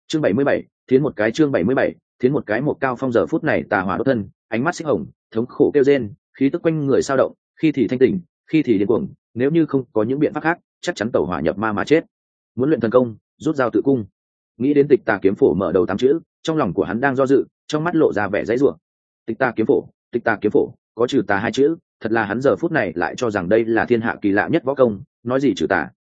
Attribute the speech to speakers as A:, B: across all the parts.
A: chương 77, thiến một cái chương 77, thiến một cái. Một cao phong giờ phút này tà hỏa đốt thân, ánh mắt xích hồng, thống khổ kêu rên, khí tức quanh người sao động, khi thì thanh tỉnh, khi thì điên cuồng, nếu như không có những biện pháp khác chắc chắn tẩu hỏa nhập ma mà chết. Muốn luyện thần công, rút dao tự cung. Nghĩ đến tịch tà kiếm phổ mở đầu 8 chữ, trong lòng của hắn đang do dự, trong mắt lộ ra vẻ dãy rủa. Tịch tà kiếm phổ, tịch tà kiếm phổ, có trừ tà 2 chữ, thật là hắn giờ phút này lại cho rằng đây là thiên hạ kỳ lạ nhất võ công, nói gì trừ tà.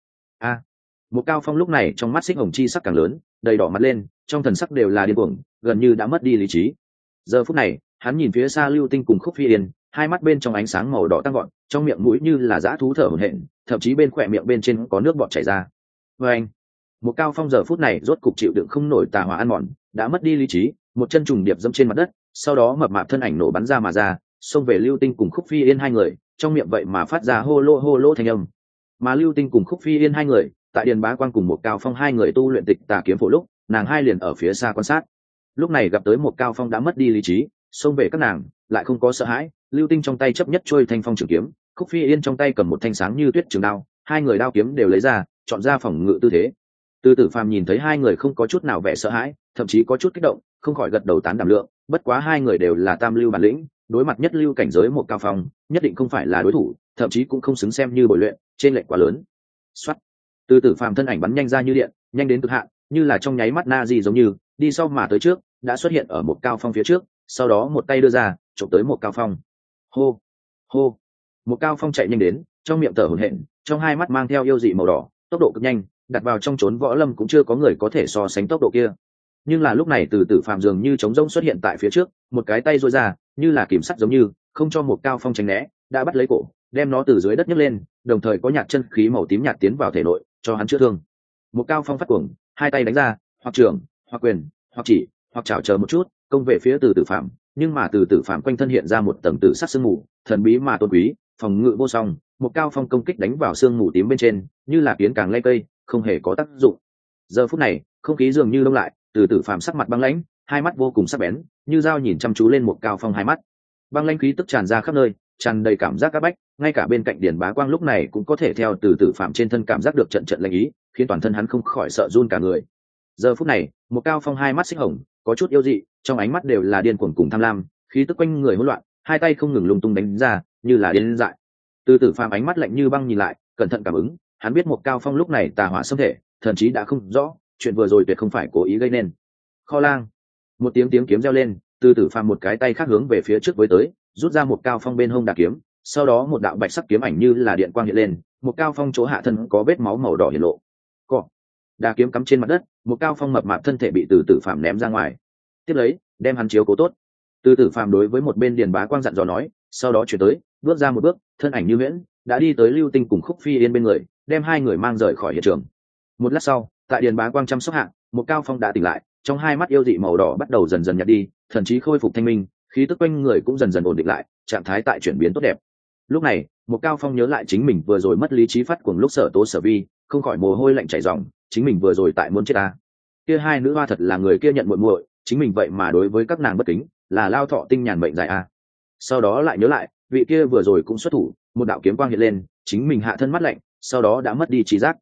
A: Một cao phong lúc này trong mắt xích hồng chi sắc càng lớn, đầy đỏ mặt lên, trong thần sắc đều là điên cuồng, gần như đã mất đi lý trí. Giờ phút này hắn nhìn phía xa Lưu Tinh cùng Khúc Phi Yên, hai mắt bên trong ánh sáng màu đỏ tăng gọn, trong miệng mũi như là dã thú thở hổn hển, thậm chí bên khỏe miệng bên trên có nước bọt chảy ra. Và anh, một cao phong giờ phút này rốt cục chịu đựng không nổi tà hỏa ăn mòn, đã mất đi lý trí, một chân trùng điệp dẫm trên mặt đất, sau đó mập mạp thân ảnh nổ bắn ra mà ra, xông về Lưu Tinh cùng Khúc Phi Yên hai người, trong miệng vậy mà phát ra hô lô thanh âm. Mà Lưu Tinh cùng Khúc Phi Yên hai người, tại Điền Bá Quang cùng một cao phong hai người tu luyện tịch tà kiếm phổ lúc, nàng hai liền ở phía xa quan sát. Lúc này gặp tới một cao phong đã mất đi lý trí, xông về các nàng, lại không có sợ hãi. Lưu Tinh trong tay chấp nhất trôi thanh phong trường kiếm, Khúc Phi Yên trong tay cầm một thanh sáng như tuyết trường đao, hai người đao kiếm đều lấy ra, chọn ra phòng ngự tư thế. Từ Tử Phàm nhìn thấy hai người không có chút nào vẻ sợ hãi, thậm chí có chút kích động, không khỏi gật đầu tán đảm lượng. Bất quá hai người đều là tam lưu bản lĩnh, đối mặt nhất lưu cảnh giới một cao phong, nhất định không phải là đối thủ, thậm chí cũng không xứng xem như bồi luyện, trên lệch quá lớn. Soát. Từ Tử Phàm thân ảnh bắn nhanh ra như điện, nhanh đến cực hạn, như là trong nháy mắt na di giống như đi sau mà tới trước, đã xuất hiện ở một cao phong phía trước, sau đó một tay đưa ra chụp tới một cao phong. Hô hô. Một cao phong chạy nhanh đến, trong miệng thở hổn hển, trong hai mắt mang theo yêu dị màu đỏ, tốc độ cực nhanh, đặt vào trong chốn võ lâm cũng chưa có người có thể so sánh tốc độ kia. Nhưng là lúc này Từ Tử Phàm dường như trống rỗng xuất hiện tại phía trước, một cái tay duỗi ra, như là kìm sắt giống như, không cho một cao phong tránh né, đã bắt lấy cổ, đem nó từ dưới đất nhấc lên, đồng thời có nhạt chân khí màu tím nhạt tiến vào thể nội, cho hắn chữa thương. Một cao phong phát cuồng, hai tay đánh ra, hoặc trưởng, hoặc quyền, hoặc chỉ, hoặc chảo chờ một chút, công về phía Từ Tử Phàm. Nhưng mà Từ Tử Phàm quanh thân hiện ra một tầng tử sắc sương mù, thần bí mà tôn quý, phòng ngự vô song. Một cao phong công kích đánh vào sương mù tím bên trên, như là kiến càng lay cây, không hề có tác dụng. Giờ phút này không khí dường như đông lại, Từ Tử Phàm sắc mặt băng lãnh, hai mắt vô cùng sắc bén, như dao nhìn chăm chú lên một cao phong hai mắt. Băng lãnh khí tức tràn ra khắp nơi, tràn đầy cảm giác áp bách, ngay cả bên cạnh Điền Bá Quang lúc này cũng có thể theo Từ Tử Phàm trên thân cảm giác được trận trận lạnh ý, khiến toàn thân hắn không khỏi sợ run cả người. Giờ phút này một cao phong hai mắt xích hồng, có chút yêu dị, trong ánh mắt đều là điên cuồng cùng tham lam, khí tức quanh người hỗn loạn, hai tay không ngừng lung tung đánh ra, như là điên dại. Từ Tử Phàm ánh mắt lạnh như băng nhìn lại, cẩn thận cảm ứng, hắn biết một cao phong lúc này tà hỏa xâm thể, thậm chí đã không rõ chuyện vừa rồi tuyệt không phải cố ý gây nên. Kho lang. Một tiếng kiếm reo lên, Từ Tử Phàm một cái tay khác hướng về phía trước với tới, rút ra một cao phong bên hông đà kiếm, sau đó một đạo bạch sắc kiếm ảnh như là điện quang hiện lên, một cao phong chỗ hạ thân có vết máu màu đỏ hiện lộ. Cọ. Đà kiếm cắm trên mặt đất, một cao phong mập mạp thân thể bị Từ Tử Phàm ném ra ngoài. Tiếp lấy, đem hắn chiếu cố tốt. Từ Tử Phàm đối với một bên Điền Bá Quang dặn dò nói, sau đó chuyển tới, bước ra một bước, thân ảnh như huyễn, đã đi tới Lưu Tinh cùng Khúc Phi Yên bên người, đem hai người mang rời khỏi hiện trường. Một lát sau, tại Điền Bá Quang chăm sóc hạ, một cao phong đã tỉnh lại, trong hai mắt yêu dị màu đỏ bắt đầu dần dần nhạt đi, thần trí khôi phục thanh minh, khí tức quanh người cũng dần dần ổn định lại, trạng thái tại chuyển biến tốt đẹp. Lúc này một cao phong nhớ lại chính mình vừa rồi mất lý trí phát cuồng lúc Sở Tố Sở Vi, không khỏi mồ hôi lạnh chảy ròng, chính mình vừa rồi tại muốn chết ta. Kia hai nữ hoa thật là người kia nhận muội muội, chính mình vậy mà đối với các nàng bất kính, là lao thọ tinh nhàn mệnh dài a. Sau đó lại nhớ lại, vị kia vừa rồi cũng xuất thủ, một đạo kiếm quang hiện lên, chính mình hạ thân mắt lạnh, sau đó đã mất đi trí giác.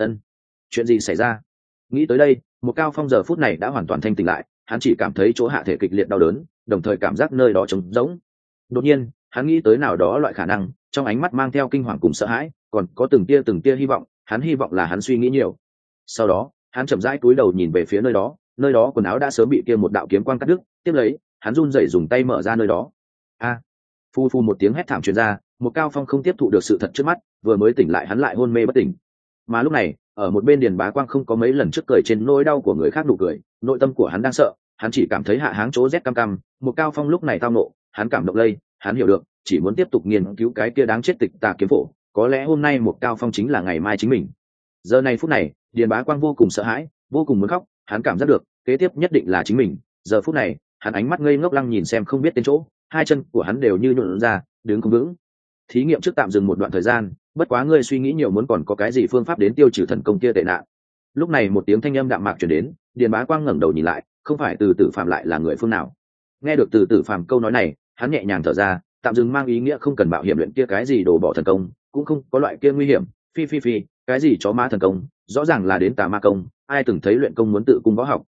A: Chuyện gì xảy ra? Nghĩ tới đây, một cao phong giờ phút này đã hoàn toàn thanh tỉnh lại, hắn chỉ cảm thấy chỗ hạ thể kịch liệt đau đớn, đồng thời cảm giác nơi đó trống rỗng. Đột nhiên hắn nghĩ tới nào đó loại khả năng, trong ánh mắt mang theo kinh hoàng cùng sợ hãi, còn có từng tia hy vọng, hắn hy vọng là hắn suy nghĩ nhiều. Sau đó hắn chậm rãi cúi đầu nhìn về phía nơi đó quần áo đã sớm bị kia một đạo kiếm quang cắt đứt. Tiếp lấy hắn run rẩy dùng tay mở ra nơi đó. Phu một tiếng hét thảm truyền ra, một cao phong không tiếp thụ được sự thật trước mắt, vừa mới tỉnh lại hắn lại hôn mê bất tỉnh. Mà lúc này ở một bên Điền Bá Quang không có mấy lần trước cười trên nỗi đau của người khác nụ cười, nội tâm của hắn đang sợ, hắn chỉ cảm thấy hạ háng chỗ rét cam cam. Một cao phong lúc này tao nộ, hắn cảm động lây, hắn hiểu được, chỉ muốn tiếp tục nghiên cứu cái kia đáng chết tịch tà kiếm phổ, có lẽ hôm nay một cao phong chính là ngày mai chính mình. Giờ này phút này Điền Bá Quang vô cùng sợ hãi, vô cùng muốn khóc, hắn cảm giác được kế tiếp nhất định là chính mình. Giờ phút này hắn ánh mắt ngây ngốc lăng nhìn xem không biết tên chỗ, hai chân của hắn đều như nhũn ra, đứng không vững. Thí nghiệm trước tạm dừng một đoạn thời gian, bất quá ngươi suy nghĩ nhiều muốn còn có cái gì phương pháp đến tiêu trừ thần công kia tệ nạn. Lúc này một tiếng thanh âm đạm mạc truyền đến, Điền Bá Quang ngẩng đầu nhìn lại, không phải Từ Tử Phàm lại là người phương nào? Nghe được Từ Tử Phàm câu nói này, hắn nhẹ nhàng thở ra, tạm dừng mang ý nghĩa không cần mạo hiểm luyện kia cái gì đồ bỏ thần công, cũng không có loại kia nguy hiểm. Phi, cái gì chó ma thần công, rõ ràng là đến tà ma công, ai từng thấy luyện công muốn tự cung võ học.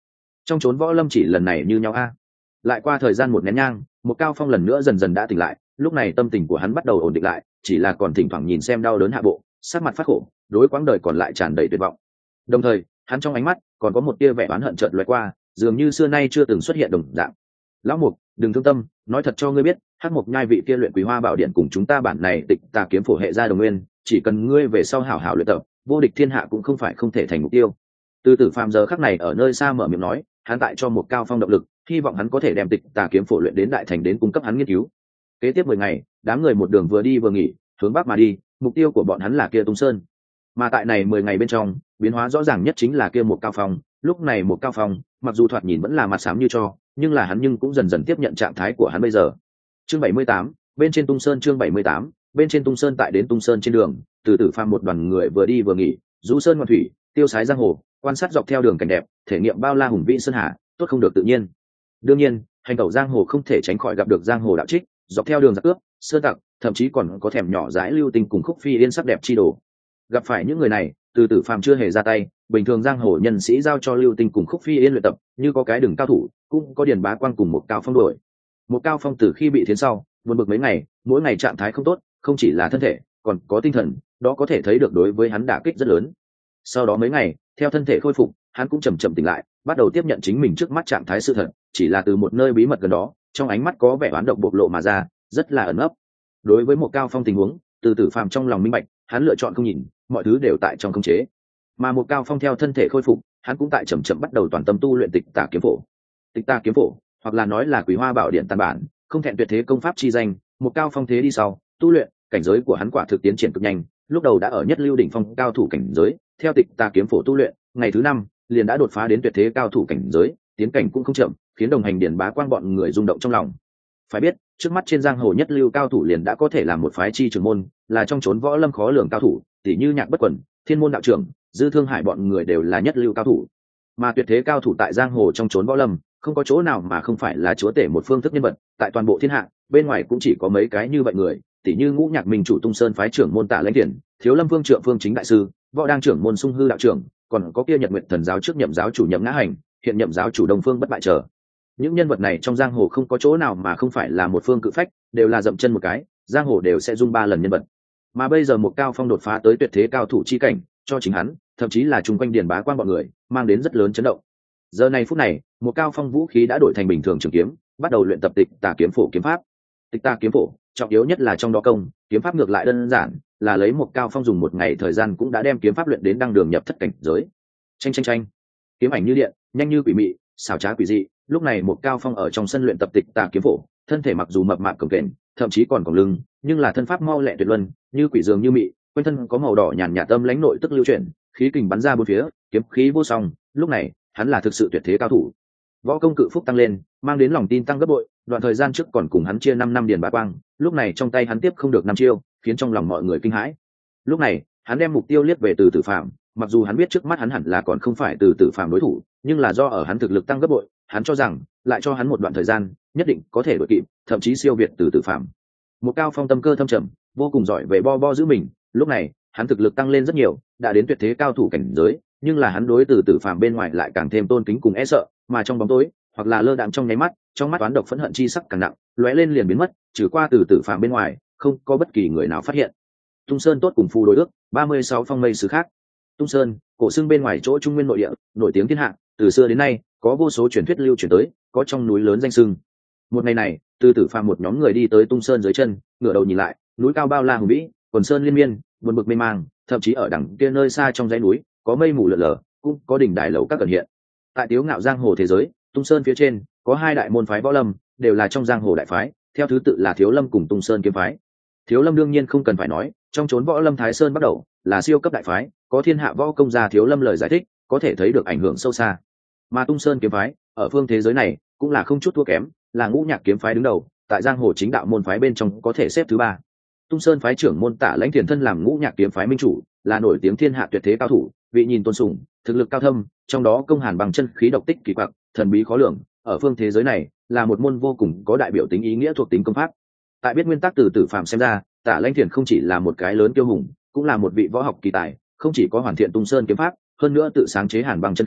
A: trong chốn võ lâm chỉ lần này như nhau a. Lại qua thời gian một nén nhang, một cao phong lần nữa dần dần đã tỉnh lại, lúc này tâm tình của hắn bắt đầu ổn định lại, chỉ là còn thỉnh thoảng nhìn xem đau đớn hạ bộ, sắc mặt phát khổ, đối quãng đời còn lại tràn đầy tuyệt vọng. Đồng thời hắn trong ánh mắt còn có một tia vẻ oán hận chợt lóe qua, dường như xưa nay chưa từng xuất hiện đồng dạng. Lão Mục, đừng thương tâm, nói thật cho ngươi biết, Hắc Mộc Nhai vị kia luyện Quý Hoa Bảo Điện cùng chúng ta bản này Tịch Tà Kiếm Phổ hệ gia đồng nguyên, chỉ cần ngươi về sau hảo hảo luyện tập, vô địch thiên hạ cũng không phải không thể thành mục tiêu. Từ Tử Phàm giờ khắc này ở nơi xa mở miệng nói, hắn tại cho một cao phong động lực, hy vọng hắn có thể đem Tịch Tà Kiếm Phổ luyện đến đại thành đến cung cấp hắn nghiên cứu. Kế tiếp 10 ngày, đám người một đường vừa đi vừa nghỉ, hướng bắc mà đi, mục tiêu của bọn hắn là kia Tung Sơn. Mà tại này 10 ngày bên trong, biến hóa rõ ràng nhất chính là kia một cao phong, lúc này một cao phong, mặc dù thoạt nhìn vẫn là mặt xám như cho, nhưng là hắn nhưng cũng dần dần tiếp nhận trạng thái của hắn bây giờ. Chương 78, bên trên Tung Sơn. Chương 78, bên trên Tung Sơn. Tại đến Tung Sơn trên đường, Từ Tử Phàm một đoàn người vừa đi vừa nghỉ, du sơn ngoạn thủy, tiêu sái giang hồ, quan sát dọc theo đường cảnh đẹp, thể nghiệm bao la hùng vĩ sơn hà, tốt không được tự nhiên. Đương nhiên, hành tẩu giang hồ không thể tránh khỏi gặp được giang hồ đạo trích, dọc theo đường giặc cướp, sơn tặc, thậm chí còn có thèm nhỏ dãi lưu tình cùng khúc phi yên sắc đẹp chi đồ. Gặp phải những người này, Từ Tử Phàm chưa hề ra tay, bình thường giang hồ nhân sĩ giao cho lưu tình cùng khúc phi yên luyện tập, như có cái đường cao thủ, cũng có điền bá quang cùng một cao phong đổi. Một cao phong từ khi bị thiến sau, buồn bực mấy ngày, mỗi ngày trạng thái không tốt, không chỉ là thân thể, còn có tinh thần, đó có thể thấy được đối với hắn đả kích rất lớn. Sau đó mấy ngày, theo thân thể khôi phục, hắn cũng chậm chậm tỉnh lại, bắt đầu tiếp nhận chính mình trước mắt trạng thái sự thật, chỉ là từ một nơi bí mật gần đó, trong ánh mắt có vẻ oán độc bộc lộ mà ra, rất là ẩn ấp. Đối với một cao phong tình huống, Từ Tử Phàm trong lòng minh bạch, hắn lựa chọn không nhìn, mọi thứ đều tại trong khống chế. Mà một cao phong theo thân thể khôi phục, hắn cũng tại chậm chậm bắt đầu toàn tâm tu luyện Tịch Tà Kiếm Phổ. Tịch Tà Kiếm Phổ, hoặc là nói là Quý Hoa Bảo Điện tàn bản, không thẹn tuyệt thế công pháp chi danh, một cao phong thế đi sau, tu luyện, cảnh giới của hắn quả thực tiến triển cực nhanh, lúc đầu đã ở nhất lưu đỉnh phong cao thủ cảnh giới, theo Tịch Tà Kiếm Phổ tu luyện, ngày thứ 5 liền đã đột phá đến tuyệt thế cao thủ cảnh giới, tiến cảnh cũng không chậm, khiến đồng hành điển bá quang bọn người rung động trong lòng. Phải biết, trước mắt trên giang hồ nhất lưu cao thủ liền đã có thể làm một phái chi trưởng môn, là trong chốn võ lâm khó lường cao thủ, tỷ như Nhạc Bất Quần, Thiên Môn đạo trưởng, Dư Thương Hải bọn người đều là nhất lưu cao thủ. Mà tuyệt thế cao thủ tại giang hồ trong chốn võ lâm, không có chỗ nào mà không phải là chúa tể một phương thức nhân vật, tại toàn bộ thiên hạ, bên ngoài cũng chỉ có mấy cái như vậy người, tỷ như Ngũ Nhạc Minh chủ Tung Sơn phái trưởng môn Tạ Lãnh Thiền, Thiếu Lâm Vương Trượng Phương Chính đại sư, Võ Đang trưởng môn Sung Hư đạo trưởng, còn có kia Nhật Nguyệt Thần giáo trước nhậm giáo chủ Nhậm Ngã Hành, hiện nhậm giáo chủ Đông Phương Bất Bại trở. Những nhân vật này trong giang hồ không có chỗ nào mà không phải là một phương cự phách, đều là dậm chân một cái, giang hồ đều sẽ rung 3 lần nhân vật. Mà bây giờ một cao phong đột phá tới tuyệt thế cao thủ chi cảnh, cho chính hắn, thậm chí là chung quanh điền bá quang bọn người, mang đến rất lớn chấn động. Giờ này phút này, một cao phong vũ khí đã đổi thành bình thường trường kiếm, bắt đầu luyện tập Tịch Tà Kiếm Phổ kiếm pháp. Tịch Tà Kiếm Phổ, trọng yếu nhất là trong đó công, kiếm pháp ngược lại đơn giản, là lấy một cao phong dùng một ngày thời gian cũng đã đem kiếm pháp luyện đến đăng đường nhập thất cảnh giới. Chanh chanh chanh, kiếm ảnh như điện, nhanh như quỷ mị, xảo trá quỷ dị. Lúc này một cao phong ở trong sân luyện tập Tịch Tà Kiếm Phổ, thân thể mặc dù mập mạp cồng kềnh, thậm chí còn còng lưng, nhưng là thân pháp mau lẹ tuyệt luân, như quỷ dường như mị, quanh thân có màu đỏ nhàn nhạt âm lãnh nội tức lưu chuyển, khí kình bắn ra bốn phía, kiếm khí vô song. Lúc này hắn là thực sự tuyệt thế cao thủ, võ công cự phúc tăng lên, mang đến lòng tin tăng gấp bội. Đoạn thời gian trước còn cùng hắn chia 5 năm điền bá quang, lúc này trong tay hắn tiếp không được 5 chiêu, khiến trong lòng mọi người kinh hãi. Lúc này hắn đem mục tiêu liếc về Từ Tử Phàm, mặc dù hắn biết trước mắt hắn hẳn là còn không phải Từ Tử Phàm đối thủ, nhưng là do ở hắn thực lực tăng gấp bội, hắn cho rằng lại cho hắn một đoạn thời gian, nhất định có thể đuổi kịp, thậm chí siêu việt Từ Tử Phàm. Một cao phong tâm cơ thâm trầm, vô cùng giỏi về bo giữ mình, lúc này hắn thực lực tăng lên rất nhiều, đã đến tuyệt thế cao thủ cảnh giới, nhưng là hắn đối Từ Tử Phàm bên ngoài lại càng thêm tôn kính cùng e sợ, mà trong bóng tối hoặc là lơ đãng trong nháy mắt, trong mắt toán độc phẫn hận chi sắc càng nặng, lóe lên liền biến mất, trừ qua Từ Tử Phàm bên ngoài, không có bất kỳ người nào phát hiện. Tung Sơn tốt cùng phù đối ước, 36 phong mây xứ khác. Tung Sơn, cổ xưng bên ngoài chỗ Trung Nguyên nội địa, nổi tiếng thiên hạ, từ xưa đến nay có vô số truyền thuyết lưu truyền tới, có trong núi lớn danh xưng. Một ngày này, Từ Tử Phàm một nhóm người đi tới Tung Sơn dưới chân, ngửa đầu nhìn lại, núi cao bao la hùng vĩ, quần sơn liên miên, buồn bực mê mang, thậm chí ở đằng kia nơi xa trong dãy núi, có mây mù lượn lờ, cũng có đỉnh đài lầu các ẩn hiện. Tại tiếu ngạo giang hồ thế giới, Tung Sơn phía trên có 2 đại môn phái võ lâm, đều là trong giang hồ đại phái, theo thứ tự là Thiếu Lâm cùng Tung Sơn kiếm phái. Thiếu Lâm đương nhiên không cần phải nói, trong chốn võ lâm Thái Sơn bắt đầu là siêu cấp đại phái, có thiên hạ võ công gia Thiếu Lâm lời giải thích, có thể thấy được ảnh hưởng sâu xa. Mà Tung Sơn kiếm phái ở phương thế giới này cũng là không chút thua kém, là Ngũ Nhạc kiếm phái đứng đầu, tại giang hồ chính đạo môn phái bên trong có thể xếp thứ 3. Tung Sơn phái trưởng môn Tạ Lãnh Thiền thân làm Ngũ Nhạc kiếm phái minh chủ, là nổi tiếng thiên hạ tuyệt thế cao thủ, vị nhìn tôn sùng, thực lực cao thâm, trong đó công hàn bằng chân khí độc tích kỳ quặc, thần bí khó lường, ở phương thế giới này là một môn vô cùng có đại biểu tính ý nghĩa thuộc tính công pháp. Tại biết nguyên tắc Từ Tử Phàm xem ra, Tạ Lãnh Thiền không chỉ là một cái lớn kiêu hùng, cũng là một vị võ học kỳ tài, không chỉ có hoàn thiện Tung Sơn kiếm pháp, hơn nữa tự sáng chế hàn băng chân khí,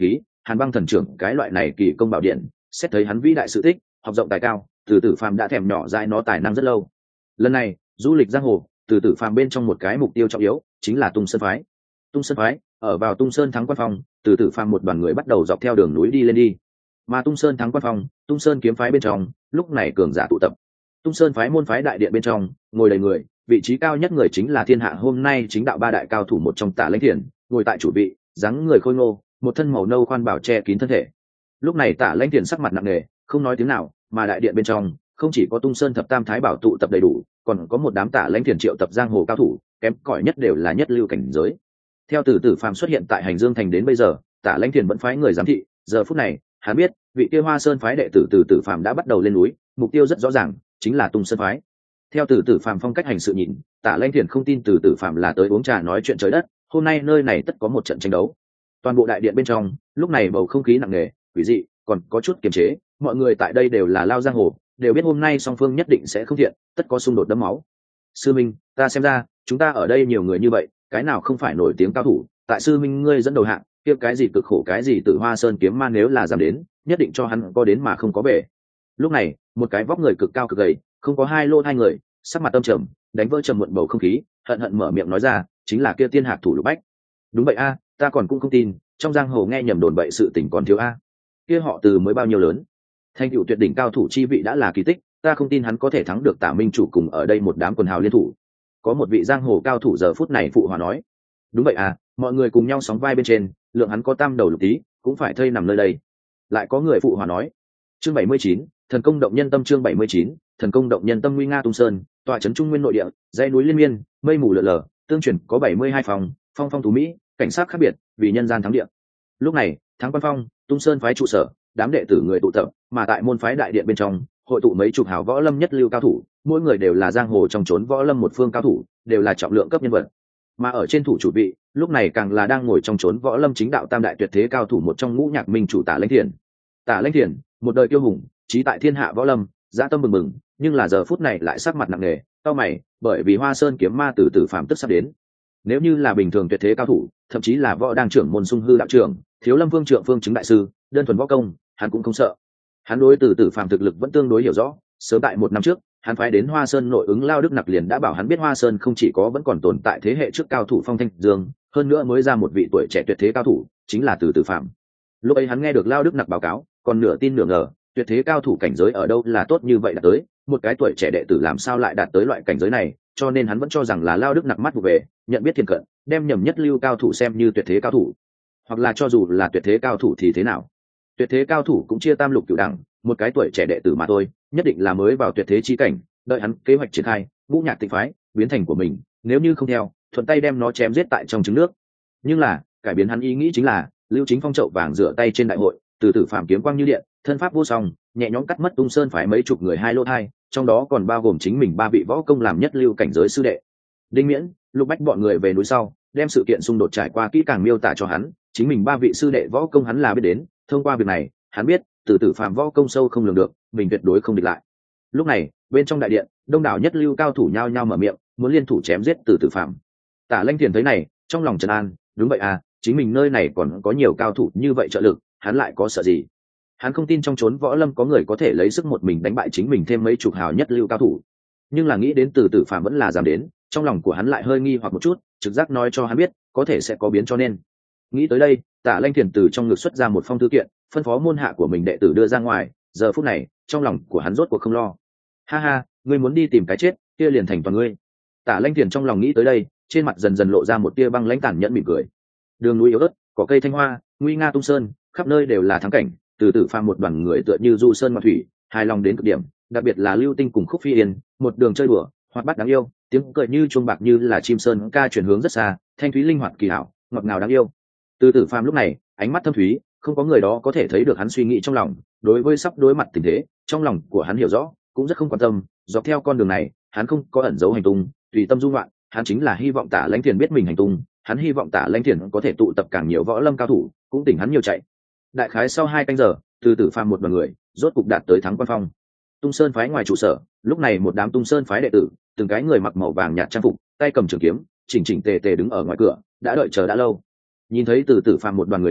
A: Hàn Băng Thần Trưởng cái loại này kỳ công bảo điện, xét thấy hắn vĩ đại sự tích, học rộng tài cao, Từ Tử Phàm đã thèm nhỏ dại nó tài năng rất lâu. Lần này du lịch giang hồ, Từ Tử Phàm bên trong một cái mục tiêu trọng yếu chính là Tung Sơn phái. Tung Sơn phái ở vào Tung Sơn Thắng Quan Phong, Từ Tử Phàm một đoàn người bắt đầu dọc theo đường núi đi lên đi. Mà Tung Sơn Thắng Quan Phong, Tung Sơn kiếm phái bên trong lúc này cường giả tụ tập. Tung Sơn phái môn phái đại điện bên trong ngồi đầy người, vị trí cao nhất người chính là thiên hạ hôm nay chính đạo ba đại cao thủ một trong Tả Lãnh Thiền, ngồi tại chủ vị, dáng người khôi ngô, một thân màu nâu khoan bảo che kín thân thể. Lúc này Tả Lãnh Thiền sắc mặt nặng nề, không nói tiếng nào, mà đại điện bên trong không chỉ có Tung Sơn thập tam thái bảo tụ tập đầy đủ, còn có một đám Tả Lãnh Thiền triệu tập giang hồ cao thủ, kém cỏi nhất đều là nhất lưu cảnh giới. Theo Từ Tử Phàm xuất hiện tại Hành Dương thành đến bây giờ, Tả Lãnh Thiền vẫn phái người giám thị, giờ phút này hắn biết vị kia Hoa Sơn phái đệ tử Từ Tử Phàm đã bắt đầu lên núi, mục tiêu rất rõ ràng, chính là Tung Sơn phái. Theo Từ Tử Phàm phong cách hành sự nhìn, Tả Lãnh Thiền không tin Từ Tử Phàm là tới uống trà nói chuyện trời đất, hôm nay nơi này tất có một trận tranh đấu. Toàn bộ đại điện bên trong lúc này bầu không khí nặng nề, quỷ dị, còn có chút kiềm chế, mọi người tại đây đều là lao giang hồ, đều biết hôm nay song phương nhất định sẽ không thiện, tất có xung đột đẫm máu. Sư minh, ta xem ra chúng ta ở đây nhiều người như vậy, cái nào không phải nổi tiếng cao thủ, tại sư minh ngươi dẫn đầu hạng, kia cái gì cực khổ cái gì Tử Hoa Sơn kiếm ma nếu là dám đến, nhất định cho hắn có đến mà không có về. Lúc này một cái vóc người cực cao cực gầy, không có hai người, sắc mặt âm trầm, đánh vỡ trầm muộn bầu không khí, hận hận mở miệng nói ra, chính là kia Tiên Hạc thủ Lục Bách. Đúng vậy a, ta còn cũng không tin, trong giang hồ nghe nhầm đồn bậy sự tình còn thiếu a. Kia họ Từ mới bao nhiêu lớn, thành tựu tuyệt đỉnh cao thủ chi vị đã là kỳ tích, ta không tin hắn có thể thắng được Tả Minh chủ cùng ở đây một đám quần hào liên thủ. Có một vị giang hồ cao thủ giờ phút này phụ hòa nói, đúng vậy à, mọi người cùng nhau sóng vai bên trên, lượng hắn có tam đầu lục tí, cũng phải thây nằm nơi đây. Lại có người phụ hòa nói, chương 79, thần công động nhân tâm, chương 79, thần công động nhân tâm, nguy nga Tung Sơn, tọa trấn trung nguyên nội địa, dãy núi liên miên, mây mù lượn lờ, tương truyền có 72 phòng, phong phong thú mỹ, cảnh sát khác biệt, vì nhân gian thắng địa. Lúc này, Thắng Quan Phong, Tung Sơn phái trụ sở, đám đệ tử người tụ tập, mà tại môn phái đại điện bên trong, hội tụ mấy chục hào võ lâm nhất lưu cao thủ, mỗi người đều là giang hồ trong chốn võ lâm một phương cao thủ, đều là trọng lượng cấp nhân vật. Mà ở trên thủ chủ vị, lúc này càng là đang ngồi trong chốn võ lâm chính đạo tam đại tuyệt thế cao thủ một trong Ngũ Nhạc Minh chủ Tả Lãnh Thiền. Tả Lãnh Thiền, một đời kiêu hùng, trí tại thiên hạ võ lâm, dã tâm bừng bừng, nhưng là giờ phút này lại sắc mặt nặng nề, cau mày, bởi vì Hoa Sơn kiếm ma Từ Tử Phàm tức sắp đến. Nếu như là bình thường tuyệt thế cao thủ, thậm chí là võ đang trưởng môn Sung Hư đạo trưởng, Thiếu Lâm Vương trượng phương chứng đại sư, đơn thuần võ công, hắn cũng không sợ. Hắn đối Từ Tử Phàm thực lực vẫn tương đối hiểu rõ, sớm tại một năm trước, hắn phái đến Hoa Sơn nội ứng Lao Đức Nặc liền đã bảo hắn biết Hoa Sơn không chỉ có vẫn còn tồn tại thế hệ trước cao thủ Phong Thanh Dương, hơn nữa mới ra một vị tuổi trẻ tuyệt thế cao thủ, chính là Từ Tử Phàm. Lúc ấy hắn nghe được Lao Đức Nặc báo cáo, còn nửa tin nửa ngờ, tuyệt thế cao thủ cảnh giới ở đâu là tốt như vậy đạt tới, một cái tuổi trẻ đệ tử làm sao lại đạt tới loại cảnh giới này, cho nên hắn vẫn cho rằng là Lao Đức Nặc mắt vụ về, nhận biết thiên cận, đem nhầm nhất lưu cao thủ xem như tuyệt thế cao thủ. Hoặc là cho dù là tuyệt thế cao thủ thì thế nào? Tuyệt thế cao thủ cũng chia tam lục cửu đẳng, một cái tuổi trẻ đệ tử mà thôi, nhất định là mới vào tuyệt thế chi cảnh, đợi hắn kế hoạch triển khai, Ngũ Nhạc Tịnh phái, biến thành của mình, nếu như không theo, thuận tay đem nó chém giết tại trong trứng nước. Nhưng là, cải biến hắn ý nghĩ chính là, Lưu Chính Phong chậu vàng rửa tay trên đại hội, Từ Tử Phàm kiếm quang như điện, thân pháp vô song, nhẹ nhõm cắt mất Tung Sơn phái mấy chục người hai lỗ hai, trong đó còn bao gồm chính mình ba vị võ công làm nhất lưu cảnh giới sư đệ. Đinh Miễn, Lục Bách bọn người về núi sau, đem sự kiện xung đột trải qua kỹ càng miêu tả cho hắn, chính mình ba vị sư đệ võ công hắn là biết đến, thông qua việc này, hắn biết Từ Tử Phàm võ công sâu không lường được, mình tuyệt đối không địch lại. Lúc này, bên trong đại điện, đông đảo nhất lưu cao thủ nhao nhao mở miệng, muốn liên thủ chém giết Từ Tử Phàm. Tả Lãnh Thiền thấy này, trong lòng trấn an, đúng vậy à, chính mình nơi này còn có nhiều cao thủ như vậy trợ lực, hắn lại có sợ gì? Hắn không tin trong chốn võ lâm có người có thể lấy sức một mình đánh bại chính mình thêm mấy chục hào nhất lưu cao thủ. Nhưng là nghĩ đến Từ Tử Phàm vẫn là dám đến, trong lòng của hắn lại hơi nghi hoặc một chút, trực giác nói cho hắn biết, có thể sẽ có biến cho nên. Nghĩ tới đây, Tả Lãnh Thiền từ trong ngực xuất ra một phong thư kiện, phân phó môn hạ của mình đệ tử đưa ra ngoài, giờ phút này, trong lòng của hắn rốt cuộc không lo. Ha ha, ngươi muốn đi tìm cái chết, kia liền thành toàn ngươi. Tả Lãnh Thiền trong lòng nghĩ tới đây, trên mặt dần dần lộ ra một tia băng lãnh tàn nhẫn mỉm cười. Đường núi yếu ớt, cỏ cây thanh hoa, nguy nga Tung Sơn, khắp nơi đều là thắng cảnh, Từ Tử Phàm một đoàn người tựa như du sơn ngoạn thủy, hài lòng đến cực điểm, đặc biệt là Lưu Tinh cùng Khúc Phi Yên, một đường chơi đùa, hoạt bát đáng yêu, tiếng cười như chuông bạc như là chim sơn ca chuyển hướng rất xa, thanh thúy linh hoạt kỳ hảo, ngọt ngào đáng yêu. Từ Tử Phàm lúc này, ánh mắt thâm thúy, không có người đó có thể thấy được hắn suy nghĩ trong lòng, đối với sắp đối mặt tình thế, trong lòng của hắn hiểu rõ, cũng rất không quan tâm, dọc theo con đường này, hắn không có ẩn giấu hành tung, tùy tâm du ngoạn, hắn chính là hy vọng Tả Lãnh Thiền biết mình hành tung, hắn hy vọng Tả Lãnh Thiền có thể tụ tập càng nhiều võ lâm cao thủ, cũng tỉnh hắn nhiều chạy. Đại khái sau 2 canh giờ, Từ Tử Phàm một đoàn người, rốt cục đạt tới Thắng Quan Phong. Tung Sơn phái ngoài trụ sở, lúc này một đám Tung Sơn phái đệ tử, từng cái người mặc màu vàng nhạt trang phục, tay cầm trường kiếm, chỉnh chỉnh tề tề đứng ở ngoài cửa, đã đợi chờ đã lâu. Nhìn thấy Từ Tử Phàm một đoàn người đến,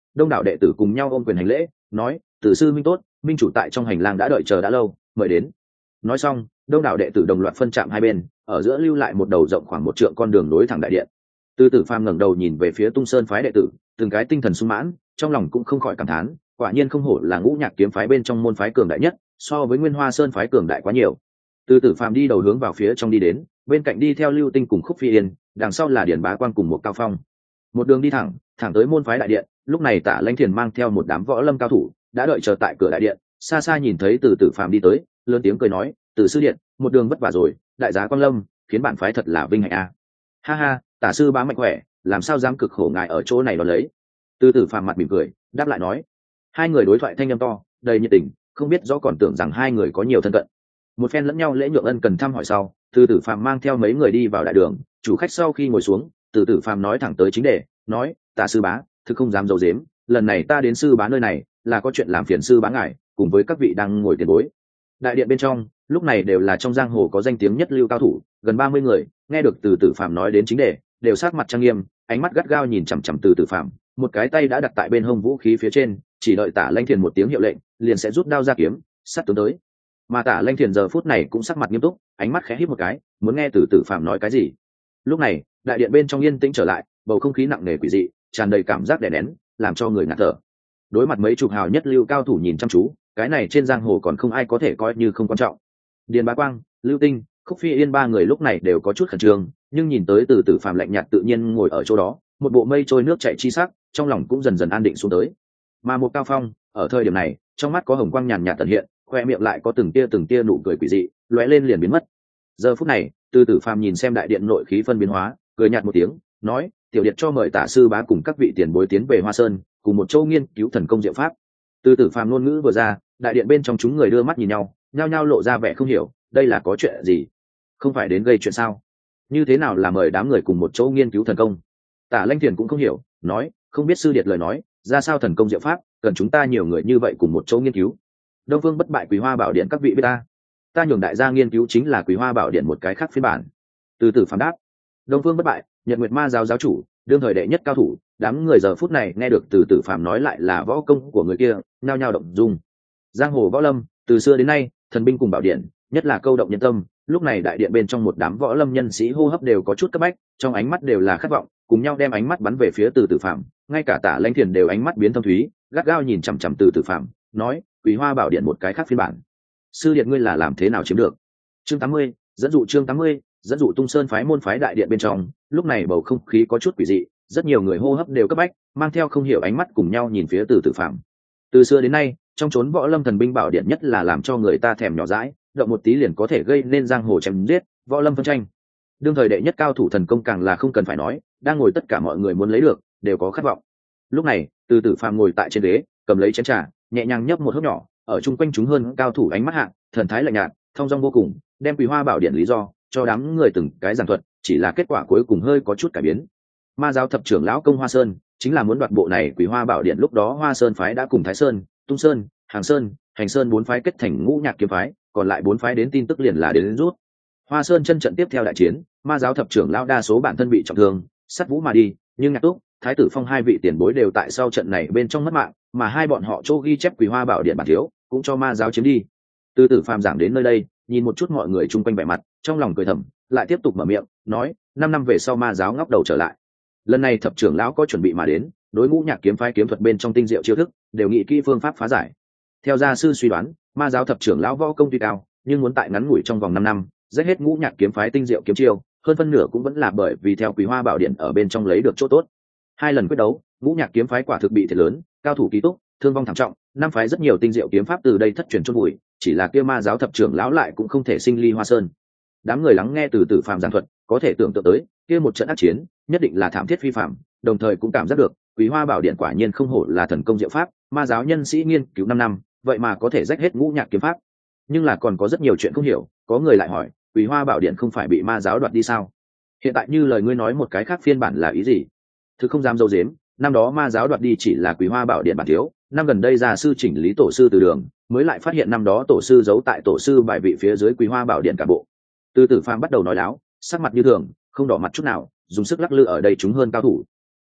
A: đông đảo đệ tử cùng nhau ôm quyền hành lễ nói tử sư minh tốt, minh chủ tại trong hành lang đã đợi chờ đã lâu, mời đến. Nói xong đông đảo đệ tử đồng loạt phân chạm hai bên, ở giữa lưu lại một đầu rộng khoảng 1 trượng con đường nối thẳng đại điện. Từ Tử Phàm ngẩng đầu nhìn về phía Tung Sơn phái đệ tử, từng cái tinh thần sung mãn, trong lòng cũng không khỏi cảm thán, quả nhiên không hổ là Ngũ Nhạc kiếm phái bên trong môn phái cường đại nhất, so với Nguyên Hoa Sơn phái cường đại quá nhiều. Từ Tử Phàm đi đầu hướng vào phía trong đi đến, bên cạnh đi theo Lưu Tinh cùng Khúc Phi Yên, đằng sau là Điển Bá Quang cùng một Cao Phong. Một đường đi thẳng tới môn phái đại điện, lúc này Tạ Lãnh Thiền mang theo một đám võ lâm cao thủ, đã đợi chờ tại cửa đại điện, xa xa nhìn thấy Từ Tử Phàm đi tới, lớn tiếng cười nói, "Từ sư điện, một đường vất vả rồi, đại giá Quang Lâm, khiến bản phái thật là vinh hạnh a." Ha ha, Tả sư bá mạnh khỏe, làm sao dám cực khổ ngài ở chỗ này đón lấy. Từ Tử Phàm mặt mỉm cười đáp lại nói. Hai người đối thoại thanh âm to, đầy nhiệt tình, không biết rõ còn tưởng rằng hai người có nhiều thân cận. Một phen lẫn nhau lễ nhượng ân cần thăm hỏi sau, Từ Tử Phàm mang theo mấy người đi vào đại đường. Chủ khách sau khi ngồi xuống, Từ Tử Phàm nói thẳng tới chính đề, nói, Tả sư bá, thực không dám giấu giếm, lần này ta đến sư bá nơi này là có chuyện làm phiền sư bá ngài cùng với các vị đang ngồi tiền bối. Đại điện bên trong lúc này đều là trong giang hồ có danh tiếng nhất lưu cao thủ, gần 30 người, nghe được Từ Tử Phàm nói đến chính đề, đều sát mặt trang nghiêm, ánh mắt gắt gao nhìn chằm chằm Từ Tử Phàm, một cái tay đã đặt tại bên hông vũ khí phía trên, chỉ đợi Tả Lãnh Thiền một tiếng hiệu lệnh, liền sẽ rút đao ra kiếm, sát tướng tới. Mà Tả Lãnh Thiền giờ phút này cũng sắc mặt nghiêm túc, ánh mắt khẽ híp một cái, muốn nghe Từ Tử Phàm nói cái gì. Lúc này, đại điện bên trong yên tĩnh trở lại, bầu không khí nặng nề quỷ dị, tràn đầy cảm giác đè nén, làm cho người ngạt thở. Đối mặt mấy chục hào nhất lưu cao thủ nhìn chăm chú, cái này trên giang hồ còn không ai có thể coi như không quan trọng. Điền Bá Quang, Lưu Tinh, Khúc Phi Yên ba người lúc này đều có chút khẩn trương, nhưng nhìn tới Từ Tử Phàm lạnh nhạt tự nhiên ngồi ở chỗ đó, một bộ mây trôi nước chảy chi sắc, trong lòng cũng dần dần an định xuống tới. Mà một Cao Phong, ở thời điểm này, trong mắt có hồng quang nhàn nhạt tận hiện, khoe miệng lại có từng tia nụ cười quỷ dị, lóe lên liền biến mất. Giờ phút này, Từ Tử Phàm nhìn xem đại điện nội khí phân biến hóa, cười nhạt một tiếng, nói, tiểu điện cho mời Tả sư bá cùng các vị tiền bối tiến về Hoa Sơn, cùng một châu nghiên cứu thần công diệu pháp. Từ Tử Phàm ngôn ngữ vừa ra, đại điện bên trong chúng người đưa mắt nhìn nhau, nhao nhao lộ ra vẻ không hiểu, đây là có chuyện gì? Không phải đến gây chuyện sao? Như thế nào là mời đám người cùng một chỗ nghiên cứu thần công? Tả Lãnh Thiền cũng không hiểu, nói, không biết sư điệt lời nói, ra sao thần công diệu pháp, cần chúng ta nhiều người như vậy cùng một chỗ nghiên cứu. Đông Phương bất bại Quý Hoa Bảo Điện các vị biết ta nhường đại gia nghiên cứu chính là Quý Hoa Bảo Điện một cái khác phiên bản. Từ Tử Phàm đáp. Đông Phương bất bại, Nhật Nguyệt Ma giáo giáo chủ, đương thời đệ nhất cao thủ, đám người giờ phút này nghe được Từ Tử Phàm nói lại là võ công của người kia, nhao nhao động dung. Giang hồ võ lâm, từ xưa đến nay, thần binh cùng bảo điện, nhất là câu động nhân tâm, lúc này đại điện bên trong một đám võ lâm nhân sĩ hô hấp đều có chút cấp bách, trong ánh mắt đều là khát vọng, cùng nhau đem ánh mắt bắn về phía Từ Tử Phàm, ngay cả Tả Lãnh Thiền đều ánh mắt biến thâm thúy, gắt gao nhìn chằm chằm Từ Tử Phàm, nói, Quý Hoa Bảo Điện một cái khác phiên bản. Sư điện ngươi là làm thế nào chiếm được? Chương 80, chương 80, dẫn dụ Tung Sơn phái môn phái đại điện bên trong, lúc này bầu không khí có chút quỷ dị, rất nhiều người hô hấp đều cấp bách, mang theo không hiểu ánh mắt cùng nhau nhìn phía Từ Tử Phàm. Từ xưa đến nay, trong chốn võ lâm thần binh bảo điện nhất là làm cho người ta thèm nhỏ dãi, động một tí liền có thể gây nên giang hồ chém giết, võ lâm phân tranh. Đương thời đệ nhất cao thủ thần công càng là không cần phải nói, đang ngồi tất cả mọi người muốn lấy được, đều có khát vọng. Lúc này, Từ Tử Phàm ngồi tại trên ghế, cầm lấy chén trà, nhẹ nhàng nhấp một hớp nhỏ, ở chung quanh chúng hơn cao thủ ánh mắt hạng, thần thái lạnh nhạt, thong dong vô cùng, đem Quý Hoa Bảo Điện lý do cho đám người từng cái giảng thuật, chỉ là kết quả cuối cùng hơi có chút cải biến. Ma giáo thập trưởng lão công Hoa Sơn chính là muốn đoạt bộ này Quý Hoa Bảo Điện, lúc đó Hoa Sơn phái đã cùng Thái Sơn, Tung Sơn, Hàng Sơn, Hành Sơn 4 phái kết thành Ngũ Nhạc kiếm phái, còn lại 4 phái đến tin tức liền là đến rút. Hoa Sơn chân trận tiếp theo đại chiến, ma giáo thập trưởng lão đa số bản thân bị trọng thương, sát vũ mà đi, nhưng Nhạc Túc, Thái Tử Phong hai vị tiền bối đều tại sau trận này bên trong mất mạng, mà hai bọn họ chỗ ghi chép Quý Hoa Bảo Điện bản thiếu, cũng cho ma giáo chiếm đi. Từ Tử Phàm giảng đến nơi đây, nhìn một chút mọi người chung quanh vẻ mặt, trong lòng cười thầm, lại tiếp tục mở miệng, nói, 5 năm về sau ma giáo ngóc đầu trở lại. Lần này thập trưởng lão có chuẩn bị mà đến, đối Ngũ Nhạc kiếm phái kiếm thuật bên trong tinh diệu chiêu thức, đều nghĩ kỹ phương pháp phá giải. Theo gia sư suy đoán, ma giáo thập trưởng lão võ công tuy cao, nhưng muốn tại ngắn ngủi trong vòng 5 năm, rách hết Ngũ Nhạc kiếm phái tinh diệu kiếm chiêu, hơn phân nửa cũng vẫn là bởi vì theo Quý Hoa Bảo Điện ở bên trong lấy được chỗ tốt. 2 lần quyết đấu, Ngũ Nhạc kiếm phái quả thực bị thiệt lớn, cao thủ ký túc, thương vong thảm trọng, năm phái rất nhiều tinh diệu kiếm pháp từ đây thất truyền chôn vùi, chỉ là kia ma giáo thập trưởng lão lại cũng không thể sinh ly Hoa Sơn. Đám người lắng nghe Từ Tử Phàm giảng thuật, có thể tưởng tượng tới, kia một trận ác chiến, nhất định là thảm thiết phi phàm, đồng thời cũng cảm giác được, Quý Hoa Bảo Điện quả nhiên không hổ là thần công diệu pháp, ma giáo nhân sĩ nghiên cứu 5 năm, vậy mà có thể rách hết Ngũ Nhạc kiếm pháp. Nhưng là còn có rất nhiều chuyện không hiểu, có người lại hỏi, Quý Hoa Bảo Điện không phải bị ma giáo đoạt đi sao? Hiện tại như lời ngươi nói một cái khác phiên bản là ý gì? Thực không dám dâu dếm, năm đó ma giáo đoạt đi chỉ là Quý Hoa Bảo Điện bản thiếu, năm gần đây gia sư chỉnh lý tổ sư từ đường, mới lại phát hiện năm đó tổ sư giấu tại tổ sư bài vị phía dưới Quý Hoa Bảo Điện cả bộ. Từ Tử Phàm bắt đầu nói láo, sắc mặt như thường, không đỏ mặt chút nào, dùng sức lắc lư ở đây chúng hơn cao thủ.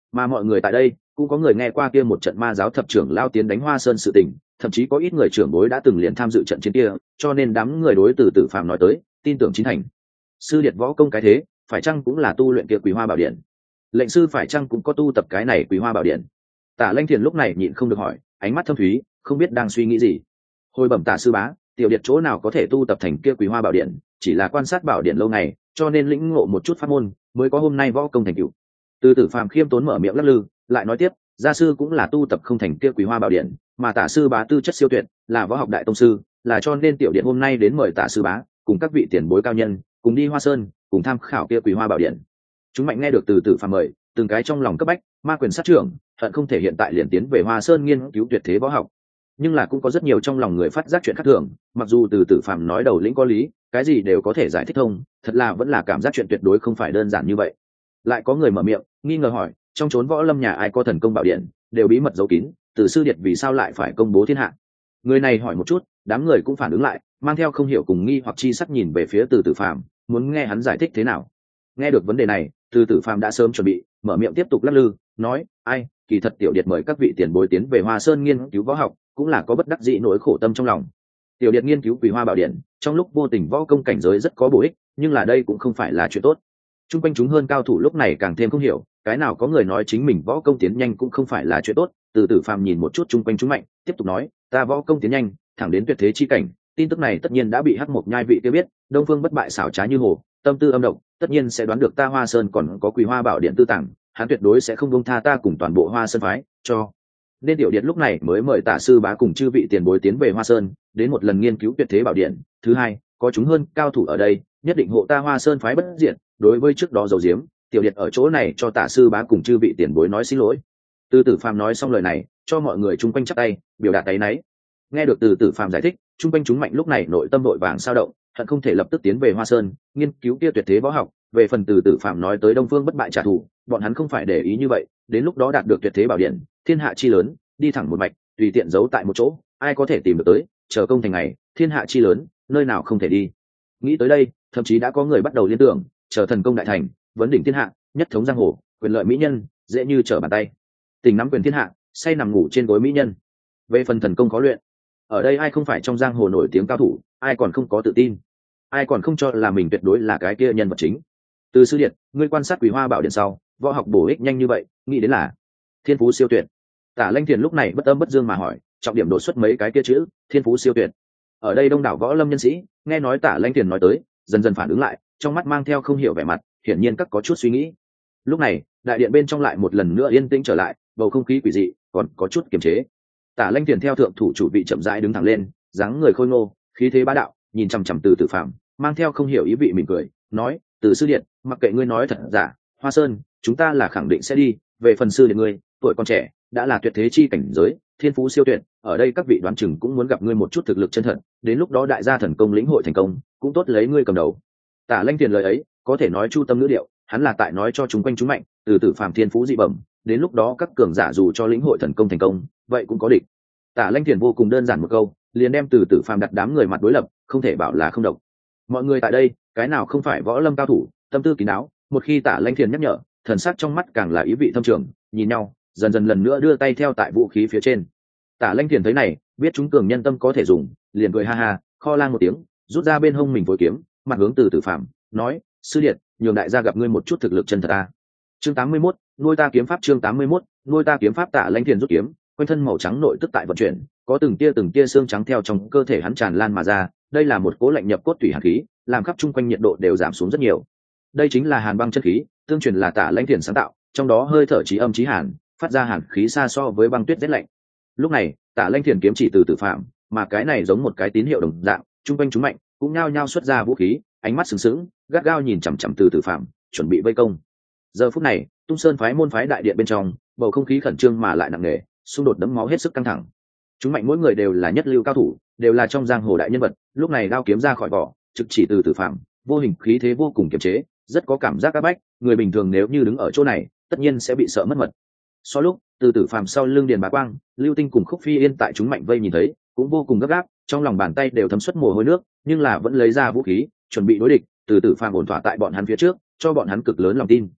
A: mà mọi người tại đây cũng có người nghe qua kia một trận ma giáo thập trưởng lao tiến đánh Hoa Sơn sự tình, thậm chí có ít người trưởng bối đã từng liền tham dự trận chiến kia, cho nên đám người đối từ Tử Phàm nói tới tin tưởng chín thành. Sư điệt võ công cái thế, phải chăng cũng là tu luyện kia Quý Hoa Bảo Điện? Lệnh sư phải chăng cũng có tu tập cái này Quý Hoa Bảo Điện? Tả Lanh Thiền lúc này nhịn không được hỏi, ánh mắt thâm thúy, không biết đang suy nghĩ gì. Hồi bẩm Tả sư bá, tiểu điệt chỗ nào có thể tu tập thành kia Quý Hoa Bảo Điện, chỉ là quan sát bảo điện lâu ngày, cho nên lĩnh ngộ một chút pháp môn, mới có hôm nay võ công thành tựu. Từ Tử Phàm khiêm tốn mở miệng lắc lư, lại nói tiếp, gia sư cũng là tu tập không thành kia Quý Hoa Bảo Điện, mà Tả sư bá tư chất siêu tuyệt, là võ học đại tông sư, là cho nên tiểu điện hôm nay đến mời Tả sư bá cùng các vị tiền bối cao nhân cùng đi Hoa Sơn, cùng tham khảo kia Quý Hoa Bảo Điện. Chúng mạnh nghe được Từ Tử Phàm mời, từng cái trong lòng cấp bách, ma quyền sát trưởng, hận không thể hiện tại liền tiến về Hoa Sơn nghiên cứu tuyệt thế võ học. Nhưng là cũng có rất nhiều trong lòng người phát giác chuyện khác thường, mặc dù Từ Tử Phàm nói đầu lĩnh có lý, cái gì đều có thể giải thích thông, thật là vẫn là cảm giác chuyện tuyệt đối không phải đơn giản như vậy. Lại có người mở miệng nghi ngờ hỏi, trong chốn võ lâm nhà ai có thần công bảo điện, đều bí mật giấu kín, Từ sư điệt vì sao lại phải công bố thiên hạ? Người này hỏi một chút, đám người cũng phản ứng lại, mang theo không hiểu cùng nghi hoặc chi sắc nhìn về phía Từ Tử Phàm, muốn nghe hắn giải thích thế nào. Nghe được vấn đề này, Từ Tử Phàm đã sớm chuẩn bị, mở miệng tiếp tục lắc lư, nói, ai, kỳ thật tiểu điệt mời các vị tiền bối tiến về Hoa Sơn nghiên cứu võ học, cũng là có bất đắc dĩ nỗi khổ tâm trong lòng. Tiểu điệt nghiên cứu Quý Hoa Bảo Điện, trong lúc vô tình võ công cảnh giới rất có bổ ích, nhưng là đây cũng không phải là chuyện tốt. Trung quanh chúng hơn cao thủ lúc này càng thêm không hiểu, cái nào có người nói chính mình võ công tiến nhanh cũng không phải là chuyện tốt. Từ Tử Phàm nhìn một chút trung quanh chúng mạnh, tiếp tục nói, ta võ công tiến nhanh, thẳng đến tuyệt thế chi cảnh. Tin tức này tất nhiên đã bị Hắc Mộc Nhai vị kia biết, Đông Phương Bất Bại xảo trá như hồ, tâm tư âm độc, tất nhiên sẽ đoán được ta Hoa Sơn còn có Quý Hoa Bảo Điện tư tàng, hắn tuyệt đối sẽ không buông tha ta cùng toàn bộ Hoa Sơn phái, cho nên tiểu điện lúc này mới mời Tả sư bá cùng chư vị tiền bối tiến về Hoa Sơn, đến một lần nghiên cứu tuyệt thế bảo điện. Thứ hai, có chúng hơn cao thủ ở đây, nhất định hộ ta Hoa Sơn phái bất diệt. Đối với trước đó dầu diếm, tiểu điện ở chỗ này cho Tả sư bá cùng chư vị tiền bối nói xin lỗi. Từ Tử Phàm nói xong lời này, cho mọi người chung quanh chắp tay, biểu đạt áy náy. Nghe được Từ Tử Phàm giải thích, chung quanh chúng mạnh lúc này nội tâm nội vàng sao động, hận không thể lập tức tiến về Hoa Sơn nghiên cứu kia tuyệt thế võ học. Về phần Từ Tử Phàm nói tới Đông Phương Bất Bại trả thù, bọn hắn không phải để ý như vậy, đến lúc đó đạt được tuyệt thế bảo điện, thiên hạ chi lớn, đi thẳng một mạch, tùy tiện giấu tại một chỗ, ai có thể tìm được tới, chờ công thành ngày, thiên hạ chi lớn, nơi nào không thể đi. Nghĩ tới đây, thậm chí đã có người bắt đầu liên tưởng, chờ thần công đại thành, vấn đỉnh thiên hạ, nhất thống giang hồ, quyền lợi mỹ nhân, dễ như trở bàn tay. Tình nắm quyền thiên hạ, say nằm ngủ trên gối mỹ nhân. Về phần thần công khó luyện, ở đây ai không phải trong giang hồ nổi tiếng cao thủ, ai còn không có tự tin, ai còn không cho là mình tuyệt đối là cái kia nhân vật chính. Từ sư điện, ngươi quan sát Quý Hoa Bảo Điện sau, võ học bổ ích nhanh như vậy, nghĩ đến là thiên phú siêu tuyệt. Tả Lanh Thiền lúc này bất âm bất dương mà hỏi, trọng điểm đột xuất mấy cái kia chữ, thiên phú siêu tuyệt. Ở đây đông đảo võ lâm nhân sĩ nghe nói Tả Lanh Thiền nói tới, dần dần phản ứng lại, trong mắt mang theo không hiểu vẻ mặt, hiển nhiên các có chút suy nghĩ. Lúc này, đại điện bên trong lại một lần nữa yên tĩnh trở lại, bầu không khí quỷ dị, còn có chút kiềm chế. Tả Lanh Thiền theo thượng thủ chủ vị chậm rãi đứng thẳng lên, dáng người khôi ngô, khí thế bá đạo, nhìn chằm chằm Từ Tử Phàm, mang theo không hiểu ý vị mỉm cười, nói, Từ sư điện, mặc kệ ngươi nói thật giả, Hoa Sơn, chúng ta là khẳng định sẽ đi. Về phần sư điện ngươi, tuổi còn trẻ, đã là tuyệt thế chi cảnh giới, thiên phú siêu tuyệt, ở đây các vị đoán chừng cũng muốn gặp ngươi một chút thực lực chân thật, đến lúc đó đại gia thần công lĩnh hội thành công, cũng tốt lấy ngươi cầm đầu. Tả Lanh Thiền lời ấy, có thể nói chu tâm ngữ điệu, hắn là tại nói cho chúng quanh chúng mạnh, Từ Tử Phàm thiên phú dị bẩm, đến lúc đó các cường giả dù cho lĩnh hội thần công thành công, vậy cũng có địch. Tả Lanh Thiền vô cùng đơn giản một câu, liền đem Từ Tử Phàm đặt đám người mặt đối lập, không thể bảo là không độc. Mọi người tại đây, cái nào không phải võ lâm cao thủ, tâm tư kín đáo, một khi Tả Lanh Thiền nhắc nhở, thần sắc trong mắt càng là ý vị thâm trường, nhìn nhau, dần dần lần nữa đưa tay theo tại vũ khí phía trên. Tả Lanh Thiền thấy này, biết chúng cường nhân tâm có thể dùng, liền cười ha ha, kho lang một tiếng, rút ra bên hông mình vội kiếm, mặt hướng Từ Tử Phàm, nói, sư điện, nhường đại gia gặp ngươi một chút thực lực chân thật ta. Chương 81, nuôi ta kiếm pháp. Chương 81, nuôi ta kiếm pháp. Tả Lanh Thiền rút kiếm, quanh thân màu trắng nội tức tại vận chuyển, có từng tia xương trắng theo trong cơ thể hắn tràn lan mà ra, đây là một cố lạnh nhập cốt tủy hàn khí, làm khắp chung quanh nhiệt độ đều giảm xuống rất nhiều. Đây chính là hàn băng chân khí, tương truyền là Tả Lanh Thiền sáng tạo, trong đó hơi thở chí âm chí hàn, phát ra hàn khí xa so với băng tuyết rét lạnh. Lúc này, Tả Lanh Thiền kiếm chỉ Từ Tử Phàm, mà cái này giống một cái tín hiệu đồng dạng, chung quanh chúng mạnh cũng nhao nhao xuất ra vũ khí, ánh mắt sừng sững, gắt gao nhìn chằm chằm Từ Tử Phàm, chuẩn bị vây công. Giờ phút này, Tung Sơn phái môn phái đại điện bên trong, bầu không khí khẩn trương mà lại nặng nề, xung đột đẫm máu hết sức căng thẳng. Chúng mạnh mỗi người đều là nhất lưu cao thủ, đều là trong giang hồ đại nhân vật, lúc này đao kiếm ra khỏi vỏ, trực chỉ Từ Tử Phàm, vô hình khí thế vô cùng kiềm chế, rất có cảm giác áp bách, người bình thường nếu như đứng ở chỗ này, tất nhiên sẽ bị sợ mất mật. So lúc, Từ Tử Phàm sau lưng Điền Bá Quang, Lưu Tinh cùng Khúc Phi Yên tại chúng mạnh vây nhìn thấy, cũng vô cùng gấp gáp, trong lòng bàn tay đều thấm xuất mồ hôi nước, nhưng là vẫn lấy ra vũ khí, chuẩn bị đối địch. Từ Tử Phàm ổn thỏa tại bọn hắn phía trước, cho bọn hắn cực lớn lòng tin.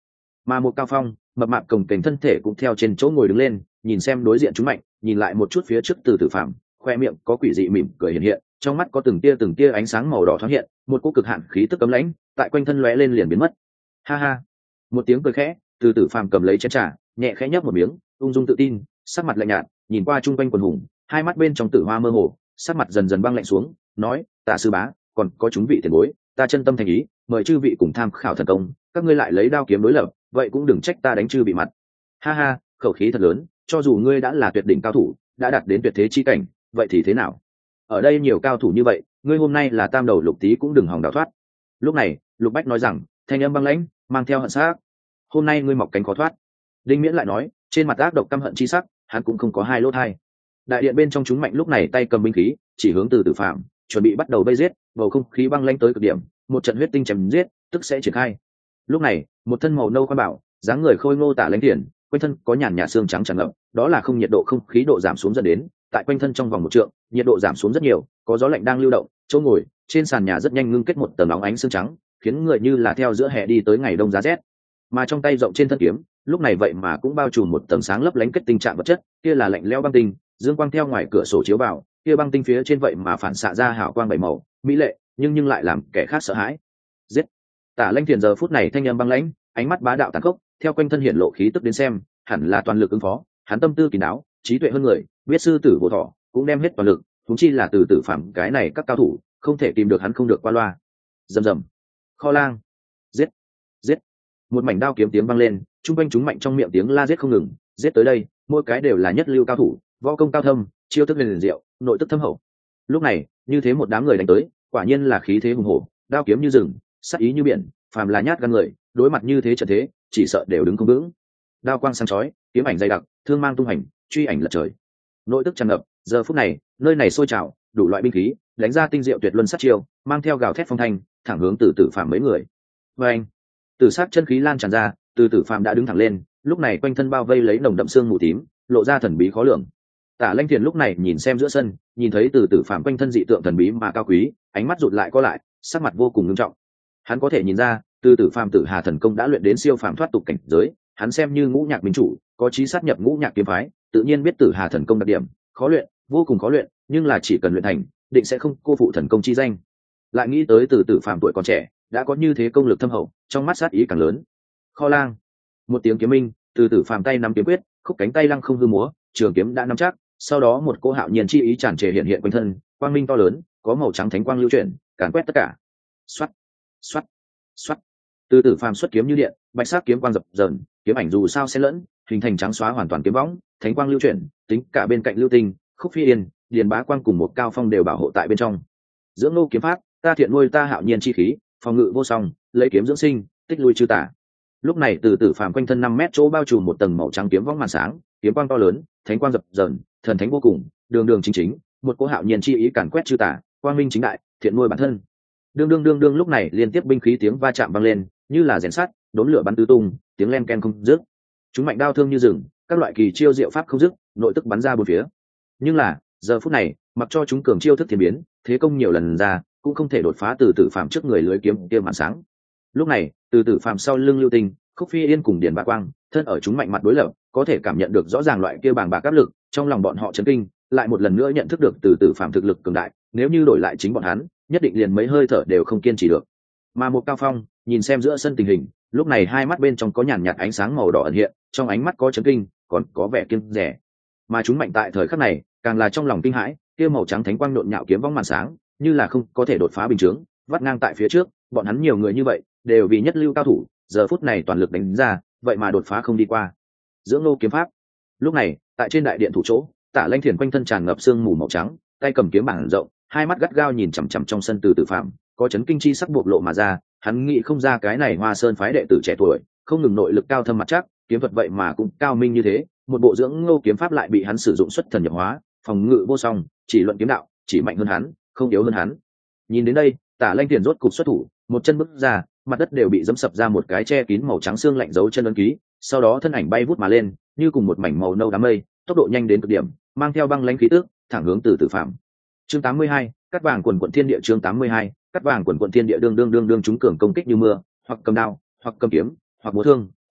A: Mà một cao phong mập mạp cồng kềnh thân thể cũng theo trên chỗ ngồi đứng lên, nhìn xem đối diện chúng mạnh, nhìn lại một chút phía trước từ tử phạm, khoe miệng có quỷ dị mỉm cười hiện hiện, trong mắt có từng tia ánh sáng màu đỏ thoáng hiện, một cỗ cực hạn khí tức cấm lãnh tại quanh thân lóe lên liền biến mất. Ha ha, một tiếng cười khẽ, từ tử phạm cầm lấy chén trà, nhẹ khẽ nhấp một miếng, ung dung tự tin, sắc mặt lạnh nhạt, nhìn qua chung quanh quần hùng, hai mắt bên trong tử hoa mơ hồ, sắc mặt dần dần băng lạnh xuống, nói: Tạ sư bá, còn có chúng vị tiền bối, ta chân tâm thành ý, mời chư vị cùng tham khảo thần công, các ngươi lại lấy đao kiếm đối lập, vậy cũng đừng trách ta đánh chư bị mặt. Ha ha, khẩu khí thật lớn, cho dù ngươi đã là tuyệt đỉnh cao thủ, đã đạt đến tuyệt thế chi cảnh, vậy thì thế nào? Ở đây nhiều cao thủ như vậy, ngươi hôm nay là tam đầu lục tý cũng đừng hòng đào thoát. Lúc này, Lục Bách nói rằng, thanh âm băng lãnh, mang theo hận sắc. Hôm nay ngươi mọc cánh khó thoát. Đinh Miễn lại nói, trên mặt ác độc căm hận chi sắc, hắn cũng không có hai lỗ thai. Đại điện bên trong chúng mạnh lúc này tay cầm binh khí, chỉ hướng từ tử phạm, chuẩn bị bắt đầu vây giết, bầu không khí băng lãnh tới cực điểm, một trận huyết tinh chém giết, tức sẽ triển khai. Lúc này, một thân màu nâu quan bảo, dáng người khôi ngô Tả Lãnh Thiền, quanh thân có nhàn nhạt xương trắng tràn ngập, đó là không nhiệt độ không khí độ giảm xuống dẫn đến, tại quanh thân trong vòng một trượng, nhiệt độ giảm xuống rất nhiều, có gió lạnh đang lưu động, chỗ ngồi trên sàn nhà rất nhanh ngưng kết một tầng óng ánh xương trắng, khiến người như là theo giữa hè đi tới ngày đông giá rét. Mà trong tay rộng trên thân kiếm, lúc này vậy mà cũng bao trùm một tầng sáng lấp lánh kết tinh trạng vật chất, kia là lạnh lẽo băng tinh, dương quang theo ngoài cửa sổ chiếu vào, kia băng tinh phía trên vậy mà phản xạ ra hào quang bảy màu, mỹ lệ, nhưng lại làm kẻ khác sợ hãi. Giết! Tả Lãnh Thiền giờ phút này thanh âm băng lãnh, ánh mắt bá đạo tàn khốc, theo quanh thân hiện lộ khí tức đến xem, hẳn là toàn lực ứng phó, hắn tâm tư kín đáo, trí tuệ hơn người, biết sư tử vô thọ, cũng đem hết toàn lực, chúng chi là từ tử phạm cái này các cao thủ, không thể tìm được hắn không được qua loa. Rầm rầm. Kho lang. Giết! Giết! Một mảnh đao kiếm tiếng vang lên, trung quanh chúng mạnh trong miệng tiếng la giết không ngừng, giết tới đây, mỗi cái đều là nhất lưu cao thủ, võ công cao thâm, chiêu thức huyền diệu, nội tức thâm hậu. Lúc này, như thế một đám người đánh tới, quả nhiên là khí thế hùng hổ, đao kiếm như rừng, sắc ý như biển, phàm là nhát gan người, đối mặt như thế trận thế, chỉ sợ đều đứng không vững. Đao quang sáng chói, kiếm ảnh dày đặc, thương mang tung hành, truy ảnh lật trời. Nội tức tràn ngập, giờ phút này, nơi này sôi trào, đủ loại binh khí, đánh ra tinh diệu tuyệt luân sát chiêu, mang theo gào thét phong thanh, thẳng hướng từ tử phạm mấy người. Oeng! Tử sát chân khí lan tràn ra, từ tử phạm đã đứng thẳng lên, lúc này quanh thân bao vây lấy nồng đậm xương mù tím, lộ ra thần bí khó lường. Tả Lãnh Thiền lúc này nhìn xem giữa sân, nhìn thấy từ tử phạm quanh thân dị tượng thần bí mà cao quý, ánh mắt rụt lại co lại, sắc mặt vô cùng nghiêm trọng. Hắn có thể nhìn ra, từ tử phạm Tử Hà thần công đã luyện đến siêu phàm thoát tục cảnh giới, hắn xem như ngũ nhạc minh chủ, có chí sát nhập ngũ nhạc kiếm phái, tự nhiên biết Tử Hà thần công đặc điểm, khó luyện, vô cùng khó luyện, nhưng là chỉ cần luyện thành, định sẽ không cô phụ thần công chi danh. Lại nghĩ tới từ tử phạm tuổi còn trẻ, đã có như thế công lực thâm hậu, trong mắt sát ý càng lớn. Kho lang. Một tiếng kiếm minh, từ tử phạm tay nắm kiếm quyết, khúc cánh tay lăng không hư múa, trường kiếm đã nắm chắc, sau đó một cỗ hạo nhiên chi ý tràn trề hiện hiện quanh thân, quang minh to lớn, có màu trắng thánh quang lưu chuyển, càn quét tất cả. Xoát, xoát, xoát. Từ tử phàm xuất kiếm như điện, bạch sắc kiếm quang dập dờn, kiếm ảnh dù sao xen lẫn, hình thành trắng xóa hoàn toàn kiếm võng, thánh quang lưu chuyển, tính cả bên cạnh lưu tinh, khúc phi yên, điền bá quang cùng một cao phong đều bảo hộ tại bên trong. Dưỡng nô kiếm pháp, ta thiện nuôi ta hạo nhiên chi khí, phòng ngự vô song, lấy kiếm dưỡng sinh, tích lui chư tả. Lúc này từ tử phàm quanh thân 5 mét chỗ bao trùm một tầng màu trắng kiếm võng màn sáng, kiếm quang to lớn, thánh quang dập dờn, thần thánh vô cùng, đường đường chính chính, một cỗ hạo nhiên chi ý càn quét chư tả, quang minh chính đại, thiện nuôi bản thân. Đương lúc này liên tiếp binh khí tiếng va chạm vang lên, như là rèn sắt, đốn lửa bắn tứ tung, tiếng len ken không dứt. Chúng mạnh đao thương như rừng, các loại kỳ chiêu diệu pháp không dứt, nội tức bắn ra bốn phía. Nhưng là, giờ phút này, mặc cho chúng cường chiêu thức thiên biến, thế công nhiều lần ra, cũng không thể đột phá từ tử phàm trước người lưới kiếm kia màn sáng. Lúc này, từ tử phàm sau lưng lưu tình, khúc phi yên cùng điền bá quang, thân ở chúng mạnh mặt đối lập, có thể cảm nhận được rõ ràng loại kia bàng bạc áp lực, trong lòng bọn họ chấn kinh, lại một lần nữa nhận thức được từ tử phàm thực lực cường đại, nếu như đổi lại chính bọn hắn, nhất định liền mấy hơi thở đều không kiên trì được. Mà một cao phong nhìn xem giữa sân tình hình, lúc này hai mắt bên trong có nhàn nhạt ánh sáng màu đỏ ẩn hiện, trong ánh mắt có chấn kinh, còn có vẻ kiêng dè. Mà chúng mạnh tại thời khắc này, càng là trong lòng kinh hãi, kia màu trắng thánh quang nhộn nhạo kiếm vong màn sáng, như là không có thể đột phá bình chướng, vắt ngang tại phía trước, bọn hắn nhiều người như vậy, đều vì nhất lưu cao thủ, giờ phút này toàn lực đánh ra, vậy mà đột phá không đi qua. Dưỡng nô kiếm pháp. Lúc này, tại trên đại điện thủ chỗ, Tả Lãnh Thiền quanh thân tràn ngập sương mù màu trắng, tay cầm kiếm bảng rộng, hai mắt gắt gao nhìn chằm chằm trong sân từ tử phạm, có chấn kinh chi sắc bộc lộ mà ra, hắn nghĩ không ra cái này Hoa Sơn phái đệ tử trẻ tuổi, không ngừng nội lực cao thâm mặt chắc, kiếm thuật vậy mà cũng cao minh như thế, một bộ dưỡng ngô kiếm pháp lại bị hắn sử dụng xuất thần nhập hóa, phòng ngự vô song, chỉ luận kiếm đạo, chỉ mạnh hơn hắn, không yếu hơn hắn. Nhìn đến đây, Tả Lãnh Thiền rốt cục xuất thủ, một chân bước ra, mặt đất đều bị dẫm sập ra một cái che kín màu trắng xương lạnh dấu chân ấn ký, sau đó thân ảnh bay vút mà lên, như cùng một mảnh màu nâu đám mây, tốc độ nhanh đến cực điểm, mang theo băng lãnh khí tức, thẳng hướng từ tử phạm. Chương 82, cắt vàng quần quần thiên địa. Chương 82, cắt vàng quần quần thiên địa. Đương chúng cường công kích như mưa, hoặc cầm đao, hoặc cầm kiếm, hoặc múa thương,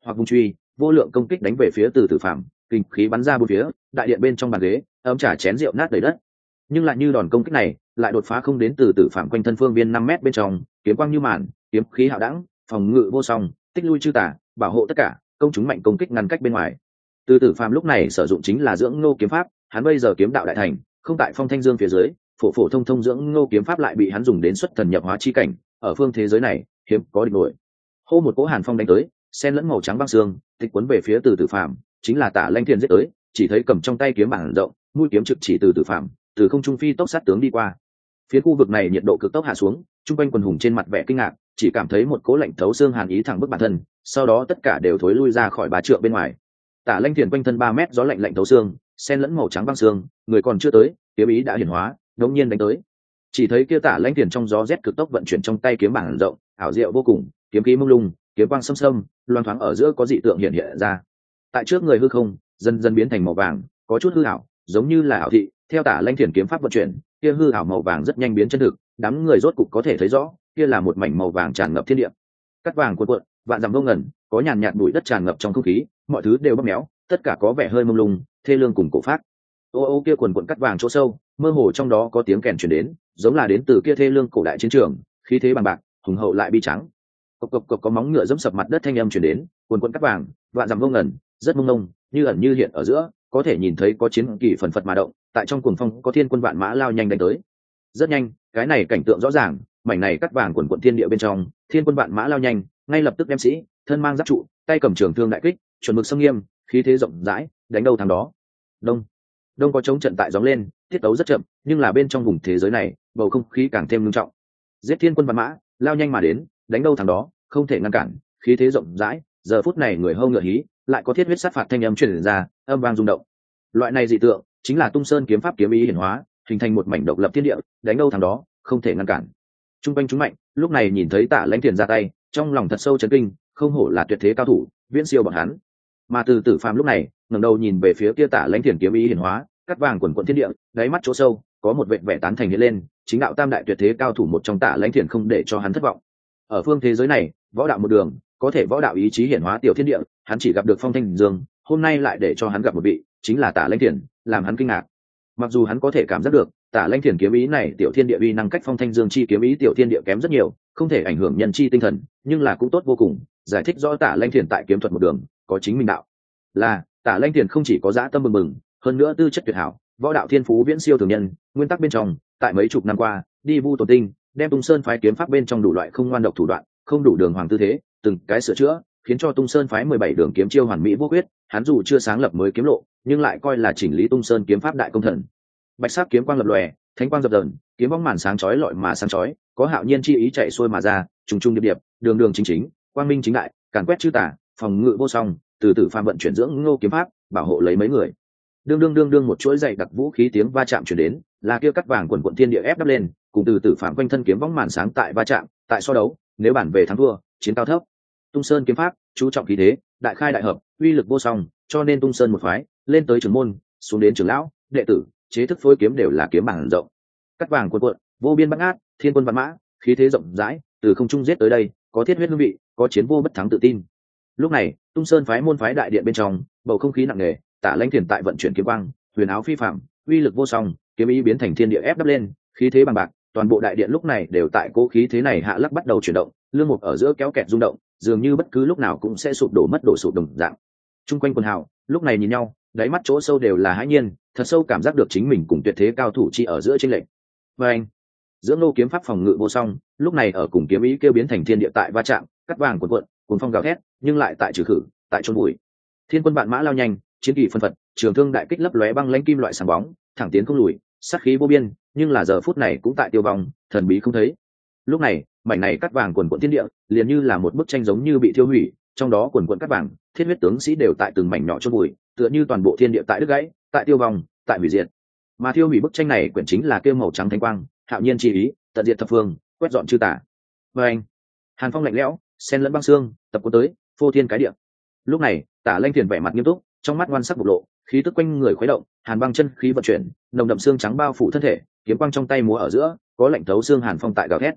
A: hoặc vùng truy, vô lượng công kích đánh về phía từ tử phạm, kinh khí bắn ra bốn phía, đại điện bên trong bàn ghế ấm trà chén rượu nát đầy đất. Nhưng lại như đòn công kích này lại đột phá không đến từ tử phạm quanh thân phương viên 5 mét bên trong, kiếm quang như màn, kiếm khí hạo đẳng, phòng ngự vô song, tích lui chư tả, bảo hộ tất cả, công chúng mạnh công kích ngăn cách bên ngoài. Từ tử phạm lúc này sử dụng chính là dưỡng ngô kiếm pháp, hắn bây giờ kiếm đạo đại thành, không tại phong thanh dương phía dưới, phổ phổ thông thông dưỡng ngô kiếm pháp lại bị hắn dùng đến xuất thần nhập hóa chi cảnh, ở phương thế giới này hiếm có địch nổi. Hô một cỗ hàn phong đánh tới, xen lẫn màu trắng băng xương, tịch cuốn về phía từ tử phạm, chính là Tả Lanh Thiền giết tới, chỉ thấy cầm trong tay kiếm bảng rộng, mũi kiếm trực chỉ từ tử phạm, từ không trung phi tốc sát tướng đi qua. Phía khu vực này nhiệt độ cực tốc hạ xuống, trung quanh quần hùng trên mặt vẻ kinh ngạc, chỉ cảm thấy một cỗ lạnh thấu xương hàn ý thẳng bức bản thân, sau đó tất cả đều thối lui ra khỏi 3 trượng bên ngoài. Tả Lanh Thiền quanh thân 3 mét gió lạnh lạnh thấu xương, xen lẫn màu trắng băng xương, người còn chưa tới, kiếm ý đã hiển hóa, đột nhiên đánh tới. Chỉ thấy kia Tả Lanh Thiền trong gió rét cực tốc vận chuyển trong tay kiếm bảng rộng, ảo diệu vô cùng, kiếm khí mông lung, kiếm quang xâm xâm, loan thoáng ở giữa có dị tượng hiện hiện ra. Tại trước người hư không, dần dần biến thành màu vàng, có chút hư ảo, giống như là ảo thị. Theo Tả Lanh Thiền kiếm pháp vận chuyển, kia hư ảo màu vàng rất nhanh biến chân thực, đám người rốt cục có thể thấy rõ, kia là một mảnh màu vàng tràn ngập thiên địa. Cắt vàng cuộn cuộn, vạn dặm vô ngần, có nhàn nhạt bụi đất tràn ngập trong không khí, mọi thứ đều bóp méo, tất cả có vẻ hơi mông lung, thê lương cùng cổ phát. Ô ô kia cuộn cuộn cắt vàng chỗ sâu, mơ hồ trong đó có tiếng kèn truyền đến, giống là đến từ kia thê lương cổ đại chiến trường, khí thế bằng bạc, hùng hậu lại bi trắng. Cộc cộc cộc có móng ngựa giẫm sập mặt đất thanh âm truyền đến, cuộn cuộn cắt vàng, vạn dặm vô ngần, rất mông lung, như ẩn như hiện ở giữa, có thể nhìn thấy có chiến kỳ phần phật mà động, tại trong cuồng phong có thiên quân vạn mã lao nhanh đánh tới. Rất nhanh, cái này cảnh tượng rõ ràng, mảnh này cắt vàng cuộn cuộn thiên địa bên trong, thiên quân vạn mã lao nhanh, ngay lập tức đem sĩ, thân mang giáp trụ, tay cầm trường thương đại kích, chuẩn mực xâm nghiêm, khí thế rộng rãi, đánh đâu thắng đó. Đông, đông có chống trận tại gióng lên, tiết tấu rất chậm, nhưng là bên trong vùng thế giới này, bầu không khí càng thêm nghiêm trọng. Giết thiên quân vạn mã, lao nhanh mà đến, đánh đâu thắng đó, không thể ngăn cản, khí thế rộng rãi, giờ phút này người hâu ngựa hí, lại có thiết huyết sát phạt thanh âm truyền ra, âm vang rung động. Loại này dị tượng, chính là Tung Sơn kiếm pháp kiếm ý hiển hóa, hình thành một mảnh độc lập thiên địa, đánh đâu thắng đó, không thể ngăn cản. Trung quanh chúng mạnh, lúc này nhìn thấy Tả Lãnh Thiền ra tay, trong lòng thật sâu chấn kinh, không hổ là tuyệt thế cao thủ, viễn siêu bọn hắn. Mà từ tử phàm lúc này ngẩng đầu nhìn về phía kia Tả Lãnh Thiền kiếm ý hiển hóa, cắt vàng quần quần thiên địa, đáy mắt chỗ sâu có một vệt vẻ tán thành hiện lên, chính đạo tam đại tuyệt thế cao thủ một trong Tả Lãnh Thiền không để cho hắn thất vọng. Ở phương thế giới này, võ đạo một đường, có thể võ đạo ý chí hiển hóa tiểu thiên địa, hắn chỉ gặp được Phong Thanh Dương, hôm nay lại để cho hắn gặp một vị, chính là Tả Lãnh Thiền, làm hắn kinh ngạc. Mặc dù hắn có thể cảm giác được Tả Lãnh Thiền kiếm ý này tiểu thiên địa uy năng cách Phong Thanh Dương chi kiếm ý tiểu thiên địa kém rất nhiều, không thể ảnh hưởng nhân chi tinh thần, nhưng là cũng tốt vô cùng, giải thích rõ Tả Lãnh Thiền tại kiếm thuật một đường có chính mình đạo. Là Tả Lãnh Thiền không chỉ có dã tâm bừng bừng, hơn nữa tư chất tuyệt hảo, võ đạo thiên phú viễn siêu thường nhân, nguyên tắc bên trong, tại mấy chục năm qua, đi vu tồn tinh, đem Tung Sơn phái kiếm pháp bên trong đủ loại không ngoan độc thủ đoạn, không đủ đường hoàng tư thế, từng cái sửa chữa, khiến cho Tung Sơn phái 17 đường kiếm chiêu hoàn mỹ vô quyết, hắn dù chưa sáng lập mới kiếm lộ, nhưng lại coi là chỉnh lý Tung Sơn kiếm pháp đại công thần. Bạch sắc kiếm quang lập lòe, thánh quang dập dờn, kiếm bóng màn sáng chói lọi mà sáng chói, có hạo nhiên chi ý chạy xuôi mà ra, trùng trùng điệp điệp, đường đường chính chính, quang minh chính đại, càn quét chư tà, phòng ngự vô song, từ từ phàm vận chuyển dưỡng ngô kiếm pháp, bảo hộ lấy mấy người. Đương một chuỗi dày đặc vũ khí tiếng va chạm truyền đến, là kia cắt vàng quần quần thiên địa ép đắp lên, cùng từ từ phàm quanh thân kiếm bóng màn sáng tại va chạm, tại so đấu, nếu bản về thắng thua, chiến cao thấp. Tung Sơn kiếm pháp, chú trọng khí thế, đại khai đại hợp, uy lực vô song, cho nên Tung Sơn một phái, lên tới trưởng môn, xuống đến trưởng lão, đệ tử, chế thức phối kiếm đều là kiếm bảng rộng. Cắt vàng cuộn cuộn, vô biên bát ngát, thiên quân vạn mã, khí thế rộng rãi, từ không trung giết tới đây, có thiết huyết hương vị, có chiến vô bất thắng tự tin. Lúc này, Tung Sơn phái môn phái đại điện bên trong, bầu không khí nặng nề, Tả Lãnh Thiền tại vận chuyển kiếm quang, huyền áo phi phàm, uy lực vô song, kiếm ý biến thành thiên địa ép đắp lên, khí thế bằng bạc, toàn bộ đại điện lúc này đều tại cố khí thế này hạ lắc bắt đầu chuyển động, lương mục ở giữa kéo kẹt rung động, dường như bất cứ lúc nào cũng sẽ sụp đổ mất đổ sụp đồng dạng. Trung quanh quần hào, lúc này nhìn nhau, đáy mắt chỗ sâu đều là hãi nhiên, thật sâu cảm giác được chính mình cùng tuyệt thế cao thủ chi ở giữa chênh lệch. Và anh, dưỡng lô kiếm pháp phòng ngự vô song, lúc này ở cùng kiếm ý kêu biến thành thiên địa tại va chạm, cắt vàng cuộn cuộn, cuồng phong gào thét, nhưng lại tại trừ khử, tại chôn bụi. Thiên quân vạn mã lao nhanh, chiến kỳ phân phật, trường thương đại kích lấp lóe băng lãnh kim loại sáng bóng, thẳng tiến không lùi, sát khí vô biên, nhưng là giờ phút này cũng tại tiêu vong, thần bí không thấy. Lúc này, mảnh này cắt vàng cuộn cuộn thiên địa, liền như là một bức tranh giống như bị thiêu hủy, trong đó cuộn cuộn cắt vàng, thiết huyết tướng sĩ đều tại từng mảnh nhỏ chôn bụi, tựa như toàn bộ thiên địa tại đứt gãy, tại tiêu vong, tại hủy diệt. Mà thiêu hủy bức tranh này quyển chính là kêu màu trắng thanh quang, hạo nhiên chi ý, tận diệt thập phương, quét dọn chư tả. Và anh, hàn phong lạnh lẽo, xen lẫn băng xương, tập cuốn tới, phô thiên cái địa. Lúc này, Tả Lãnh Thiền vẻ mặt nghiêm túc, trong mắt ngoan sắc bộc lộ, khí tức quanh người khuấy động, hàn băng chân khí vận chuyển, nồng đậm xương trắng bao phủ thân thể, kiếm quang trong tay múa ở giữa, có lạnh thấu xương hàn phong tại gào thét.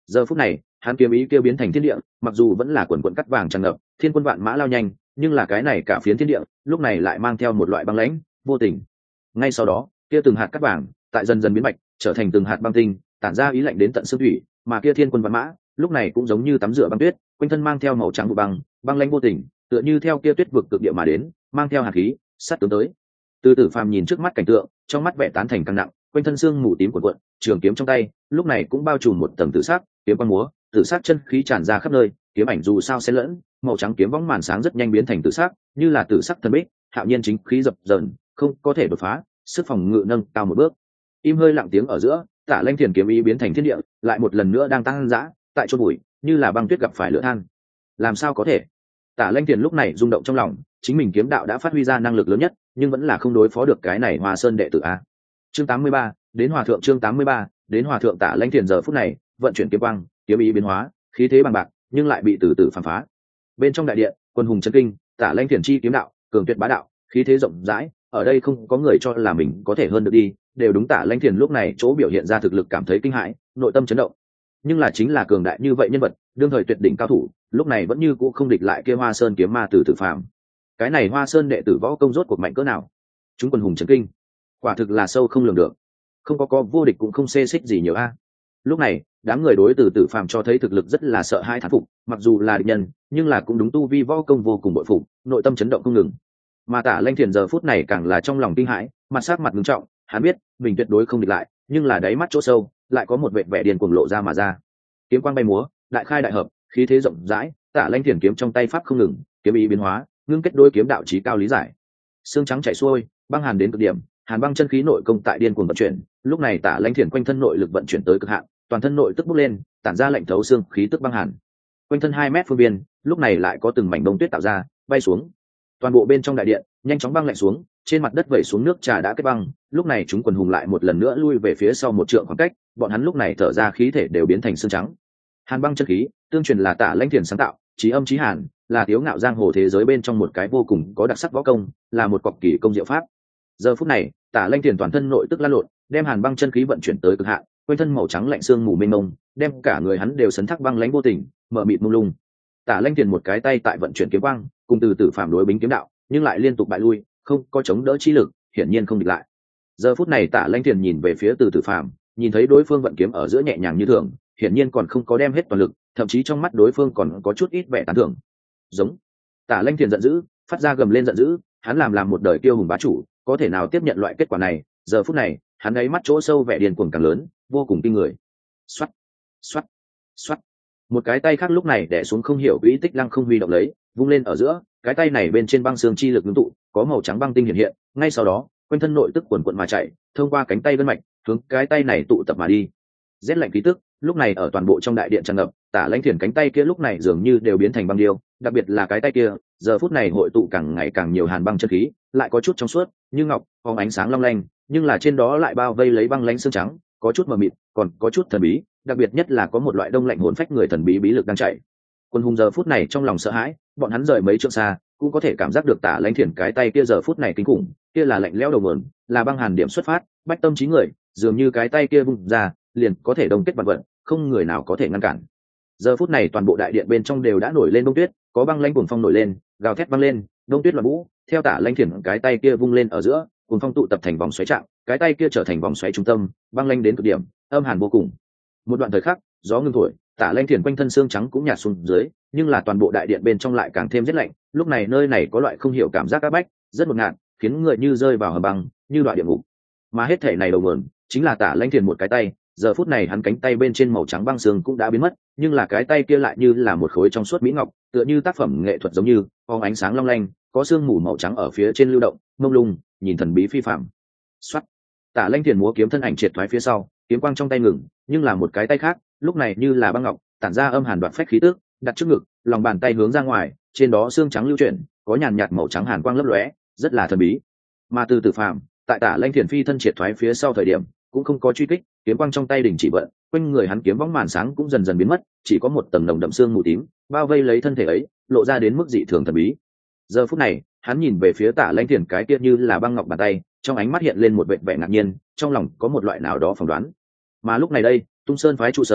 A: Giờ phút này hắn kiếm ý kêu biến thành thiên địa, mặc dù vẫn là quần quần cắt vàng tràn ngập, thiên quân vạn mã lao nhanh, nhưng là cái này cả phiến thiên địa lúc này lại mang theo một loại băng lãnh vô tình. Ngay sau đó kia từng hạt cắt vàng tại dần dần biến bạch, trở thành từng hạt băng tinh, tản ra ý lạnh đến tận xương thủy, mà kia thiên quân vạn mã lúc này cũng giống như tắm rửa băng tuyết, quanh thân mang theo màu trắng vụ băng, băng lãnh vô tình, tựa như theo kia tuyết vực cực địa mà đến, mang theo hạt khí sát tướng tới. Từ Tử Phàm nhìn trước mắt cảnh tượng, trong mắt vẻ tán thành càng nặng, quanh thân xương mù tím cuộn cuộn, trường kiếm trong tay lúc này cũng bao trùm một tầng tử sắc, kiếm quang múa, tử sắc chân khí tràn ra khắp nơi, kiếm ảnh dù sao xen lẫn, màu trắng kiếm võng màn sáng rất nhanh biến thành tử sắc, như là tử sắc thần bích, hạo nhiên chính khí dập dờn, không có thể đột phá, sức phòng ngự nâng cao một bước. Im hơi lặng tiếng ở giữa, Tạ Lanh Thiền kiếm ý biến thành thiên địa, lại một lần nữa đang tăng dã, tại chôn bụi, như là băng tuyết gặp phải lửa than. Làm sao có thể? Tạ Lanh Thiền lúc này rung động trong lòng, chính mình kiếm đạo đã phát huy ra năng lực lớn nhất, nhưng vẫn là không đối phó được cái này Hoa Sơn đệ tử a. Chương 83, đến hòa thượng. Chương 83, đến hòa thượng. Tạ Lanh Thiền giờ phút này vận chuyển kiếm quang, kiếm ý biến hóa, khí thế bằng bạc, nhưng lại bị từ từ phản phá. Bên trong đại điện, quân hùng chấn kinh, Tạ Lanh Thiền chi kiếm đạo, cường tuyệt bá đạo, khí thế rộng rãi, ở đây không có người cho là mình có thể hơn được đi, đều đúng Tạ Lanh Thiền lúc này chỗ biểu hiện ra thực lực cảm thấy kinh hãi, nội tâm chấn động. Nhưng là chính là cường đại như vậy nhân vật, đương thời tuyệt đỉnh cao thủ, lúc này vẫn như cũ không địch lại kia Hoa Sơn kiếm ma Từ Tử Phàm. Cái này Hoa Sơn đệ tử võ công rốt cuộc mạnh cỡ nào? Chúng quân hùng chấn kinh, quả thực là sâu không lường được, không có vô địch cũng không xê xích gì nhiều a. Lúc này đám người đối Từ Tử Phàm cho thấy thực lực rất là sợ hãi thán phục, mặc dù là địch nhân nhưng là cũng đúng tu vi võ công vô cùng bội phục, nội tâm chấn động không ngừng. Mà Tạ Lanh Thiền giờ phút này càng là trong lòng kinh hãi, mặt sắc mặt nghiêm trọng, hắn biết mình tuyệt đối không địch lại, nhưng là đáy mắt chỗ sâu lại có một vẻ vẻ điên cuồng lộ ra mà ra. Kiếm quang bay múa, đại khai đại hợp, khí thế rộng rãi, Tạ Lanh Thiền kiếm trong tay pháp không ngừng, kiếm ý biến hóa, ngưng kết đôi kiếm đạo chí cao lý giải. Xương trắng chảy xuôi, băng hàn đến cực điểm, hàn băng chân khí nội công tại điên cuồng vận chuyển, lúc này Tạ Lanh Thiền quanh thân nội lực vận chuyển tới cực hạn, toàn thân nội tức bốc lên, tản ra lạnh thấu xương khí tức băng hàn. Quanh thân 2 mét phương biên, lúc này lại có từng mảnh bông tuyết tạo ra, bay xuống. Toàn bộ bên trong đại điện nhanh chóng băng lạnh xuống, trên mặt đất vẩy xuống nước trà đã kết băng, lúc này chúng quần hùng lại một lần nữa lui về phía sau một trượng khoảng cách, bọn hắn lúc này thở ra khí thể đều biến thành xương trắng. Hàn băng chân khí tương truyền là Tạ Lanh Thiền sáng tạo, chí âm chí hàn, là tiếu ngạo giang hồ thế giới bên trong một cái vô cùng có đặc sắc võ công, là một cọc kỳ công diệu pháp. Giờ phút này Tạ Lanh Thiền toàn thân nội tức lan lộn, đem hàn băng chân khí vận chuyển tới cực hạn, quanh thân màu trắng lạnh xương mù mênh mông, đem cả người hắn đều sấn thác băng lãnh vô tình, mờ mịt mông lung. Tạ Lanh Thiền một cái tay tại vận chuyển kiếm quang, cùng Từ Tử Phàm đối bính kiếm đạo, nhưng lại liên tục bại lui, không có chống đỡ chi lực, hiển nhiên không địch lại. Giờ phút này Tạ Lanh Thiền nhìn về phía Từ Tử Phàm, nhìn thấy đối phương vận kiếm ở giữa nhẹ nhàng như thường, hiển nhiên còn không có đem hết toàn lực, thậm chí trong mắt đối phương còn có chút ít vẻ tán thưởng. Giống. Tạ Lanh Thiền giận dữ, phát ra gầm lên giận dữ, hắn làm một đời kiêu hùng bá chủ, có thể nào tiếp nhận loại kết quả này? Giờ phút này hắn ấy mắt chỗ sâu vẻ điên cuồng càng lớn, vô cùng kinh người. Xoát, xoát, xoát. Một cái tay khác lúc này đè xuống không hiểu quỹ tích lăng không huy động lấy, vung lên ở giữa, cái tay này bên trên băng xương chi lực ngưng tụ, có màu trắng băng tinh hiện hiện, ngay sau đó quanh thân nội tức quần quận mà chạy, thông qua cánh tay gân mạch hướng cái tay này tụ tập mà đi. Rét lạnh khí tức lúc này ở toàn bộ trong đại điện tràn ngập, Tạ Lanh Thiền cánh tay kia lúc này dường như đều biến thành băng điêu, đặc biệt là cái tay kia giờ phút này hội tụ càng ngày càng nhiều hàn băng chân khí, lại có chút trong suốt như ngọc, phóng ánh sáng long lanh, nhưng là trên đó lại bao vây lấy băng lãnh xương trắng, có chút mờ mịt, còn có chút thần bí, đặc biệt nhất là có một loại đông lạnh hồn phách người thần bí bí lực đang chạy. Quân hùng giờ phút này trong lòng sợ hãi, bọn hắn rời mấy trượng xa cũng có thể cảm giác được Tạ Lanh Thiền cái tay kia giờ phút này kinh khủng, kia là lạnh lẽo đầu nguồn, là băng hàn điểm xuất phát, bách tâm trí người, dường như cái tay kia vung ra liền có thể đông kết vạn vật, không người nào có thể ngăn cản. Giờ phút này toàn bộ đại điện bên trong đều đã nổi lên đông tuyết, có băng lãnh cuồng phong nổi lên, gào thét băng lên, đông tuyết loạn vũ, theo Tạ Lanh Thiền cái tay kia vung lên ở giữa, cuồng phong tụ tập thành vòng xoáy trạng, cái tay kia trở thành vòng xoáy trung tâm, băng lãnh đến cực điểm, âm hàn vô cùng. Một đoạn thời khắc, gió ngưng thổi, Tạ Lanh Thiền quanh thân xương trắng cũng nhạt xuống dưới, nhưng là toàn bộ đại điện bên trong lại càng thêm rét lạnh, lúc này nơi này có loại không hiểu cảm giác áp bách, rất ngột ngạt, khiến người như rơi vào hầm băng, như đoạn địa ngục. Mà hết thể này đầu nguồn chính là Tạ Lanh Thiền một cái tay, giờ phút này hắn cánh tay bên trên màu trắng băng xương cũng đã biến mất, nhưng là cái tay kia lại như là một khối trong suốt mỹ ngọc, tựa như tác phẩm nghệ thuật giống như, phóng ánh sáng long lanh, có sương mù màu trắng ở phía trên lưu động, mông lung, nhìn thần bí phi phàm. Soát. Tạ Lanh Thiền múa kiếm thân ảnh triệt thoái phía sau, kiếm quang trong tay ngừng, nhưng là một cái tay khác, lúc này như là băng ngọc, tản ra âm hàn đoạt phách khí tức, đặt trước ngực, lòng bàn tay hướng ra ngoài, trên đó xương trắng lưu chuyển, có nhàn nhạt màu trắng hàn quang lấp lóe, rất là thần bí. Mà Từ Tử Phàm, tại Tạ Lanh Thiền phi thân triệt thoái phía sau thời điểm, cũng không có truy kích, kiếm quang trong tay đình chỉ vận, quanh người hắn kiếm võng màn sáng cũng dần dần biến mất, chỉ có một tầng nồng đậm xương mù tím bao vây lấy thân thể ấy, lộ ra đến mức dị thường thần bí. Giờ phút này hắn nhìn về phía Tạ Lanh Thiền cái kia như là băng ngọc bàn tay, trong ánh mắt hiện lên một vẻ vẻ ngạc nhiên, trong lòng có một loại nào đó phỏng đoán. Mà lúc này đây, Tung Sơn phái trụ sở,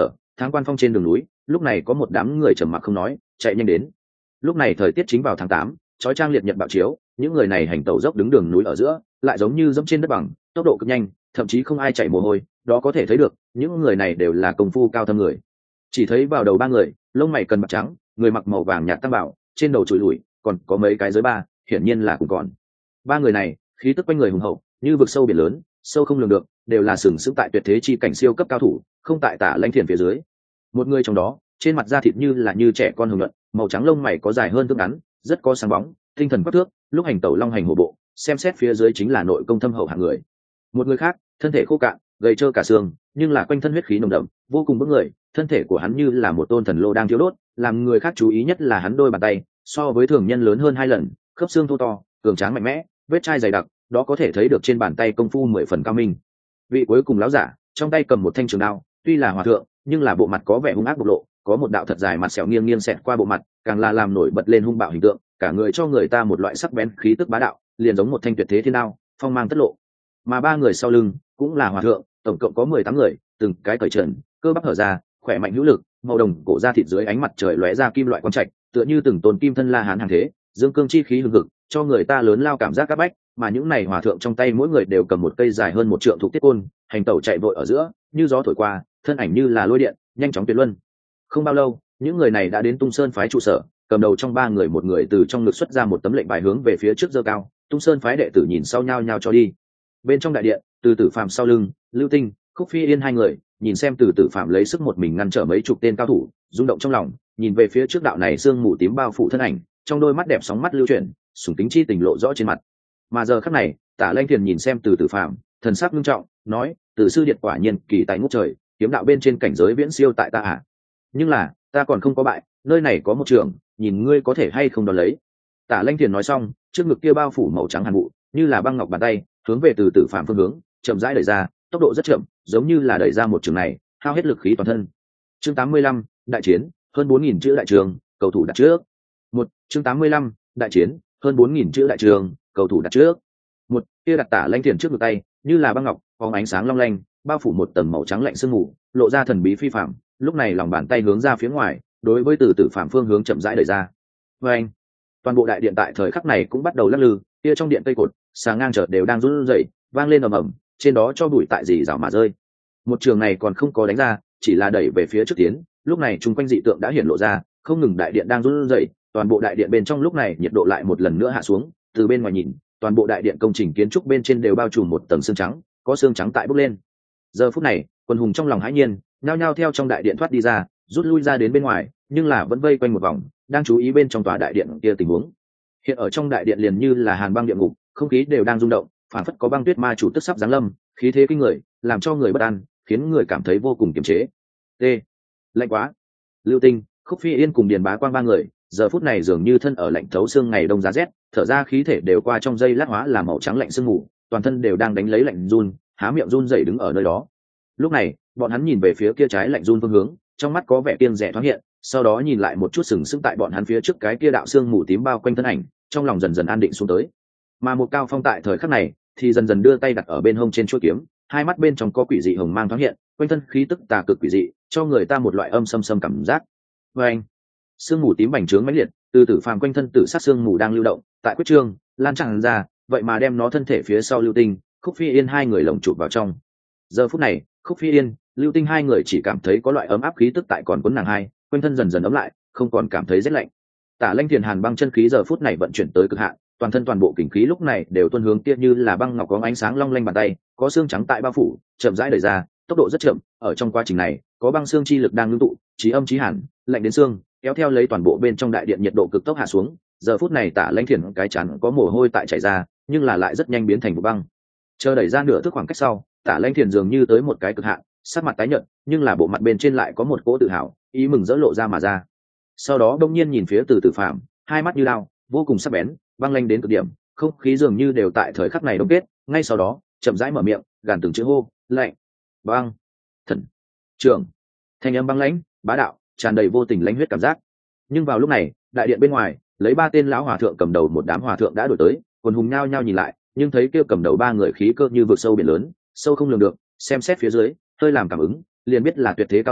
A: Tháng Quan Phong trên đường núi lúc này có một đám người trầm mặc không nói chạy nhanh đến. Lúc này thời tiết chính vào tháng 8, chói trang liệt nhật bạo chiếu, những người này hành tẩu dốc đứng đường núi ở giữa lại giống như dẫm trên đất bằng, tốc độ cực nhanh, thậm chí không ai chạy mồ hôi, đó có thể thấy được những người này đều là công phu cao thâm người. Chỉ thấy vào đầu ba người, lông mày cần bạc trắng, người mặc màu vàng nhạt tăng bảo, trên đầu chùi lùi, còn có mấy cái giới ba, hiển nhiên là cùng còn. Ba người này khí tức quanh người hùng hậu như vực sâu biển lớn, sâu không lường được, đều là sừng sững tại tuyệt thế chi cảnh siêu cấp cao thủ, không tại Tả Lãnh Thiền phía dưới. Một người trong đó trên mặt da thịt như trẻ con hồng nhuận, màu trắng lông mày có dài hơn thước ngắn, rất có sáng bóng, tinh thần quắc thước, lúc hành tẩu long hành hổ bộ, xem xét phía dưới chính là nội công thâm hậu hạng người. Một người khác thân thể khô cạn, gầy trơ cả xương, nhưng là quanh thân huyết khí nồng đậm, vô cùng bức người, thân thể của hắn như là một tôn thần lô đang thiêu đốt, làm người khác chú ý nhất là hắn đôi bàn tay so với thường nhân lớn hơn 2 lần, khớp xương thô to, cường tráng mạnh mẽ, vết chai dày đặc, đó có thể thấy được trên bàn tay công phu 10 phần cao minh. Vị cuối cùng lão giả trong tay cầm một thanh trường đao, tuy là hòa thượng nhưng là bộ mặt có vẻ hung ác bộc lộ, có một đạo thật dài mặt sẹo nghiêng nghiêng xẹt qua bộ mặt, càng là làm nổi bật lên hung bạo hình tượng, cả người cho người ta một loại sắc bén khí tức bá đạo, liền giống một thanh tuyệt thế thiên đao, phong mang tất lộ. Mà ba người sau lưng cũng là hòa thượng, tổng cộng có 18 người, từng cái cởi trần, cơ bắp hở ra, khỏe mạnh hữu lực, màu đồng cổ da thịt dưới ánh mặt trời lóe ra kim loại quang trạch, tựa như từng tôn kim thân la hán hàng thế, dương cương chi khí hừng hực, cho người ta lớn lao cảm giác các bách. Mà những này hòa thượng trong tay mỗi người đều cầm một cây dài hơn 1 trượng thuộc tiết côn, hành tẩu chạy vội ở giữa, như gió thổi qua, thân ảnh như là lôi điện, nhanh chóng tuyệt luân. Không bao lâu, những người này đã đến Tung Sơn phái trụ sở, cầm đầu trong ba người một người từ trong ngực xuất ra một tấm lệnh bài hướng về phía trước giơ cao. Tung Sơn phái đệ tử nhìn sau nhau cho đi. Bên trong đại điện, Từ Tử Phàm sau lưng, Lưu Tinh, Khúc Phi Yên hai người nhìn xem Từ Tử Phàm lấy sức một mình ngăn trở mấy chục tên cao thủ, rung động trong lòng, nhìn về phía trước đạo này sương mù tím bao phủ thân ảnh, trong đôi mắt đẹp sóng mắt lưu chuyển, sùng kính chi tình lộ rõ trên mặt. Mà giờ khắc này, Tả Lãnh Thiền nhìn xem Từ Tử Phàm, thần sắc nghiêm trọng, nói: "Từ sư điện quả nhiên kỳ tài ngút trời, kiếm đạo bên trên cảnh giới viễn siêu tại ta à? Nhưng là, ta còn không có bại, nơi này có một trường, nhìn ngươi có thể hay không đón lấy." Tả Lãnh Thiền nói xong, trước ngực kia bao phủ màu trắng hàn vụ, như là băng ngọc bàn tay, hướng về Từ Tử Phàm phương hướng, chậm rãi đẩy ra, tốc độ rất chậm, giống như là đẩy ra một trường này, hao hết lực khí toàn thân. Chương 85, đại chiến, hơn 4000 chữ đại trường, cầu thủ đặt trước. Chương 85, đại chiến, hơn 4000 chữ đại trường, cầu thủ đặt trước. Kia đặt Tả Lãnh Thiền trước ngực tay, như là băng ngọc, phóng ánh sáng long lanh, bao phủ một tầng màu trắng lạnh sương mù, lộ ra thần bí phi phàm. Lúc này lòng bàn tay hướng ra phía ngoài, đối với Từ Tử Phàm phương hướng chậm rãi đẩy ra. Anh, toàn bộ đại điện tại thời khắc này cũng bắt đầu lắc lư, kia trong điện cây cột, sáng ngang chợt đều đang run rẩy, vang lên ầm ầm, trên đó cho bụi tại gì rào mà rơi. Một trường này còn không có đánh ra, chỉ là đẩy về phía trước tiến, lúc này chung quanh dị tượng đã hiện lộ ra, không ngừng đại điện đang run rẩy, toàn bộ đại điện bên trong lúc này nhiệt độ lại một lần nữa hạ xuống, từ bên ngoài nhìn, toàn bộ đại điện công trình kiến trúc bên trên đều bao trùm một tầng sương trắng, có sương trắng tại bốc lên. Giờ phút này, quân hùng trong lòng hãi nhiên, nhao nhao theo trong đại điện thoát đi ra, rút lui ra đến bên ngoài, nhưng là vẫn vây quanh một vòng, đang chú ý bên trong tòa đại điện kia tình huống. Hiện ở trong đại điện liền như là hàn băng địa ngục, không khí đều đang rung động, phản phất có băng tuyết ma chủ tức sắp giáng lâm, khí thế kinh người, làm cho người bất an, khiến người cảm thấy vô cùng kiềm chế. T. Lạnh quá. Lưu Tinh, Khúc Phi Yên cùng Điền Bá Quang ba người, giờ phút này dường như thân ở lạnh thấu xương ngày đông giá rét, thở ra khí thể đều qua trong giây lát hóa là màu trắng lạnh sương mù, toàn thân đều đang đánh lấy lạnh run, há miệng run rẩy đứng ở nơi đó. Lúc này, bọn hắn nhìn về phía kia trái lạnh run phương hướng, trong mắt có vẻ kiêng dè thoáng hiện, sau đó nhìn lại một chút sừng sững tại bọn hắn phía trước cái kia đạo xương mù tím bao quanh thân ảnh, trong lòng dần dần an định xuống tới. Mà một Cao Phong tại thời khắc này thì dần dần đưa tay đặt ở bên hông trên chuôi kiếm, hai mắt bên trong có quỷ dị hồng mang thoáng hiện, quanh thân khí tức tà cực quỷ dị, cho người ta một loại âm xâm xâm cảm giác. Và anh, sương mù tím bành trướng mãnh liệt, Từ Tử Phàm quanh thân tử sát sương mù đang lưu động, tại quyết trương lan tràn ra, vậy mà đem nó thân thể phía sau Lưu Tinh, Khúc Phi Yên hai người lồng chụp vào trong. Giờ phút này, Khúc Phi Yên, Lưu Tinh hai người chỉ cảm thấy có loại ấm áp khí tức tại còn cuốn nàng hai, quanh thân dần dần ấm lại, không còn cảm thấy rét lạnh. Tả Lãnh Thiền hàn băng chân khí giờ phút này vận chuyển tới cực hạn, toàn bộ kình khí lúc này đều tuôn hướng kia như là băng ngọc có ánh sáng long lanh bàn tay, có xương trắng tại bao phủ, chậm rãi đẩy ra, tốc độ rất chậm, ở trong quá trình này, có băng xương chi lực đang ngưng tụ, chí âm chí hàn, lạnh đến xương, kéo theo lấy toàn bộ bên trong đại điện nhiệt độ cực tốc hạ xuống. Giờ phút này Tả Lãnh Thiền cái chắn có mồ hôi tại chảy ra, nhưng là lại rất nhanh biến thành vụ băng. Chờ đẩy ra nửa thước khoảng cách sau, Tả Lãnh Thiền dường như tới một cái cực hạn, sắc mặt tái nhợt, nhưng là bộ mặt bên trên lại có một cỗ tự hào, ý mừng rỡ lộ ra mà ra. Sau đó đông nhiên nhìn phía Từ Tử Phàm, hai mắt như lao, vô cùng sắc bén, băng lanh đến cực điểm, không khí dường như đều tại thời khắc này đông kết. Ngay sau đó, chậm rãi mở miệng, gàn từng chữ hô: lạnh, băng, thần, trưởng. Thanh âm băng lãnh, bá đạo, tràn đầy vô tình lãnh huyết cảm giác. Nhưng vào lúc này, đại điện bên ngoài, lấy 3 tên lão hòa thượng cầm đầu một đám hòa thượng đã đuổi tới, quần hùng nhao nhao nhìn lại, nhưng thấy kêu cầm đầu 3 người khí cơ như vực sâu biển lớn, sâu không lường được, xem xét phía dưới, hơi làm cảm ứng, liền biết là tuyệt thế cao thủ,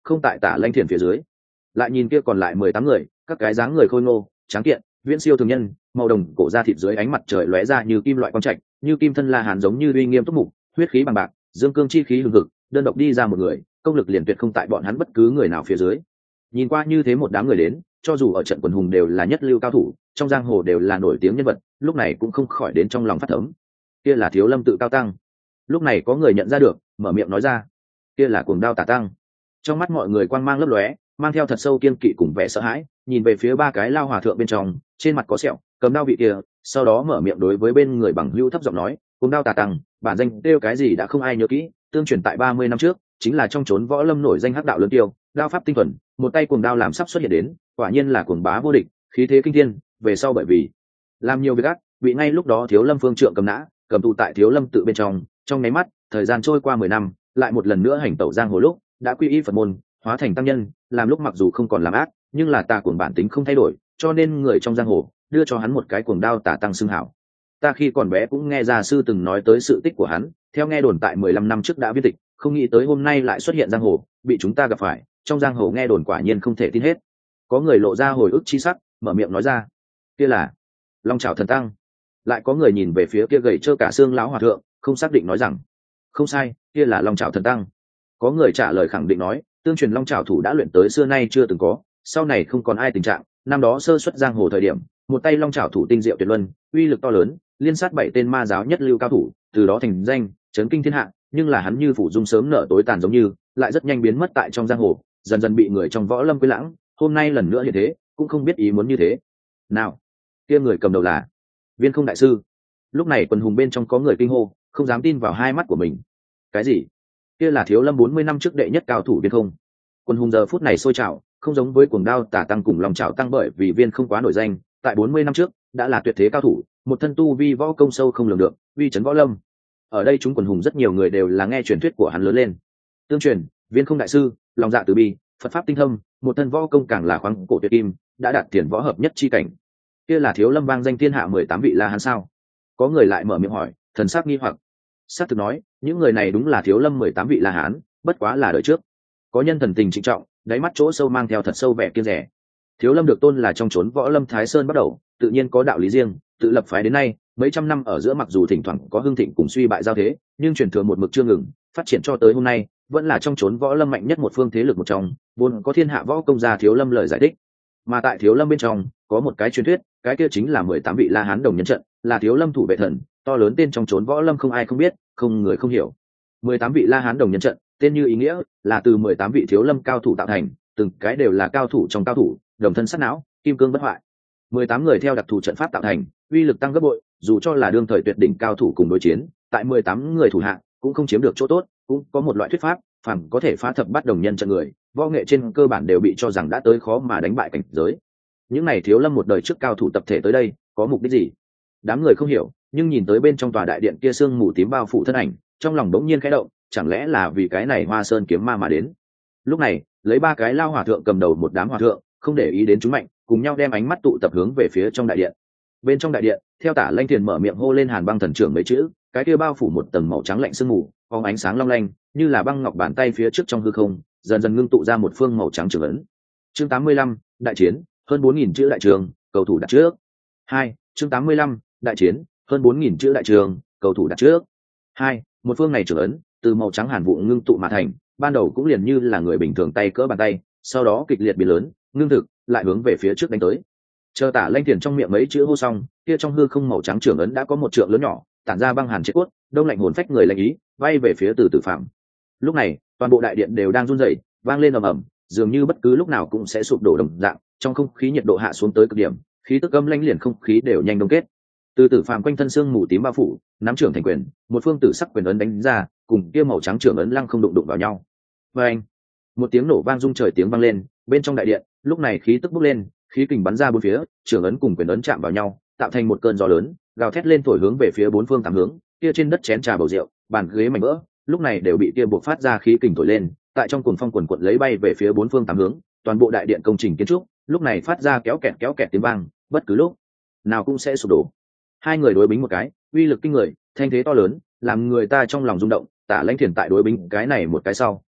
A: không tại Tả Lanh Thiền phía dưới. Lại nhìn kia còn lại 18 người, các cái dáng người khôi ngô tráng kiện, viễn siêu thường nhân, màu đồng cổ da thịt dưới ánh mặt trời lóe ra như kim loại quang trạch, như kim thân La Hán giống như uy nghiêm túc mục, huyết khí bằng bạc, dương cương chi khí hùng hực, đơn độc đi ra một người, công lực liền tuyệt không tại bọn hắn bất cứ người nào phía dưới. Nhìn qua như thế một đám người đến, cho dù ở trận quần hùng đều là nhất lưu cao thủ, trong giang hồ đều là nổi tiếng nhân vật, lúc này cũng không khỏi đến trong lòng phát thấm. Kia là Thiếu Lâm tự cao tăng. Lúc này có người nhận ra được, mở miệng nói ra, kia là Cuồng Đao Tả tăng. Trong mắt mọi người quang mang lấp lóe, mang theo thật sâu kiên kỵ cùng vẻ sợ hãi, nhìn về phía ba cái lao hòa thượng bên trong, trên mặt có sẹo, cầm đao vị kia, sau đó mở miệng đối với bên người bằng hữu thấp giọng nói, Cuồng Đao Tả tăng, bản danh kêu cái gì đã không ai nhớ kỹ, tương truyền tại 30 năm trước, chính là trong chốn võ lâm nổi danh hắc đạo lớn tiêu, đao pháp tinh thuần, một tay cuồng đao làm sắp xuất hiện đến, quả nhiên là cuồng bá vô địch, khí thế kinh thiên. Về sau bởi vì làm nhiều việc ác, bị ngay lúc đó Thiếu Lâm phương trượng cầm nã, cầm tù tại Thiếu Lâm tự bên trong nháy mắt, thời gian trôi qua 10 năm, lại một lần nữa hành tẩu giang hồ lúc, đã quy y Phật môn, hóa thành tăng nhân, làm lúc mặc dù không còn làm ác, nhưng là tà cuồng bản tính không thay đổi, cho nên người trong giang hồ đưa cho hắn một cái Cuồng Đao Tả tăng xưng hảo. Ta khi còn bé cũng nghe gia sư từng nói tới sự tích của hắn, theo nghe đồn tại 15 năm trước đã viên tịch, không nghĩ tới hôm nay lại xuất hiện giang hồ, bị chúng ta gặp phải, trong giang hồ nghe đồn quả nhiên không thể tin hết. Có người lộ ra hồi ức chi sắc, mở miệng nói ra, kia là Long Chảo Thần tăng. Lại có người nhìn về phía kia gầy trơ cả xương lão hòa thượng, không xác định nói rằng, không sai, kia là Long Chảo Thần tăng. Có người trả lời khẳng định nói, tương truyền Long Chảo thủ đã luyện tới xưa nay chưa từng có, sau này không còn ai tình trạng, năm đó sơ xuất giang hồ thời điểm, một tay Long Chảo thủ tinh diệu tuyệt luân, uy lực to lớn, liên sát 7 tên ma giáo nhất lưu cao thủ, từ đó thành danh, chấn kinh thiên hạ. Nhưng là hắn như phủ dung sớm nở tối tàn giống như, lại rất nhanh biến mất tại trong giang hồ, dần dần bị người trong võ lâm quên lãng. Hôm nay lần nữa như thế, cũng không biết ý muốn như thế nào. Kia người cầm đầu là Viên Không đại sư. Lúc này quần hùng bên trong có người kinh hô, không dám tin vào hai mắt của mình. Cái gì? Kia là Thiếu Lâm 40 năm trước đệ nhất cao thủ Viên Không. Quần hùng giờ phút này sôi trào, không giống với Cuồng Đao Tả tăng cùng Long Chảo tăng, bởi vì Viên Không quá nổi danh, tại 40 năm trước đã là tuyệt thế cao thủ, một thân tu vi võ công sâu không lường được, uy chấn võ lâm. Ở đây chúng quần hùng rất nhiều người đều là nghe truyền thuyết của hắn lớn lên. Tương truyền, Viên Không đại sư, lòng dạ từ bi, Phật pháp tinh thâm, một thân võ công càng là khoáng cổ tuyệt kim, đã đạt tiền võ hợp nhất chi cảnh. Kia là Thiếu Lâm vang danh thiên hạ 18 vị La Hán sao? Có người lại mở miệng hỏi, thần sắc nghi hoặc. Sát thực nói, những người này đúng là Thiếu Lâm 18 vị La Hán, bất quá là đời trước. Có nhân thần tình trịnh trọng, đáy mắt chỗ sâu mang theo thật sâu vẻ kiêng dè. Thiếu Lâm được tôn là trong chốn võ lâm Thái Sơn bắt đầu, tự nhiên có đạo lý riêng, tự lập phái đến nay, mấy trăm năm ở giữa mặc dù thỉnh thoảng có hưng thịnh cùng suy bại giao thế, nhưng truyền thừa một mực chưa ngừng, phát triển cho tới hôm nay, vẫn là trong chốn võ lâm mạnh nhất một phương thế lực một trong, vốn có thiên hạ võ công gia Thiếu Lâm lời giải thích. Mà tại Thiếu Lâm bên trong, có một cái truyền thuyết, cái kia chính là 18 vị La Hán đồng nhân trận, là Thiếu Lâm thủ vệ thần, to lớn tên trong chốn võ lâm không ai không biết, không người không hiểu. 18 vị La Hán đồng nhân trận, tên như ý nghĩa, là từ 18 vị Thiếu Lâm cao thủ tạo thành, từng cái đều là cao thủ trong cao thủ, đồng thân sắt não, kim cương bất hoại. 18 người theo đặc thù trận pháp tạo thành, uy lực tăng gấp bội, dù cho là đương thời tuyệt đỉnh cao thủ cùng đối chiến, tại 18 người thủ hạ, cũng không chiếm được chỗ tốt. Cũng có một loại thuyết pháp, phàm có thể phá thập bát đồng nhân trận người, võ nghệ trên cơ bản đều bị cho rằng đã tới khó mà đánh bại cảnh giới. Những này Thiếu Lâm một đời trước cao thủ tập thể tới đây, có mục đích gì? Đám người không hiểu, nhưng nhìn tới bên trong tòa đại điện kia sương mù tím bao phủ thân ảnh, trong lòng đống nhiên khẽ động, chẳng lẽ là vì cái này Hoa Sơn kiếm ma mà đến? Lúc này, lấy ba cái lao hòa thượng cầm đầu một đám hòa thượng, không để ý đến chúng mạnh, cùng nhau đem ánh mắt tụ tập hướng về phía trong đại điện. Bên trong đại điện, theo Tả Lanh Thiền mở miệng hô lên Hàn Băng Thần Trưởng mấy chữ, cái kia bao phủ một tầng màu trắng lạnh sương mù, phóng ánh sáng long lanh, như là băng ngọc bàn tay phía trước trong hư không, dần dần ngưng tụ ra một phương màu trắng trường ấn. Chương 85, đại chiến, hơn 4000 chữ đại trường, cầu thủ đặt trước. 2, chương 85, đại chiến, hơn 4000 chữ đại trường, cầu thủ đặt trước. 2, một phương này trường ấn, từ màu trắng hàn vụ ngưng tụ mà thành, ban đầu cũng liền như là người bình thường tay cỡ bàn tay, sau đó kịch liệt biến lớn, ngưng thực, lại hướng về phía trước đánh tới. Chờ Tả Lanh Thiền trong miệng mấy chữ hô xong, kia trong hư không màu trắng trường ấn đã có một trượng lớn nhỏ, tản ra băng hàn chết cốt, đông lạnh hồn phách người lạnh ý, bay về phía Từ Tử Phạm. Lúc này, toàn bộ đại điện đều đang run rẩy, vang lên ầm ầm, dường như bất cứ lúc nào cũng sẽ sụp đổ đồng dạng, trong không khí nhiệt độ hạ xuống tới cực điểm, khí tức âm lãnh liền không khí đều nhanh đông kết. Từ Tử Phạm quanh thân xương mù tím bao phủ, nắm trưởng thành quyền, một phương tử sắc quyền ấn đánh ra, cùng kia màu trắng trường ấn lăng không đụng vào nhau. Oeng! Một tiếng nổ vang rung trời tiếng vang lên, bên trong đại điện, lúc này khí tức bốc lên, khí kình bắn ra bốn phía, trường ấn cùng quyền ấn chạm vào nhau, tạo thành một cơn gió lớn, gào thét lên thổi hướng về phía bốn phương tám hướng. Kia trên đất chén trà bầu rượu, bàn ghế mảnh vỡ, lúc này đều bị kia buộc phát ra khí kình thổi lên, tại trong cuồng phong quần quật lấy bay về phía bốn phương tám hướng. Toàn bộ đại điện công trình kiến trúc, lúc này phát ra kéo kẹt tiếng vang, bất cứ lúc nào cũng sẽ sụp đổ. Hai người đối bính một cái, uy lực kinh người, thanh thế to lớn, làm người ta trong lòng rung động. Tả Lãnh Thiền tại đối bính cái này một cái sau,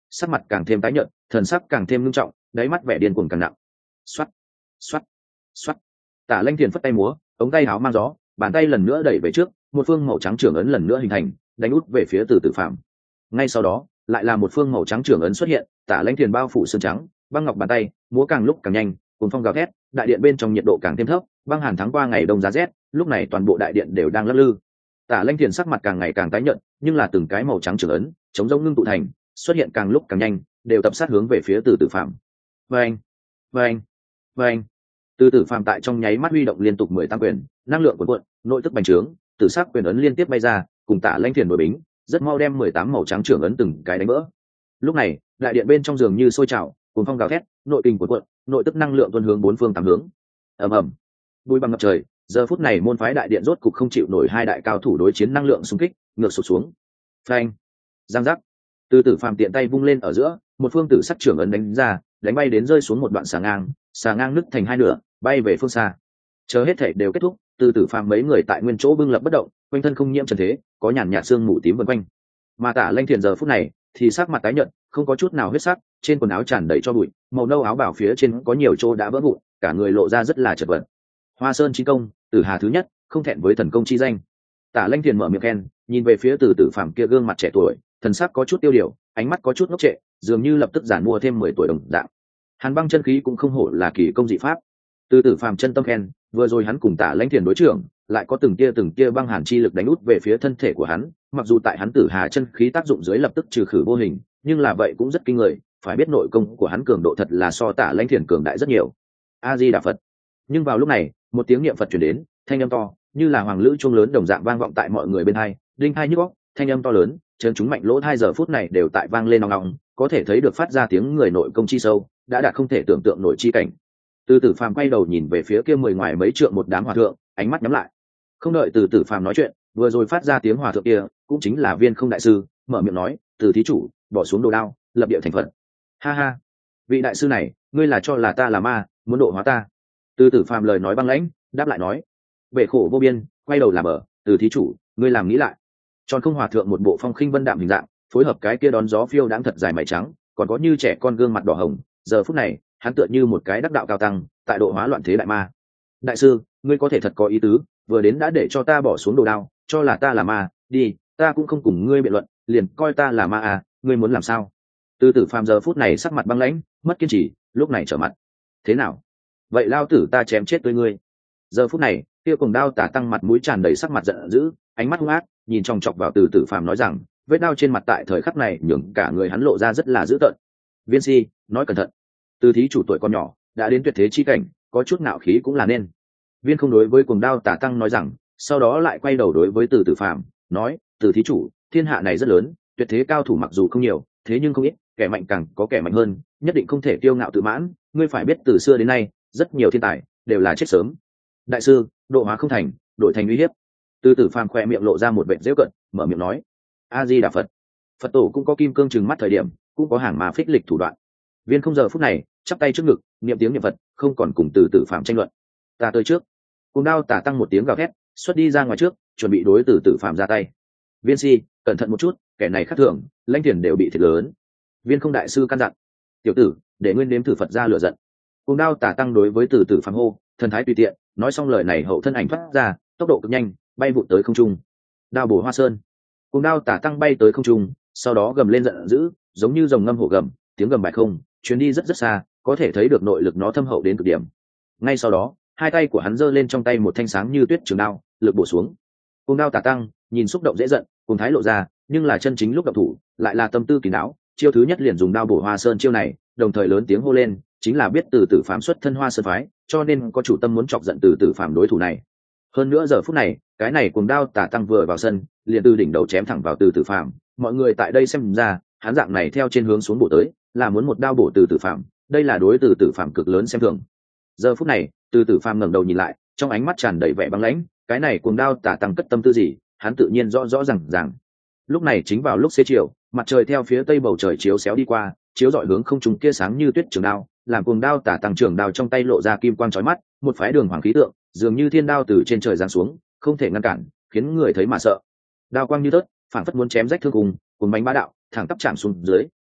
A: sắc mặt càng thêm tái nhợt, thần sắc càng thêm nghiêm trọng, đáy mắt vẻ điên cuồng càng nặng. Xoát, xoát, xoát. Tả Lanh Thiền phất tay múa, ống tay áo mang gió, bàn tay lần nữa đẩy về trước, một phương màu trắng trưởng ấn lần nữa hình thành, đánh út về phía Từ Tử Phàm. Ngay sau đó, lại là một phương màu trắng trưởng ấn xuất hiện, Tả Lanh Thiền bao phủ xương trắng, băng ngọc bàn tay, múa càng lúc càng nhanh, cùng phong gào thét, đại điện bên trong nhiệt độ càng thêm thấp, băng hàn thắng qua ngày đông giá rét, lúc này toàn bộ đại điện đều đang lắc lư. Tả Lanh Thiền sắc mặt càng ngày càng tái nhợt, nhưng là từng cái màu trắng trưởng ấn, chống rỗng ngưng tụ thành, xuất hiện càng lúc càng nhanh, đều tập sát hướng về phía Từ Tử Phàm. Vâng, vâng, vâng. Từ Tử Phàm tại trong nháy mắt huy động liên tục 18 quyền, năng lượng cuồn cuộn, nội tức bành trướng, tử sắc quyền ấn liên tiếp bay ra, cùng Tả Lanh Thiền đối bính, rất mau đem 18 màu trắng trưởng ấn từng cái đánh vỡ. Lúc này, đại điện bên trong giường như sôi trào, cuồng phong gào thét, nội kình cuồn cuộn, nội tức năng lượng tuôn hướng bốn phương tám hướng. Ầm ầm. Bụi băng ngập trời, giờ phút này môn phái đại điện rốt cục không chịu nổi hai đại cao thủ đối chiến năng lượng xung kích, ngược sụt xuống. Phanh. Giang giác. Từ Tử Phàm tiện tay vung lên ở giữa, một phương tử sắc trưởng ấn đánh ra, đánh bay đến rơi xuống một đoạn xà ngang nứt thành hai nửa, bay về phương xa. Chờ hết thảy đều kết thúc, Từ Tử Phàm mấy người tại nguyên chỗ bưng lập bất động, quanh thân không nhiễm trần thế, có nhàn nhạt sương mù tím vần quanh. Mà Tả Lanh Thiền giờ phút này thì sắc mặt tái nhợt, không có chút nào huyết sắc, trên quần áo tràn đầy cho bụi, màu nâu áo bảo phía trên có nhiều chỗ đã vỡ vụn, cả người lộ ra rất là chật vật. Hoa Sơn chí công, Tử Hà thứ nhất, không thẹn với thần công chi danh. Tả Lanh Thiền mở miệng khen, nhìn về phía Từ Tử Phàm kia gương mặt trẻ tuổi, thần sắc có chút tiêu điều, ánh mắt có chút ngốc trệ, dường như lập tức giản mua thêm 10 tuổi đồng dạng. Hàn băng chân khí cũng không hổ là kỳ công dị pháp. Từ Tử Phàm chân tâm khen, vừa rồi hắn cùng Tả Lãnh Thiền đối trưởng, lại có từng tia băng hàn chi lực đánh út về phía thân thể của hắn, mặc dù tại hắn Tử Hà chân khí tác dụng dưới lập tức trừ khử vô hình, nhưng là vậy cũng rất kinh người, phải biết nội công của hắn cường độ thật là so Tả Lãnh Thiền cường đại rất nhiều. A Di Đà Phật. Nhưng vào lúc này, một tiếng niệm Phật truyền đến, thanh âm to, như là hoàng lữ chuông lớn đồng dạng vang vọng tại mọi người bên hai, đinh hai nhức óc, thanh âm to lớn, chấn chúng mạnh lỗ hai giờ phút này đều tại vang lên ong ong, có thể thấy được phát ra tiếng người nội công chi sâu, đã đạt không thể tưởng tượng nổi chi cảnh. Từ Tử Phàm quay đầu nhìn về phía kia 10 ngoài mấy trượng một đám hòa thượng, ánh mắt nhắm lại. Không đợi Từ Tử Phàm nói chuyện, vừa rồi phát ra tiếng hòa thượng kia, cũng chính là Viên Không đại sư, mở miệng nói, "Từ thí chủ, bỏ xuống đồ đao, lập địa thành Phật." Ha ha, vị đại sư này, ngươi là cho là ta là ma, muốn độ hóa ta? Từ Tử Phàm lời nói băng lãnh, đáp lại nói, "Bể khổ vô biên, quay đầu làm ở, Từ thí chủ, ngươi làm nghĩ lại." Tròn Không hòa thượng một bộ phong khinh vân đạm hình dạng, phối hợp cái kia đón gió phiêu đãng thật dài mày trắng, còn có như trẻ con gương mặt đỏ hồng, giờ phút này, hắn tựa như một cái đắc đạo cao tăng, tại độ hóa loạn thế đại ma. "Đại sư, ngươi có thể thật có ý tứ, vừa đến đã để cho ta bỏ xuống đồ đao, cho là ta là ma, đi, ta cũng không cùng ngươi biện luận, liền coi ta là ma à, ngươi muốn làm sao?" Từ Tử Phàm giờ phút này sắc mặt băng lãnh, mất kiên trì, lúc này trở mặt. "Thế nào? Vậy lao tử ta chém chết với ngươi." Giờ phút này, kia cùng đao tả tăng mặt mũi tràn đầy sắc mặt giận dữ, ánh mắt hung ác, nhìn chòng chọc vào Từ Tử Phàm nói rằng, vết đao trên mặt tại thời khắc này nhường cả người hắn lộ ra rất là dữ tợn. "Viên Si, nói cẩn thận. Từ thí chủ tuổi còn nhỏ, đã đến tuyệt thế chi cảnh, có chút nạo khí cũng là nên." Viên Không đối với cuồng đao tả tăng nói rằng, sau đó lại quay đầu đối với Từ Tử Phàm nói, "Từ thí chủ, thiên hạ này rất lớn, tuyệt thế cao thủ mặc dù không nhiều, thế nhưng không ít, kẻ mạnh càng có kẻ mạnh hơn, nhất định không thể kiêu ngạo tự mãn, ngươi phải biết từ xưa đến nay, rất nhiều thiên tài đều là chết sớm. Đại sư, độ hóa không thành, đổi thành uy hiếp." Từ Tử Phàm khoe miệng lộ ra một vệt giễu cận, mở miệng nói, "A Di Đà Phật." Phật tổ cũng có kim cương trừng mắt thời điểm, cũng có hàng mà phích lịch thủ đoạn. Viên Không giờ phút này chắp tay trước ngực, niệm tiếng niệm Phật, không còn cùng Từ Tử Phàm tranh luận. "Ta tới trước." Cùng đao tả tăng một tiếng gào thét, xuất đi ra ngoài trước, chuẩn bị đối Từ Tử Phàm ra tay. "Viên Si, cẩn thận một chút, kẻ này khác thường, Lãnh Thiền đều bị thiệt lớn." Viên Không đại sư căn dặn. "Tiểu tử, để nguyên nếm thử Phật ra lửa giận." Cùng đao tả tăng đối với Từ Tử Phàm hô, thần thái tùy tiện, nói xong lời này hậu thân ảnh thoát ra, tốc độ cực nhanh, bay vụt tới không trung. Đao bổ Hoa Sơn. Cùng đao tả tăng bay tới không trung, sau đó gầm lên giận dữ, giống như rồng ngâm hổ gầm, tiếng gầm bài không, chuyến đi rất rất xa, có thể thấy được nội lực nó thâm hậu đến cực điểm. Ngay sau đó, hai tay của hắn giơ lên trong tay một thanh sáng như tuyết trường đao, lực bổ xuống. Cùng đao tả tăng nhìn xúc động dễ giận, cùng thái lộ ra, nhưng là chân chính lúc động thủ, lại là tâm tư kỳ não, chiêu thứ nhất liền dùng đao bổ Hoa Sơn chiêu này, đồng thời lớn tiếng hô lên, chính là biết Từ Tử Phàm xuất thân Hoa Sơn phái, cho nên có chủ tâm muốn chọc giận Từ Tử Phàm đối thủ này. Hơn nữa giờ phút này, cái này cuồng đao tả tăng vừa vào sân, liền từ đỉnh đầu chém thẳng vào Từ Tử Phàm, mọi người tại đây xem ra, hắn dạng này theo trên hướng xuống bổ tới, là muốn một đao bổ Từ Tử Phàm, đây là đối Từ Tử Phàm cực lớn xem thường. Giờ phút này, Từ Tử Phàm ngẩng đầu nhìn lại, trong ánh mắt tràn đầy vẻ băng lãnh, cái này cuồng đao tả tăng cất tâm tư gì, hắn tự nhiên rõ rõ ràng. Lúc này chính vào lúc xế chiều, mặt trời theo phía tây bầu trời chiếu xéo đi qua, chiếu rọi hướng không trung kia sáng như tuyết trường đao, làm cuồng đao tả tăng trường đao trong tay lộ ra kim quang chói mắt, một phái đường hoàng khí tượng, dường như thiên đao từ trên trời giáng xuống, không thể ngăn cản, khiến người thấy mà sợ. Đao quang như tớt, phảng phất muốn chém rách thương cùng bánh bá đạo, thẳng tắp chạm xuống dưới,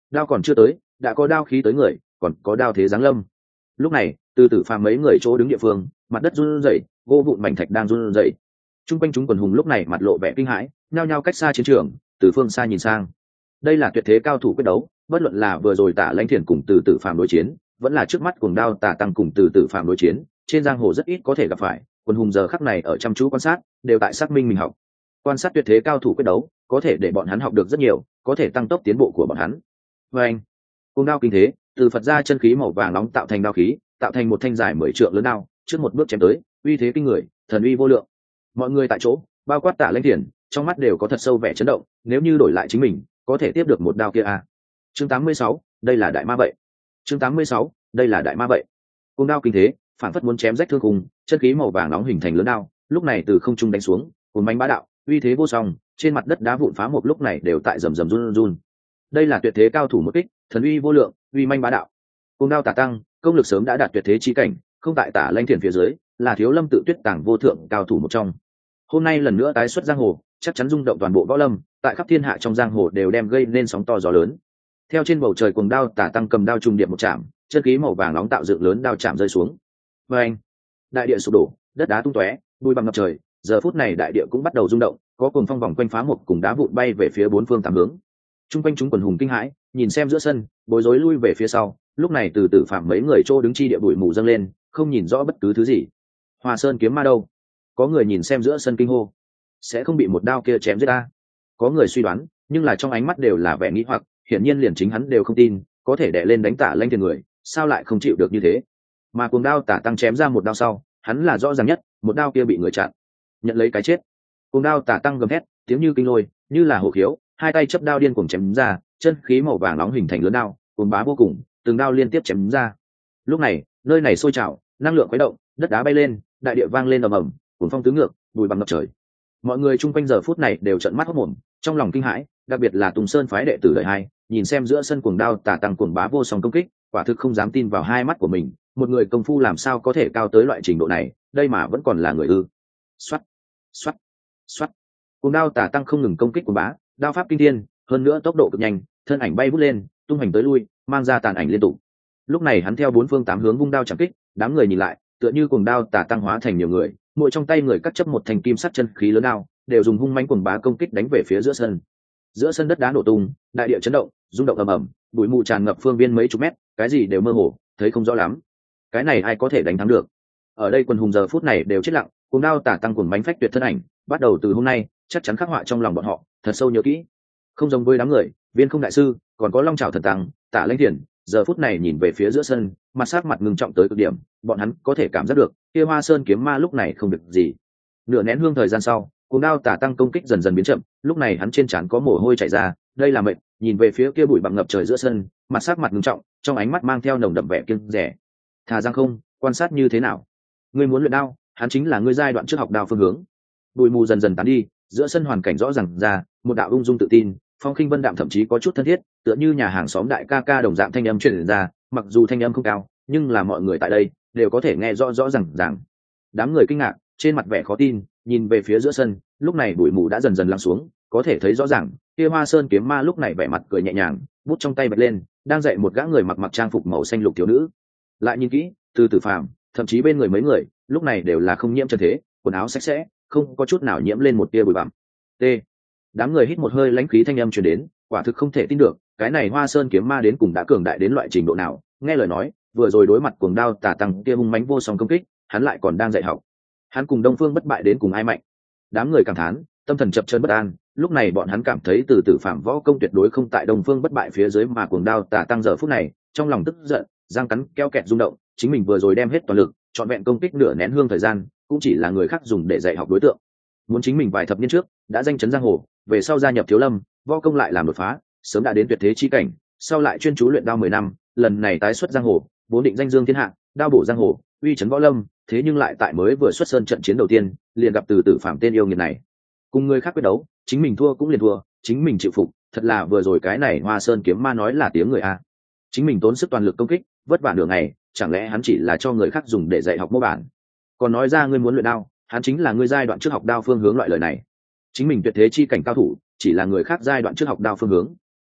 A: đao còn chưa tới đã có đao khí tới người, còn có đao thế giáng lâm. Lúc này từ tử phàm mấy người chỗ đứng địa phương, mặt đất run rẩy, gỗ vụn mảnh thạch đang run rẩy. Trung quanh chúng quần hùng lúc này mặt lộ vẻ kinh hãi, nhao nhao cách xa chiến trường, từ phương xa nhìn sang. Đây là tuyệt thế cao thủ quyết đấu, bất luận là vừa rồi Tả Lãnh Thiền cùng từ tử phàm đối chiến, vẫn là trước mắt cuồng đao Tả Tăng cùng từ tử phàm đối chiến, trên giang hồ rất ít có thể gặp phải. Quần hùng giờ khắc này ở chăm chú quan sát, đều tại xác minh mình học. Quan sát tuyệt thế cao thủ quyết đấu, có thể để bọn hắn học được rất nhiều, có thể tăng tốc tiến bộ của bọn hắn. Và anh, cuồng đao kinh thế, từ Phật ra chân khí màu vàng nóng tạo thành đao khí, tạo thành một thanh dài 10 trượng lớn đao, trước một bước chém tới, uy thế kinh người, thần uy vô lượng. Mọi người tại chỗ, bao quát Tả Lãnh Thiền, trong mắt đều có thật sâu vẻ chấn động, nếu như đổi lại chính mình, có thể tiếp được một đao kia à. Chương 86, đây là đại ma vậy. Chương 86, đây là đại ma vậy. Cuồng đao kinh thế, phản phất muốn chém rách thương khung, chân khí màu vàng nóng hình thành lớn đao, lúc này từ không trung đánh xuống, cuồn mãnh bá đạo, uy thế vô song, trên mặt đất đá vụn phá một lúc này đều tại rầm rầm run run. Đây là tuyệt thế cao thủ một kích, thần uy vô lượng, uy manh bá đạo. Cuồng đao Tả Tăng, công lực sớm đã đạt tuyệt thế chi cảnh, không tại Tả Lãnh Thiền phía dưới, là Thiếu Lâm tự Tuyết Tàng vô thượng cao thủ một trong. Hôm nay lần nữa tái xuất giang hồ, chắc chắn rung động toàn bộ võ lâm, tại khắp thiên hạ trong giang hồ đều đem gây nên sóng to gió lớn. Theo trên bầu trời cuồng đao Tả Tăng cầm đao trùng điệp một chạm, chân khí màu vàng nóng tạo dựng lớn đao chạm rơi xuống. Và anh, đại địa sụp đổ, đất đá tung tóe, bụi bặm ngập trời. Giờ phút này đại địa cũng bắt đầu rung động, có cuồng phong vòng quanh phá một cùng đá vụn bay về phía bốn phương tám hướng. Trung quanh chúng quần hùng kinh hãi, nhìn xem giữa sân, bối rối lui về phía sau. Lúc này từ tử phạm mấy người trô đứng chi địa bụi mù dâng lên, không nhìn rõ bất cứ thứ gì. Hoa Sơn kiếm ma đâu? Có người nhìn xem giữa sân kinh hô, sẽ không bị một đao kia chém giết ta? Có người suy đoán, nhưng là trong ánh mắt đều là vẻ nghĩ hoặc, hiển nhiên liền chính hắn đều không tin, có thể đè lên đánh Tả Lãnh Thiền người, sao lại không chịu được như thế? Mà cuồng đao Tả Tăng chém ra một đao sau, hắn là rõ ràng nhất, một đao kia bị người chặn, nhận lấy cái chết. Cuồng đao Tả Tăng gầm thét, tiếng như kinh lôi, như là hổ khiếu, hai tay chấp đao điên cuồng chém ra, chân khí màu vàng nóng hình thành lớn đao, cuồng bá vô cùng, từng đao liên tiếp chém ra. Lúc này, nơi này sôi trào, năng lượng khuấy động, đất đá bay lên, đại địa vang lên ầm ầm, cuồng phong tứ ngược, bụi bặm ngập trời. Mọi người chung quanh giờ phút này đều trợn mắt hốt mồm, trong lòng kinh hãi, đặc biệt là Tùng Sơn phái đệ tử đời hai, nhìn xem giữa sân cuồng đao Tả Tăng cuồng bá vô song công kích, quả thực không dám tin vào hai mắt của mình, một người công phu làm sao có thể cao tới loại trình độ này, đây mà vẫn còn là người ư? Xoát, xoát, xoát. Cuồng đao Tả Tăng không ngừng công kích cuồng bá, đao pháp kinh thiên, hơn nữa tốc độ cực nhanh, thân ảnh bay vút lên, tung hành tới lui, mang ra tàn ảnh liên tục. Lúc này hắn theo bốn phương tám hướng vung đao chạm kích, đám người nhìn lại, tựa như cuồng đao Tả Tăng hóa thành nhiều người, mỗi trong tay người cắt chấp một thanh kim sắt chân khí lớn đao, đều dùng hung mãnh cuồng bá công kích đánh về phía giữa sân. Giữa sân đất đá nổ tung, đại địa chấn động, rung động ầm ầm, bụi mù tràn ngập phương viên mấy chục mét, cái gì đều mơ hồ, thấy không rõ lắm. Cái này ai có thể đánh thắng được? Ở đây quần hùng giờ phút này đều chết lặng, cuồng đao Tả Tăng cuồng bánh phách tuyệt thân ảnh, bắt đầu từ hôm nay, chắc chắn khắc họa trong lòng bọn họ, thật sâu nhớ kỹ. Không giống với đám người, Viên Không đại sư, còn có Long Trảo thần tăng, Tả Lãnh Thiền, giờ phút này nhìn về phía giữa sân, mặt sắc mặt ngưng trọng tới cực điểm, bọn hắn có thể cảm giác được, kia Hoa Sơn kiếm ma lúc này không được gì. Nửa nén hương thời gian sau, cuồng đao Tả Tăng công kích dần dần biến chậm, lúc này hắn trên trán có mồ hôi chảy ra, đây là mệt, nhìn về phía kia bụi bặm ngập trời giữa sân, mặt sắc mặt ngưng trọng, trong ánh mắt mang theo nồng đậm vẻ kiêng dè. Thà rằng không, quan sát như thế nào? Ngươi muốn luyện đao, hắn chính là ngươi giai đoạn trước học đao phương hướng. Bụi mù dần dần tán đi, giữa sân hoàn cảnh rõ ràng ra, một đạo ung dung tự tin, phong khinh vân đạm, thậm chí có chút thân thiết, tựa như nhà hàng xóm đại ca ca đồng dạng thanh âm truyền ra, mặc dù thanh âm không cao, nhưng là mọi người tại đây đều có thể nghe rõ rõ ràng. Đám người kinh ngạc, trên mặt vẻ khó tin, nhìn về phía giữa sân, lúc này bụi mù đã dần dần lắng xuống, có thể thấy rõ ràng, kia Hoa Sơn kiếm ma lúc này vẻ mặt cười nhẹ nhàng, bút trong tay bật lên, đang dạy một gã người mặc trang phục màu xanh lục thiếu nữ. Lại nhìn kỹ, từ tử phàm, thậm chí bên người mấy người, lúc này đều là không nhiễm trần thế, quần áo sạch sẽ, không có chút nào nhiễm lên một tia bụi bặm. T. Đám người hít một hơi lãnh khí thanh âm truyền đến, quả thực không thể tin được, cái này Hoa Sơn kiếm ma đến cùng đã cường đại đến loại trình độ nào? Nghe lời nói, vừa rồi đối mặt cuồng đao Tả Tăng kia hung mãnh vô song công kích, hắn lại còn đang dạy học. Hắn cùng Đông Phương bất bại đến cùng ai mạnh? Đám người cảm thán, tâm thần chập chờn bất an, lúc này bọn hắn cảm thấy từ tử phạm võ công tuyệt đối không tại Đông Phương bất bại phía dưới, mà cuồng đao Tả Tăng giờ phút này, trong lòng tức giận, răng cắn keo kẹt rung động, chính mình vừa rồi đem hết toàn lực, trọn vẹn công kích nửa nén hương thời gian, cũng chỉ là người khác dùng để dạy học đối tượng. Muốn chính mình vài thập niên trước đã danh chấn giang hồ, về sau gia nhập Thiếu Lâm, võ công lại làm đột phá, sớm đã đến tuyệt thế chi cảnh, sau lại chuyên chú luyện đao 10 năm, lần này tái xuất giang hồ, vốn định danh dương thiên hạ, đao bổ giang hồ, uy chấn võ lâm, thế nhưng lại tại mới vừa xuất sơn trận chiến đầu tiên, liền gặp từ tử phạm tên yêu nghiệt này. Cùng người khác quyết đấu, chính mình thua cũng liền thua, chính mình chịu phục, thật là vừa rồi cái này Hoa Sơn kiếm ma nói là tiếng người a. Chính mình tốn sức toàn lực công kích, vất vả nửa ngày, chẳng lẽ hắn chỉ là cho người khác dùng để dạy học mô bản? Còn nói ra ngươi muốn luyện đao, hắn chính là ngươi giai đoạn trước học đao phương hướng loại lời này. Chính mình tuyệt thế chi cảnh cao thủ, chỉ là người khác giai đoạn trước học đao phương hướng.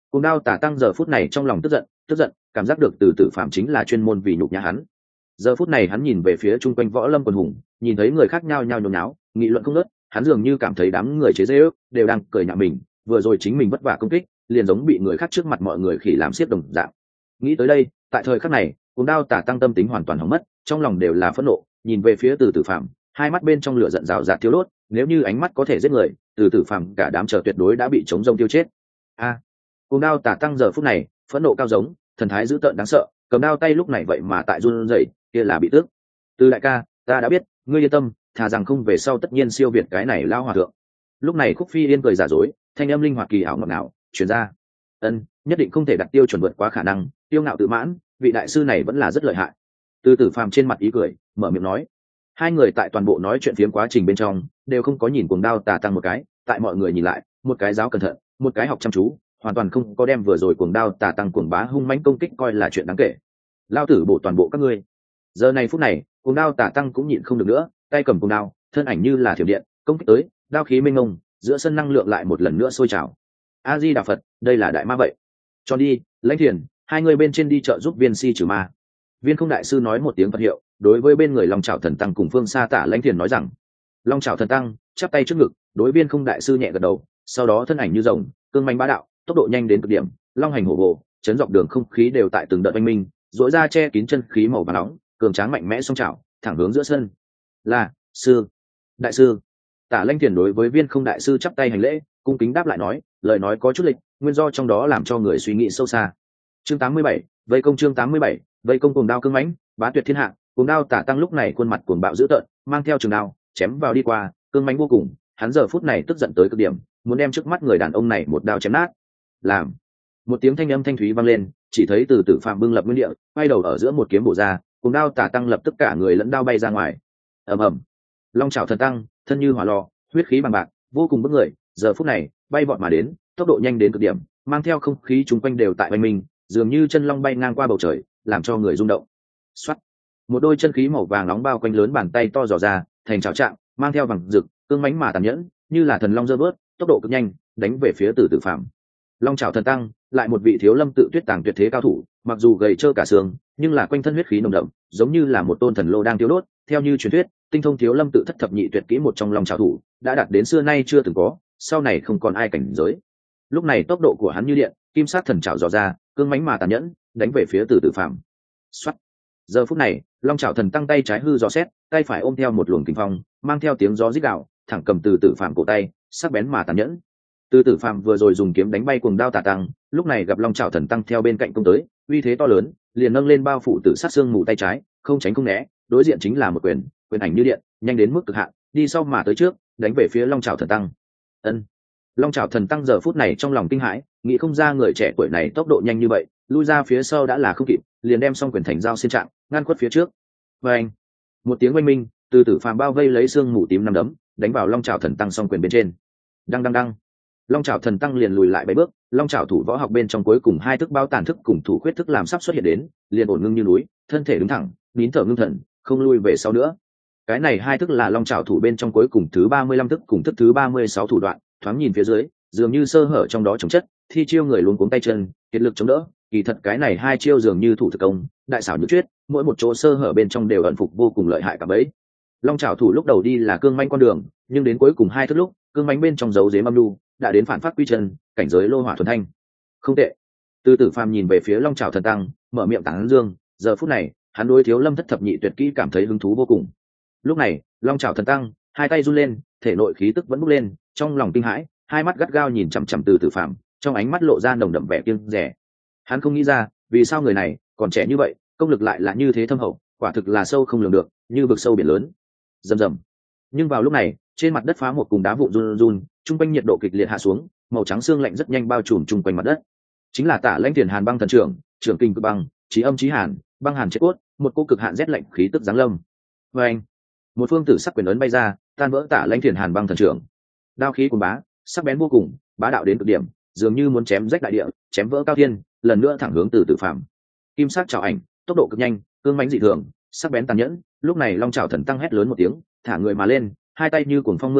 A: Cùng đao tả tăng giờ phút này trong lòng tức giận, cảm giác được từ tử phạm chính là chuyên môn vì nhục nhã hắn. Giờ phút này hắn nhìn về phía chung quanh võ lâm quần hùng, nhìn thấy người khác nhao nhao nhốn nháo, nghị luận không ngớt, hắn dường như cảm thấy đám người chế giễu đều đang cười nhạo mình, vừa rồi chính mình vất vả công kích, liền giống bị người khác trước mặt mọi người khỉ làm xiết đồng dạng. Nghĩ tới đây, tại thời khắc này, cùng đao tả tăng tâm tính hoàn toàn hỏng mất, trong lòng đều là phẫn nộ, nhìn về phía từ tử phạm, hai mắt bên trong lửa giận rào rạt thiêu đốt, nếu như ánh mắt có thể giết người, từ tử phạm cả đám chờ tuyệt đối đã bị chống rông tiêu chết. Cùng đao tả tăng giờ phút này phẫn nộ cao giống, thần thái dữ tợn đáng sợ, cầm đao tay lúc này vậy mà tại run rẩy, kia là bị tước. Từ đại ca, ta đã biết, ngươi yên tâm, thà rằng không về sau tất nhiên siêu việt cái này lao hòa thượng. Lúc này Khúc Phi Yên cười giả dối, thanh âm linh hoạt kỳ ảo ngọt ngào truyền ra. Nhất định không thể đặt tiêu chuẩn vượt quá khả năng, tiêu ngạo tự mãn, vị đại sư này vẫn là rất lợi hại. Từ tử phàm trên mặt ý cười, mở miệng nói. Hai người tại toàn bộ nói chuyện phiếm quá trình bên trong đều không có nhìn cuồng đao tà tăng một cái, tại mọi người nhìn lại, một cái giáo cẩn thận, một cái học chăm chú, hoàn toàn không có đem vừa rồi cuồng đao tà tăng cuồng bá hung mãnh công kích coi là chuyện đáng kể. Lao tử bổ toàn bộ các ngươi. Giờ này phút này, cuồng đao tà tăng cũng nhịn không được nữa, tay cầm cuồng đao, thân ảnh như là thiểm điện công kích tới, đao khí mênh mông, giữa sân năng lượng lại một lần nữa sôi trào. A Di Đà Phật, đây là đại ma vậy. Cho đi, Lãnh Thiền, hai người bên trên đi chợ giúp Viên Si trừ ma. Viên Không đại sư nói một tiếng Phật hiệu, đối với bên người Long Trảo Thần Tăng cùng Phương Sa Tả Lãnh Thiền nói rằng. Long Trảo Thần Tăng chắp tay trước ngực, đối Viên Không đại sư nhẹ gật đầu, sau đó thân ảnh như rồng, cương mãnh bá đạo, tốc độ nhanh đến cực điểm, long hành hổ bộ, chấn dọc đường không khí đều tại từng đợt oanh minh, rỗi ra che kín chân khí màu vàng nóng, cường tráng mạnh mẽ song trảo, thẳng hướng giữa sân. Là, sư, đại sư. Tả Lãnh Thiền đối với Viên Không đại sư chắp tay hành lễ, cung kính đáp lại nói, lời nói có chút lịch, nguyên do trong đó làm cho người suy nghĩ sâu xa. Chương 87, vây công chương 87, vây công cuồng đao cương mãnh, bá tuyệt thiên hạ. Cuồng đao tả tăng lúc này khuôn mặt cuồng bạo dữ tợn, mang theo trường đao, chém vào đi qua, cương mãnh vô cùng, hắn giờ phút này tức giận tới cực điểm, muốn đem trước mắt người đàn ông này một đao chém nát. Làm. Một tiếng thanh âm thanh thúy vang lên, chỉ thấy từ tử phạm bưng lập nguyên địa, quay đầu ở giữa một kiếm bổ ra, cuồng đao tả tăng lập tức cả người lẫn đao bay ra ngoài. Ầm ầm. Long Trảo Thần Tăng, thân như hỏa lò, huyết khí bằng bạc, vô cùng bức người, giờ phút này bay vọt mà đến, tốc độ nhanh đến cực điểm, mang theo không khí chung quanh đều tại oanh minh, dường như chân long bay ngang qua bầu trời, làm cho người rung động. Xoát, một đôi chân khí màu vàng nóng bao quanh lớn bàn tay to dò ra, thành chảo trạng, mang theo vầng rực, cương mãnh mà tàn nhẫn, như là thần long giơ bớt, tốc độ cực nhanh, đánh về phía Từ Tử Phạm. Long Trảo Thần Tăng, lại một vị Thiếu Lâm Tự Tuyết Tàng tuyệt thế cao thủ, mặc dù gầy trơ cả xương, nhưng là quanh thân huyết khí nồng đậm, giống như là một tôn thần lô đang tiêu đốt. Theo như truyền thuyết, tinh thông Thiếu Lâm Tự thất thập nhị tuyệt kỹ một trong Long Trảo thủ, đã đạt đến xưa nay chưa từng có, sau này không còn ai cảnh giới. Lúc này tốc độ của hắn như điện, kim sát thần trảo dò ra, cương mãnh mà tàn nhẫn, đánh về phía Từ Tử Phạm. Soát. Giờ phút này, Long Trảo Thần Tăng tay trái hư gió xét, tay phải ôm theo một luồng kinh phong, mang theo tiếng gió rít gào, thẳng cầm Từ Tử Phạm cổ tay, sắc bén mà tàn nhẫn. Từ Tử Phạm vừa rồi dùng kiếm đánh bay cuồng đao tà tăng, lúc này gặp Long Trảo Thần Tăng theo bên cạnh công tới, uy thế to lớn, liền nâng lên bao phủ tử sát xương mù tay trái, không tránh không né, đối diện chính là một quyền, quyền ảnh như điện, nhanh đến mức cực hạn, đi sau mà tới trước, đánh về phía Long Trảo Thần Tăng. Long Trảo Thần Tăng giờ phút này trong lòng kinh hãi, nghĩ không ra người trẻ tuổi này tốc độ nhanh như vậy, lui ra phía sau đã là không kịp, liền đem xong quyền thành dao xiên trạng, ngăn khuất phía trước. Và anh, một tiếng oanh minh, Từ Tử Phạm bao vây lấy xương mù tím năm đấm, đánh vào Long Trảo Thần Tăng xong quyền bên trên. Đăng đăng đăng. Long Trảo Thần Tăng liền lùi lại 7 bước, Long Trảo thủ võ học bên trong cuối cùng hai thức bao tàn thức cùng thủ khuyết thức làm sắp xuất hiện đến, liền ổn ngưng như núi, thân thể đứng thẳng, nín thở ngưng thần, không lui về sau nữa. Cái này hai thức là Long Trảo thủ bên trong cuối cùng thứ 35 thức cùng thức thứ 36 thủ đoạn, thoáng nhìn phía dưới, dường như sơ hở trong đó chống chất, thi chiêu người luống cuống tay chân, kiệt lực chống đỡ, kỳ thật cái này hai chiêu dường như thủ thực công, đại xảo nhược chuyết, mỗi một chỗ sơ hở bên trong đều ẩn phục vô cùng lợi hại cả bấy. Long Trảo thủ lúc đầu đi là cương mãnh con đường, nhưng đến cuối cùng hai thức lúc, cương mãnh bên trong giấu giếm âm nhu, đã đến phản phát quy chân, cảnh giới lô hỏa thuần thanh. Không tệ. Từ Tử Phàm nhìn về phía Long Trảo Thần Tăng, mở miệng tán dương, giờ phút này, hắn đối Thiếu Lâm thất thập nhị tuyệt kỹ cảm thấy hứng thú vô cùng. Lúc này, Long Trảo Thần Tăng, hai tay run lên, thể nội khí tức vẫn bốc lên, trong lòng kinh hãi, hai mắt gắt gao nhìn chằm chằm Từ Tử Phàm, trong ánh mắt lộ ra nồng đậm vẻ kiêng dè. Hắn không nghĩ ra, vì sao người này còn trẻ như vậy, công lực lại là như thế thâm hậu, quả thực là sâu không lường được, như vực sâu biển lớn. Rầm rầm. Nhưng vào lúc này, trên mặt đất phá một cùng đá vụn run run, trung quanh nhiệt độ kịch liệt hạ xuống, màu trắng xương lạnh rất nhanh bao trùm chung quanh mặt đất. Chính là Tả Lãnh Thiền Hàn Băng Thần Trưởng, trưởng kinh cực băng, chí âm chí hàn, băng hàn chết cốt, một cô cực hạn rét lạnh khí tức giáng lâm. Và anh, một phương tử sắc quyền ấn bay ra, tan vỡ Tả Lãnh Thiền Hàn Băng Thần Trưởng. Đao khí cuồng bá, sắc bén vô cùng, bá đạo đến cực điểm, dường như muốn chém rách đại địa, chém vỡ cao thiên, lần nữa thẳng hướng Từ Tử Phàm. Kim sắc chảo ảnh, tốc độ cực nhanh, cương mãnh dị thường, sắc bén tàn nhẫn. Lúc này Long Trảo Thần Tăng hét lớn một tiếng, thả người mà lên, hai tay như cuồng phong mưa rào,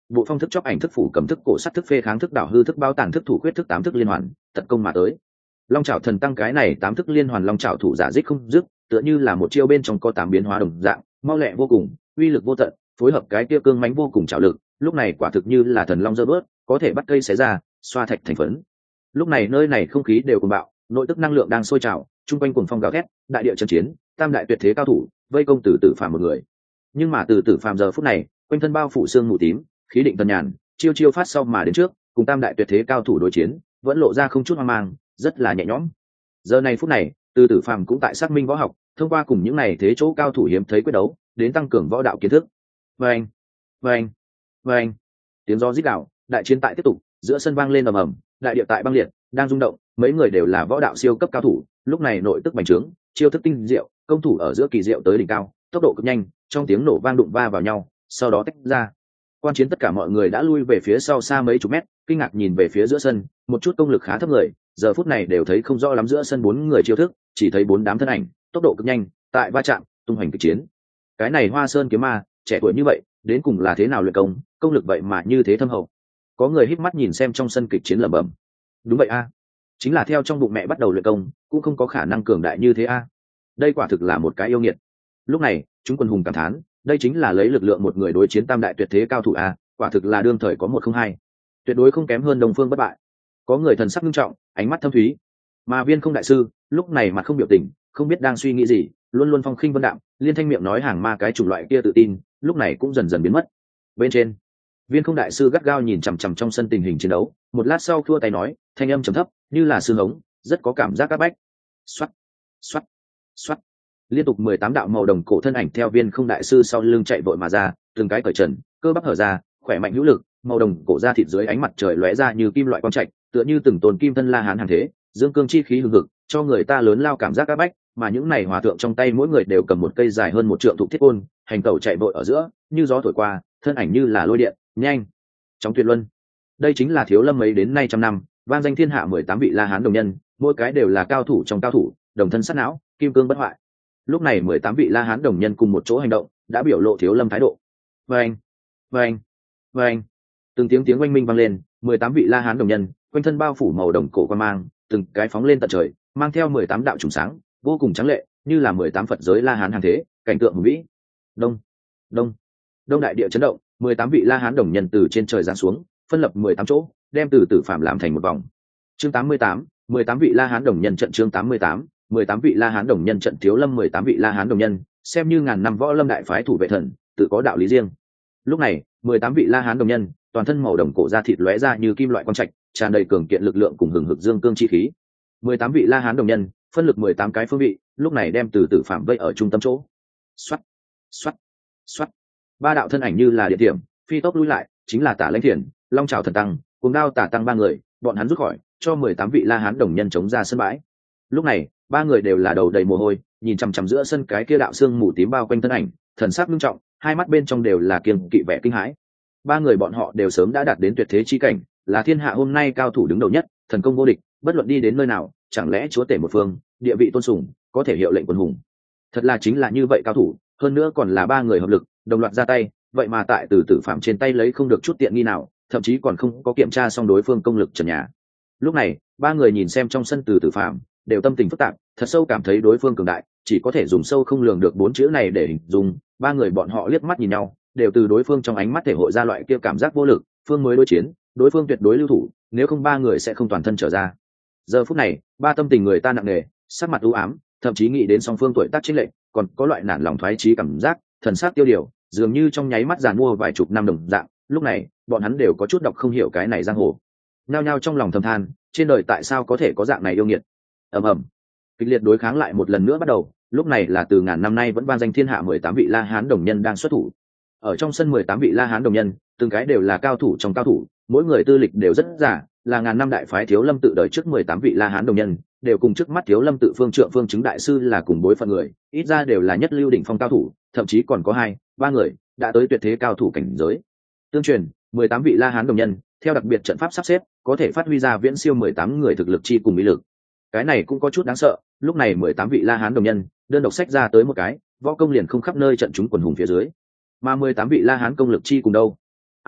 A: bộ phong thức chóc ảnh thức phủ cầm thức cổ sắt thức phê kháng thức đảo hư thức bao tàng thức thủ quyết thức tám thức liên hoàn tật công mà tới. Long Trảo Thần Tăng cái này tám thức liên hoàn long trảo thủ giả dích không dứt, tựa như là một chiêu bên trong có tám biến hóa đồng dạng, mau lẹ vô cùng, uy lực vô tận, phối hợp cái kia cương mãnh vô cùng trảo lực, lúc này quả thực như là thần long giơ bớt, có thể bắt cây xé ra, xoa thạch thành phấn. Lúc này nơi này không khí đều cuồng bạo, nội tức năng lượng đang sôi trào, trung quanh cuồng phong gào thét, đại địa chấn chiến, tam đại tuyệt thế cao thủ, vây công Từ Tử Phàm một người. Nhưng mà Từ Tử Phàm giờ phút này, quanh thân bao phủ sương mù tím, khí định tần nhàn, chiêu chiêu phát sau mà đến trước, cùng tam đại tuyệt thế cao thủ đối chiến, vẫn lộ ra không chút hoang mang, rất là nhẹ nhõm. Giờ này phút này, Từ Tử Phàm cũng tại xác minh võ học, thông qua cùng những này thế chỗ cao thủ hiếm thấy quyết đấu, đến tăng cường võ đạo kiến thức. Vâng, vâng, vâng. Tiếng gió rít gào, đại chiến tại tiếp tục, giữa sân vang lên ầm ầm, đại địa tại băng liệt, đang rung động, mấy người đều là võ đạo siêu cấp cao thủ, lúc này nội tức bành trướng, chiêu thức tinh diệu, công thủ ở giữa kỳ diệu tới đỉnh cao, tốc độ cực nhanh, trong tiếng nổ vang đụng va vào nhau, sau đó tách ra. Quan chiến tất cả mọi người đã lui về phía sau xa mấy chục mét, kinh ngạc nhìn về phía giữa sân, một chút công lực khá thấp người, giờ phút này đều thấy không rõ lắm giữa sân bốn người chiêu thức, chỉ thấy bốn đám thân ảnh, tốc độ cực nhanh, tại va chạm, tung hoành kịch chiến. Cái này Hoa Sơn kiếm ma, trẻ tuổi như vậy, đến cùng là thế nào luyện công lực vậy mà như thế thâm hậu. Có người híp mắt nhìn xem trong sân kịch chiến lẩm bẩm. Đúng vậy a, chính là theo trong bụng mẹ bắt đầu luyện công, cũng không có khả năng cường đại như thế a. Đây quả thực là một cái yêu nghiệt. Lúc này, chúng quân hùng cảm thán, đây chính là lấy lực lượng một người đối chiến tam đại tuyệt thế cao thủ a, quả thực là đương thời có một không hai, tuyệt đối không kém hơn Đông Phương Bất Bại. Có người thần sắc nghiêm trọng, ánh mắt thâm thúy. Mà Viên Không đại sư, lúc này mặt không biểu tình, không biết đang suy nghĩ gì, luôn luôn phong khinh vân đạm, liên thanh miệng nói hàng ma cái chủng loại kia tự tin, lúc này cũng dần dần biến mất. Bên trên, Viên Không đại sư gắt gao nhìn chằm chằm trong sân tình hình chiến đấu, một lát sau thua tay nói, thanh âm trầm thấp, như là sư hống, rất có cảm giác áp bách. Xoát, xoát, xoát. Liên tục 18 đạo màu đồng cổ thân ảnh theo Viên Không đại sư sau lưng chạy vội mà ra, từng cái cởi trần, cơ bắp hở ra, khỏe mạnh hữu lực, màu đồng cổ da thịt dưới ánh mặt trời lóe ra như kim loại quang trạch, tựa như từng tồn kim thân La Hán hàng thế, dương cương chi khí hừng hực, cho người ta lớn lao cảm giác áp bách. Mà những này hòa thượng trong tay mỗi người đều cầm một cây dài hơn một trượng thụ thiết côn, hành tẩu chạy vội ở giữa, như gió thổi qua, thân ảnh như là lôi điện, nhanh chóng tuyệt luân. Đây chính là Thiếu Lâm mấy đến nay trăm năm, vang danh thiên hạ 18 vị La Hán đồng nhân, mỗi cái đều là cao thủ trong cao thủ, đồng thân sát não, kim cương bất hoại. Lúc này 18 vị La Hán đồng nhân cùng một chỗ hành động, đã biểu lộ Thiếu Lâm thái độ. Vâng, vâng, vâng. Từng tiếng oanh minh vang lên, 18 vị La Hán đồng nhân, quanh thân bao phủ màu đồng cổ quan mang, từng cái phóng lên tận trời, mang theo 18 đạo trùng sáng, vô cùng trắng lệ, như là 18 Phật giới La Hán hàng thế, cảnh tượng hùng vĩ. Đông, đông, đông, đại địa chấn động, 18 vị La Hán đồng nhân từ trên trời giáng xuống, phân lập 18 chỗ, đem Từ Tử Phàm làm thành một vòng. Chương 88, 18 vị La Hán đồng nhân trận. Chương 88, 18 vị La Hán đồng nhân trận. Thiếu Lâm 18 vị La Hán đồng nhân, xem như ngàn năm võ lâm đại phái thủ vệ thần, tự có đạo lý riêng. Lúc này, 18 vị La Hán đồng nhân, toàn thân màu đồng cổ da thịt lóe ra như kim loại quang trạch, tràn đầy cường kiện lực lượng cùng hừng hực dương cương chi khí. 18 vị La Hán đồng nhân, phân lực 18 cái phương vị, lúc này đem Từ Tử Phàm vây ở trung tâm chỗ. Xoát, xoát, xoát. Ba đạo thân ảnh như là địa điểm, phi tốc lui lại, chính là Tả Lãnh Thiền, Long Trảo Thần Tăng, cùng Đao Tả Tăng ba người, bọn hắn rút khỏi, cho 18 vị La Hán đồng nhân chống ra sân bãi. Lúc này, ba người đều là đầu đầy mồ hôi, nhìn chằm chằm giữa sân cái kia đạo xương mù tím bao quanh thân ảnh, thần sắc nghiêm trọng, hai mắt bên trong đều là kiêng kỵ vẻ kinh hãi. Ba người bọn họ đều sớm đã đạt đến tuyệt thế chi cảnh, là thiên hạ hôm nay cao thủ đứng đầu nhất, thần công vô địch, bất luận đi đến nơi nào, chẳng lẽ chúa tể một phương, địa vị tôn sùng, có thể hiệu lệnh quân hùng. Thật là chính là như vậy cao thủ, hơn nữa còn là ba người hợp lực, đồng loạt ra tay, vậy mà tại Từ Tử Phàm trên tay lấy không được chút tiện nghi nào, thậm chí còn không có kiểm tra xong đối phương công lực trần nhà. Lúc này, ba người nhìn xem trong sân Từ Tử Phàm, đều tâm tình phức tạp, thật sâu cảm thấy đối phương cường đại, chỉ có thể dùng sâu không lường được bốn chữ này để hình dung. Ba người bọn họ liếc mắt nhìn nhau, đều từ đối phương trong ánh mắt thể hội ra loại kia cảm giác vô lực, phương mới đối chiến, đối phương tuyệt đối lưu thủ, nếu không ba người sẽ không toàn thân trở ra. Giờ phút này, ba tâm tình người ta nặng nề, sắc mặt u ám, thậm chí nghĩ đến song phương tuổi tác chênh lệch, còn có loại nản lòng thoái chí cảm giác, thần sắc tiêu điều, dường như trong nháy mắt giàn mua vài chục năm đồng dạng. Lúc này, bọn hắn đều có chút đọc không hiểu cái này giang hồ, nhao nhao trong lòng thầm than, trên đời tại sao có thể có dạng này yêu nghiệt. Ầm ầm, kịch liệt đối kháng lại một lần nữa bắt đầu. Lúc này là từ ngàn năm nay vẫn vang danh thiên hạ 18 vị La Hán đồng nhân đang xuất thủ. Ở trong sân 18 vị La Hán đồng nhân, từng cái đều là cao thủ trong cao thủ, mỗi người tư lịch đều rất giả, là ngàn năm đại phái Thiếu Lâm tự đời trước 18 vị La Hán đồng nhân, đều cùng trước mắt Thiếu Lâm tự phương trượng phương chứng đại sư là cùng bối phận người, ít ra đều là nhất lưu đỉnh phong cao thủ, thậm chí còn có hai, ba người đã tới tuyệt thế cao thủ cảnh giới. Tương truyền, 18 vị La Hán đồng nhân, theo đặc biệt trận pháp sắp xếp, có thể phát huy ra viễn siêu 18 người thực lực chi cùng ý lực. Cái này cũng có chút đáng sợ, lúc này 18 vị La Hán đồng nhân, đơn độc sách ra tới một cái, võ công liền không khắp nơi trận chúng quần hùng phía dưới. Mà 18 vị La Hán công lực chi cùng đâu?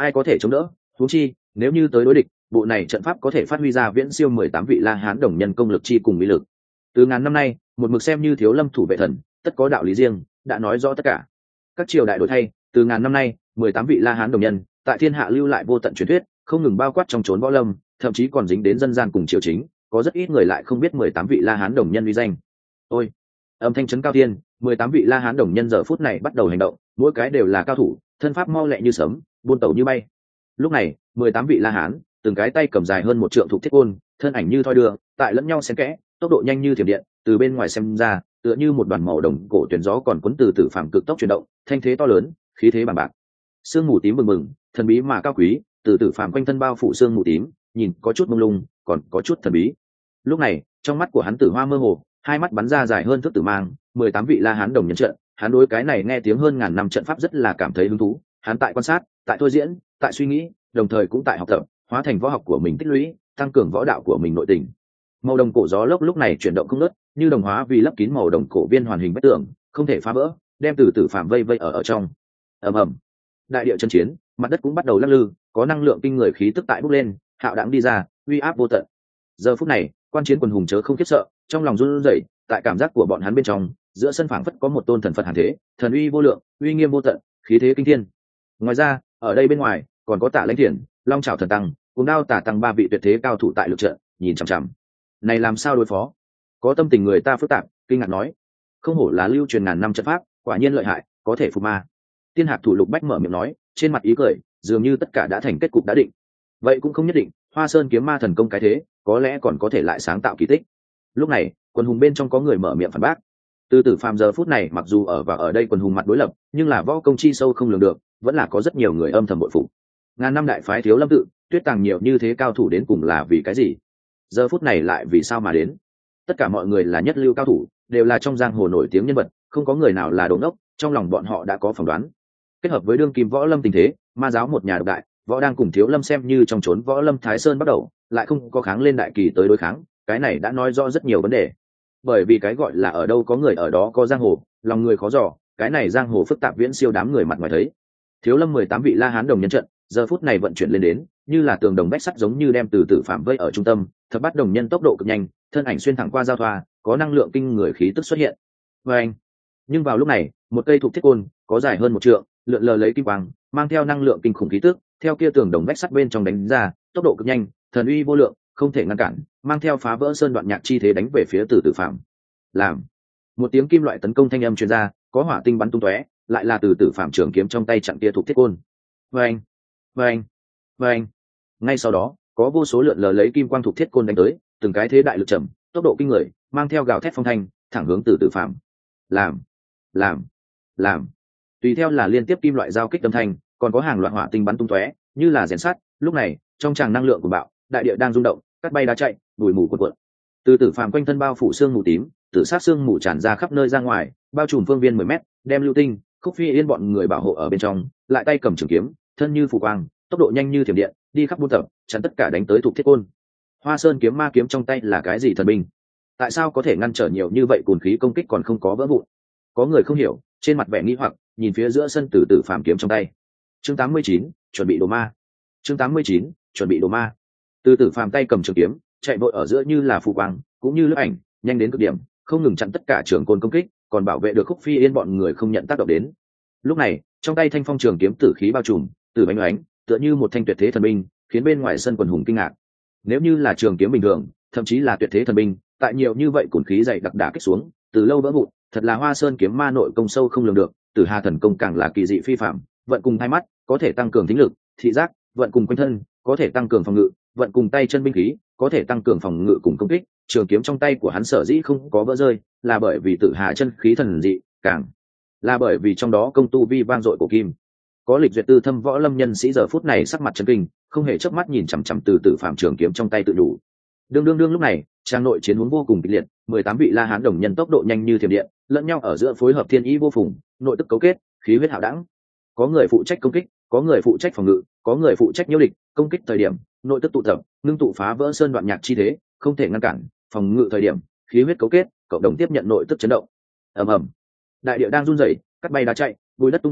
A: ai có thể chống đỡ. Huống chi nếu như tới đối địch, bộ này trận pháp có thể phát huy ra viễn siêu 18 vị La Hán đồng nhân công lực chi cùng mỹ lực. Từ ngàn năm nay, một mực xem như Thiếu Lâm thủ vệ thần, tất có đạo lý riêng, đã nói rõ tất cả. Các triều đại đổi thay, từ ngàn năm nay, 18 vị La Hán đồng nhân, tại thiên hạ lưu lại vô tận truyền thuyết, không ngừng bao quát trong chốn võ lâm, thậm chí còn dính đến dân gian cùng triều chính, có rất ít người lại không biết 18 vị La Hán đồng nhân uy danh. Ôi, âm thanh chấn cao thiên, 18 vị La Hán đồng nhân giờ phút này bắt đầu hành động, mỗi cái đều là cao thủ, thân pháp mau lẹ như sấm, buôn tẩu như bay. Lúc này, 18 vị La Hán, từng cái tay cầm dài hơn một trượng thục thiết côn, thân ảnh như thoi đưa, tại lẫn nhau xen kẽ, tốc độ nhanh như thiểm điện, từ bên ngoài xem ra, tựa như một đoàn màu đồng cổ tuyển gió còn cuốn từ tử phàm cực tốc chuyển động, thanh thế to lớn, khí thế bằng bạc. Sương mù tím bừng bừng, thần bí mà cao quý, từ tử phàm quanh thân bao phủ sương mù tím, nhìn có chút mông lung, còn có chút thần bí. Lúc này, trong mắt của hắn tử hoa mơ hồ, hai mắt bắn ra dài hơn thước tử mang, 18 vị La Hán đồng nhân trận, hắn đối cái này nghe tiếng hơn ngàn năm trận pháp rất là cảm thấy hứng thú, hắn tại quan sát, tại thôi diễn, tại suy nghĩ, đồng thời cũng tại học tập, hóa thành võ học của mình tích lũy, tăng cường võ đạo của mình nội tình. Màu đồng cổ gió lốc lúc này chuyển động không ngớt, như đồng hóa vì lấp kín màu đồng cổ viên hoàn hình vách tường, không thể phá vỡ, đem từ tử phàm vây vây ở trong. Ầm ầm, đại địa chân chiến, mặt đất cũng bắt đầu lắc lư, có năng lượng kinh người khí tức tại bốc lên, hạo đãng đi ra, uy áp vô tận. Giờ phút này, quan chiến quần hùng chớ không khiếp sợ, trong lòng run rẩy, tại cảm giác của bọn hắn bên trong, giữa sân phảng phất có một tôn thần Phật hàn thế, thần uy vô lượng, uy nghiêm vô tận, khí thế kinh thiên. Ngoài ra, ở đây bên ngoài, còn có Tạ Lãnh Thiền, Long Trảo Thần Tăng, cùng Đao Tả Tăng ba vị tuyệt thế cao thủ tại lực trận, nhìn chằm chằm. Này làm sao đối phó? Có tâm tình người ta phức tạp, kinh ngạc nói, không hổ là lưu truyền ngàn năm trận pháp, quả nhiên lợi hại, có thể phục ma. Tiên Hạc thủ Lục Bách mở miệng nói, trên mặt ý cười, dường như tất cả đã thành kết cục đã định. Vậy cũng không nhất định, Hoa Sơn kiếm ma thần công cái thế, có lẽ còn có thể lại sáng tạo kỳ tích. Lúc này, quần hùng bên trong có người mở miệng phản bác. Từ tử phàm giờ phút này mặc dù ở đây quần hùng mặt đối lập, nhưng là võ công chi sâu không lường được, vẫn là có rất nhiều người âm thầm bội phục. Ngàn năm đại phái Thiếu Lâm tự, tuyết tàng nhiều như thế cao thủ đến cùng là vì cái gì? Giờ phút này lại vì sao mà đến? Tất cả mọi người là nhất lưu cao thủ, đều là trong giang hồ nổi tiếng nhân vật, không có người nào là đồ ngốc, trong lòng bọn họ đã có phỏng đoán. Kết hợp với đương kim võ lâm tình thế, ma giáo một nhà độc đại, võ đang cùng Thiếu Lâm xem như trong chốn võ lâm Thái Sơn bắt đầu, lại không có kháng lên đại kỳ tới đối kháng, cái này đã nói rõ rất nhiều vấn đề. Bởi vì cái gọi là ở đâu có người ở đó có giang hồ, lòng người khó dò, cái này giang hồ phức tạp viễn siêu đám người mặt ngoài thấy. Thiếu Lâm 18 vị La Hán đồng nhân trận, giờ phút này vận chuyển lên đến, như là tường đồng vách sắt giống như đem từ tử phạm vây ở trung tâm, thập bát đồng nhân tốc độ cực nhanh, thân ảnh xuyên thẳng qua giao thoa, có năng lượng kinh người khí tức xuất hiện. Và anh, nhưng vào lúc này, một cây thuộc thiết côn, có dài hơn một trượng, lượn lờ lấy kim quang, mang theo năng lượng kinh khủng khí tức, theo kia tường đồng vách sắt bên trong đánh ra, tốc độ cực nhanh, thần uy vô lượng, không thể ngăn cản, mang theo phá vỡ sơn đoạn nhạc chi thế đánh về phía từ tử phạm. Làm một tiếng kim loại tấn công thanh âm truyền ra, có hỏa tinh bắn tung tóe, lại là từ tử phạm trường kiếm trong tay chặn kia thuộc thiết côn. Vâng, vâng, vâng. Ngay sau đó, có vô số lượn lờ lấy kim quang thuộc thiết côn đánh tới, từng cái thế đại lực trầm, tốc độ kinh người, mang theo gào thét phong thanh, thẳng hướng từ tử phạm. Làm. Tùy theo là liên tiếp kim loại giao kích âm thanh, còn có hàng loạt hỏa tinh bắn tung tóe, như là rèn sắt. Lúc này, trong tràng năng lượng của bạo, đại địa đang rung động, cát bay đá chạy, bụi mù cuộn cuộn. Từ tử phạm quanh thân bao phủ xương mù tím, tử sát xương mù tràn ra khắp nơi ra ngoài, bao trùm phương viên 10 mét, đem Lưu Tinh, Khúc Phi Yên bọn người bảo hộ ở bên trong, lại tay cầm trường kiếm, thân như phủ quang, tốc độ nhanh như thiểm điện, đi khắp buôn tập, chắn tất cả đánh tới thuộc thiết côn. Hoa Sơn kiếm ma kiếm trong tay là cái gì thần binh? Tại sao có thể ngăn trở nhiều như vậy, cồn khí công kích còn không có vỡ vụn? Có người không hiểu, trên mặt vẻ nghi hoặc, nhìn phía giữa sân từ tử phạm kiếm trong tay. Chương 89, chuẩn bị đồ ma. Chương 89, chuẩn bị đồ ma. Từ tử phạm tay cầm trường kiếm, chạy vội ở giữa như là phù quang, cũng như lướt ảnh, nhanh đến cực điểm, không ngừng chặn tất cả trường côn công kích, còn bảo vệ được Khúc Phi Yên bọn người không nhận tác động đến. Lúc này, trong tay thanh phong trường kiếm tử khí bao trùm, từ bánh oánh, tựa như một thanh tuyệt thế thần binh, khiến bên ngoài sân quần hùng kinh ngạc. Nếu như là trường kiếm bình thường, thậm chí là tuyệt thế thần binh, tại nhiều như vậy cồn khí dày đặc đả kích xuống, từ lâu vỡ vụn, thật là Hoa Sơn kiếm ma nội công sâu không lường được, Tử Hà thần công càng là kỳ dị phi phàm, vận cùng hai mắt, có thể tăng cường thính lực, thị giác, vận cùng quanh thân, có thể tăng cường phòng ngự, vận cùng tay chân binh khí, có thể tăng cường phòng ngự cùng công kích. Trường kiếm trong tay của hắn sở dĩ không có vỡ rơi, là bởi vì Tử Hà chân khí thần dị, càng là bởi vì trong đó công tu vi vang dội của kim. Có lịch duyệt tư thâm võ lâm nhân sĩ giờ phút này sắc mặt chấn kinh, không hề chớp mắt nhìn chằm chằm từ tử phạm trường kiếm trong tay tự đủ. Đương lúc này, trang nội chiến huống vô cùng kịch liệt, 18 vị La Hán đồng nhân tốc độ nhanh như thiểm điện, lẫn nhau ở giữa phối hợp thiên ý vô phùng, nội tức cấu kết, khí huyết hạo đẳng. Có người phụ trách công kích, có người phụ trách phòng ngự, có người phụ trách nhiễu địch, công kích thời điểm, nội tức tụ tập, ngưng tụ phá vỡ sơn đoạn nhạc chi thế, không thể ngăn cản, phòng ngự thời điểm, khí huyết cấu kết, cộng đồng tiếp nhận nội tức chấn động. Ầm ầm. Đại địa đang run rẩy, cắt bay đá chạy, bụi đất tung bay,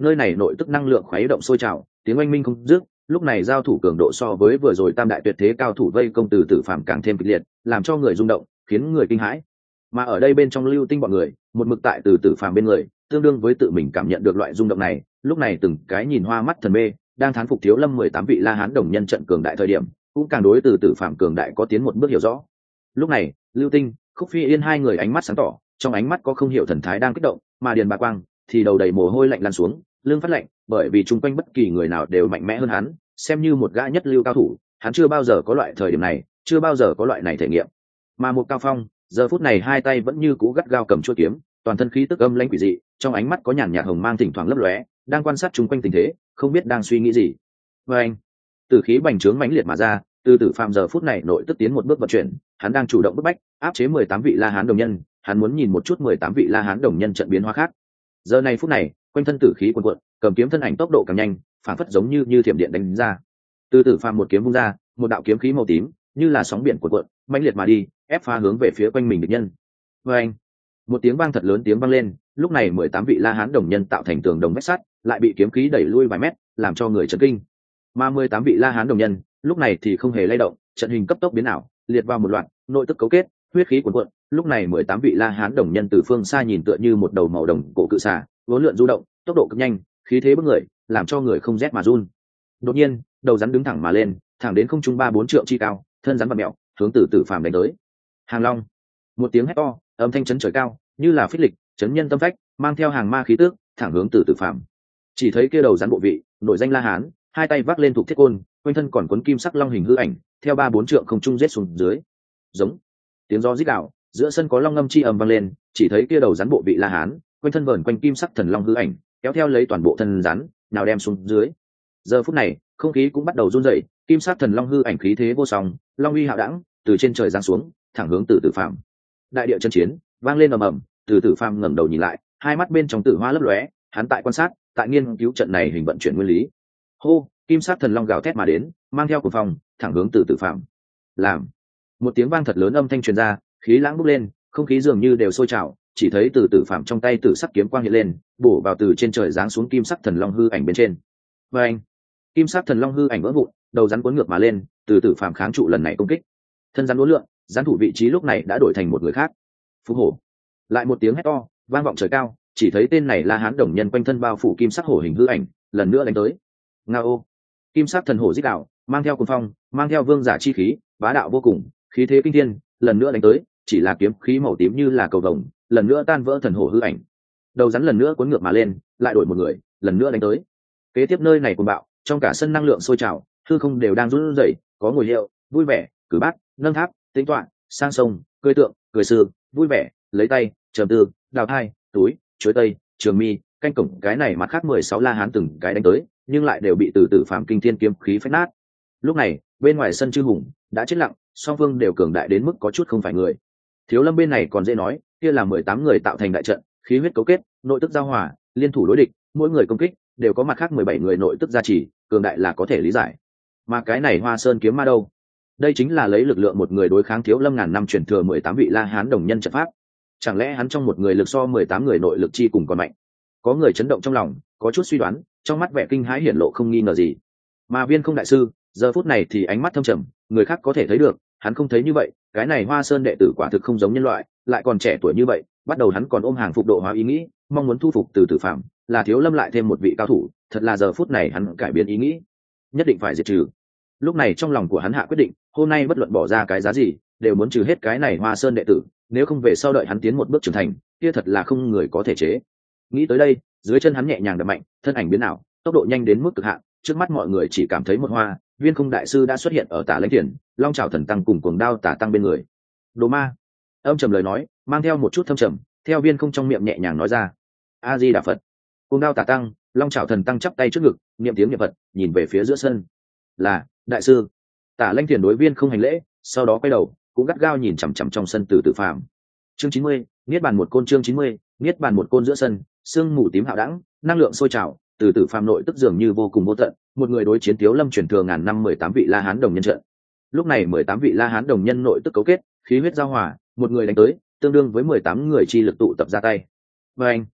A: nơi này nội tức năng lượng khuấy động sôi trào, tiếng oanh minh không dứt. Lúc này giao thủ cường độ so với vừa rồi tam đại tuyệt thế cao thủ vây công từ tử phàm càng thêm kịch liệt, làm cho người rung động, khiến người kinh hãi. Mà ở đây bên trong Lưu Tinh bọn người, một mực tại từ tử phàm bên người, tương đương với tự mình cảm nhận được loại rung động này, lúc này từng cái nhìn hoa mắt thần mê, đang thán phục Thiếu Lâm 18 vị La Hán đồng nhân trận cường đại thời điểm, cũng càng đối từ tử phàm cường đại có tiến một bước hiểu rõ. Lúc này, Lưu Tinh, Khúc Phi Yên hai người ánh mắt sáng tỏ, trong ánh mắt có không hiểu thần thái đang kích động, mà Điền Bá Quang thì đầu đầy mồ hôi lạnh lan xuống, lưng phát lạnh, bởi vì chung quanh bất kỳ người nào đều mạnh mẽ hơn hắn, xem như một gã nhất lưu cao thủ, hắn chưa bao giờ có loại thời điểm này, chưa bao giờ có loại này thể nghiệm. Mà một Cao Phong, giờ phút này hai tay vẫn như cũ gắt gao cầm chuôi kiếm, toàn thân khí tức âm lãnh quỷ dị, trong ánh mắt có nhàn nhạt hồng mang thỉnh thoảng lấp lóe, đang quan sát chung quanh tình thế, không biết đang suy nghĩ gì. Và anh, tử khí bành trướng mãnh liệt mà ra, từ tử phàm giờ phút này nội tức tiến một bước vận chuyển, hắn đang chủ động bức bách, áp chế 18 vị La Hán đồng nhân, hắn muốn nhìn một chút 18 vị La Hán đồng nhân trận biến hóa khác. Giờ này phút này, quanh thân tử khí cuồn cuộn, cầm kiếm thân ảnh tốc độ càng nhanh, phản phất giống như thiểm điện đánh ra. Từ tử phàm một kiếm vung ra, một đạo kiếm khí màu tím, như là sóng biển cuộn cuộn, mãnh liệt mà đi, ép phá hướng về phía quanh mình địch nhân. Và anh, một tiếng vang thật lớn tiếng vang lên, lúc này 18 vị La Hán đồng nhân tạo thành tường đồng vách sắt, lại bị kiếm khí đẩy lui vài mét, làm cho người chấn kinh. Mà 18 vị La Hán đồng nhân, lúc này thì không hề lay động, trận hình cấp tốc biến ảo, liệt vào một loạt, nội tức cấu kết, huyết khí cuồn cuộn, lúc này 18 vị La Hán đồng nhân từ phương xa nhìn tựa như một đầu màu đồng cổ cự xà, uốn lượn du động, tốc độ cực nhanh, khí thế bức người, làm cho người không rét mà run. Đột nhiên, đầu rắn đứng thẳng mà lên, thẳng đến không trung 3-4 trượng chi cao, thân rắn vặn mèo, hướng từ tử phàm đánh tới. Hàng Long, một tiếng hét to, âm thanh chấn trời cao, như là phích lịch, chấn nhân tâm phách, mang theo hàng ma khí tức, thẳng hướng từ tử phàm. Chỉ thấy kia đầu rắn bộ vị, nổi danh La Hán, hai tay vác lên thuộc thiết côn, quanh thân còn cuốn kim sắc long hình hư ảnh, theo 3-4 trượng không trung giết xuống dưới. Giống, tiếng gió rít gào, giữa sân có long ngâm chi ầm vang lên, chỉ thấy kia đầu rắn bộ vị La Hán, quanh thân vờn quanh kim sắc thần long hư ảnh, kéo theo lấy toàn bộ thân rắn, nào đem xuống dưới. Giờ phút này, không khí cũng bắt đầu run rẩy, kim sắc thần long hư ảnh khí thế vô song, long uy hạo đẳng, từ trên trời giáng xuống, thẳng hướng từ tử phàm. Đại địa chân chiến vang lên ầm ầm, từ tử phàm ngẩng đầu nhìn lại, hai mắt bên trong tử hoa lấp lóe, hắn tại quan sát, tại nghiên cứu trận này hình vận chuyển nguyên lý. Hô, kim sắc thần long gào thét mà đến, mang theo cuồng phong, thẳng hướng từ tử phàm. Làm một tiếng vang thật lớn âm thanh truyền ra, khí lãng bốc lên, không khí dường như đều sôi trào, chỉ thấy từ tử phàm trong tay tử sắc kiếm quang hiện lên, bổ vào từ trên trời giáng xuống kim sắc thần long hư ảnh bên trên. Và anh, kim sắc thần long hư ảnh vỡ vụn, đầu rắn cuốn ngược mà lên, từ tử phàm kháng trụ lần này công kích, thân rắn uốn lượn, rắn thủ vị trí lúc này đã đổi thành một người khác. Phú hổ, lại một tiếng hét to vang vọng trời cao, chỉ thấy tên này La Hán đồng nhân quanh thân bao phủ kim sắc hổ hình hư ảnh, lần nữa đánh tới. Ngao, kim sắc thần hổ rít đạo, mang theo cuồng phong, mang theo vương giả chi khí, bá đạo vô cùng, khí thế kinh thiên, lần nữa đánh tới, chỉ là kiếm khí màu tím như là cầu vồng, lần nữa tan vỡ thần hổ hư ảnh. Đầu rắn lần nữa cuốn ngược mà lên, lại đổi một người, lần nữa đánh tới. Kế tiếp nơi này cuồng bạo, trong cả sân năng lượng sôi trào, hư không đều đang run rẩy, có ngồi hiệu, vui vẻ, cử bát, nâng tháp, tính toán, sang sông, cười tượng, cười sư, vui vẻ, lấy tay, trầm tư, đào thai, túi, chuối tây, trường mi, canh cổng, cái này mặt khác 16 La Hán từng cái đánh tới, nhưng lại đều bị từ tử phàm kinh thiên kiếm khí phách nát. Lúc này, bên ngoài sân chư hùng đã chết lặng, song phương đều cường đại đến mức có chút không phải người. Thiếu Lâm bên này còn dễ nói, kia là 18 người tạo thành đại trận, khí huyết cấu kết, nội tức giao hòa, liên thủ đối địch, mỗi người công kích đều có mặt khác 17 người nội tức gia trì, cường đại là có thể lý giải. Mà cái này Hoa Sơn kiếm ma đâu? Đây chính là lấy lực lượng một người đối kháng Thiếu Lâm ngàn năm truyền thừa 18 vị La Hán đồng nhân trận pháp. Chẳng lẽ hắn trong một người lực so 18 người nội lực chi cùng còn mạnh? Có người chấn động trong lòng, có chút suy đoán, trong mắt vẻ kinh hãi hiển lộ không nghi ngờ gì. Mà Viên Không đại sư, giờ phút này thì ánh mắt thâm trầm, người khác có thể thấy được, hắn không thấy như vậy, cái này Hoa Sơn đệ tử quả thực không giống nhân loại, lại còn trẻ tuổi như vậy, bắt đầu hắn còn ôm hàng phục độ hóa ý nghĩ, mong muốn thu phục từ tử phạm, là Thiếu Lâm lại thêm một vị cao thủ, thật là giờ phút này hắn cải biến ý nghĩ, nhất định phải diệt trừ. Lúc này trong lòng của hắn hạ quyết định, hôm nay bất luận bỏ ra cái giá gì, đều muốn trừ hết cái này Hoa Sơn đệ tử, nếu không về sau đợi hắn tiến một bước trưởng thành, kia thật là không người có thể chế. Nghĩ tới đây, dưới chân hắn nhẹ nhàng đập mạnh, thân ảnh biến ảo, tốc độ nhanh đến mức cực hạn, trước mắt mọi người chỉ cảm thấy một hoa, Viên Không đại sư đã xuất hiện ở Tả Lãnh Thiền, Long Trảo Thần Tăng cùng Cuồng Đao Tả Tăng bên người. Đồ ma, âm trầm lời nói, mang theo một chút thâm trầm, theo Viên Không trong miệng nhẹ nhàng nói ra. A Di Đà Phật. Cuồng Đao Tả Tăng, Long Trảo Thần Tăng chắp tay trước ngực, niệm tiếng niệm Phật, nhìn về phía giữa sân. Là, đại sư. Tả Lãnh Thiền đối Viên Không hành lễ, sau đó quay đầu, cũng gắt gao nhìn chằm chằm trong sân từ tử phàm. Chương 90, niết bàn một côn. Chương 90, niết bàn một côn. Giữa sân, sương mù tím hạo đẳng, năng lượng sôi trào, từ tử phàm nội tức dường như vô cùng vô tận, một người đối chiến Thiếu Lâm truyền thừa ngàn năm 18 vị La Hán đồng nhân trận. Lúc này 18 vị La Hán đồng nhân nội tức cấu kết, khí huyết giao hòa, một người đánh tới, tương đương với 18 người chi lực tụ tập ra tay. Và anh,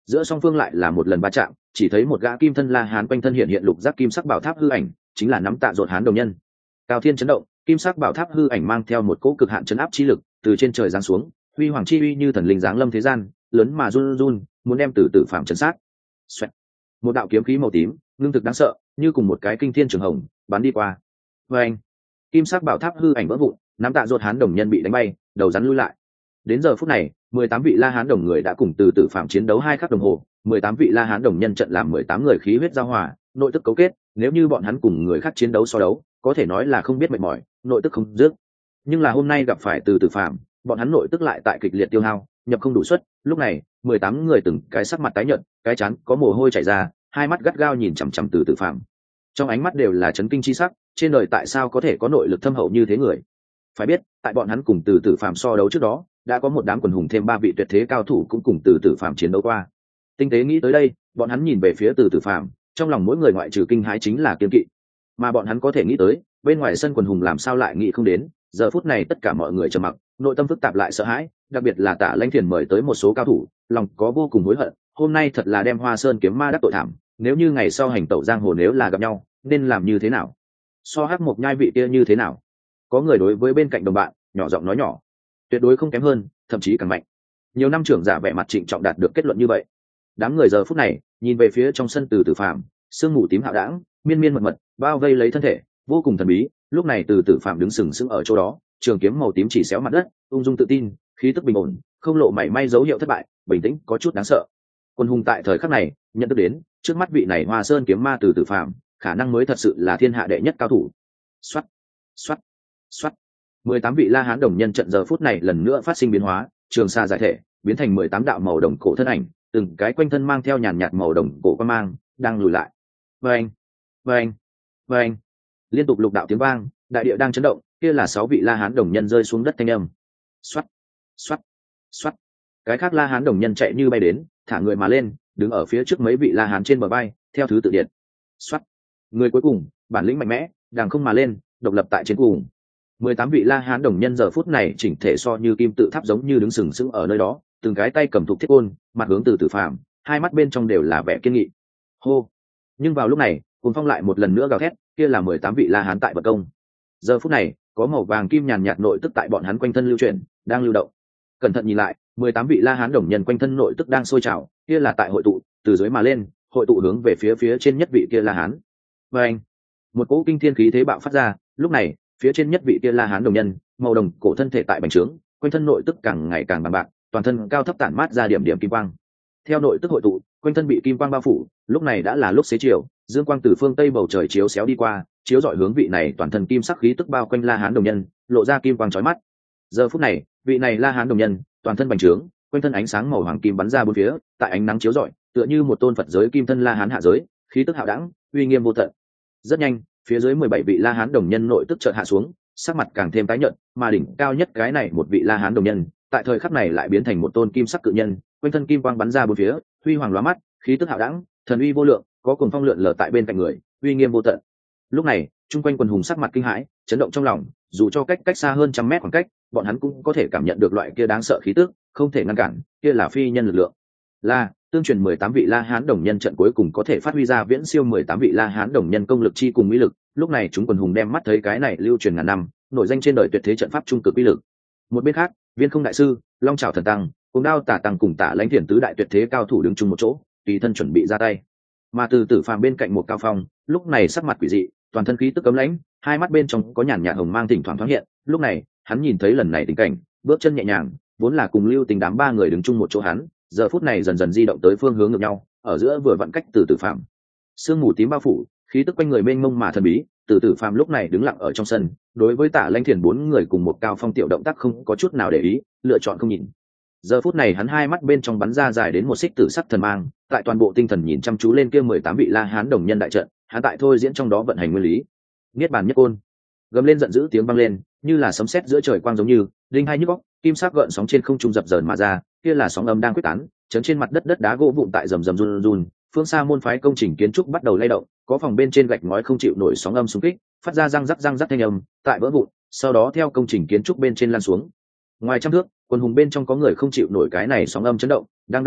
A: giữa song phương lại là một lần va chạm, chỉ thấy một gã kim thân La Hán quanh thân hiện hiện lục giác kim sắc bảo tháp hư ảnh, chính là nắm Tạ Dột Hán đồng nhân. Cao thiên chấn động, kim sắc bảo tháp hư ảnh mang theo một cỗ cực hạn chấn áp chi lực từ trên trời giáng xuống, huy hoàng chi uy như thần linh giáng lâm thế gian, lớn mà run run, muốn đem tử phạm chấn sát. Xoẹt. Một đạo kiếm khí màu tím, ngưng thực đáng sợ, như cùng một cái kinh thiên trường hồng, bắn đi qua. Và anh, kim sắc bảo tháp hư ảnh vỡ vụn, nắm Tạ Dột Hán đồng nhân bị đánh bay, đầu rắn lui lại. Đến giờ phút này, 18 vị La Hán đồng người đã cùng tử phạm chiến đấu 2 khắc đồng hồ, 18 vị La Hán đồng nhân trận làm 18 người khí huyết giao hòa, nội tức cấu kết, nếu như bọn hắn cùng người khác chiến đấu so đấu, có thể nói là không biết mệt mỏi, nội tức không dứt. Nhưng là hôm nay gặp phải tử phạm, bọn hắn nội tức lại tại kịch liệt tiêu hao, nhập không đủ suất. Lúc này 18 người từng cái sắc mặt tái nhợt, cái chán có mồ hôi chảy ra, hai mắt gắt gao nhìn chằm chằm tử phạm, trong ánh mắt đều là chấn kinh chi sắc. Trên đời tại sao có thể có nội lực thâm hậu như thế người? Phải biết, tại bọn hắn cùng tử phạm so đấu trước đó, đã có một đám quần hùng thêm 3 vị tuyệt thế cao thủ cũng cùng tử phạm chiến đấu qua. Tinh tế nghĩ tới đây, bọn hắn nhìn về phía tử phạm, trong lòng mỗi người ngoại trừ kinh hãi chính là kiêng kỵ. Mà bọn hắn có thể nghĩ tới, bên ngoài sân quần hùng làm sao lại nghĩ không đến. Giờ phút này tất cả mọi người trầm mặc, nội tâm phức tạp lại sợ hãi, đặc biệt là Tạ Lãnh Thiền mời tới một số cao thủ, lòng có vô cùng hối hận. Hôm nay thật là đem Hoa Sơn kiếm ma đắc tội thảm, nếu như ngày sau hành tẩu giang hồ nếu là gặp nhau, nên làm như thế nào? So Hắc Mộc Nhai vị kia như thế nào? Có người đối với bên cạnh đồng bạn nhỏ giọng nói nhỏ, tuyệt đối không kém hơn, thậm chí càng mạnh. Nhiều năm trưởng giả vẻ mặt trịnh trọng đạt được kết luận như vậy. Đám người giờ phút này nhìn về phía trong sân tử phạm, sương mù tím hạo đãng, miên miên mật mật bao vây lấy thân thể, vô cùng thần bí. Lúc này tử phạm đứng sừng sững ở chỗ đó, trường kiếm màu tím chỉ xéo mặt đất, ung dung tự tin, khí tức bình ổn, không lộ mảy may dấu hiệu thất bại, bình tĩnh có chút đáng sợ. Quân hùng tại thời khắc này nhận thức đến, trước mắt vị này Hoa Sơn kiếm ma tử phạm, khả năng mới thật sự là thiên hạ đệ nhất cao thủ. Xoát, xoát, xoát. 18 vị La Hán đồng nhân trận giờ phút này lần nữa phát sinh biến hóa, trường xa giải thể, biến thành 18 đạo màu đồng cổ thân ảnh, từng cái quanh thân mang theo nhàn nhạt màu đồng cổ quang mang, đang lùi lại. Vâng, vâng, vâng. Liên tục lục đạo tiếng vang, đại địa đang chấn động, kia là 6 vị La Hán đồng nhân rơi xuống đất thanh âm. Xoát, xoát, xoát. Cái khác La Hán đồng nhân chạy như bay đến, thả người mà lên, đứng ở phía trước mấy vị La Hán trên bờ vai, theo thứ tự điện. Xoát. Người cuối cùng, bản lĩnh mạnh mẽ, đàng không mà lên, độc lập tại trên cùng. 18 vị La Hán đồng nhân giờ phút này chỉnh thể so như kim tự tháp giống như đứng sừng sững ở nơi đó, từng cái tay cầm thục thiết côn, mặt hướng từ tử phạm, hai mắt bên trong đều là vẻ kiên nghị. Hô. Nhưng vào lúc này, cuồng phong lại một lần nữa gào thét, kia là 18 vị La Hán tại vận công. Giờ phút này, có màu vàng kim nhàn nhạt nội tức tại bọn hắn quanh thân lưu chuyển, đang lưu động. Cẩn thận nhìn lại, 18 vị La Hán đồng nhân quanh thân nội tức đang sôi trào, kia là tại hội tụ, từ dưới mà lên, hội tụ hướng về phía trên nhất vị kia La Hán. Và anh, một cỗ kinh thiên khí thế bạo phát ra, lúc này, phía trên nhất vị kia La Hán đồng nhân, màu đồng cổ thân thể tại bành trướng, quanh thân nội tức càng ngày càng bằng bạc, toàn thân cao thấp tản mát ra điểm điểm kim quang. Theo nội tức hội tụ, quanh thân bị kim quang bao phủ, lúc này đã là lúc xế chiều, dương quang từ phương tây bầu trời chiếu xéo đi qua, chiếu rọi hướng vị này toàn thân kim sắc khí tức bao quanh La Hán đồng nhân, lộ ra kim quang chói mắt. Giờ phút này, vị này La Hán đồng nhân, toàn thân bành trướng, quanh thân ánh sáng màu hoàng kim bắn ra bốn phía, tại ánh nắng chiếu rọi, tựa như một tôn Phật giới kim thân La Hán hạ giới, khí tức hạo đẳng, uy nghiêm vô tận. Rất nhanh, phía dưới 17 vị La Hán đồng nhân nội tức chợt hạ xuống, sắc mặt càng thêm tái nhợt, mà đỉnh cao nhất cái này một vị La Hán đồng nhân, tại thời khắc này lại biến thành một tôn kim sắc cự nhân, quanh thân kim quang bắn ra bốn phía, huy hoàng lóa mắt, khí tức hạo đẳng, thần uy vô lượng, có cuồng phong lượn lờ tại bên cạnh người, uy nghiêm vô tận. Lúc này, chung quanh quần hùng sắc mặt kinh hãi, chấn động trong lòng, dù cho cách xa hơn trăm mét khoảng cách, bọn hắn cũng có thể cảm nhận được loại kia đáng sợ khí tức, không thể ngăn cản, kia là phi nhân lực lượng. Là tương truyền 18 vị La Hán đồng nhân trận cuối cùng có thể phát huy ra viễn siêu 18 vị La Hán đồng nhân công lực chi cùng uy lực. Lúc này chúng quần hùng đem mắt thấy cái này lưu truyền ngàn năm, nổi danh trên đời tuyệt thế trận pháp trung cực uy lực. Một bên khác, Viên Không đại sư, Long Trảo thần tăng, cùng Đao Tả tăng cùng Tả Lãnh Thiền tứ đại tuyệt thế cao thủ đứng chung một chỗ, tùy thân chuẩn bị ra tay. Mà từ tử phàm bên cạnh một cao phong, lúc này sắc mặt quỷ dị, toàn thân khí tức cấm lãnh, hai mắt bên trong có nhàn nhạt hồng mang thỉnh thoảng thoáng hiện. Lúc này, hắn nhìn thấy lần này tình cảnh, bước chân nhẹ nhàng, vốn là cùng Lưu Tình đám ba người đứng chung một chỗ hắn, giờ phút này dần dần di động tới phương hướng ngược nhau, ở giữa vừa vặn cách từ tử phàm. Sương mù tím bao phủ, khí tức quanh người mênh mông mà thần bí. Từ tử phàm lúc này đứng lặng ở trong sân, đối với Tả Lãnh Thiền bốn người cùng một cao phong tiểu động tác không có chút nào để ý, lựa chọn không nhìn. Giờ phút này hắn hai mắt bên trong bắn ra dài đến một xích tử sắc thần mang, tại toàn bộ tinh thần nhìn chăm chú lên kia 18 vị La Hán đồng nhân đại trận, hắn tại thôi diễn trong đó vận hành nguyên lý. Niết bàn nhất côn, gầm lên giận dữ tiếng vang lên, như là sấm sét giữa trời quang giống như, đinh hai nhức óc, kim sắc gợn sóng trên không trung dập dờn mà ra, kia là sóng âm đang quyết tán, chấn trên mặt đất đất đá gỗ vụn tại rầm rầm run run, phương xa môn phái công trình kiến trúc bắt đầu lay động, có phòng bên trên gạch ngói không chịu nổi sóng âm xung kích, phát ra răng rắc thanh âm, tại vỡ vụn, sau đó theo công trình kiến trúc bên trên lan xuống. Ngoài trăm thước, quân hùng bên trong có người không chịu nổi cái này sóng âm chấn động, đang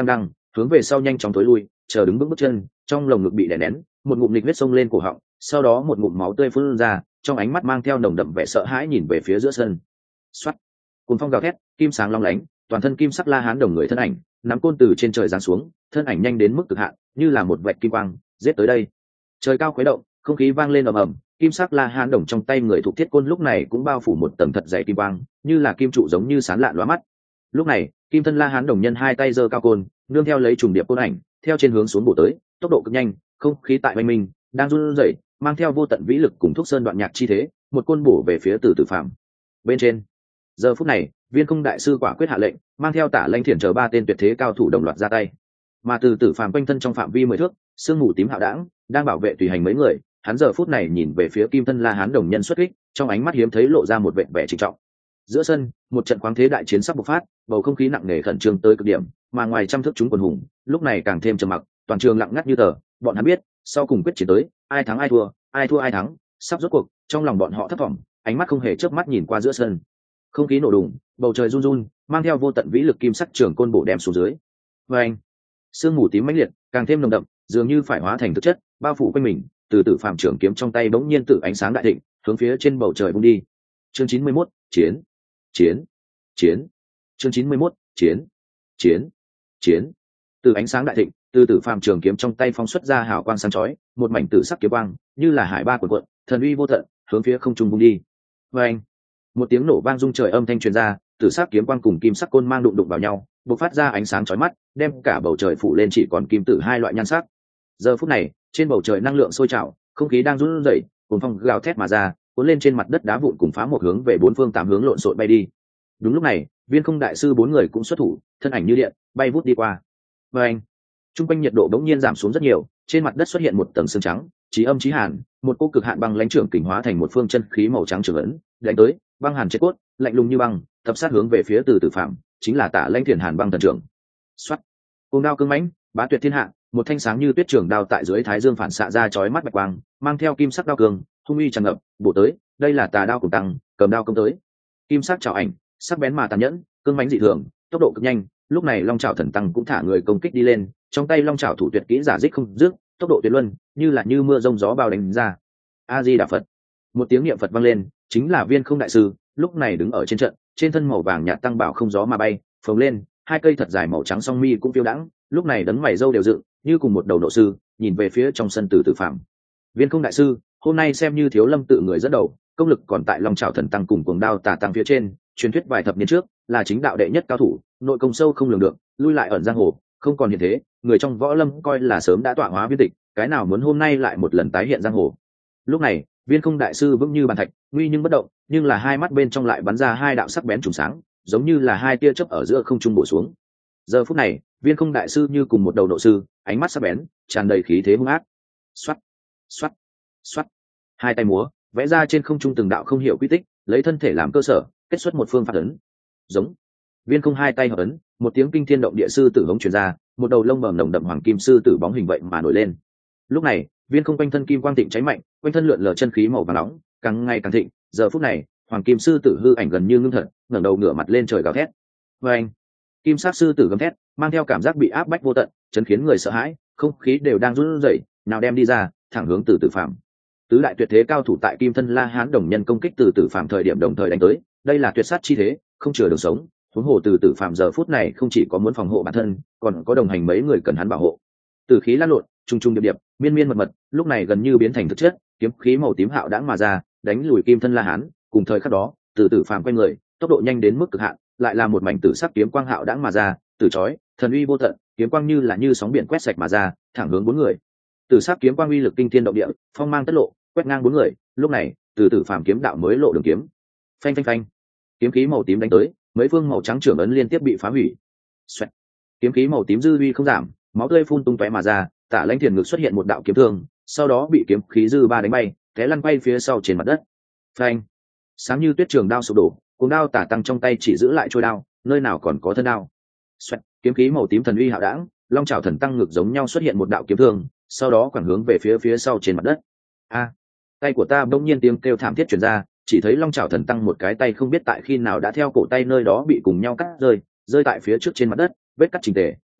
A: hướng về sau nhanh chóng tối lui, chờ đứng bước chân, trong lồng ngực bị đè nén, một ngụm nghịch huyết xông lên cổ họng, sau đó một ngụm máu tươi phun ra, trong ánh mắt mang theo nồng đậm vẻ sợ hãi nhìn về phía giữa sân. Soát, cuồng phong gào thét, kim sáng long lánh, toàn thân kim sắc La Hán đồng người thân ảnh, nắm côn từ trên trời giáng xuống, thân ảnh nhanh đến mức cực hạn, như là một vệt kim quang, giết tới đây. Trời cao khuấy động, không khí vang lên ầm ầm, kim sắc La Hán đồng trong tay người thuộc thiết côn lúc này cũng bao phủ một tầng thật dày kim quang, như là kim trụ giống như sáng lạn lóa mắt. Lúc này, kim thân La Hán đồng nhân hai tay giơ cao côn, nương theo lấy trùng điệp côn ảnh, theo trên hướng xuống bổ tới, tốc độ cực nhanh, không khí tại oanh minh, đang run rẩy, mang theo vô tận vĩ lực cùng thúc sơn đoạn nhạc chi thế, một côn bổ về phía Từ Tử Phạm. Bên trên, giờ phút này, Viên Không đại sư quả quyết hạ lệnh, mang theo Tả Lanh Thiển chờ ba tên tuyệt thế cao thủ đồng loạt ra tay. Mà Từ Tử Phạm quanh thân trong phạm vi 10 thước, sương mù tím hạo đãng, đang bảo vệ tùy hành mấy người, hắn giờ phút này nhìn về phía kim thân La Hán đồng nhân xuất kích, trong ánh mắt hiếm thấy lộ ra một vẻ vẻ trịnh trọng. Giữa sân, một trận khoáng thế đại chiến sắp bộc phát, bầu không khí nặng nề khẩn trương tới cực điểm, mà ngoài trăm thước chúng quần hùng, lúc này càng thêm trầm mặc, toàn trường lặng ngắt như tờ, bọn hắn biết, sau cùng quyết chiến tới, ai thắng ai thua ai thắng, sắp rốt cuộc, trong lòng bọn họ thấp thỏm, ánh mắt không hề chớp mắt nhìn qua giữa sân. Không khí nổ đùng, bầu trời run run, mang theo vô tận vĩ lực kim sắc trường côn bổ đem xuống dưới. Oeng, sương mù tím mãnh liệt, càng thêm nồng đậm, dường như phải hóa thành thực chất, bao phủ quanh mình. Từ Tử Phạm trường kiếm trong tay bỗng nhiên tự ánh sáng đại thịnh, hướng phía trên bầu trời vung đi. Chương 91, chiến, chiến, chiến. Chương 91, chiến, chiến, chiến. Từ ánh sáng đại thịnh, Từ Tử Phạm trường kiếm trong tay phóng xuất ra hào quang sáng chói, một mảnh tử sắc kiếm quang, như là hải ba cuộn cuộn, thần uy vô tận, hướng phía không trung vung đi. Oeng, một tiếng nổ vang rung trời âm thanh truyền ra, tử sắc kiếm quang cùng kim sắc côn mang đụng vào nhau, bộc phát ra ánh sáng chói mắt, đem cả bầu trời phủ lên chỉ còn kim tử hai loại nhan sắc. Giờ phút này, trên bầu trời năng lượng sôi trào, không khí đang run rẩy, cuồng phong gào thét mà ra, cuốn lên trên mặt đất đá vụn cùng phá một hướng về bốn phương tám hướng lộn xộn bay đi. Đúng lúc này, Viên Không đại sư bốn người cũng xuất thủ, thân ảnh như điện, bay vút đi qua. Và anh, trung quanh nhiệt độ bỗng nhiên giảm xuống rất nhiều, trên mặt đất xuất hiện một tầng sương trắng, chí âm chí hàn, một cô cực hạn băng lãnh trưởng kình hóa thành một phương chân khí màu trắng trường ấn, đánh tới, băng hàn chết cốt, lạnh lùng như băng, tập sát hướng về phía Từ Tử Phạm, chính là Tả Lanh Thiển Hàn băng thần trưởng. Soát, cuồng đao cứng mãnh, bá tuyệt thiên hạ, một thanh sáng như tuyết trường đao tại dưới thái dương phản xạ ra chói mắt bạch quang, mang theo kim sắc đao cường, hung uy tràn ngập, bổ tới, đây là Tà đao cùng tăng, cầm đao công tới. Kim sắc chảo ảnh, sắc bén mà tàn nhẫn, cứng mãnh dị thường, tốc độ cực nhanh, lúc này Long Chảo Thần Tăng cũng thả người công kích đi lên, trong tay Long Chảo thủ tuyệt kỹ giả dích không dứt, tốc độ tuyệt luân, như là như mưa rông gió bao đánh ra. A Di Đà Phật. Một tiếng niệm Phật vang lên, chính là Viên Không đại sư, lúc này đứng ở trên trận, trên thân màu vàng nhạt tăng bảo không gió mà bay, phồng lên, hai cây thật dài màu trắng song mi cũng phiêu đãng, lúc này đấng mày râu đều dựng, như cùng một đầu nộ sư, nhìn về phía trong sân Từ Tử Phạm. Viên Không đại sư, hôm nay xem như Thiếu Lâm tự người dẫn đầu, công lực còn tại Long Chảo Thần Tăng cùng cuồng đao Tà tăng phía trên, truyền thuyết vài thập niên trước, là chính đạo đệ nhất cao thủ, nội công sâu không lường được, lui lại ẩn giang hồ, không còn hiện thế, người trong võ lâm coi là sớm đã tọa hóa viên tịch, cái nào muốn hôm nay lại một lần tái hiện giang hồ. Lúc này, Viên Không đại sư vững như bàn thạch, nguy nhưng bất động, nhưng là hai mắt bên trong lại bắn ra hai đạo sắc bén trùng sáng, giống như là hai tia chớp ở giữa không trung bổ xuống. Giờ phút này, Viên Không đại sư như cùng một đầu nộ sư, ánh mắt sắc bén, tràn đầy khí thế hung ác. Xoát, xoát, xoát, hai tay múa, vẽ ra trên không trung từng đạo không hiểu quy tích, lấy thân thể làm cơ sở, kết xuất một phương pháp ấn. Giống. Viên Không hai tay hợp ấn, một tiếng kinh thiên động địa sư tử hống truyền ra, một đầu lông bầm nồng đậm hoàng kim sư tử bóng hình vậy mà nổi lên. Lúc này, Viên Không quanh thân kim quang thịnh cháy mạnh, quanh thân lượn lờ chân khí màu vàng nóng, càng ngày càng thịnh. Giờ phút này, hoàng kim sư tử hư ảnh gần như ngưng thật, ngẩng đầu ngửa mặt lên trời gào thét. Và anh, kim sắc sư tử gầm thét, mang theo cảm giác bị áp bách vô tận, chấn khiến người sợ hãi, không khí đều đang run rẩy, nào đem đi ra, thẳng hướng Từ Tử Phạm. Tứ đại tuyệt thế cao thủ tại kim thân La Hán đồng nhân công kích Từ Tử Phạm thời điểm đồng thời đánh tới, đây là tuyệt sát chi thế, không chừa đường sống. Huống hồ Từ Tử Phạm giờ phút này không chỉ có muốn phòng hộ bản thân, còn có đồng hành mấy người cần hắn bảo hộ. Từ khí lan lộn, trung trung điệp điệp, miên miên mật mật, lúc này gần như biến thành thực chất, kiếm khí màu tím hạo đãng mà ra, đánh lùi kim thân La Hán. Cùng thời khắc đó, Từ Tử Phạm quay người, tốc độ nhanh đến mức cực hạn, lại là một mảnh tử sắc kiếm quang hạo đãng mà ra, tử chói, thần uy vô tận, kiếm quang như là như sóng biển quét sạch mà ra, thẳng hướng bốn người. Tử sắc kiếm quang uy lực kinh thiên động địa, phong mang tất lộ, quét ngang bốn người. Lúc này, Từ Tử Phạm kiếm đạo mới lộ đường kiếm. Phanh phanh phanh, kiếm khí màu tím đánh tới, mấy phương màu trắng trưởng ấn liên tiếp bị phá hủy. Xoẹt. Kiếm khí màu tím dư uy không giảm, máu tươi phun tung tóe mà ra, Tả Lãnh Thiền ngực xuất hiện một đạo kiếm thương, sau đó bị kiếm khí dư ba đánh bay, té lăn quay phía sau trên mặt đất. Phanh. Sáng như tuyết trường đao sụp đổ, cuồng đao Tả tăng trong tay chỉ giữ lại trôi đao, nơi nào còn có thân đao. Xoẹt. Kiếm khí màu tím thần uy hạo đãng, Long Chảo Thần tăng ngực giống nhau xuất hiện một đạo kiếm thương, sau đó quẳng hướng về phía sau trên mặt đất. A! Tay của ta bỗng nhiên tiếng kêu thảm thiết truyền ra, chỉ thấy Long Chảo Thần tăng một cái tay không biết tại khi nào đã theo cổ tay nơi đó bị cùng nhau cắt rơi tại phía trước trên mặt đất, vết cắt chỉnh tề,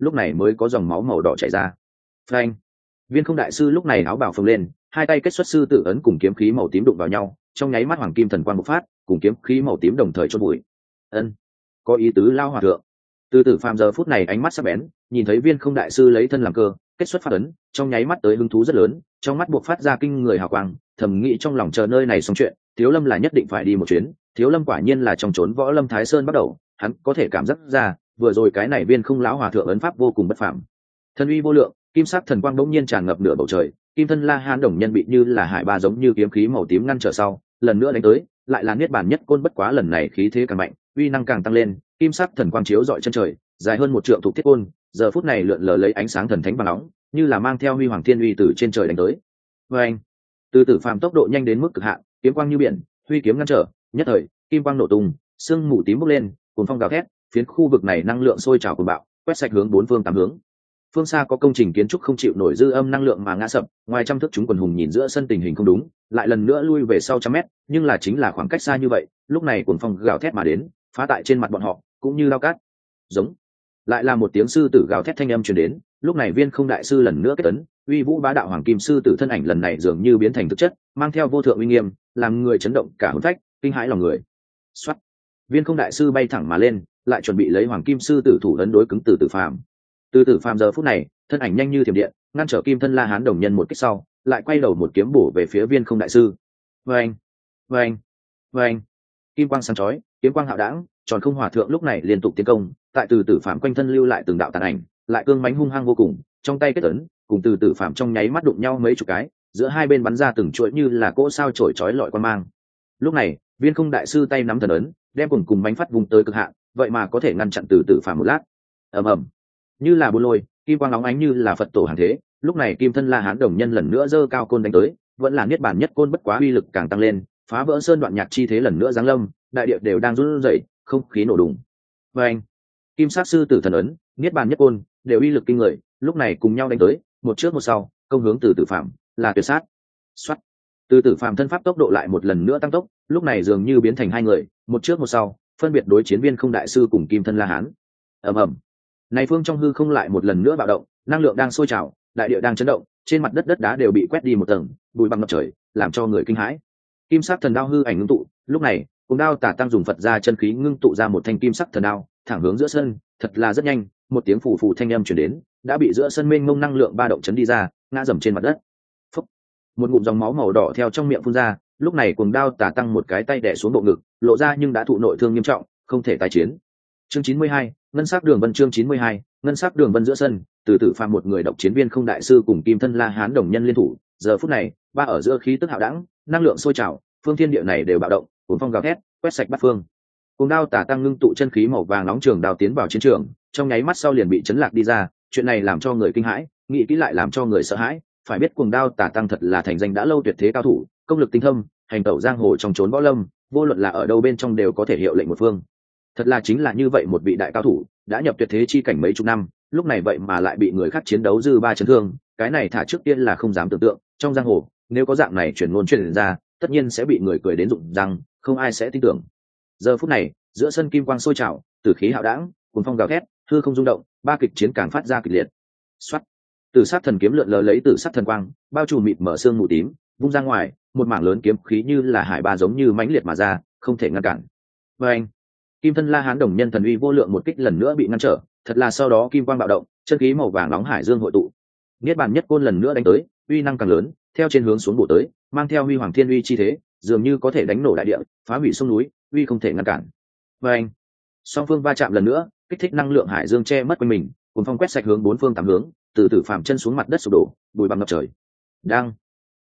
A: lúc này mới có dòng máu màu đỏ chảy ra. Phanh! Viên Không đại sư lúc này áo bào phồng lên, hai tay kết xuất sư tử ấn cùng kiếm khí màu tím đụng vào nhau, trong nháy mắt hoàng kim thần quang bộc phát, cùng kiếm khí màu tím đồng thời chôn bụi. Ân, có ý tứ lao hòa thượng. Từ Tử Phàm giờ phút này ánh mắt sắc bén, nhìn thấy Viên Không đại sư lấy thân làm cơ, kết xuất phát ấn, trong nháy mắt tới hứng thú rất lớn, trong mắt bộc phát ra kinh người hào quang, thầm nghĩ trong lòng chờ nơi này xong chuyện, Thiếu Lâm là nhất định phải đi một chuyến. Thiếu Lâm quả nhiên là trong trốn võ lâm Thái Sơn bắt đầu, hắn có thể cảm giác ra, vừa rồi cái này Viên Không lão hòa thượng ấn pháp vô cùng bất phàm. Thân uy vô lượng, kim sắc thần quang bỗng nhiên tràn ngập nửa bầu trời, kim thân La Hán đồng nhân bị như là hải ba giống như kiếm khí màu tím ngăn trở sau, lần nữa đánh tới, lại là niết bàn nhất côn, bất quá lần này khí thế càng mạnh, uy năng càng tăng lên, kim sắc thần quang chiếu rọi chân trời, dài hơn một trượng thuộc thiết côn, giờ phút này lượn lờ lấy ánh sáng thần thánh vàng nóng, như là mang theo huy hoàng thiên uy từ trên trời đánh tới. Oeng! Từ Tử Phàm tốc độ nhanh đến mức cực hạn, kiếm quang như biển, huy kiếm ngăn trở, nhất thời, kim quang nổ tung, sương mù tím bốc lên, cuồng phong gào thét, phiến khu vực này năng lượng sôi trào cuồng bạo, quét sạch hướng bốn phương tám hướng. Phương xa có công trình kiến trúc không chịu nổi dư âm năng lượng mà ngã sập, ngoài trăm thước chúng quần hùng nhìn giữa sân tình hình không đúng, lại lần nữa lui về sau trăm mét, nhưng là chính là khoảng cách xa như vậy, lúc này cuồng phong gào thét mà đến, phá tại trên mặt bọn họ, cũng như lao cát. Giống. Lại là một tiếng sư tử gào thét thanh âm truyền đến, lúc này Viên Không đại sư lần nữa kết tấn, uy vũ bá đạo hoàng kim sư tử thân ảnh lần này dường như biến thành thực chất, mang theo vô thượng uy nghiêm, làm người chấn động cả hồn phách, kinh hãi lòng người. Soát. Viên Không đại sư bay thẳng mà lên, lại chuẩn bị lấy hoàng kim sư tử thủ ấn đối cứng Từ Tử Phàm. Từ Tử Phàm giờ phút này, thân ảnh nhanh như thiểm điện, ngăn trở kim thân La Hán đồng nhân một kích sau, lại quay đầu một kiếm bổ về phía Viên Không đại sư. Vâng, vâng, vâng. Kim quang sáng chói, kiếm quang hạo đãng, tròn không hòa thượng lúc này liên tục tiến công, tại Từ Tử Phàm quanh thân lưu lại từng đạo tàn ảnh, lại cương mãnh hung hăng vô cùng, trong tay kết ấn, cùng Từ Tử Phàm trong nháy mắt đụng nhau mấy chục cái, giữa hai bên bắn ra từng chuỗi như là cỗ sao chổi chói lọi quan mang. Lúc này, Viên Không đại sư tay nắm thần ấn, đem cùng bánh phát vùng tới cực hạn, vậy mà có thể ngăn chặn Từ Tử Phàm một lát. Ầm ầm. Như là buôn lôi, kim quang nóng ánh như là Phật tổ hàng thế, lúc này kim thân La Hán đồng nhân lần nữa giơ cao côn đánh tới, vẫn là niết bàn nhất côn, bất quá uy lực càng tăng lên, phá vỡ sơn đoạn nhạc chi thế lần nữa giáng lâm, đại địa đều đang run rẩy, không khí nổ đùng. Và anh, kim sắc sư tử thần ấn, niết bàn nhất côn, đều uy lực kinh người, lúc này cùng nhau đánh tới, một trước một sau, công hướng Từ Tử Phàm, là tuyệt sát. Soát. Từ Tử Phàm thân pháp tốc độ lại một lần nữa tăng tốc, lúc này dường như biến thành hai người, một trước một sau, phân biệt đối chiến Viên Không đại sư cùng kim thân La Hán. Ầm ầm. Này phương trong hư không lại một lần nữa bạo động, năng lượng đang sôi trào, đại địa đang chấn động, trên mặt đất đất đá đều bị quét đi một tầng, bụi bặm ngập trời, làm cho người kinh hãi. Kim sắc thần đao hư ảnh ngưng tụ, lúc này, cùng đao Tả Tăng dùng Phật ra chân khí ngưng tụ ra một thanh kim sắc thần đao, thẳng hướng giữa sân, thật là rất nhanh, một tiếng phù phù thanh âm truyền đến, đã bị giữa sân mênh mông năng lượng ba động chấn đi ra, ngã dầm trên mặt đất. Phốc. Một ngụm dòng máu màu đỏ theo trong miệng phun ra, lúc này cuồng đao Tả Tăng một cái tay đè xuống bộ ngực, lộ ra nhưng đã thụ nội thương nghiêm trọng, không thể tái chiến. Chương 92, ngân sắc đường vân. Chương 92, ngân sắc đường vân. Giữa sân, Từ Tử Phàm một người độc chiến Viên Không đại sư cùng kim thân La Hán đồng nhân liên thủ, giờ phút này, ba ở giữa khí tức hạo đẳng, năng lượng sôi trào, phương thiên địa này đều bạo động, cuồng phong gào thét, quét sạch bát phương. Cuồng đao Tả Tăng ngưng tụ chân khí màu vàng nóng trường đao tiến vào chiến trường, trong nháy mắt sau liền bị chấn lạc đi ra, chuyện này làm cho người kinh hãi, nghĩ kỹ lại làm cho người sợ hãi, phải biết cuồng đao Tả Tăng thật là thành danh đã lâu tuyệt thế cao thủ, công lực tinh thâm, hành tẩu giang hồ trong chốn võ lâm, vô luận là ở đâu bên trong đều có thể hiệu lệnh một phương. Thật là chính là như vậy một vị đại cao thủ, đã nhập tuyệt thế chi cảnh mấy chục năm, lúc này vậy mà lại bị người khác chiến đấu dư ba chấn thương, cái này thả trước tiên là không dám tưởng tượng, trong giang hồ, nếu có dạng này truyền ngôn truyền ra, tất nhiên sẽ bị người cười đến rụng răng, không ai sẽ tin tưởng. Giờ phút này, giữa sân kim quang sôi trào, tử khí hạo đãng, cuồng phong gào thét, hư không rung động, ba kịch chiến càng phát ra kịch liệt. Soát. Tử sát thần kiếm lượn lờ lấy tử sát thần quang, bao trùm mịt mở xương mù tím, vung ra ngoài, một mảng lớn kiếm khí như là hải ba giống như mãnh liệt mà ra, không thể ngăn cản. Và anh, kim thân La Hán đồng nhân thần uy vô lượng một kích lần nữa bị ngăn trở, thật là sau đó kim quang bạo động, chân khí màu vàng nóng hải dương hội tụ, niết bàn nhất côn lần nữa đánh tới, uy năng càng lớn, theo trên hướng xuống bổ tới, mang theo huy hoàng thiên uy chi thế, dường như có thể đánh nổ đại địa, phá hủy sông núi, uy không thể ngăn cản. Và anh, song phương va chạm lần nữa, kích thích năng lượng hải dương che mất quanh mình, cùng phong quét sạch hướng bốn phương tám hướng, Từ Tử Phàm chân xuống mặt đất sụp đổ, bụi bặm ngập trời. Đang,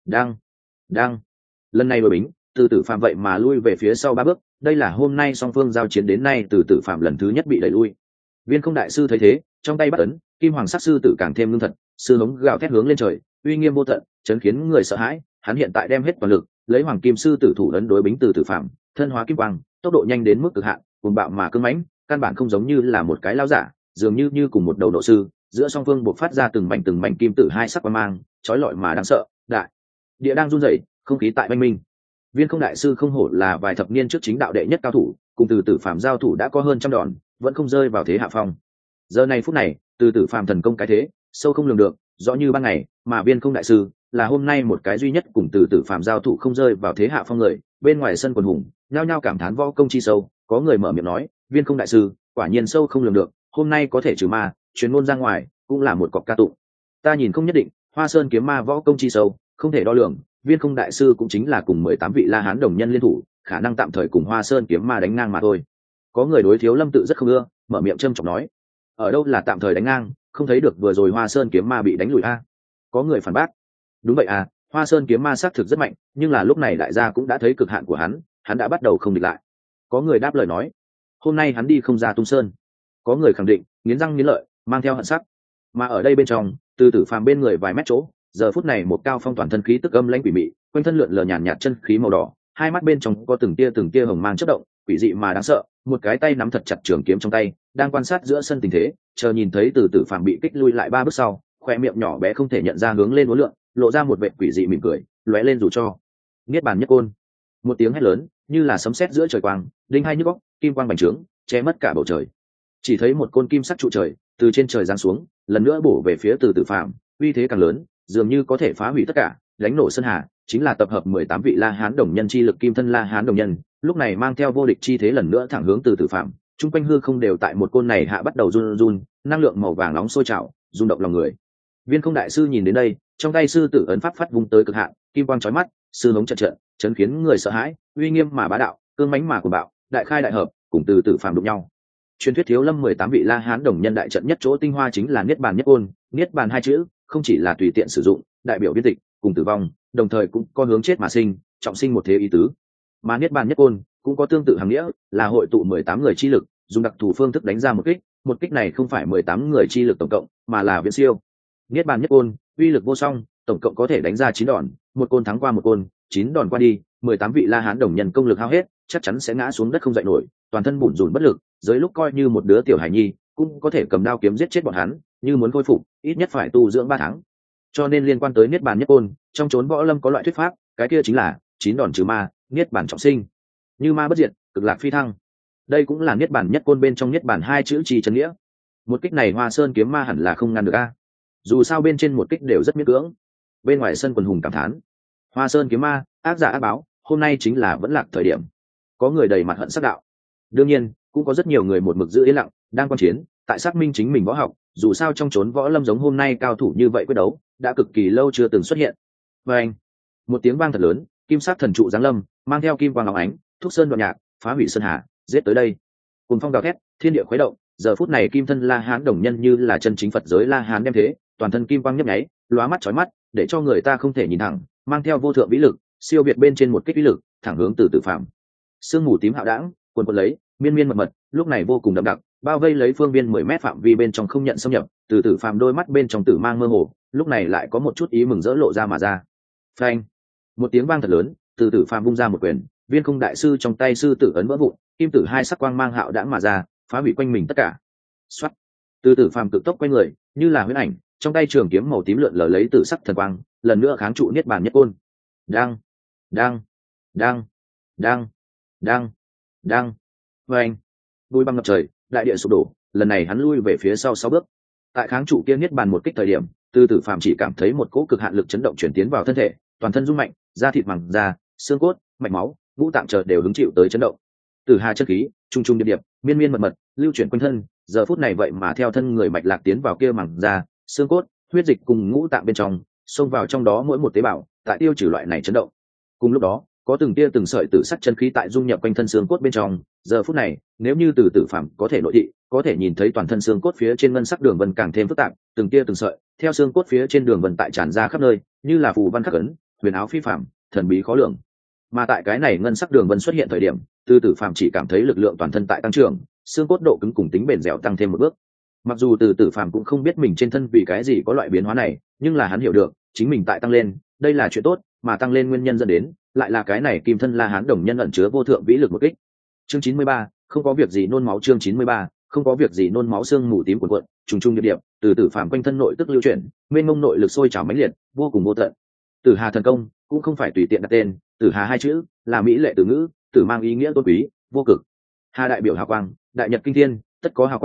A: đang. Lần này đội bính, Từ Tử Phàm vậy mà lui về phía sau ba bước, đây là hôm nay song phương giao chiến đến nay Từ Tử Phàm lần thứ nhất bị đẩy lui. Viên Không đại sư thấy thế, trong tay bắt ấn, kim hoàng sắc sư tử càng thêm lương thật, sư hống gào thét hướng lên trời, uy nghiêm vô tận, chấn khiến người sợ hãi. Hắn hiện tại đem hết toàn lực, lấy hoàng kim sư tử thủ ấn đối bính Từ Tử Phàm, thân hóa kim quang, tốc độ nhanh đến mức cực hạn, cuồng bạo mà cứng mãnh, căn bản không giống như là một cái lão giả, dường như cùng một đầu độ sư, giữa song phương buộc phát ra từng mảnh kim tử hai sắc quang mang, chói lọi mà đáng sợ. Đại địa đang run rẩy, không khí tại oanh minh. Viên Không đại sư không hổ là vài thập niên trước chính đạo đệ nhất cao thủ, cùng Từ Tử Phàm giao thủ đã có hơn trăm đòn, vẫn không rơi vào thế hạ phong. Giờ này phút này, Từ tử phàm thần công cái thế sâu không lường được, rõ như ban ngày, mà Viên Không đại sư là hôm nay một cái duy nhất cùng từ tử phàm giao thủ không rơi vào thế hạ phong người. Bên ngoài sân quần hùng nhao nhao cảm thán võ công chi sâu, có người mở miệng nói Viên Không đại sư quả nhiên sâu không lường được, hôm nay có thể trừ ma, truyền ngôn ra ngoài cũng là một cọc ca tụng. Ta nhìn không nhất định, Hoa Sơn kiếm ma võ công chi sâu không thể đo lường, Viên Không đại sư cũng chính là cùng 18 vị La Hán đồng nhân liên thủ, khả năng tạm thời cùng Hoa Sơn kiếm ma đánh ngang mà thôi. Có người đối Thiếu Lâm tự rất không ưa, mở miệng châm chọc nói ở đâu là tạm thời đánh ngang, không thấy được vừa rồi Hoa Sơn kiếm ma bị đánh lùi a? Có người phản bác đúng vậy à, Hoa Sơn kiếm ma xác thực rất mạnh, nhưng là lúc này đại gia cũng đã thấy cực hạn của hắn đã bắt đầu không địch lại. Có người đáp lời nói hôm nay hắn đi không ra Tung Sơn. Có người khẳng định nghiến răng nghiến lợi mang theo hận sắc. Mà ở đây bên trong từ tử phàm bên người vài mét chỗ, giờ phút này một cao phong toàn thân khí tức âm lãnh quỷ mị, quanh thân lượn lờ nhàn nhạt chân khí màu đỏ, hai mắt bên trong có từng tia hồng mang chớp động, quỷ dị mà đáng sợ. Một cái tay nắm thật chặt trường kiếm trong tay, đang quan sát giữa sân tình thế, chờ nhìn thấy từ tử phàm bị kích lui lại 3 bước sau, khoe miệng nhỏ bé không thể nhận ra hướng lên uốn lượn, lộ ra một vệt quỷ dị mỉm cười, lóe lên dù cho niết bàn nhất côn. Một tiếng hét lớn như là sấm sét giữa trời quang, đinh hai nhức óc, kim quang bành trướng che mất cả bầu trời. Chỉ thấy một côn kim sắc trụ trời từ trên trời giáng xuống, lần nữa bổ về phía từ tử phàm, uy thế càng lớn, dường như có thể phá hủy tất cả, đánh nổ sơn hà. Chính là tập hợp 18 vị La Hán đồng nhân chi lực kim thân La Hán đồng nhân, lúc này mang theo vô địch chi thế lần nữa thẳng hướng từ tử phàm. Trung quanh hư không đều tại một côn này hạ bắt đầu run run, năng lượng màu vàng nóng sôi trào, rung động lòng người. Viên Không đại sư nhìn đến đây, trong tay sư tử ấn pháp phát vung tới cực hạn, kim quang chói mắt, sư hống trận trận, chấn khiến người sợ hãi, uy nghiêm mà bá đạo, cương mãnh mà cuồng bạo, đại khai đại hợp, cùng từ tử phàm đụng nhau. Truyền thuyết Thiếu Lâm 18 vị La Hán đồng nhân đại trận nhất chỗ tinh hoa chính là niết bàn nhất côn, niết bàn hai chữ không chỉ là tùy tiện sử dụng, đại biểu viên tịch cùng tử vong, đồng thời cũng có hướng chết mà sinh, trọng sinh một thế ý tứ. Mà niết bàn nhất côn cũng có tương tự hàng nghĩa, là hội tụ 18 người chi lực, dùng đặc thù phương thức đánh ra một kích này không phải 18 người chi lực tổng cộng, mà là viễn siêu. Niết bàn nhất côn uy lực vô song, tổng cộng có thể đánh ra 9 đòn, một côn thắng qua một côn, 9 đòn qua đi, 18 vị La Hán đồng nhân công lực hao hết, chắc chắn sẽ ngã xuống đất không dậy nổi, toàn thân bủn rủn bất lực, dưới lúc coi như một đứa tiểu hải nhi cũng có thể cầm đao kiếm giết chết bọn hắn, như muốn khôi phục ít nhất phải tu dưỡng 3 tháng. Cho nên liên quan tới niết bàn nhất côn, trong chốn võ lâm có loại thuyết pháp, cái kia chính là 9 đòn trừ ma, niết bàn trọng sinh, như ma bất diệt, cực lạc phi thăng. Đây cũng là niết bàn nhất côn bên trong niết bàn hai chữ trì chân nghĩa. Một kích này Hoa Sơn kiếm ma hẳn là không ngăn được a. Dù sao bên trên một kích đều rất miễn cưỡng. Bên ngoài sân quần hùng cảm thán, Hoa Sơn kiếm ma, ác giả ác báo, hôm nay chính là vẫn lạc thời điểm. Có người đầy mặt hận sắc đạo. Đương nhiên, cũng có rất nhiều người một mực giữ yên lặng, đang quan chiến, tại xác minh chính mình võ học, dù sao trong chốn võ lâm giống hôm nay cao thủ như vậy quyết đấu, đã cực kỳ lâu chưa từng xuất hiện. Và anh, một tiếng vang thật lớn, kim sắc thần trụ giáng lâm, mang theo kim quang óng ánh, thúc sơn đoạn nhạc, phá hủy sơn hà, giết tới đây. Cùng phong gào thét, thiên địa khuấy động, giờ phút này kim thân La Hán đồng nhân như là chân chính Phật giới La Hán đem thế, toàn thân kim quang nhấp nháy, lóa mắt chói mắt, để cho người ta không thể nhìn thẳng, mang theo vô thượng vĩ lực, siêu việt bên trên một kích vĩ lực, thẳng hướng từ tử phàm. Sương mù tím hạo đãng, cuồn cuộn lấy, miên miên mật mật, lúc này vô cùng đậm đặc, bao vây lấy phương viên 10 mét phạm vi bên trong không nhận xâm nhập, từ tử phàm đôi mắt bên trong tử mang mơ hồ, lúc này lại có một chút ý mừng rỡ lộ ra mà ra. Phanh! Một tiếng vang thật lớn, từ tử phàm vung ra một quyền, Viên Không đại sư trong tay sư tử ấn vỡ vụn, kim tử hai sắc quang mang hạo đãng mà ra, phá hủy quanh mình tất cả. Soát! Từ tử phàm cực tốc quay người, như là huyễn ảnh, trong tay trường kiếm màu tím lượn lờ lấy tử sắc thần quang, lần nữa kháng trụ niết bàn nhất côn. Đang, đang, đang, đang, đang, đang. Phanh! Bụi băng ngập trời, đại địa sụp đổ, lần này hắn lui về phía sau 6 bước. Tại kháng trụ kia niết bàn một kích thời điểm, từ tử phàm chỉ cảm thấy một cỗ cực hạn lực chấn động chuyển tiến vào thân thể, toàn thân rung mạnh, da thịt màng da, xương cốt, mạch máu, ngũ tạng chợt đều hứng chịu tới chấn động. Tử hà chân khí trung trung điệp điệp, miên miên mật mật, lưu chuyển quanh thân, giờ phút này vậy mà theo thân người mạch lạc tiến vào kia màng da, xương cốt, huyết dịch cùng ngũ tạng bên trong, xông vào trong đó mỗi một tế bào, tại tiêu trừ loại này chấn động. Cùng lúc đó, có từng tia từng sợi tử sắc chân khí tại dung nhập quanh thân xương cốt bên trong, giờ phút này, nếu như từ tử phàm có thể nội thị, có thể nhìn thấy toàn thân xương cốt phía trên ngân sắc đường vân càng thêm phức tạp, từng tia từng sợi, theo xương cốt phía trên đường vân tại tràn ra khắp nơi, như là phù văn khắc ấn, huyền áo phi phàm, thần bí khó lường. Mà tại cái này ngân sắc đường vân xuất hiện thời điểm, từ tử phàm chỉ cảm thấy lực lượng toàn thân tại tăng trưởng, xương cốt độ cứng cùng tính bền dẻo tăng thêm một bước. Mặc dù từ tử phàm cũng không biết mình trên thân vì cái gì có loại biến hóa này, nhưng là hắn hiểu được, chính mình tại tăng lên, đây là chuyện tốt, mà tăng lên nguyên nhân dẫn đến, lại là cái này kim thân La Hán đồng nhân ẩn chứa vô thượng vĩ lực một kích. Chương 93, không có việc gì nôn máu. Chương 93, không có việc gì nôn máu. Xương mù tím cuộn cuộn, trùng trùng điệp điệp, từ tử phàm quanh thân nội tức lưu chuyển, mênh mông nội lực sôi trào mãnh liệt, vô cùng vô tận. Tử Hà thần công cũng không phải tùy tiện đặt tên, Tử Hà hai chữ là mỹ lệ từ ngữ, tử mang ý nghĩa tôn quý, vô cực. Hà đại biểu hào quang, đại nhật kinh thiên, tất có hào quang,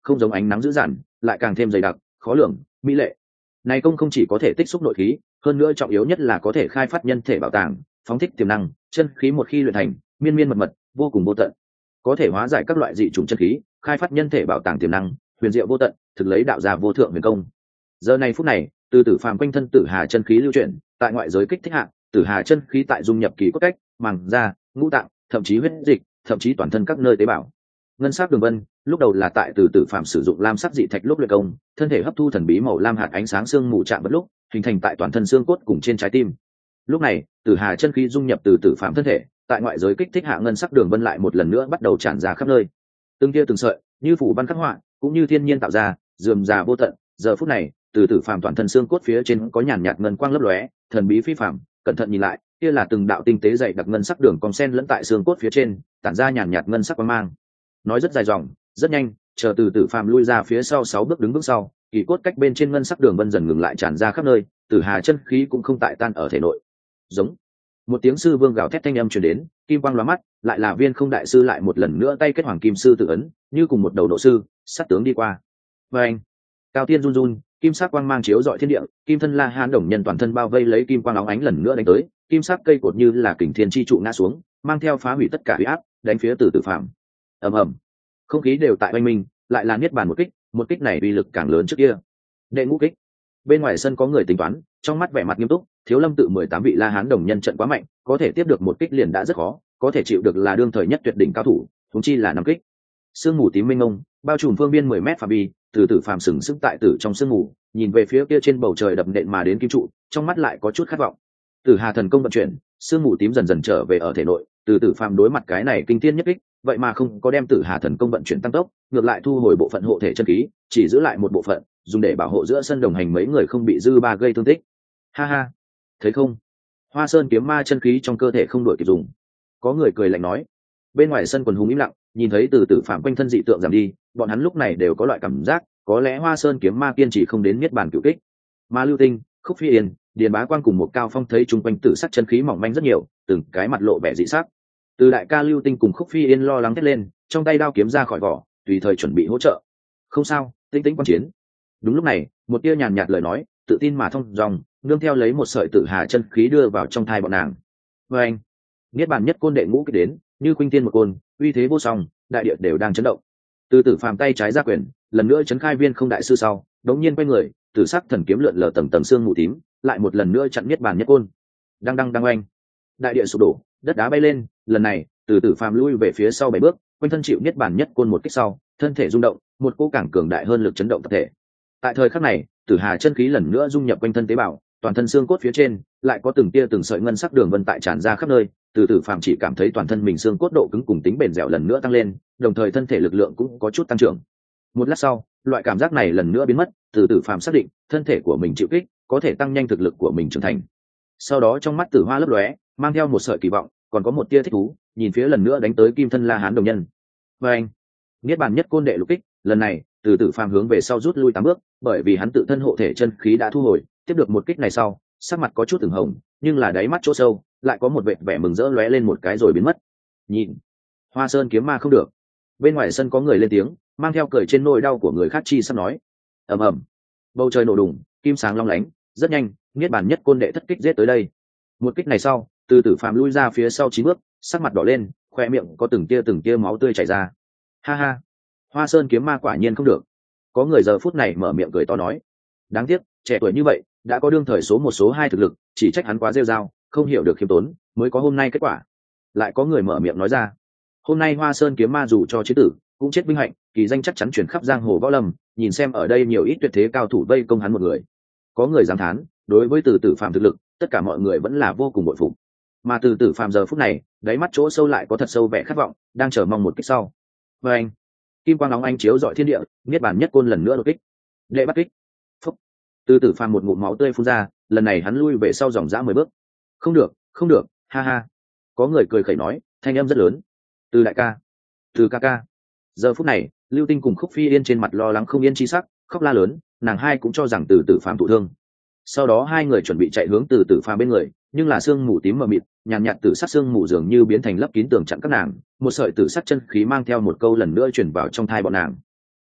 A: không giống ánh nắng dữ dằn, lại càng thêm dày đặc, khó lường, mỹ lệ. Này công không chỉ có thể tích xúc nội khí, hơn nữa trọng yếu nhất là có thể khai phát nhân thể bảo tàng, phóng thích tiềm năng, chân khí một khi luyện thành, miên miên mật mật, vô cùng vô tận. Có thể hóa giải các loại dị chủng chân khí, khai phát nhân thể bảo tàng tiềm năng, huyền diệu vô tận, thực lấy đạo gia vô thượng huyền công. Giờ này phút này, từ tử phàm quanh thân tử hà chân khí lưu chuyển, tại ngoại giới kích thích hạ, tử hà chân khí tại dung nhập kỳ cốt cách, màng da, ngũ tạng, thậm chí huyết dịch, thậm chí toàn thân các nơi tế bào. Ngân sắc đường vân, lúc đầu là tại từ tử phàm sử dụng lam sắc dị thạch lúc luyện công, thân thể hấp thu thần bí màu lam hạt ánh sáng xương mù chạm vật lúc, hình thành tại toàn thân xương cốt cùng trên trái tim. Lúc này, tử hà chân khí dung nhập từ tử phàm thân thể, tại ngoại giới kích thích hạ ngân sắc đường vân lại một lần nữa bắt đầu tràn ra khắp nơi. Từng kia từng sợi, như phủ văn khắc họa, cũng như thiên nhiên tạo ra, rườm rà vô tận. Giờ phút này, từ tử phàm toàn thân xương cốt phía trên có nhàn nhạt ngân quang lấp lóe, thần bí phi phàm, cẩn thận nhìn lại, kia là từng đạo tinh tế dày đặc ngân sắc đường cong sen lẫn tại xương cốt phía trên, tản ra nhàn nhạt ngân sắc quang mang. Nói rất dài dòng, rất nhanh, chờ từ tử phàm lui ra phía sau 6 bước đứng bước sau, kỳ cốt cách bên trên ngân sắc đường vân dần ngừng lại tràn ra khắp nơi, tử hà chân khí cũng không tại tan ở thể nội. Giống một tiếng sư vương gào thét thanh âm truyền đến, kim quang lóa mắt, lại là Viên Không đại sư lại một lần nữa tay kết hoàng kim sư tự ấn, như cùng một đầu độ sư, sát tướng đi qua. Và anh, cao tiên run run, kim sắc quang mang chiếu rọi thiên địa, kim thân La Hán đồng nhân toàn thân bao vây lấy kim quang óng ánh lần nữa đánh tới, kim sắc cây cột như là kình thiên chi trụ ngã xuống, mang theo phá hủy tất cả uy áp, đánh phía từ tử phàm. Ầm ầm, không khí đều tại oanh minh, lại là niết bàn một kích này uy lực càng lớn trước kia. Đệ ngũ kích. Bên ngoài sân có người tính toán, trong mắt vẻ mặt nghiêm túc, Thiếu Lâm tự 18 vị La Hán đồng nhân trận quá mạnh, có thể tiếp được một kích liền đã rất khó, có thể chịu được là đương thời nhất tuyệt đỉnh cao thủ, huống chi là năm kích. Sương mù tím mênh mông, bao trùm phương biên 10 mét phạm vi, từ tử phàm sừng sững tại tử trong sương mù, nhìn về phía kia trên bầu trời đập nện mà đến kim trụ, trong mắt lại có chút khát vọng. Tử Hà thần công vận chuyển, sương mù tím dần dần trở về ở thể nội, từ tử phàm đối mặt cái này kinh thiên nhất kích, vậy mà không có đem Tử Hà thần công vận chuyển tăng tốc, ngược lại thu hồi bộ phận hộ thể chân khí, chỉ giữ lại một bộ phận, dùng để bảo hộ giữa sân đồng hành mấy người không bị dư ba gây thương tích. Ha ha, thấy không? Hoa Sơn kiếm ma chân khí trong cơ thể không đổi kịp dùng. Có người cười lạnh nói. Bên ngoài sân quần hùng im lặng, nhìn thấy từ tử phàm quanh thân dị tượng giảm đi, bọn hắn lúc này đều có loại cảm giác, có lẽ Hoa Sơn kiếm ma kiên trì không đến niết bàn cửu kích. Ma Lưu Tinh, Khúc Phi Yên, Điền Bá Quang cùng một Cao Phong thấy chung quanh tử sắc chân khí mỏng manh rất nhiều, từng cái mặt lộ vẻ dị sắc. Từ đại ca Lưu Tinh cùng Khúc Phi Yên lo lắng thét lên, trong tay đao kiếm ra khỏi vỏ, tùy thời chuẩn bị hỗ trợ. Không sao, tĩnh tĩnh quan chiến. Đúng lúc này, một tia nhàn nhạt lời nói, tự tin mà thông dòng, nương theo lấy một sợi tử hà chân khí đưa vào trong thai bọn nàng. Và anh, niết bàn nhất côn đệ ngũ kích đến, như khuynh tiên một côn, uy thế vô song, đại địa đều đang chấn động. Từ tử phàm tay trái ra quyền, lần nữa chấn khai Viên Không đại sư sau, đống nhiên quay người, tử sắc thần kiếm lượn lờ tầng tầng xương mù tím, lại một lần nữa chặn niết bàn nhất côn. Đang đang đang oanh, đại địa sụp đổ, đất đá bay lên, lần này, từ tử phàm lui về phía sau 7 bước, quanh thân chịu niết bàn nhất côn một kích sau, thân thể rung động, một cỗ càng cường đại hơn lực chấn động tập thể. Tại thời khắc này, tử hà chân khí lần nữa dung nhập quanh thân tế bào, toàn thân xương cốt phía trên lại có từng tia từng sợi ngân sắc đường vân tại tràn ra khắp nơi, từ tử phàm chỉ cảm thấy toàn thân mình xương cốt độ cứng cùng tính bền dẻo lần nữa tăng lên, đồng thời thân thể lực lượng cũng có chút tăng trưởng. Một lát sau, loại cảm giác này lần nữa biến mất, từ tử phàm xác định thân thể của mình chịu kích, có thể tăng nhanh thực lực của mình trưởng thành. Sau đó trong mắt tử hoa lấp lóe, mang theo một sợi kỳ vọng, còn có một tia thích thú, nhìn phía lần nữa đánh tới kim thân La Hán đồng nhân. Và anh, niết bàn nhất côn đệ lục kích, lần này từ tử phàm hướng về sau rút lui 8 bước, bởi vì hắn tự thân hộ thể chân khí đã thu hồi, tiếp được một kích này sau, sắc mặt có chút ửng hồng, nhưng là đáy mắt chỗ sâu lại có một vệt vẻ mừng rỡ lóe lên một cái rồi biến mất. Nhìn, Hoa Sơn kiếm ma không được. Bên ngoài sân có người lên tiếng, mang theo cười trên nỗi đau của người khác chi sắp nói. Ầm ầm, bầu trời nổ đùng, kim sáng long lánh, rất nhanh, niết bàn nhất côn đệ thất kích giết tới đây. Một kích này sau, từ tử phàm lui ra phía sau 9 bước, sắc mặt đỏ lên, khoe miệng có từng tia máu tươi chảy ra. Ha ha, Hoa Sơn kiếm ma quả nhiên không được. Có người giờ phút này mở miệng cười to nói. Đáng tiếc, trẻ tuổi như vậy, đã có đương thời số 1 số 2 thực lực, chỉ trách hắn quá rêu rao, không hiểu được khiêm tốn, mới có hôm nay kết quả. Lại có người mở miệng nói ra. Hôm nay Hoa Sơn kiếm ma dù cho chế tử, cũng chết vinh hạnh, kỳ danh chắc chắn chuyển khắp giang hồ võ lâm, nhìn xem ở đây nhiều ít tuyệt thế cao thủ vây công hắn một người. Có người dám thán, đối với từ tử phàm thực lực, tất cả mọi người vẫn là vô cùng bội phục. Mà từ tử phàm giờ phút này, đáy mắt chỗ sâu lại có thật sâu vẻ khát vọng, đang chờ mong một kích sau. Và anh, kim quang nóng anh chiếu rọi thiên địa, niết bàn nhất côn lần nữa đột kích. Đệ bắt kích. Phúc. Từ tử phàm một ngụm máu tươi phun ra, lần này hắn lui về sau dòng dã 10 bước. Không được, không được, ha ha. Có người cười khẩy nói, thanh âm rất lớn. Từ đại ca, từ ca ca. Giờ phút này, Lưu Tinh cùng Khúc Phi Yên trên mặt lo lắng không yên chi sắc, khóc la lớn, nàng hai cũng cho rằng từ tử phàm thụ thương. Sau đó hai người chuẩn bị chạy hướng từ tử phàm bên người, nhưng là sương mù tím mờ mịt, nhàn nhạt tử sắc sương mù dường như biến thành lấp kín tường chặn các nàng, một sợi tử sắc chân khí mang theo một câu lần nữa truyền vào trong thai bọn nàng.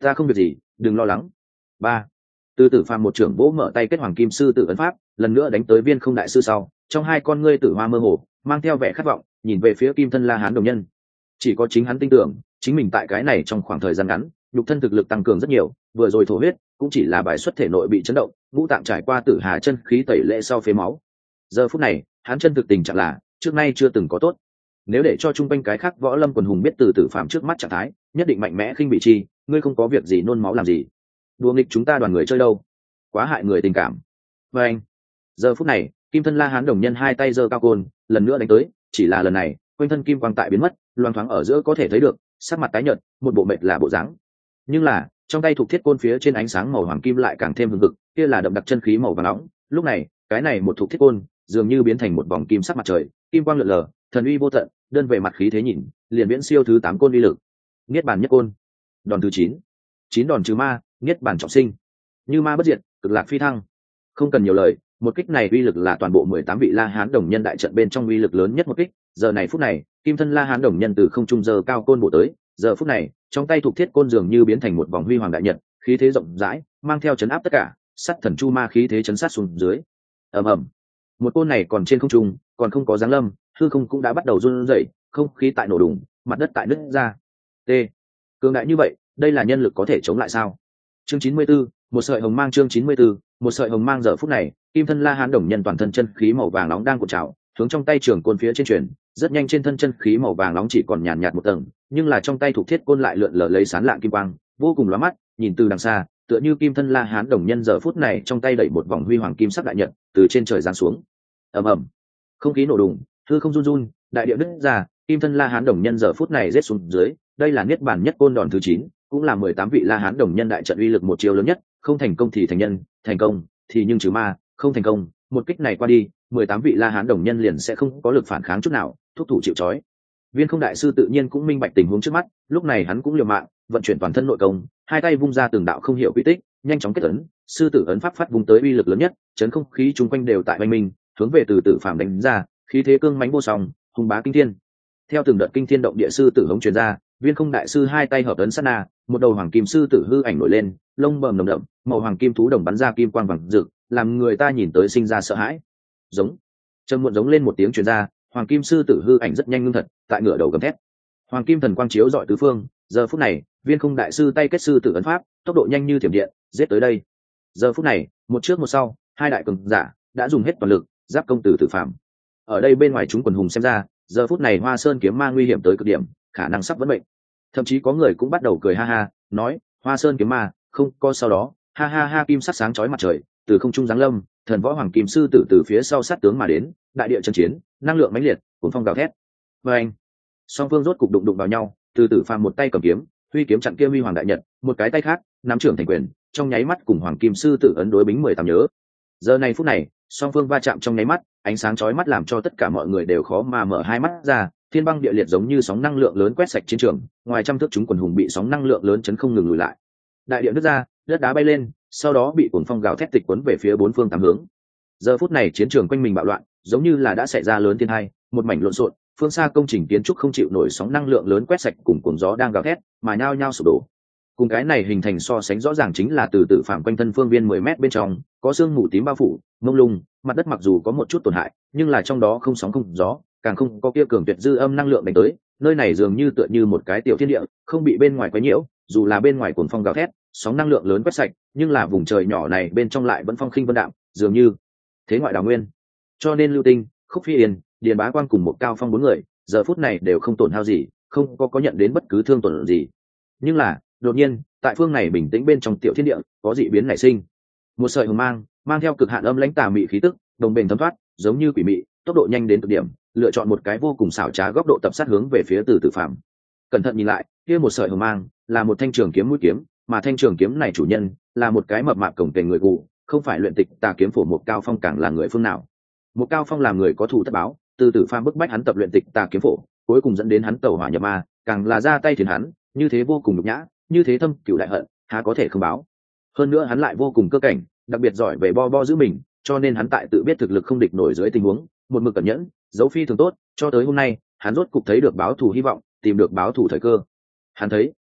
A: ta không việc gì, đừng lo lắng. Ba. Từ tử phàm một trưởng vỗ mở tay kết hoàng kim sư tử ấn pháp, lần nữa đánh tới Viên Không đại sư sau, trong hai con ngươi tử hoa mơ hồ, mang theo vẻ khát vọng, nhìn về phía Kim Thân La Hán đồng nhân. Chỉ có chính hắn tin tưởng, chính mình tại cái này trong khoảng thời gian ngắn, nhục thân thực lực tăng cường rất nhiều, vừa rồi thổ huyết, cũng chỉ là bài xuất thể nội bị chấn động, ngũ tạng trải qua tử hà chân khí tẩy lệ sau phế máu. Giờ phút này, hắn chân thực tình trạng là trước nay chưa từng có tốt. Nếu để cho chung quanh cái khác võ lâm quần hùng biết từ tử phạm trước mắt trạng thái, nhất định mạnh mẽ khinh bị chi, ngươi không có việc gì nôn máu làm gì, đùa nghịch chúng ta đoàn người chơi đâu, quá hại người tình cảm. Và anh, giờ phút này, Kim Thân La Hán đồng nhân hai tay giơ cao côn, lần nữa đánh tới, chỉ là lần này, quanh thân kim quang tại biến mất, loang thoáng ở giữa có thể thấy được, sắc mặt tái nhợt, một bộ mệt là bộ dáng. Nhưng là, trong tay thuộc thiết côn phía trên ánh sáng màu hoàng kim lại càng thêm hừng hực, kia là đậm đặc chân khí màu vàng nóng. Lúc này, cái này một thuộc thiết côn dường như biến thành một vòng kim sắc mặt trời, kim quang lượn lờ, thần uy vô tận, đơn về mặt khí thế nhìn, liền viễn siêu thứ 8 côn uy lực. Niết bàn nhất côn, đòn thứ 9, 9 đòn trừ ma, niết bàn trọng sinh, như ma bất diệt, cực lạc phi thăng. Không cần nhiều lời, một kích này uy lực là toàn bộ 18 vị La Hán đồng nhân đại trận bên trong uy lực lớn nhất một kích. Giờ này phút này, Kim Thân La Hán đồng nhân từ không trung giơ cao côn bổ tới, giờ phút này, trong tay thuộc thiết côn dường như biến thành một vòng huy hoàng đại nhật, khí thế rộng rãi, mang theo chấn áp tất cả, sắt thần chu ma khí thế chấn sát xuống dưới. Ầm ầm. Một côn này còn trên không trung, còn không có giáng lâm, hư không cũng đã bắt đầu run rẩy, không khí tại nổ đùng, mặt đất tại nứt ra. T. Cường đại như vậy, đây là nhân lực có thể chống lại sao? Chương 94, một sợi hồng mang. Chương 94, một sợi hồng mang. Giờ phút này, Kim Thân La Hán đồng nhân toàn thân chân khí màu vàng nóng đang cuộn trào, hướng trong tay trường côn phía trên truyền, rất nhanh trên thân chân khí màu vàng nóng chỉ còn nhàn nhạt một tầng, nhưng là trong tay thuộc thiết côn lại lượn lờ lấy sáng lạng kim quang, vô cùng lóa mắt, nhìn từ đằng xa, tựa như Kim Thân La Hán đồng nhân giờ phút này trong tay đẩy một vòng huy hoàng kim sắc đại nhật từ trên trời giáng xuống. Ầm ầm. Không khí nổ đùng, hư không run run, đại địa nứt ra, Kim Thân La Hán đồng nhân giờ phút này rết xuống dưới, đây là niết bàn nhất côn đòn thứ 9, cũng là 18 vị La Hán đồng nhân đại trận uy lực một chiêu lớn nhất, không thành công thì thành nhân, thành công thì nhưng trừ ma, không thành công, một kích này qua đi, 18 vị La Hán đồng nhân liền sẽ không có lực phản kháng chút nào, thúc thủ chịu trói. Viên Không đại sư tự nhiên cũng minh bạch tình huống trước mắt, lúc này hắn cũng liều mạng, vận chuyển toàn thân nội công, hai tay vung ra từng đạo không hiểu quy tích, nhanh chóng kết ấn, sư tử ấn pháp phát vung tới uy lực lớn nhất, chấn không khí chung quanh đều tại oanh minh, hướng về từ tử phàm đánh ra, khí thế cương mãnh vô song, hùng bá kinh thiên. Theo từng đợt kinh thiên động địa sư tử hống truyền ra, Viên Không đại sư hai tay hợp ấn sát na, một đầu hoàng kim sư tử hư ảnh nổi lên, lông bầm nồng đậm, màu hoàng kim thú đồng bắn ra kim quang vàng rực, làm người ta nhìn tới sinh ra sợ hãi. Giống, trầm muộn giống lên một tiếng truyền ra, hoàng kim sư tử hư ảnh rất nhanh ngưng thật, tại ngửa đầu gầm thét. Hoàng kim thần quang chiếu rọi tứ phương, giờ phút này, Viên Không đại sư tay kết sư tử ấn pháp, tốc độ nhanh như thiểm điện, giết tới đây. Giờ phút này, một trước một sau, hai đại cường giả đã dùng hết toàn lực, giáp công tử tử phàm. Ở đây bên ngoài chúng quần hùng xem ra, giờ phút này Hoa Sơn kiếm ma nguy hiểm tới cực điểm, khả năng sắp vấn mệnh. Thậm chí có người cũng bắt đầu cười ha ha, nói, Hoa Sơn kiếm ma, không có sau đó, ha ha ha, kim sắc sáng chói mặt trời, từ không trung giáng lâm, thần võ hoàng kim sư tử từ phía sau sát tướng mà đến, đại địa chân chiến, năng lượng mãnh liệt, cuồng phong gào thét. Và anh, song phương rốt cục đụng vào nhau, từ tử phàm một tay cầm kiếm, huy kiếm chặn kia huy hoàng đại nhật, một cái tay khác nắm trưởng thành quyền, trong nháy mắt cùng hoàng kim sư tử ấn đối bính 18 nhớ. Giờ này phút này, song phương va chạm trong nháy mắt, ánh sáng chói mắt làm cho tất cả mọi người đều khó mà mở hai mắt ra, thiên băng địa liệt giống như sóng năng lượng lớn quét sạch chiến trường, ngoài trăm thước chúng quần hùng bị sóng năng lượng lớn chấn không ngừng lùi lại. Đại địa nứt ra, đất đá bay lên, sau đó bị cuồng phong gào thét tịch cuốn về phía bốn phương tám hướng. Giờ phút này chiến trường quanh mình bạo loạn, giống như là đã xảy ra lớn thiên tai, một mảnh lộn xộn, phương xa công trình kiến trúc không chịu nổi sóng năng lượng lớn quét sạch cùng cuồng gió đang gào thét, mà nhao nhao sụp đổ. Cùng cái này hình thành so sánh rõ ràng chính là từ tử phạm quanh thân phương viên 10 mét bên trong, có sương mù tím bao phủ, mông lung, mặt đất mặc dù có một chút tổn hại, nhưng là trong đó không sóng không gió, càng không có kia cường tuyệt dư âm năng lượng đánh tới, nơi này dường như tựa như một cái tiểu thiên địa, không bị bên ngoài quấy nhiễu, dù là bên ngoài cuồng phong gào thét, sóng năng lượng lớn quét sạch, nhưng là vùng trời nhỏ này bên trong lại vẫn phong khinh vân đạm, dường như thế ngoại đào nguyên. Cho nên Lưu Tinh, Khúc Phi Yên, Điền Bá Quang cùng một Cao Phong bốn người, giờ phút này đều không tổn hao gì, không có nhận đến bất cứ thương tổn gì. Nhưng là, đột nhiên, tại phương này bình tĩnh bên trong tiểu thiên địa, có dị biến nảy sinh. Một sợi hồng mang theo cực hạn âm lãnh tà mị khí tức, đồng bền thấm thoát, giống như quỷ mị, tốc độ nhanh đến cực điểm, lựa chọn một cái vô cùng xảo trá góc độ tập sát hướng về phía từ tử phạm. Cẩn thận nhìn lại, kia một sợi hồng mang là một thanh trường kiếm mũi kiếm, mà thanh trường kiếm này chủ nhân là một cái mập mạp cổng kềnh người cụ, không phải luyện tịch tà kiếm phổ một Cao Phong, càng là người phương nào. Một Cao Phong làm người có thù tất báo, từ tử phạm bức bách hắn tập luyện tịch tà kiếm phổ, cuối cùng dẫn đến hắn tẩu hỏa nhập ma, càng là ra tay thiền hắn, như thế vô cùng nhục nhã, như thế thâm cửu đại hận, há có thể không báo. Hơn nữa hắn lại vô cùng cơ cảnh, đặc biệt giỏi về bo giữ mình, cho nên hắn tại tự biết thực lực không địch nổi dưới tình huống, một mực cẩn nhẫn, dấu phi thường tốt, cho tới hôm nay, hắn rốt cục thấy được báo thù hy vọng, tìm được báo thù thời cơ. Hắn thấy,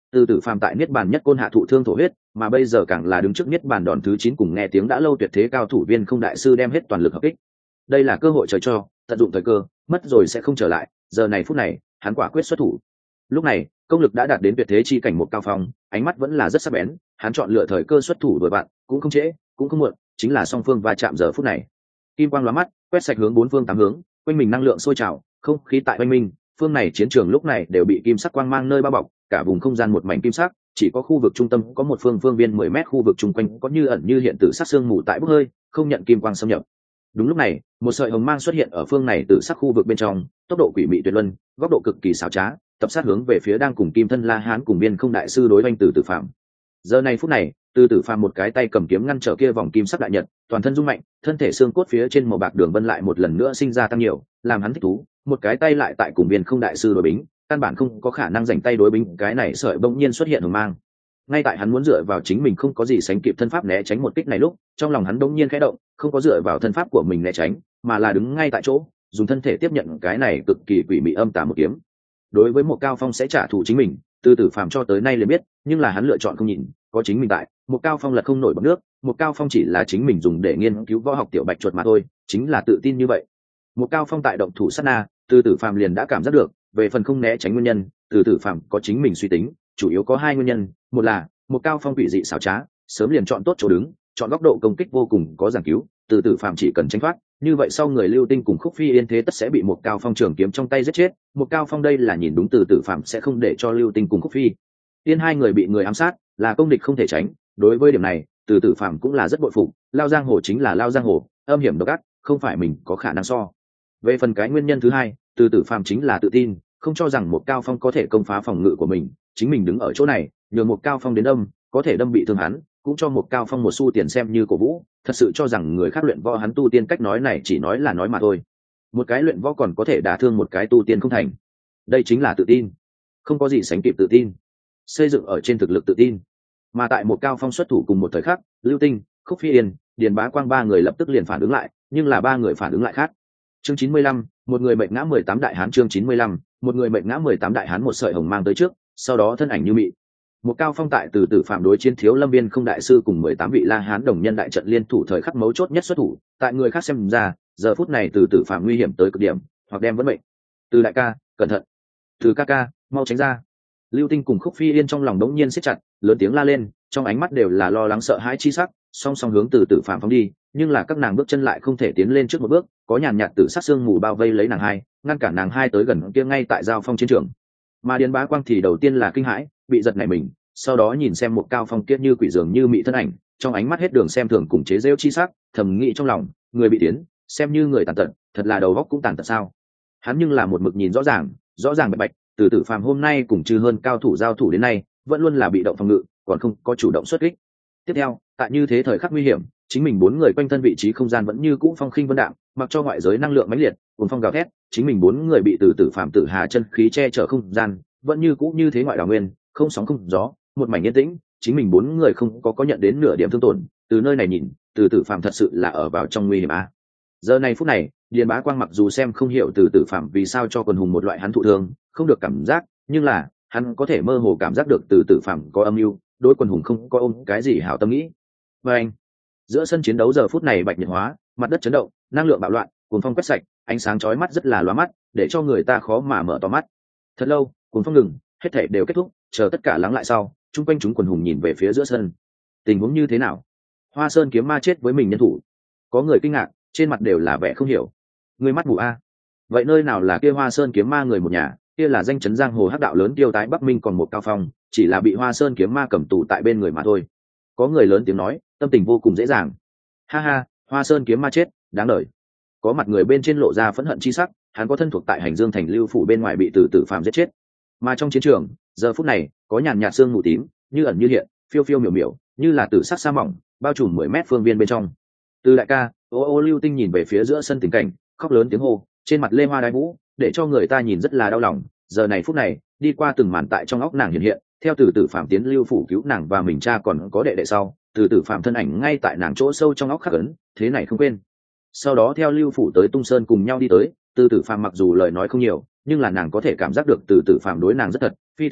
A: Từ tử phàm tại niết bàn nhất côn hạ thụ thương thổ huyết, mà bây giờ càng là đứng trước niết bàn đòn thứ 9 cùng nghe tiếng đã lâu tuyệt thế cao thủ Viên Không đại sư đem hết toàn lực hợp kích. Đây là cơ hội trời cho, tận dụng thời cơ, mất rồi sẽ không trở lại, giờ này phút này, hắn quả quyết xuất thủ. Lúc này, công lực đã đạt đến tuyệt thế chi cảnh một cao phong, ánh mắt vẫn là rất sắc bén, hắn chọn lựa thời cơ xuất thủ đuổi bạn, cũng không trễ, cũng không muộn, chính là song phương va chạm giờ phút này. Kim quang lóa mắt, quét sạch hướng bốn phương tám hướng, quanh mình năng lượng sôi trào, không khí tại quanh mình, phương này chiến trường lúc này đều bị kim sắc quang mang nơi bao bọc, cả vùng không gian một mảnh kim sắc, chỉ có khu vực trung tâm có một phương viên 10 mét khu vực chung quanh có như ẩn như hiện tử sắc sương mù tại bốc hơi, không nhận kim quang xâm nhập. Đúng lúc này, một sợi hồng mang xuất hiện ở phương này tử sắc khu vực bên trong, tốc độ quỷ mị tuyệt luân, góc độ cực kỳ xảo trá, tập sát hướng về phía đang cùng Kim Thân La Hán cùng Viên Không đại sư đối oanh từ tử phạm. Giờ này phút này, từ tử phạm một cái tay cầm kiếm ngăn trở kia vòng kim sắc đại nhật, toàn thân rung mạnh, thân thể xương cốt phía trên màu bạc đường vân lại một lần nữa sinh ra tăng nhiều, làm hắn thích thú, một cái tay lại tại cùng Viên Không đại sư đối bính, căn bản không có khả năng giành tay đối bính, cái này sợi bỗng nhiên xuất hiện hồng mang. Ngay tại hắn muốn dựa vào chính mình không có gì sánh kịp thân pháp né tránh một kích này lúc, trong lòng hắn bỗng nhiên khẽ động, không có dựa vào thân pháp của mình né tránh, mà là đứng ngay tại chỗ, dùng thân thể tiếp nhận cái này cực kỳ quỷ mị âm tà một kiếm. Đối với một cao phong sẽ trả thù chính mình, từ tử phàm cho tới nay liền biết, nhưng là hắn lựa chọn không nhìn, có chính mình tại, một cao phong là không nổi bọt nước, một cao phong chỉ là chính mình dùng để nghiên cứu võ học tiểu bạch chuột mà thôi, chính là tự tin như vậy. Một cao phong tại động thủ sát na, từ tử phàm liền đã cảm giác được, về phần không né tránh nguyên nhân, từ tử phàm có chính mình suy tính, chủ yếu có hai nguyên nhân, một là một cao phong quỷ dị xảo trá, sớm liền chọn tốt chỗ đứng, chọn góc độ công kích vô cùng có giảng cứu, từ tử phàm chỉ cần tránh thoát, như vậy sau người Lưu Tinh cùng Khúc Phi Yên thế tất sẽ bị một cao phong trường kiếm trong tay giết chết. Một cao phong đây là nhìn đúng từ tử phàm sẽ không để cho Lưu Tinh cùng Khúc Phi Yên hai người bị người ám sát, là công địch không thể tránh. Đối với điểm này, từ tử phàm cũng là rất bội phục, lao giang hồ chính là lao giang hồ, âm hiểm độc ác, không phải mình có khả năng so. Về phần cái nguyên nhân thứ hai, từ tử phàm chính là tự tin, không cho rằng một cao phong có thể công phá phòng ngự của mình, chính mình đứng ở chỗ này, nhường một cao phong đến đâm, có thể đâm bị thương hắn, cũng cho một cao phong một xu tiền xem như cổ vũ, thật sự cho rằng người khác luyện võ hắn tu tiên cách nói này chỉ nói là nói mà thôi. Một cái luyện võ còn có thể đả thương một cái tu tiên không thành, đây chính là tự tin, không có gì sánh kịp tự tin, xây dựng ở trên thực lực tự tin. Mà tại một cao phong xuất thủ cùng một thời khắc, Lưu Tinh, Khúc Phi Yên, Điền Bá Quang ba người lập tức liền phản ứng lại, nhưng là ba người phản ứng lại khác. Chương 95, một người mệnh ngã 18 đại hán. Chương 95, một người mệnh ngã 18 đại hán. Một sợi hồng mang tới trước, sau đó thân ảnh như mị. Một cao phong tại từ tử phạm đối chiến Thiếu Lâm Viên Không đại sư cùng 18 vị La Hán đồng nhân đại trận liên thủ thời khắc mấu chốt nhất xuất thủ, tại người khác xem ra, giờ phút này từ tử phạm nguy hiểm tới cực điểm, hoặc đem vẫn mệnh. Từ đại ca, cẩn thận. Từ ca ca, mau tránh ra. Lưu Tinh cùng Khúc Phi Yên trong lòng đống nhiên siết chặt, lớn tiếng la lên, trong ánh mắt đều là lo lắng sợ hãi chi sắc, song song hướng từ tử phạm phóng đi, nhưng là các nàng bước chân lại không thể tiến lên trước một bước, có nhàn nhạt tử sắc sương mù bao vây lấy nàng hai, ngăn cản nàng hai tới gần kia ngay tại giao phong chiến trường. Mà Điền Bá Quang thì đầu tiên là kinh hãi, bị giật nảy mình, sau đó nhìn xem một cao phong kiết như quỷ dường như mị thân ảnh, trong ánh mắt hết đường xem thường cùng chế giễu chi sắc, thầm nghĩ trong lòng, người bị tiến, xem như người tàn tật, thật là đầu óc cũng tàn tật sao? Hắn nhưng là một mực nhìn rõ ràng bạch bạch, từ tử phàm hôm nay cùng Trư Hơn cao thủ giao thủ đến nay, vẫn luôn là bị động phòng ngự, còn không có chủ động xuất kích. Tiếp theo, tại như thế thời khắc nguy hiểm, chính mình bốn người quanh thân vị trí không gian vẫn như cũ phong khinh vân đạm, mặc cho ngoại giới năng lượng mãnh liệt, cuồng phong gào thét, chính mình bốn người bị từ tử phàm tử hà chân khí che chở không gian, vẫn như cũ như thế ngoại đảo nguyên, không sóng không gió, một mảnh yên tĩnh, chính mình bốn người không có nhận đến nửa điểm thương tổn. Từ nơi này nhìn, từ tử phàm thật sự là ở vào trong nguy hiểm a. Giờ này phút này, Điền Bá Quang mặc dù xem không hiểu từ tử phàm vì sao cho quần hùng một loại hắn thụ thương, không được cảm giác, nhưng là hắn có thể mơ hồ cảm giác được từ tử phàm có âm mưu, đối quần hùng không có ôm cái gì hảo tâm nghĩ. Và anh, giữa sân chiến đấu giờ phút này bạch nhiệt hóa, mặt đất chấn động, năng lượng bạo loạn, cuồng phong quét sạch, ánh sáng chói mắt rất là lóa mắt, để cho người ta khó mà mở to mắt. Thật lâu, cuồng phong ngừng, hết thảy đều kết thúc, chờ tất cả lắng lại sau, chung quanh chúng quần hùng nhìn về phía giữa sân. Tình huống như thế nào? Hoa Sơn kiếm ma chết với mình nhân thủ. Có người kinh ngạc, trên mặt đều là vẻ không hiểu. Người mắt mù a? Vậy nơi nào là kia Hoa Sơn kiếm ma người một nhà, kia là danh chấn giang hồ hắc đạo lớn tiêu tái Bắc Minh còn một cao phong, chỉ là bị Hoa Sơn kiếm ma cầm tù tại bên người mà thôi. Có người lớn tiếng nói, tâm tình vô cùng dễ dàng. Ha ha, Hoa Sơn kiếm ma chết, đáng đời. Có mặt người bên trên lộ ra phẫn hận chi sắc, hắn có thân thuộc tại Hành Dương thành Lưu phủ bên ngoài bị từ tử phàm giết chết. Mà trong chiến trường, giờ phút này, có nhàn nhạt sương mù tím, như ẩn như hiện, phiêu phiêu miểu miểu, như là tử sắc sa mỏng, bao trùm 10 mét phương viên bên trong. Từ đại ca, ô Lưu Tinh nhìn về phía giữa sân tình cảnh, khóc lớn tiếng hô, trên mặt lê hoa đái vũ, để cho người ta nhìn rất là đau lòng. Giờ này phút này, đi qua từng màn tại trong óc nàng hiện hiện, theo từ tử phạm tiến Lưu phủ cứu nàng và mình cha còn có đệ đệ sau, từ tử phạm thân ảnh ngay tại nàng chỗ sâu trong óc khắc ấn, thế này không quên. Sau đó theo Lưu phủ tới Tung Sơn cùng nhau đi tới, từ tử phạm mặc dù lời nói không nhiều, nhưng là nàng có thể cảm giác được từ tử phạm đối nàng rất thật, phi thường tốt,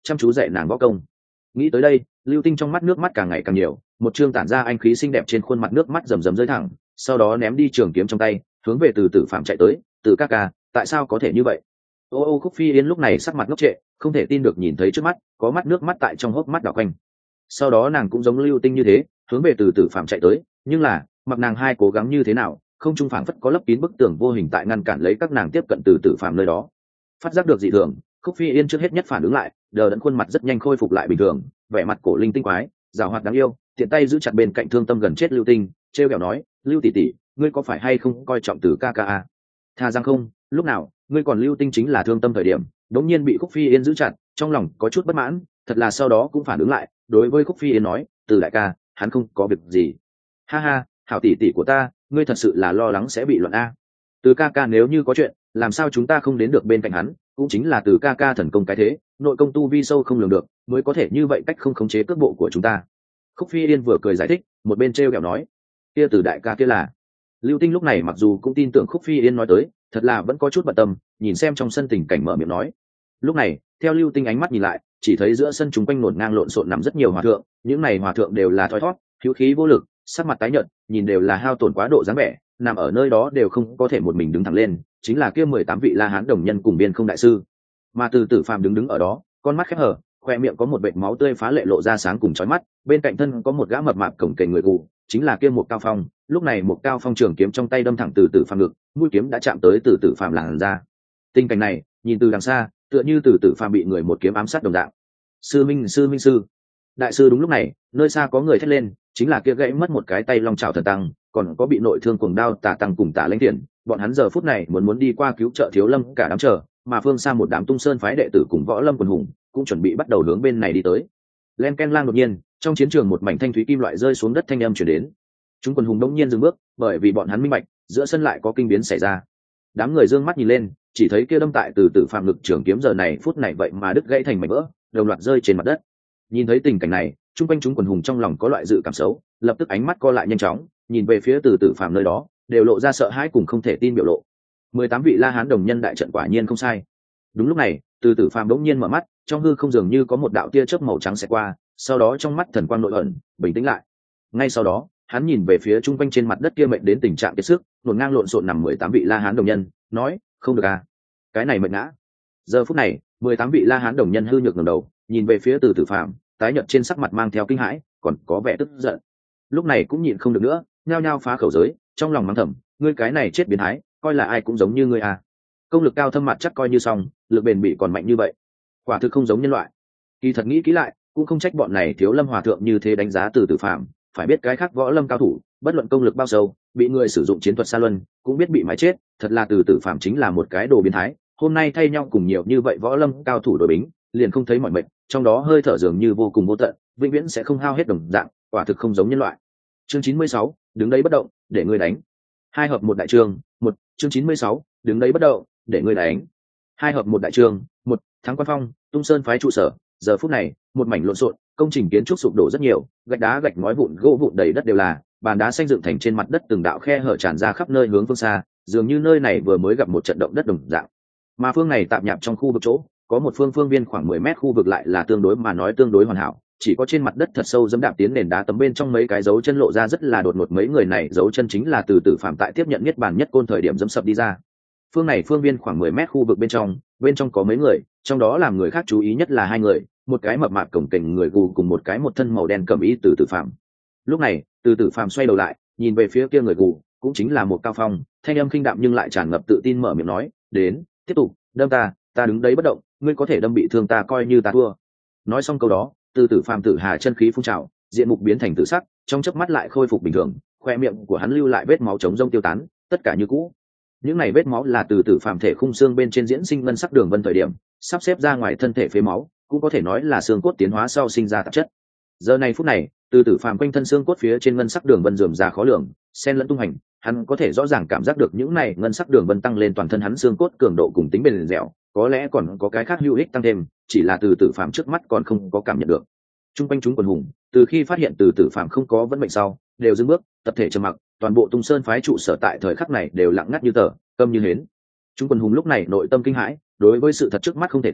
A: chăm chú dạy nàng võ công. Nghĩ tới đây, Lưu Tinh trong mắt nước mắt càng ngày càng nhiều, một trương tản ra anh khí xinh đẹp trên khuôn mặt nước mắt rầm rầm rơi thẳng, sau đó ném đi trường kiếm trong tay, hướng về Từ Tử Phạm chạy tới. Từ ca ca, tại sao có thể như vậy? Ô Khúc Phi Yên lúc này sắc mặt ngốc trệ, không thể tin được nhìn thấy trước mắt, có mắt nước mắt tại trong hốc mắt đảo quanh. Sau đó nàng cũng giống Lưu Tinh như thế, hướng về Từ Tử Phạm chạy tới, nhưng là, mặc nàng hai cố gắng như thế nào, không trung phảng phất có lấp kín bức tường vô hình tại ngăn cản lấy các nàng tiếp cận Từ Tử Phạm nơi đó. Phát giác được dị thường, Khúc Phi Yên trước hết nhất phản ứng lại, đờ đẫn khuôn mặt rất nhanh khôi phục lại bình thường, vẻ mặt cổ linh tinh quái, giàu hoạt đáng yêu, tiện tay giữ chặt bên cạnh thương tâm gần chết Lưu Tinh, trêu ghẹo nói, Lưu tỷ tỷ, ngươi có phải hay không coi trọng Từ ca ca à? Tha rằng không, lúc nào ngươi còn Lưu Tinh chính là thương tâm thời điểm, đống nhiên bị Khúc Phi Yên giữ chặt, trong lòng có chút bất mãn, thật là sau đó cũng phản ứng lại, đối với Khúc Phi Yên nói, Từ đại ca, hắn không có việc gì. Ha ha, hảo tỷ tỷ của ta, ngươi thật sự là lo lắng sẽ bị luận a. Từ ca ca nếu như có chuyện, làm sao chúng ta không đến được bên cạnh hắn, cũng chính là Từ ca ca thần công cái thế, nội công tu vi sâu không lường được, mới có thể như vậy cách không khống chế cước bộ của chúng ta. Khúc Phi Yên vừa cười giải thích, một bên trêu ghẹo nói, kia Từ đại ca kia là. Lưu Tinh lúc này mặc dù cũng tin tưởng Khúc Phi Yên nói tới, thật là vẫn có chút bận tâm, nhìn xem trong sân tình cảnh mở miệng nói. Lúc này, theo Lưu Tinh ánh mắt nhìn lại, chỉ thấy giữa sân chúng quanh nổn ngang lộn xộn nằm rất nhiều hòa thượng, những này hòa thượng đều là thoi thót, thiếu khí vô lực, sắc mặt tái nhợt, nhìn đều là hao tổn quá độ dáng vẻ, nằm ở nơi đó đều không có thể một mình đứng thẳng lên, chính là kia 18 vị La Hán đồng nhân cùng Biên Không đại sư. Mà Từ Tử Phàm đứng ở đó, con mắt khép hờ, khoe miệng có một vệt máu tươi phá lệ lộ ra sáng cùng chói mắt, bên cạnh thân có một gã mập mạp cổng kềnh người gù, chính là kia một Cao Phong. Lúc này một Cao Phong trường kiếm trong tay đâm thẳng Từ Tử Phàm ngực, mũi kiếm đã chạm tới Từ Tử Phàm làn ra. Tình cảnh này, nhìn từ đằng xa, tựa như Từ Tử Phàm bị người một kiếm ám sát đồng dạng. Sư Minh sư. Đại sư đúng lúc này, nơi xa có người thét lên, chính là kia gãy mất một cái tay long trảo thần tăng, còn có bị nội thương cuồng đao Tả Tăng cùng Tả Lãnh Thiện, bọn hắn giờ phút này muốn đi qua cứu trợ Thiếu Lâm cả đám chờ, mà phương xa một đám Tung Sơn phái đệ tử cùng Võ Lâm quần hùng cũng chuẩn bị bắt đầu hướng bên này đi tới. Len ken lang đột nhiên, trong chiến trường một mảnh thanh thúy kim loại rơi xuống đất thanh âm truyền đến. Chúng quần hùng đống nhiên dừng bước, bởi vì bọn hắn minh bạch, giữa sân lại có kinh biến xảy ra. Đám người dương mắt nhìn lên, chỉ thấy kia đâm tại Từ Tử Phàm ngực trường kiếm giờ này phút này vậy mà đứt gãy thành mảnh vỡ, đồng loạt rơi trên mặt đất. Nhìn thấy tình cảnh này, chung quanh chúng quần hùng trong lòng có loại dự cảm xấu, lập tức ánh mắt co lại nhanh chóng, nhìn về phía Từ Tử Phàm nơi đó, đều lộ ra sợ hãi cùng không thể tin biểu lộ. 18 vị La Hán đồng nhân đại trận quả nhiên không sai. Đúng lúc này, Từ Tử Phàm đống nhiên mở mắt, trong hư không dường như có một đạo tia chớp màu trắng xẹt qua, sau đó trong mắt thần quang nội ẩn, bình tĩnh lại. Ngay sau đó, hắn nhìn về phía chung quanh trên mặt đất kia mệnh đến tình trạng kiệt sức, hỗn ngang lộn xộn nằm 18 vị La Hán đồng nhân, nói, không được à, cái này mệnh ngã. Giờ phút này, 18 vị La Hán đồng nhân hư nhược ngẩng đầu, nhìn về phía Từ Tử Phàm, tái nhợt trên sắc mặt mang theo kinh hãi, còn có vẻ tức giận. Lúc này cũng nhịn không được nữa, nhao nhao phá khẩu giới, trong lòng mắng thầm, ngươi cái này chết biến thái, coi là ai cũng giống như ngươi à. Công lực cao thâm mặt chắc coi như xong, lực bền bỉ còn mạnh như vậy, quả thực không giống nhân loại. Kỳ thật nghĩ kỹ lại, cũng không trách bọn này Thiếu Lâm hòa thượng như thế đánh giá Từ Tử Phàm, phải biết cái khác Võ Lâm cao thủ, bất luận công lực bao sâu, bị người sử dụng chiến thuật xa luân, cũng biết bị mái chết, thật là Từ Tử Phàm chính là một cái đồ biến thái. Hôm nay thay nhau cùng nhiều như vậy Võ Lâm cao thủ đối bính, liền không thấy mọi mệnh, trong đó hơi thở dường như vô cùng vô tận, vĩnh viễn sẽ không hao hết đồng dạng, quả thực không giống nhân loại. Chương 96, đứng đấy bất động, để ngươi đánh. Hai hợp một đại chương, một chương 96, đứng đấy bất động, để ngươi đánh. Hai hợp một đại chương, một Thắng Quan Phong, Tung Sơn phái trụ sở. Giờ phút này, một mảnh lộn xộn, công trình kiến trúc sụp đổ rất nhiều, gạch đá gạch ngói vụn gỗ vụn đầy đất đều là, bàn đá xanh dựng thành trên mặt đất từng đạo khe hở tràn ra khắp nơi hướng phương xa, dường như nơi này vừa mới gặp một trận động đất đồng dạng. Mà phương này tạm nhạp trong khu vực chỗ, có một phương viên khoảng 10 mét khu vực lại là tương đối mà nói tương đối hoàn hảo, chỉ có trên mặt đất thật sâu dẫm đạp tiến nền đá tấm bên trong mấy cái dấu chân lộ ra rất là đột ngột, mấy người này dấu chân chính là Từ Tử Phàm tại tiếp nhận niết bàn nhất côn thời điểm dẫm sập đi ra. Phương này phương viên khoảng 10 mét khu vực bên trong có mấy người, trong đó làm người khác chú ý nhất là hai người, một cái mập mạp cổng kềnh người gù cùng một cái một thân màu đen cẩm y Từ Tử Phàm. Lúc này, Từ Tử Phàm xoay đầu lại, nhìn về phía kia người gù, cũng chính là một Cao Phong, thanh âm khinh đạm nhưng lại tràn ngập tự tin mở miệng nói, "Đến, tiếp tục, đâm ta đứng đấy bất động, ngươi có thể đâm bị thương ta coi như ta thua." Nói xong câu đó, Từ Tử Phàm tử hà chân khí phun trào, diện mục biến thành tự sắc, trong chớp mắt lại khôi phục bình thường, khoe miệng của hắn lưu lại vết máu chống rông tiêu tán, tất cả như cũ. Những này vết máu là Từ Tử Phàm thể khung xương bên trên diễn sinh ngân sắc đường vân thời điểm sắp xếp ra ngoài thân thể phế máu, cũng có thể nói là xương cốt tiến hóa sau sinh ra tạp chất. Giờ này phút này, Từ Tử Phàm quanh thân xương cốt phía trên ngân sắc đường vân rườm rà khó lường, xen lẫn tung hành, hắn có thể rõ ràng cảm giác được những này ngân sắc đường vân tăng lên toàn thân hắn xương cốt cường độ cùng tính bền dẻo, có lẽ còn có cái khác hữu ích tăng thêm, chỉ là Từ Tử Phàm trước mắt còn không có cảm nhận được. Trung quanh chúng quần hùng, từ khi phát hiện Từ Tử Phàm không có vấn bệnh sau, đều dừng bước, tập thể trầm mặc, toàn bộ Tung Sơn phái trụ sở tại thời khắc này đều lặng ngắt như tờ, câm như hến. Chúng quần hùng lúc này nội tâm kinh hãi, đối với sự thật trước mắt không thể tin,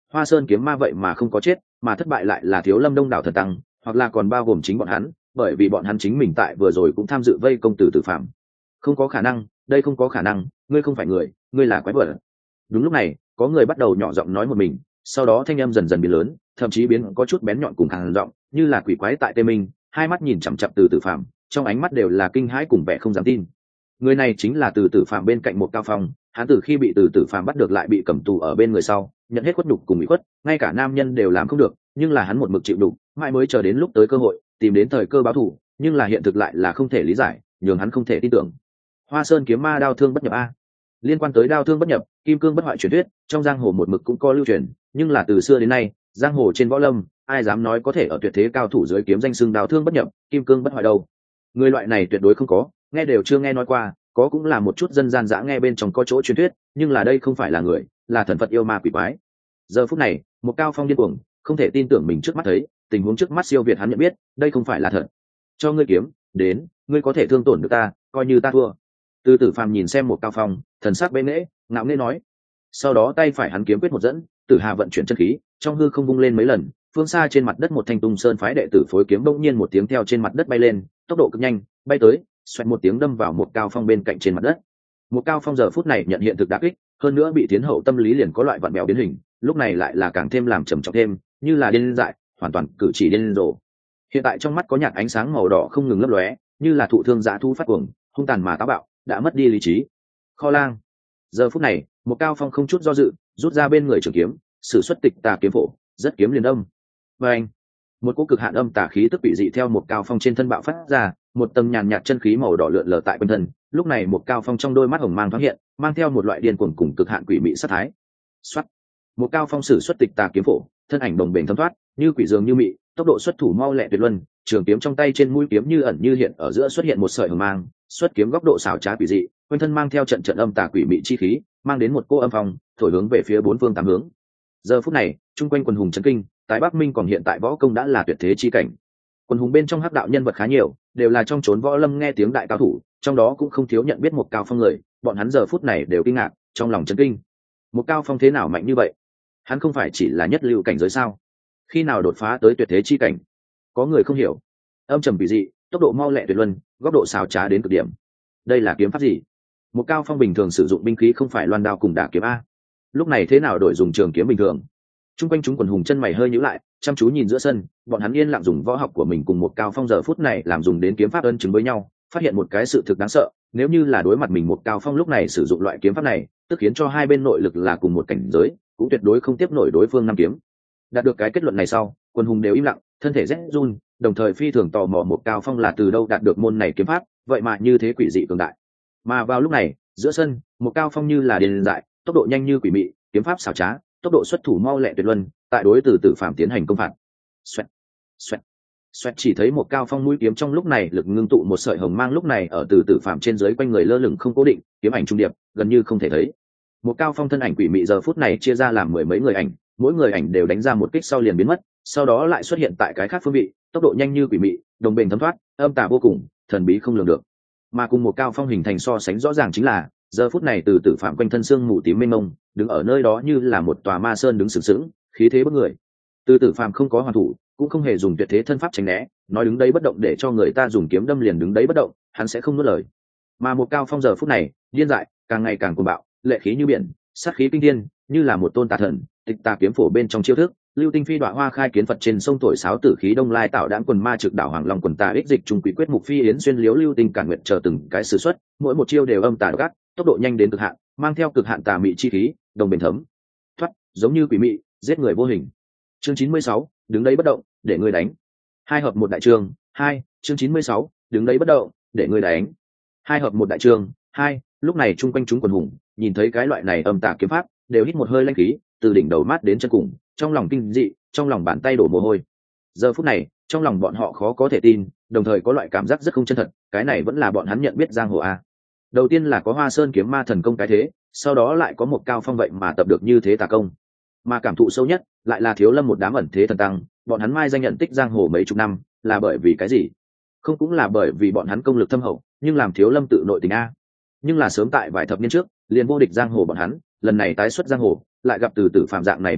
A: Hoa Sơn kiếm ma vậy mà không có chết, mà thất bại lại là Thiếu Lâm đông đảo thần tăng, hoặc là còn bao gồm chính bọn hắn, bởi vì bọn hắn chính mình tại vừa rồi cũng tham dự vây công Từ Tử Phạm. Không có khả năng, đây không có khả năng, ngươi không phải người, ngươi là quái vật. Đúng lúc này, có người bắt đầu nhỏ giọng nói một mình, sau đó thanh âm dần dần biến lớn, thậm chí biến có chút bén nhọn cùng hàng giọng, như là quỷ quái tại Tê Minh, hai mắt nhìn chằm chằm Từ Tử Phạm, trong ánh mắt đều là kinh hãi cùng vẻ không dám tin. Người này chính là Từ Tử Phạm bên cạnh một Cao Phong, hắn từ khi bị Từ Tử Phạm bắt được lại bị cầm tù ở bên người sau, nhận hết khuất nhục cùng ủy khuất, ngay cả nam nhân đều làm không được, nhưng là hắn một mực chịu đục, mãi mới chờ đến lúc tới cơ hội, tìm đến thời cơ báo thù, nhưng là hiện thực lại là không thể lý giải, nhường hắn không thể tin tưởng. Hoa Sơn kiếm ma đao thương bất nhập a. Liên quan tới đao thương bất nhập, kim cương bất hoại truyền thuyết, trong giang hồ một mực cũng có lưu truyền, nhưng là từ xưa đến nay, giang hồ trên võ lâm, ai dám nói có thể ở tuyệt thế cao thủ dưới kiếm danh xưng đao thương bất nhập, kim cương bất hoại đâu. Người loại này tuyệt đối không có, nghe đều chưa nghe nói qua, có cũng là một chút dân gian dã nghe bên trong có chỗ truyền thuyết, nhưng là đây không phải là người, là thần Phật yêu ma quỷ quái. Giờ phút này, một Cao Phong điên cuồng, không thể tin tưởng mình trước mắt thấy, tình huống trước mắt siêu việt hắn nhận biết, đây không phải là thật. Cho ngươi kiếm, đến, ngươi có thể thương tổn được ta, coi như ta thua. Từ Tử Phàm nhìn xem một Cao Phong, thần sắc bệ nghễ, ngạo nghễ nói. Sau đó tay phải hắn kiếm quyết một dẫn, Tử Hà vận chuyển chân khí, trong hư không vung lên mấy lần, phương xa trên mặt đất một thanh Tung Sơn phái đệ tử phối kiếm bỗng nhiên một tiếng theo trên mặt đất bay lên, tốc độ cực nhanh, bay tới, xoẹt một tiếng đâm vào một Cao Phong bên cạnh trên mặt đất. Một Cao Phong giờ phút này nhận hiện thực đả kích, hơn nữa bị tiến hậu tâm lý liền có loại vặn bèo biến hình, lúc này lại là càng thêm làm trầm trọng thêm, như là điên dại, hoàn toàn cử chỉ điên rồ. Hiện tại trong mắt có nhạt ánh sáng màu đỏ không ngừng lấp lóe, như là thụ thương dã thú phát cuồng, hung tàn mà táo bạo, đã mất đi lý trí. Kho lang. Giờ phút này, một Cao Phong không chút do dự, rút ra bên người trường kiếm, sử xuất tịch tà kiếm phổ, rất kiếm liền âm. Và anh, một cỗ cực hạn âm tà khí tức bị dị theo một Cao Phong trên thân bạo phát ra, một tầng nhàn nhạt chân khí màu đỏ lượn lờ tại bên thân. Lúc này một Cao Phong trong đôi mắt hồng mang thoáng hiện, mang theo một loại điên cuồng cùng cực hạn quỷ mị sát thái. Soát. Một Cao Phong sử xuất tịch tà kiếm phổ, thân ảnh đồng bền thấm thoát, như quỷ dường như mị, tốc độ xuất thủ mau lẹ tuyệt luân, trường kiếm trong tay trên mũi kiếm như ẩn như hiện ở giữa xuất hiện một sợi hồng mang, xuất kiếm góc độ xảo trá quỷ dị, quanh thân mang theo trận trận âm tà quỷ mị chi khí, mang đến một cô âm phong, thổi hướng về phía bốn phương tám hướng. Giờ phút này, trung quanh quần hùng chấn kinh, tại Bắc Minh còn hiện tại võ công đã là tuyệt thế chi cảnh. Quần hùng bên trong hắc đạo nhân vật khá nhiều, đều là trong chốn võ lâm nghe tiếng đại cao thủ, trong đó cũng không thiếu nhận biết một Cao Phong người, bọn hắn giờ phút này đều kinh ngạc, trong lòng chấn kinh. Một Cao Phong thế nào mạnh như vậy? Hắn không phải chỉ là nhất lưu cảnh giới sao? Khi nào đột phá tới tuyệt thế chi cảnh? Có người không hiểu. Âm trầm quỷ dị, tốc độ mau lẹ tuyệt luân, góc độ xảo trá đến cực điểm. Đây là kiếm pháp gì? Một Cao Phong bình thường sử dụng binh khí không phải loan đao cùng đả kiếm a. Lúc này thế nào đổi dùng trường kiếm bình thường? Trung quanh chúng quần hùng chân mày hơi nhíu lại, chăm chú nhìn giữa sân, bọn hắn yên lặng dùng võ học của mình cùng một Cao Phong giờ phút này làm dùng đến kiếm pháp ân chứng với nhau, phát hiện một cái sự thực đáng sợ, nếu như là đối mặt mình một Cao Phong lúc này sử dụng loại kiếm pháp này, tức khiến cho hai bên nội lực là cùng một cảnh giới, cũng tuyệt đối không tiếp nổi đối phương năm kiếm. Đạt được cái kết luận này sau, quần hùng đều im lặng, thân thể rét run, đồng thời phi thường tò mò một Cao Phong là từ đâu đạt được môn này kiếm pháp, vậy mà như thế quỷ dị cường đại. Mà vào lúc này, giữa sân, một Cao Phong như là điên dại, tốc độ nhanh như quỷ mị, kiếm pháp xảo trá, tốc độ xuất thủ mau lẹ tuyệt luân, tại đối từ Tử Phạm tiến hành công phạt. Xoẹt, xoẹt, xoẹt, chỉ thấy một Cao Phong mũi kiếm trong lúc này lực ngưng tụ một sợi hồng mang lúc này ở từ Tử Phạm trên dưới quanh người lơ lửng không cố định, kiếm ảnh trung điệp, gần như không thể thấy. Một Cao Phong thân ảnh quỷ mị giờ phút này chia ra làm mười mấy người ảnh, mỗi người ảnh đều đánh ra một kích sau liền biến mất, sau đó lại xuất hiện tại cái khác phương vị, tốc độ nhanh như quỷ mị, đồng bền thấm thoát, âm tà vô cùng, thần bí không lường được. Mà cùng một Cao Phong hình thành so sánh rõ ràng chính là, giờ phút này từ Tử Phạm quanh thân xương mù tím mênh mông, đứng ở nơi đó như là một tòa ma sơn đứng sừng sững, khí thế bức người. Từ Tử Phạm không có hoàn thủ, cũng không hề dùng tuyệt thế thân pháp tránh né, nói đứng đấy bất động để cho người ta dùng kiếm đâm liền đứng đấy bất động, hắn sẽ không nuốt lời. Mà một Cao Phong giờ phút này, điên dại, càng ngày càng cuồng bạo, lệ khí như biển, sát khí kinh thiên, như là một tôn tà thần, tịch tà kiếm phổ bên trong chiêu thức, lưu tinh phi đọa hoa khai kiến Phật trên sông thổi sáo tử khí đông lai tạo đãng quần ma trực đảo hoàng long quần tà ích dịch trùng quỷ quyết mục phi yến xuyên liếu lưu tinh cản nguyện chờ từng cái sử xuất, mỗi một chiêu đều âm tà gắt, tốc độ nhanh đến cực hạn, mang theo cực hạn tà mị chi khí, đồng bền thấm thoát, giống như quỷ mị, giết người vô hình. Chương 96, đứng đấy bất động, để người đánh. Hai hợp một đại trường, hai, chương 96, đứng đấy bất động, để người đánh. Hai hợp một đại trường, hai, lúc này chung quanh chúng quần hùng, nhìn thấy cái loại này âm tà kiếm pháp, đều hít một hơi lãnh khí, từ đỉnh đầu mát đến chân cùng, trong lòng kinh dị, trong lòng bàn tay đổ mồ hôi. Giờ phút này, trong lòng bọn họ khó có thể tin, đồng thời có loại cảm giác rất không chân thật, cái này vẫn là bọn hắn nhận biết giang hồ a. Đầu tiên là có Hoa Sơn kiếm ma thần công cái thế, sau đó lại có một Cao Phong vậy mà tập được như thế tà công. Mà cảm thụ sâu nhất, lại là Thiếu Lâm một đám ẩn thế thần tăng, bọn hắn mai danh nhận tích giang hồ mấy chục năm, là bởi vì cái gì? Không cũng là bởi vì bọn hắn công lực thâm hậu, nhưng làm Thiếu Lâm tự nội tình a. Nhưng là sớm tại vài thập niên trước, liền vô địch giang hồ bọn hắn, lần này tái xuất giang hồ, lại gặp từ Tử Phạm dạng này biến thái,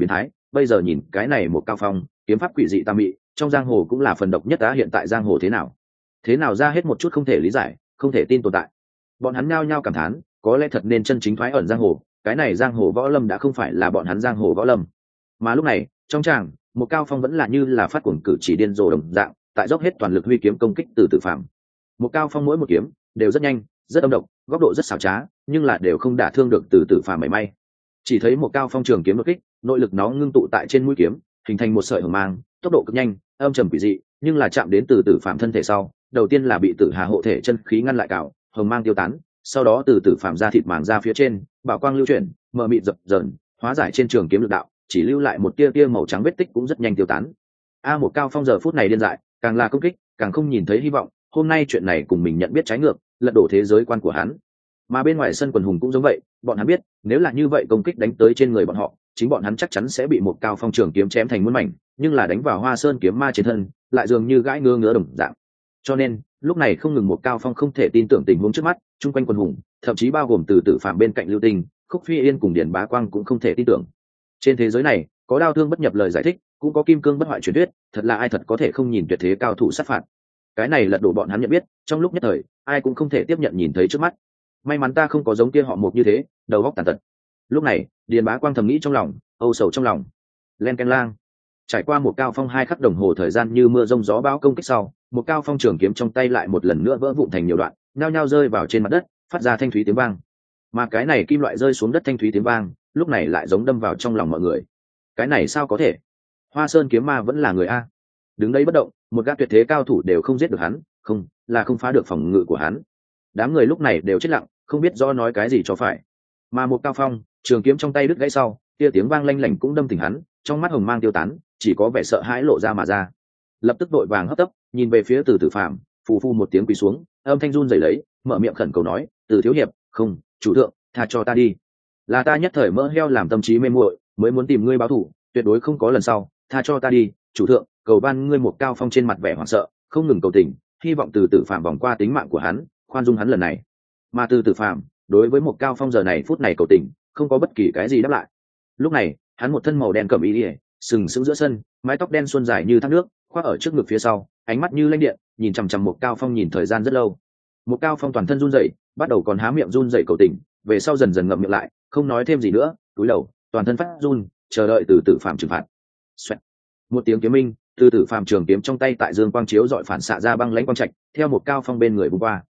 A: bây giờ nhìn cái này một cao phong kiếm pháp quỷ dị tà mị, trong giang hồ cũng là phần độc nhất đã hiện tại giang hồ thế nào ra hết một chút không thể lý giải không thể tin tồn tại. Bọn hắn nhao nhao cảm thán có lẽ thật nên chân chính thoái ẩn giang hồ, cái này giang hồ võ lâm đã không phải là bọn hắn giang hồ võ lâm. Mà lúc này trong tràng một cao phong vẫn là như là phát cuồng cử chỉ điên rồ đồng dạng tại dốc hết toàn lực huy kiếm công kích từ tử phạm. Một cao phong mỗi một kiếm đều rất nhanh rất âm độc, góc độ rất xảo trá, nhưng là đều không đả thương được từ tử phạm mảy may. Chỉ thấy một cao phong trường kiếm đột kích, nội lực nó ngưng tụ tại trên mũi kiếm hình thành một sợi hồng mang, tốc độ cực nhanh âm trầm quỷ dị, nhưng là chạm đến từ tử phạm thân thể sau, đầu tiên là bị tử hà hộ thể chân khí ngăn lại cào, hồng mang tiêu tán, sau đó từ tử phạm ra thịt màng ra phía trên, bảo quang lưu chuyển mờ mịt dập dờn hóa giải trên trường kiếm lực đạo, chỉ lưu lại một tia tia màu trắng vết tích cũng rất nhanh tiêu tán. Một cao phong giờ phút này điên dại, càng là công kích càng không nhìn thấy hy vọng, hôm nay chuyện này cùng mình nhận biết trái ngược, lật đổ thế giới quan của hắn. Mà bên ngoài sân quần hùng cũng giống vậy, bọn hắn biết nếu là như vậy công kích đánh tới trên người bọn họ, chính bọn hắn chắc chắn sẽ bị một cao phong trường kiếm chém thành muôn mảnh, nhưng là đánh vào Hoa Sơn kiếm ma trên thân lại dường như gãi ngứa đồng dạng. Cho nên lúc này không ngừng một cao phong không thể tin tưởng tình huống trước mắt, chung quanh quần hùng thậm chí bao gồm từ tử phạm bên cạnh Lưu Tinh, Khúc Phi Yên cùng Điền Bá Quang cũng không thể tin tưởng. Trên thế giới này có đao thương bất nhập lời giải thích, cũng có kim cương bất hoại truyền thuyết, thật là ai thật có thể không nhìn tuyệt thế cao thủ sát phạt. Cái này lật đổ bọn hắn nhận biết, trong lúc nhất thời ai cũng không thể tiếp nhận nhìn thấy trước mắt. May mắn ta không có giống kia họ Một như thế đầu óc tàn tật. Lúc này Điền Bá Quang thầm nghĩ trong lòng, âu sầu trong lòng. Len canh lang. Trải qua một cao phong 2 khắc đồng hồ thời gian như mưa rông gió bão công kích sau, một cao phong trường kiếm trong tay lại một lần nữa vỡ vụn thành nhiều đoạn, nhao nhao rơi vào trên mặt đất, phát ra thanh thúy tiếng vang. Mà cái này kim loại rơi xuống đất thanh thúy tiếng vang, lúc này lại giống đâm vào trong lòng mọi người. Cái này sao có thể? Hoa Sơn kiếm ma vẫn là người a. Đứng đấy bất động, một gã tuyệt thế cao thủ đều không giết được hắn, không phá được phòng ngự của hắn. Đám người lúc này đều chết lặng, không biết do nói cái gì cho phải. Mà một cao phong trường kiếm trong tay đứt gãy sau, kia tiếng vang lanh lảnh cũng đâm tỉnh hắn, trong mắt hồng mang tiêu tán, chỉ có vẻ sợ hãi lộ ra mà ra. Lập tức đội vàng hấp tấp nhìn về phía từ tử phạm, phù phu một tiếng quỳ xuống, âm thanh run rẩy lấy, mở miệng khẩn cầu nói, từ thiếu hiệp, không, chủ thượng, tha cho ta đi, là ta nhất thời mỡ heo làm tâm trí mê muội mới muốn tìm ngươi báo thù, tuyệt đối không có lần sau, tha cho ta đi, chủ thượng, cầu van ngươi. Một cao phong trên mặt vẻ hoảng sợ không ngừng cầu tình, hy vọng từ tử phạm vòng qua tính mạng của hắn, khoan dung hắn lần này. Mà từ tử phạm đối với một cao phong giờ này phút này cầu tình không có bất kỳ cái gì đáp lại. Lúc này hắn một thân màu đen cẩm y ỉa, sừng sững giữa sân, mái tóc đen xuân dài như thác nước khoác ở trước ngực phía sau, ánh mắt như lanh điện nhìn chằm chằm một cao phong nhìn thời gian rất lâu. Một cao phong toàn thân run rẩy, bắt đầu còn há miệng run rẩy cầu tình, về sau dần dần ngậm miệng lại, không nói thêm gì nữa, cúi đầu toàn thân phát run, chờ đợi từ tử phạm trừng phạt. Xoẹt. Một tiếng kiếm minh, từ tử phạm trường kiếm trong tay tại dương quang chiếu dọi phản xạ ra băng lãnh quang trạch, theo một cao phong bên người vung qua.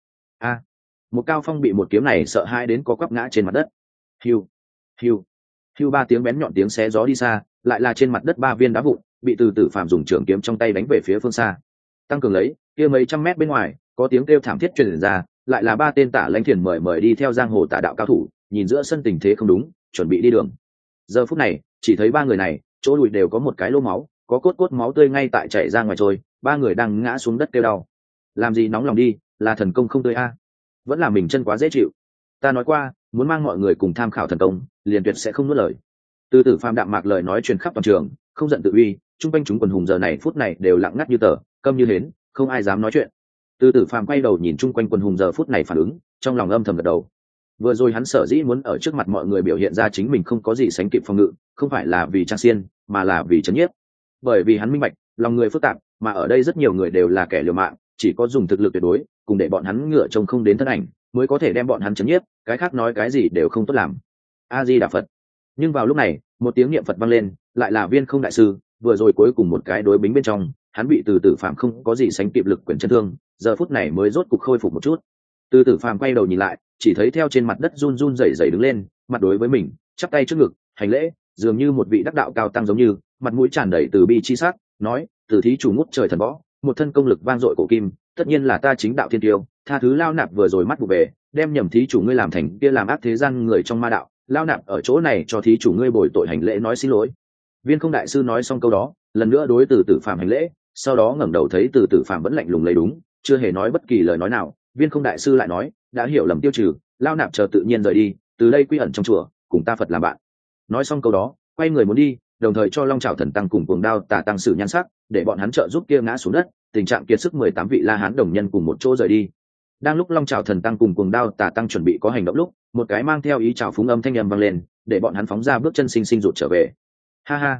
A: Một cao phong bị một kiếm này sợ hãi đến có quắp ngã trên mặt đất. Hiu, hiu, hiu, 3 tiếng bén nhọn tiếng xé gió đi xa, lại là trên mặt đất 3 viên đá vụn bị từ tử phạm dùng trường kiếm trong tay đánh về phía phương xa. Tăng cường lấy, kia mấy trăm mét bên ngoài có tiếng kêu thảm thiết truyền ra, lại là 3 tên Tả Lãnh Thiền mời đi theo giang hồ tà đạo cao thủ, nhìn giữa sân tình thế không đúng, chuẩn bị đi đường. Giờ phút này chỉ thấy 3 người này chỗ đùi đều có một cái lỗ máu, có cốt máu tươi ngay tại chảy ra ngoài trôi, 3 người đang ngã xuống đất kêu đau. Làm gì nóng lòng đi, là thần công không tươi a, vẫn là mình chân quá dễ chịu. Ta nói qua muốn mang mọi người cùng tham khảo thần công, liền tuyệt sẽ không nuốt lời. Từ tử phạm đạm mạc lời nói truyền khắp toàn trường, không giận tự uy, chung quanh chúng quần hùng giờ này phút này đều lặng ngắt như tờ, câm như hến, không ai dám nói chuyện. Từ tử phạm quay đầu nhìn chung quanh quần hùng giờ phút này phản ứng, trong lòng âm thầm gật đầu. Vừa rồi hắn sở dĩ muốn ở trước mặt mọi người biểu hiện ra chính mình không có gì sánh kịp phòng ngự, không phải là vì trang xiên, mà là vì trấn nhiếp. Bởi vì hắn minh bạch, lòng người phức tạp, mà ở đây rất nhiều người đều là kẻ liều mạng, chỉ có dùng thực lực tuyệt đối, cùng để bọn hắn ngựa trông không đến thân ảnh, mới có thể đem bọn hắn trấn nhiếp, cái khác nói cái gì đều không tốt làm. A Di Đà Phật. Nhưng vào lúc này, một tiếng niệm Phật vang lên, lại là Viên Không đại sư, vừa rồi cuối cùng một cái đối bính bên trong, hắn bị từ tử phạm không có gì sánh kịp lực quyền chân thương, giờ phút này mới rốt cục khôi phục một chút. Từ tử phạm quay đầu nhìn lại, chỉ thấy theo trên mặt đất run run rẩy rẩy đứng lên, mặt đối với mình, chắp tay trước ngực, hành lễ, dường như một vị đắc đạo cao tăng giống như, mặt mũi tràn đầy từ bi chi sắc, nói: "Từ thí chủ ngút trời thần võ, một thân công lực vang dội cổ kim, tất nhiên là ta chính đạo thiên tiêu, tha thứ lao nạp vừa rồi mắt vụ về, đem nhầm thí chủ ngươi làm thành kia làm ác thế gian người trong ma đạo, lao nạp ở chỗ này cho thí chủ ngươi bồi tội hành lễ nói xin lỗi." Viên Không đại sư nói xong câu đó, lần nữa đối từ tử phạm hành lễ, sau đó ngẩng đầu thấy từ tử phạm vẫn lạnh lùng lấy đúng, chưa hề nói bất kỳ lời nói nào. Viên Không đại sư lại nói: "Đã hiểu lầm tiêu trừ, lao nạp chờ tự nhiên rời đi, từ đây quy ẩn trong chùa, cùng ta Phật làm bạn." Nói xong câu đó, quay người muốn đi, đồng thời cho Long Trảo Thần Tăng cùng Cuồng Đao Tả Tăng sử nhan sắc, để bọn hắn trợ giúp kia ngã xuống đất, tình trạng kiệt sức 18 vị La Hán đồng nhân cùng một chỗ rời đi. Đang lúc Long Trảo Thần Tăng cùng Cuồng Đao Tả Tăng chuẩn bị có hành động lúc, một cái mang theo ý trào phúng âm thanh âm vang lên, để bọn hắn phóng ra bước chân sinh sinh rụt trở về. Ha ha,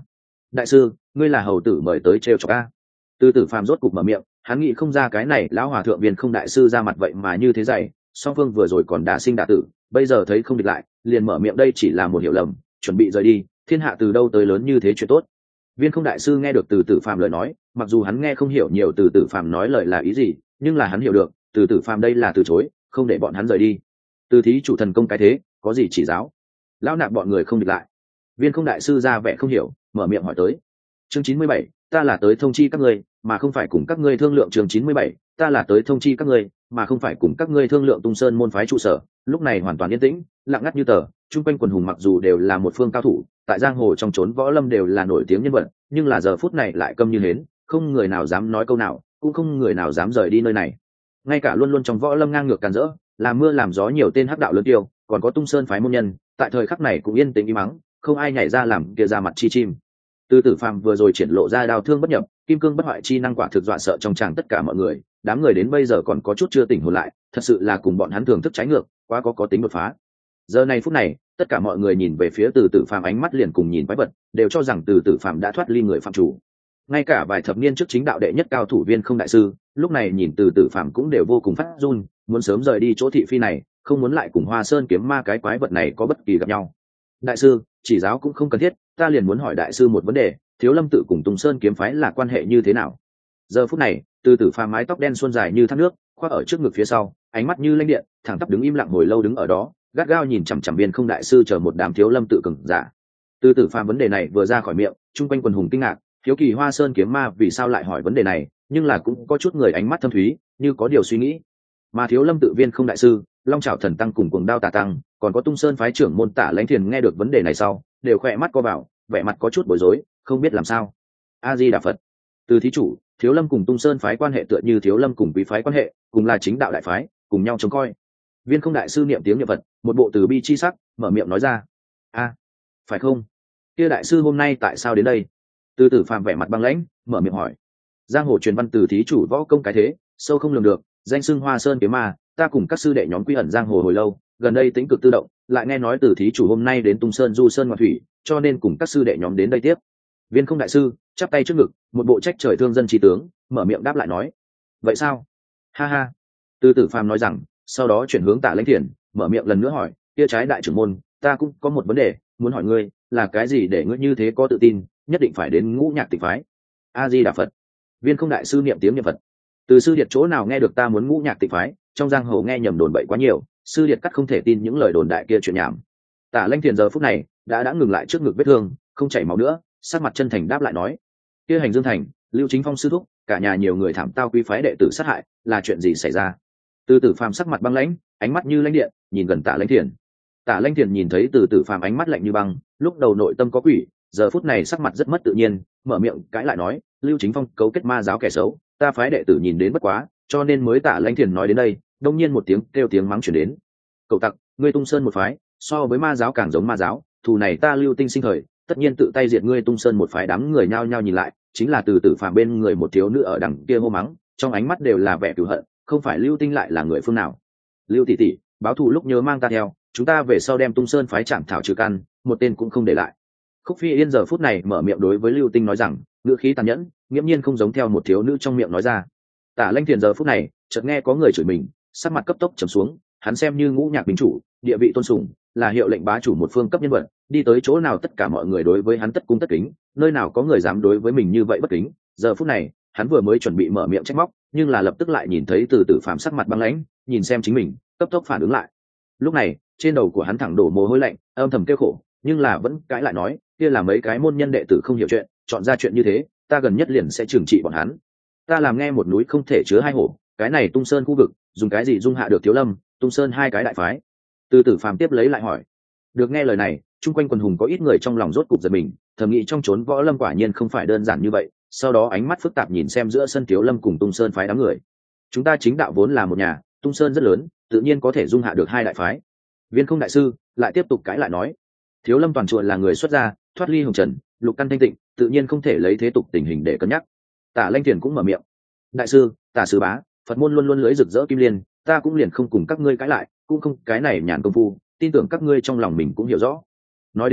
A: đại sư ngươi là hầu tử mời tới trêu chọc a. Từ tử phàm rốt cục mở miệng, hắn nghĩ không ra cái này lão hòa thượng viên không đại sư ra mặt vậy mà như thế dày, song phương vừa rồi còn đả sinh đả tử, bây giờ thấy không địch lại liền mở miệng đây chỉ là một hiểu lầm, chuẩn bị rời đi, thiên hạ từ đâu tới lớn như thế chuyện tốt. Viên không đại sư nghe được từ tử phàm lời nói, mặc dù hắn nghe không hiểu nhiều từ tử phàm nói lời là ý gì, nhưng là hắn hiểu được từ tử phàm đây là từ chối không để bọn hắn rời đi. Từ thí chủ thần công cái thế có gì chỉ giáo? Lão nạp bọn người không địch lại. Viên không đại sư ra vẻ không hiểu, mở miệng hỏi tới. Chương 97, ta là tới thông chi các ngươi mà không phải cùng các ngươi thương lượng. Chương 97, ta là tới thông chi các ngươi mà không phải cùng các ngươi thương lượng. Tung Sơn môn phái trụ sở lúc này hoàn toàn yên tĩnh, lặng ngắt như tờ. Trung quanh quần hùng mặc dù đều là một phương cao thủ, tại giang hồ trong chốn võ lâm đều là nổi tiếng nhân vật, nhưng là giờ phút này lại câm như hến, không người nào dám nói câu nào, cũng không người nào dám rời đi nơi này. Ngay cả luôn luôn trong võ lâm ngang ngược càn rỡ, làm mưa làm gió nhiều tên hắc đạo lớn tiêu, còn có Tung Sơn phái môn nhân, tại thời khắc này cũng yên tĩnh im mắng, không ai nhảy ra làm kia ra mặt chi chim. Từ tử phàm vừa rồi triển lộ ra đao thương bất nhập, kim cương bất hoại chi năng quả thực dọa sợ trong tràng tất cả mọi người, đám người đến bây giờ còn có chút chưa tỉnh hồn lại, thật sự là cùng bọn hắn thưởng thức trái ngược, quá có tính đột phá. Giờ này phút này, tất cả mọi người nhìn về phía từ tử phàm ánh mắt liền cùng nhìn quái vật, đều cho rằng từ tử phàm đã thoát ly người phạm chủ. Ngay cả vài thập niên trước chính đạo đệ nhất cao thủ viên không đại sư, lúc này nhìn từ tử phàm cũng đều vô cùng phát run, muốn sớm rời đi chỗ thị phi này, không muốn lại cùng Hoa Sơn kiếm ma cái quái vật này có bất kỳ gặp nhau. Đại sư, chỉ giáo cũng không cần thiết, ta liền muốn hỏi đại sư một vấn đề, Thiếu Lâm tự cùng Tùng Sơn kiếm phái là quan hệ như thế nào? Giờ phút này, từ tử phàm mái tóc đen suôn dài như thác nước, khoác ở trước ngực phía sau, ánh mắt như lanh điện, thẳng tắp đứng im lặng hồi lâu đứng ở đó, gắt gao nhìn chằm chằm viên không đại sư chờ một đám Thiếu Lâm tự cường giả. Từ tử phàm vấn đề này vừa ra khỏi miệng, chung quanh quần hùng kinh ngạc, hiếu kỳ Hoa Sơn kiếm ma vì sao lại hỏi vấn đề này, nhưng là cũng có chút người ánh mắt thâm thúy, như có điều suy nghĩ. Mà Thiếu Lâm tự viên không đại sư, Long Trảo thần tăng cùng Cuồng Đao Tà tăng, còn có Tung Sơn phái trưởng môn Tả Lãnh Thiền nghe được vấn đề này sau, đều khỏe mắt co vào, vẻ mặt có chút bối rối, không biết làm sao. A Di Đà Phật. Từ thí chủ, Thiếu Lâm cùng Tung Sơn phái quan hệ tựa như Thiếu Lâm cùng Quý phái quan hệ, cùng là chính đạo đại phái, cùng nhau trông coi. Viên không đại sư niệm tiếng niệm Phật, một bộ từ bi chi sắc, mở miệng nói ra. A, phải không? Kia đại sư hôm nay tại sao đến đây? Từ tử phàm vẻ mặt băng lãnh, mở miệng hỏi. Giang hồ truyền văn từ thí chủ võ công cái thế, sâu không lường được, danh xưng Hoa Sơn kiếm ma, ta cùng các sư đệ nhóm quy ẩn giang hồ hồi lâu, gần đây tĩnh cực tự động, lại nghe nói từ thí chủ hôm nay đến Tung Sơn du sơn ngoại thủy, cho nên cùng các sư đệ nhóm đến đây tiếp. Viên không đại sư chắp tay trước ngực, một bộ trách trời thương dân trí tướng, mở miệng đáp lại nói. Vậy sao? Ha ha. Từ tử phàm nói rằng, sau đó chuyển hướng Tả Lãnh Thiền, mở miệng lần nữa hỏi, kia trái đại trưởng môn, ta cũng có một vấn đề muốn hỏi ngươi, là cái gì để ngươi như thế có tự tin nhất định phải đến Ngũ Nhạc Tịch phái? A Di Đà Phật. Viên không đại sư niệm tiếng niệm Phật. Từ sư điệt chỗ nào nghe được ta muốn Ngũ Nhạc Tịch phái, trong giang hồ nghe nhầm đồn bậy quá nhiều, sư điệt cắt không thể tin những lời đồn đại kia chuyện nhảm. Tả Lãnh Thiền giờ phút này đã ngừng lại trước ngực vết thương, không chảy máu nữa, sắc mặt chân thành đáp lại nói, kia Hành Dương thành, Lưu Chính Phong sư thúc, cả nhà nhiều người thảm tao quý phái đệ tử sát hại, là chuyện gì xảy ra? Từ tử phàm sắc mặt băng lãnh, ánh mắt như lãnh điện, nhìn gần Tả Lãnh Thiền. Tả Lãnh Thiền nhìn thấy từ tử phàm ánh mắt lạnh như băng, lúc đầu nội tâm có quỷ, giờ phút này sắc mặt rất mất tự nhiên, mở miệng cãi lại nói, Lưu Chính Phong cấu kết ma giáo kẻ xấu, ta phái đệ tử nhìn đến bất quá, cho nên mới Tả Lãnh Thiền nói đến đây. Đông nhiên một tiếng kêu tiếng mắng chuyển đến, cậu tặc, ngươi Tung Sơn một phái, so với ma giáo càng giống ma giáo, thù này ta Lưu Tinh sinh thời, tất nhiên tự tay diệt ngươi Tung Sơn một phái. Đám người nhao nhao nhìn lại, chính là từ tử phàm bên người một thiếu nữ ở đằng kia hô mắng, trong ánh mắt đều là vẻ cừu hận, không phải Lưu Tinh lại là người phương nào? Lưu tỷ tỷ, báo thù lúc nhớ mang ta theo, chúng ta về sau đem Tung Sơn phái chạm thảo trừ căn, một tên cũng không để lại. Khúc Phi Yên giờ phút này mở miệng đối với Lưu Tinh nói rằng, ngữ khí tàn nhẫn, nghiễm nhiên không giống theo một thiếu nữ trong miệng nói ra. Tả Lãnh Thiền giờ phút này chợt nghe có người chửi mình, sắc mặt cấp tốc trầm xuống, hắn xem như Ngũ Nhạc bính chủ, địa vị tôn sùng, là hiệu lệnh bá chủ một phương cấp nhân vật, đi tới chỗ nào tất cả mọi người đối với hắn tất cung tất kính, nơi nào có người dám đối với mình như vậy bất kính. Giờ phút này hắn vừa mới chuẩn bị mở miệng trách móc, nhưng là lập tức lại nhìn thấy từ tử phàm sắc mặt băng lãnh, nhìn xem chính mình, cấp tốc phản ứng lại. Lúc này trên đầu của hắn thẳng đổ mồ hôi lạnh, âm thầm kêu khổ, nhưng là vẫn cãi lại nói, kia là mấy cái môn nhân đệ tử không hiểu chuyện, chọn ra chuyện như thế, ta gần nhất liền sẽ trừng trị bọn hắn. Ta làm nghe một núi không thể chứa hai hổ, cái này Tung Sơn khu vực dùng cái gì dung hạ được Thiếu Lâm, Tung Sơn hai cái đại phái? Từ tử phàm tiếp lấy lại hỏi. Được nghe lời này, chung quanh quần hùng có ít người trong lòng rốt cục giật mình, thầm nghĩ trong chốn võ lâm quả nhiên không phải đơn giản như vậy. Sau đó ánh mắt phức tạp nhìn xem giữa sân Thiếu Lâm cùng Tung Sơn phái đám người. Chúng ta chính đạo vốn là một nhà, Tung Sơn rất lớn, tự nhiên có thể dung hạ được hai đại phái. Viên không đại sư lại tiếp tục cãi lại nói, Thiếu Lâm toàn chuột là người xuất gia, thoát ly hồng trần, lục căn thanh tịnh, tự nhiên không thể lấy thế tục tình hình để cân nhắc. Tả Lãnh Thiền cũng mở miệng, đại sư, Tả sư bá, Phật môn luôn luôn lưới rực rỡ kim liên, ta cũng liền không cùng các ngươi cãi lại, cũng không cái này nhàn công phu, tin tưởng các ngươi trong lòng mình cũng hiểu rõ. Nói đến đây,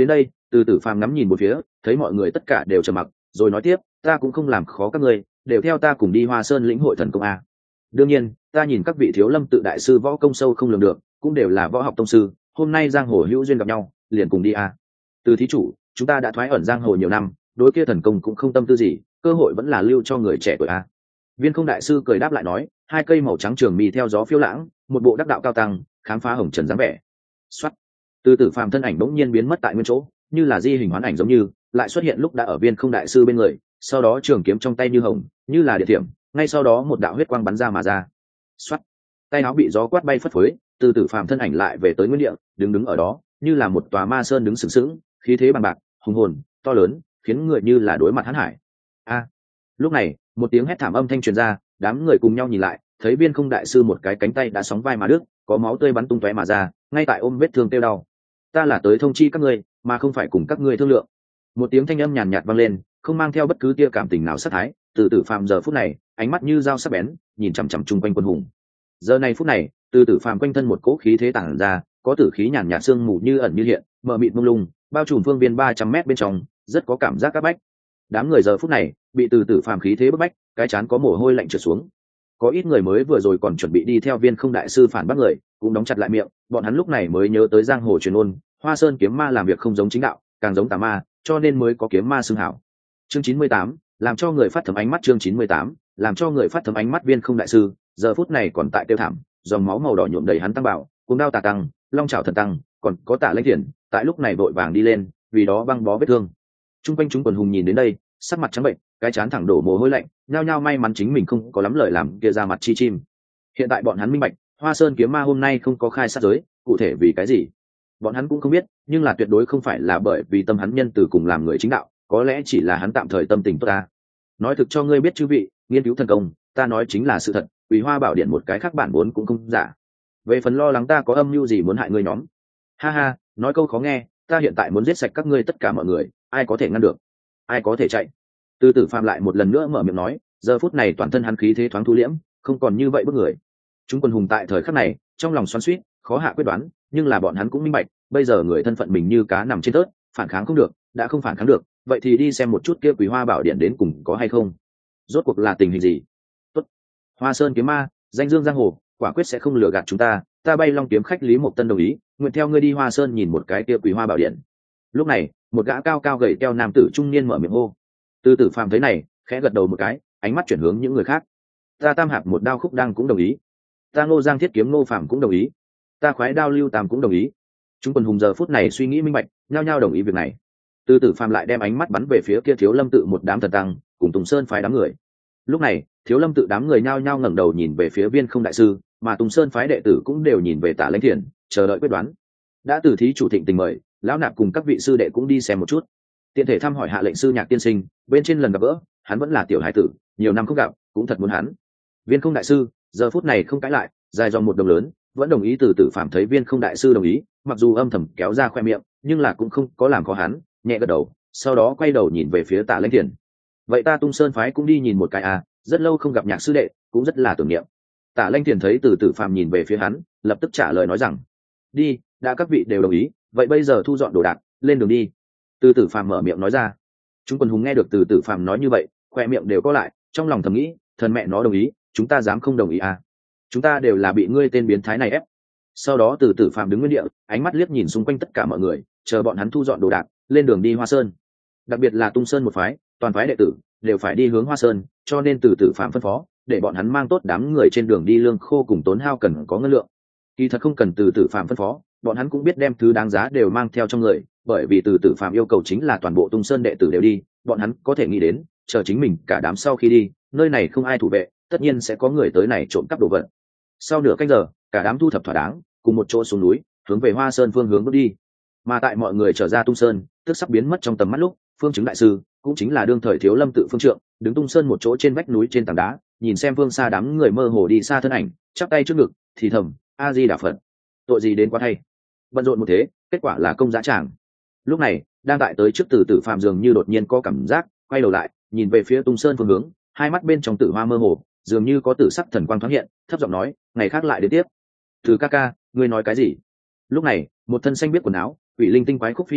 A: Từ tử phàm ngắm nhìn một phía, thấy mọi người tất cả đều trầm mặc, rồi nói tiếp, ta cũng không làm khó các ngươi, đều theo ta cùng đi Hoa Sơn lĩnh hội thần công a. Đương nhiên, ta nhìn các vị thiếu lâm tự đại sư võ công sâu không lường được, cũng đều là võ học tông sư, hôm nay giang hồ hữu duyên gặp nhau, liền cùng đi a. Từ thí chủ, chúng ta đã thoái ẩn giang hồ nhiều năm, đối kia thần công cũng không tâm tư gì, cơ hội vẫn là lưu cho người trẻ tuổi a. Viên Không đại sư cười đáp lại nói, hai cây màu trắng trường mì theo gió phiêu lãng, một bộ đắc đạo cao tăng, khám phá hồng trần dáng vẻ. Soát. Từ tử phàm thân ảnh bỗng nhiên biến mất tại nguyên chỗ, như là di hình hoán ảnh giống như, lại xuất hiện lúc đã ở Viên Không đại sư bên người, sau đó trường kiếm trong tay như hồng, như là điện thiểm, ngay sau đó một đạo huyết quang bắn ra mà ra. Soát. Tay áo bị gió quát bay phất phới, từ tử phàm thân ảnh lại về tới nguyên địa, đứng ở đó, như là một tòa ma sơn đứng sừng sững, khí thế bằng bạc, hùng hồn, to lớn, khiến người như là đối mặt hán hải. A. Lúc này, một tiếng hét thảm âm thanh truyền ra, đám người cùng nhau nhìn lại, thấy Viên Không đại sư một cái cánh tay đã sóng vai mà đứt, có máu tươi bắn tung tóe mà ra, ngay tại ôm vết thương tiêu đau. Ta là tới thông chi các ngươi, mà không phải cùng các ngươi thương lượng. Một tiếng thanh âm nhàn nhạt vang lên, không mang theo bất cứ tia cảm tình nào sát thái. Từ tử phàm giờ phút này, ánh mắt như dao sắc bén, nhìn chằm chằm chung quanh quân hùng. Giờ này phút này, từ tử phàm quanh thân một cỗ khí thế tản ra, có tử khí nhàn nhạt sương mù như ẩn như hiện, mờ mịt mông lung, bao trùm phương viên 300 mét bên trong, rất có cảm giác các bách. Đám người giờ phút này bị từ tử phàm khí thế bức bách, cái chán có mồ hôi lạnh trượt xuống. Có ít người mới vừa rồi còn chuẩn bị đi theo Viên Không đại sư phản bác người, cũng đóng chặt lại miệng, bọn hắn lúc này mới nhớ tới giang hồ truyền ôn, Hoa Sơn kiếm ma làm việc không giống chính đạo, càng giống tà ma, cho nên mới có kiếm ma xưng hảo. Chương 98, làm cho người phát thấm ánh mắt. Chương 98, làm cho người phát thấm ánh mắt. Viên Không đại sư giờ phút này còn tại tiêu thảm, dòng máu màu đỏ nhuộm đầy hắn tăng bảo, cuồng đao tà tăng, long chảo thần tăng, còn có Tả Lãnh Thiền, tại lúc này vội vàng đi lên, vì đó băng bó vết thương. Trung quanh chúng quần hùng nhìn đến đây, sắc mặt trắng bệnh, cái chán thẳng đổ mồ hôi lạnh, nhao nhao may mắn chính mình không có lắm lời làm kia ra mặt chi chim. Hiện tại bọn hắn minh bạch, Hoa Sơn kiếm ma hôm nay không có khai sát giới, cụ thể vì cái gì bọn hắn cũng không biết, nhưng là tuyệt đối không phải là bởi vì tâm hắn nhân từ cùng làm người chính đạo, có lẽ chỉ là hắn tạm thời tâm tình tốt ta. Nói thực cho ngươi biết chư vị, nghiên cứu thần công, ta nói chính là sự thật, Quý Hoa Bảo Điện một cái khác bản vốn cũng không giả. Về phần lo lắng ta có âm mưu gì muốn hại ngươi nhóm, ha ha, nói câu khó nghe, ta hiện tại muốn giết sạch các ngươi tất cả mọi người, ai có thể ngăn được, ai có thể chạy. Từ tử phàm lại một lần nữa mở miệng nói, giờ phút này toàn thân hắn khí thế thoáng thu liễm, không còn như vậy bức người. Chúng quân hùng tại thời khắc này trong lòng xoắn xuýt, khó hạ quyết đoán, nhưng là bọn hắn cũng minh bạch, bây giờ người thân phận mình như cá nằm trên tớt, phản kháng không được, đã không phản kháng được, vậy thì đi xem một chút kia Quý Hoa Bảo Điện đến cùng có hay không, rốt cuộc là tình hình gì. Tốt, Hoa Sơn kiếm ma, danh dương giang hồ, quả quyết sẽ không lừa gạt chúng ta. Ta Bay Long kiếm khách Lý Mộc Tân đồng ý, nguyện theo ngươi đi Hoa Sơn nhìn một cái kia Quý Hoa Bảo Điện. Lúc này, một gã cao cao gầy teo nam tử trung niên mở miệng hô. Từ tử phàm thấy này, khẽ gật đầu một cái, ánh mắt chuyển hướng những người khác. Ta Tam Hạp một đao khúc đăng cũng đồng ý, ta Ngô Giang thiết kiếm Ngô Phạm cũng đồng ý, ta Khoái đao Lưu Tam cũng đồng ý. Chúng quần hùng giờ phút này suy nghĩ minh bạch, nhao nhao đồng ý việc này. Từ tử phàm lại đem ánh mắt bắn về phía kia Thiếu Lâm tự một đám thần tăng cùng Tùng Sơn phái đám người. Lúc này Thiếu Lâm tự đám người nhao nhao ngẩng đầu nhìn về phía Viên Không đại sư, mà Tùng Sơn phái đệ tử cũng đều nhìn về Tả Lãnh Thiền, chờ đợi quyết đoán. Đã từ thí chủ thịnh tình mời, lão nạp cùng các vị sư đệ cũng đi xem một chút, tiện thể thăm hỏi hạ lệnh sư Nhạc tiên sinh, bên trên lần gặp gỡ hắn vẫn là tiểu hải tử, nhiều năm không gặp, cũng thật muốn hắn. Viên Không đại sư giờ phút này không cãi lại, dài dòng một đồng lớn vẫn đồng ý. Từ tử phàm thấy Viên Không đại sư đồng ý, mặc dù âm thầm kéo ra khoe miệng, nhưng là cũng không có làm khó hắn, nhẹ gật đầu, sau đó quay đầu nhìn về phía Tả Lãnh Thiền. Vậy ta Tung Sơn phái cũng đi nhìn một cái à, rất lâu không gặp Nhạc sư đệ, cũng rất là tưởng niệm. Tả Lãnh Thiền thấy Từ tử phàm nhìn về phía hắn, lập tức trả lời nói rằng, đi, đã các vị đều đồng ý, vậy bây giờ thu dọn đồ đạc, lên đường đi. Từ tử phàm mở miệng nói ra. Chúng quần hùng nghe được Từ tử phàm nói như vậy, khoe miệng đều có lại, trong lòng thầm nghĩ, thần mẹ nó đồng ý, chúng ta dám không đồng ý à? Chúng ta đều là bị ngươi tên biến thái này ép. Sau đó Từ tử phàm đứng nguyên địa, ánh mắt liếc nhìn xung quanh tất cả mọi người, chờ bọn hắn thu dọn đồ đạc, lên đường đi Hoa Sơn. Đặc biệt là Tung Sơn một phái, toàn phái đệ tử đều phải đi hướng Hoa Sơn, cho nên Từ tử phàm phân phó, để bọn hắn mang tốt đám người trên đường đi lương khô cùng tốn hao cần có ngân lượng. Kỳ thật không cần Từ tử phàm phân phó, bọn hắn cũng biết đem thứ đáng giá đều mang theo trong người, bởi vì Từ tử phàm yêu cầu chính là toàn bộ Tung Sơn đệ tử đều đi, bọn hắn có thể nghĩ đến, chờ chính mình cả đám sau khi đi, nơi này không ai thủ vệ, tất nhiên sẽ có người tới này trộm cắp đồ vật. Sau nửa canh giờ, cả đám thu thập thỏa đáng, cùng một chỗ xuống núi, hướng về Hoa Sơn phương hướng bước đi. Mà tại mọi người trở ra Tung Sơn, tức sắp biến mất trong tầm mắt lúc, Phương Chứng đại sư, cũng chính là đương thời Thiếu Lâm tự phương trượng, đứng Tung Sơn một chỗ trên vách núi trên tảng đá, nhìn xem phương xa đám người mơ hồ đi xa thân ảnh, chắp tay trước ngực, thì thầm, A Di Đà Phật. Tội gì đến quá thay, bận rộn một thế, kết quả là công giá tràng. Lúc này, đang tại tới trước Từ tử phàm dường như đột nhiên có cảm giác, quay đầu lại, nhìn về phía Tung Sơn phương hướng, hai mắt bên trong tử hoa mơ hồ, dường như có tử sắc thần quang thoáng hiện, thấp giọng nói, ngày khác lại đến tiếp. Từ ca ca, ngươi nói cái gì? Lúc này, một thân xanh biết quần áo, quỷ linh tinh quái khúc phi yên,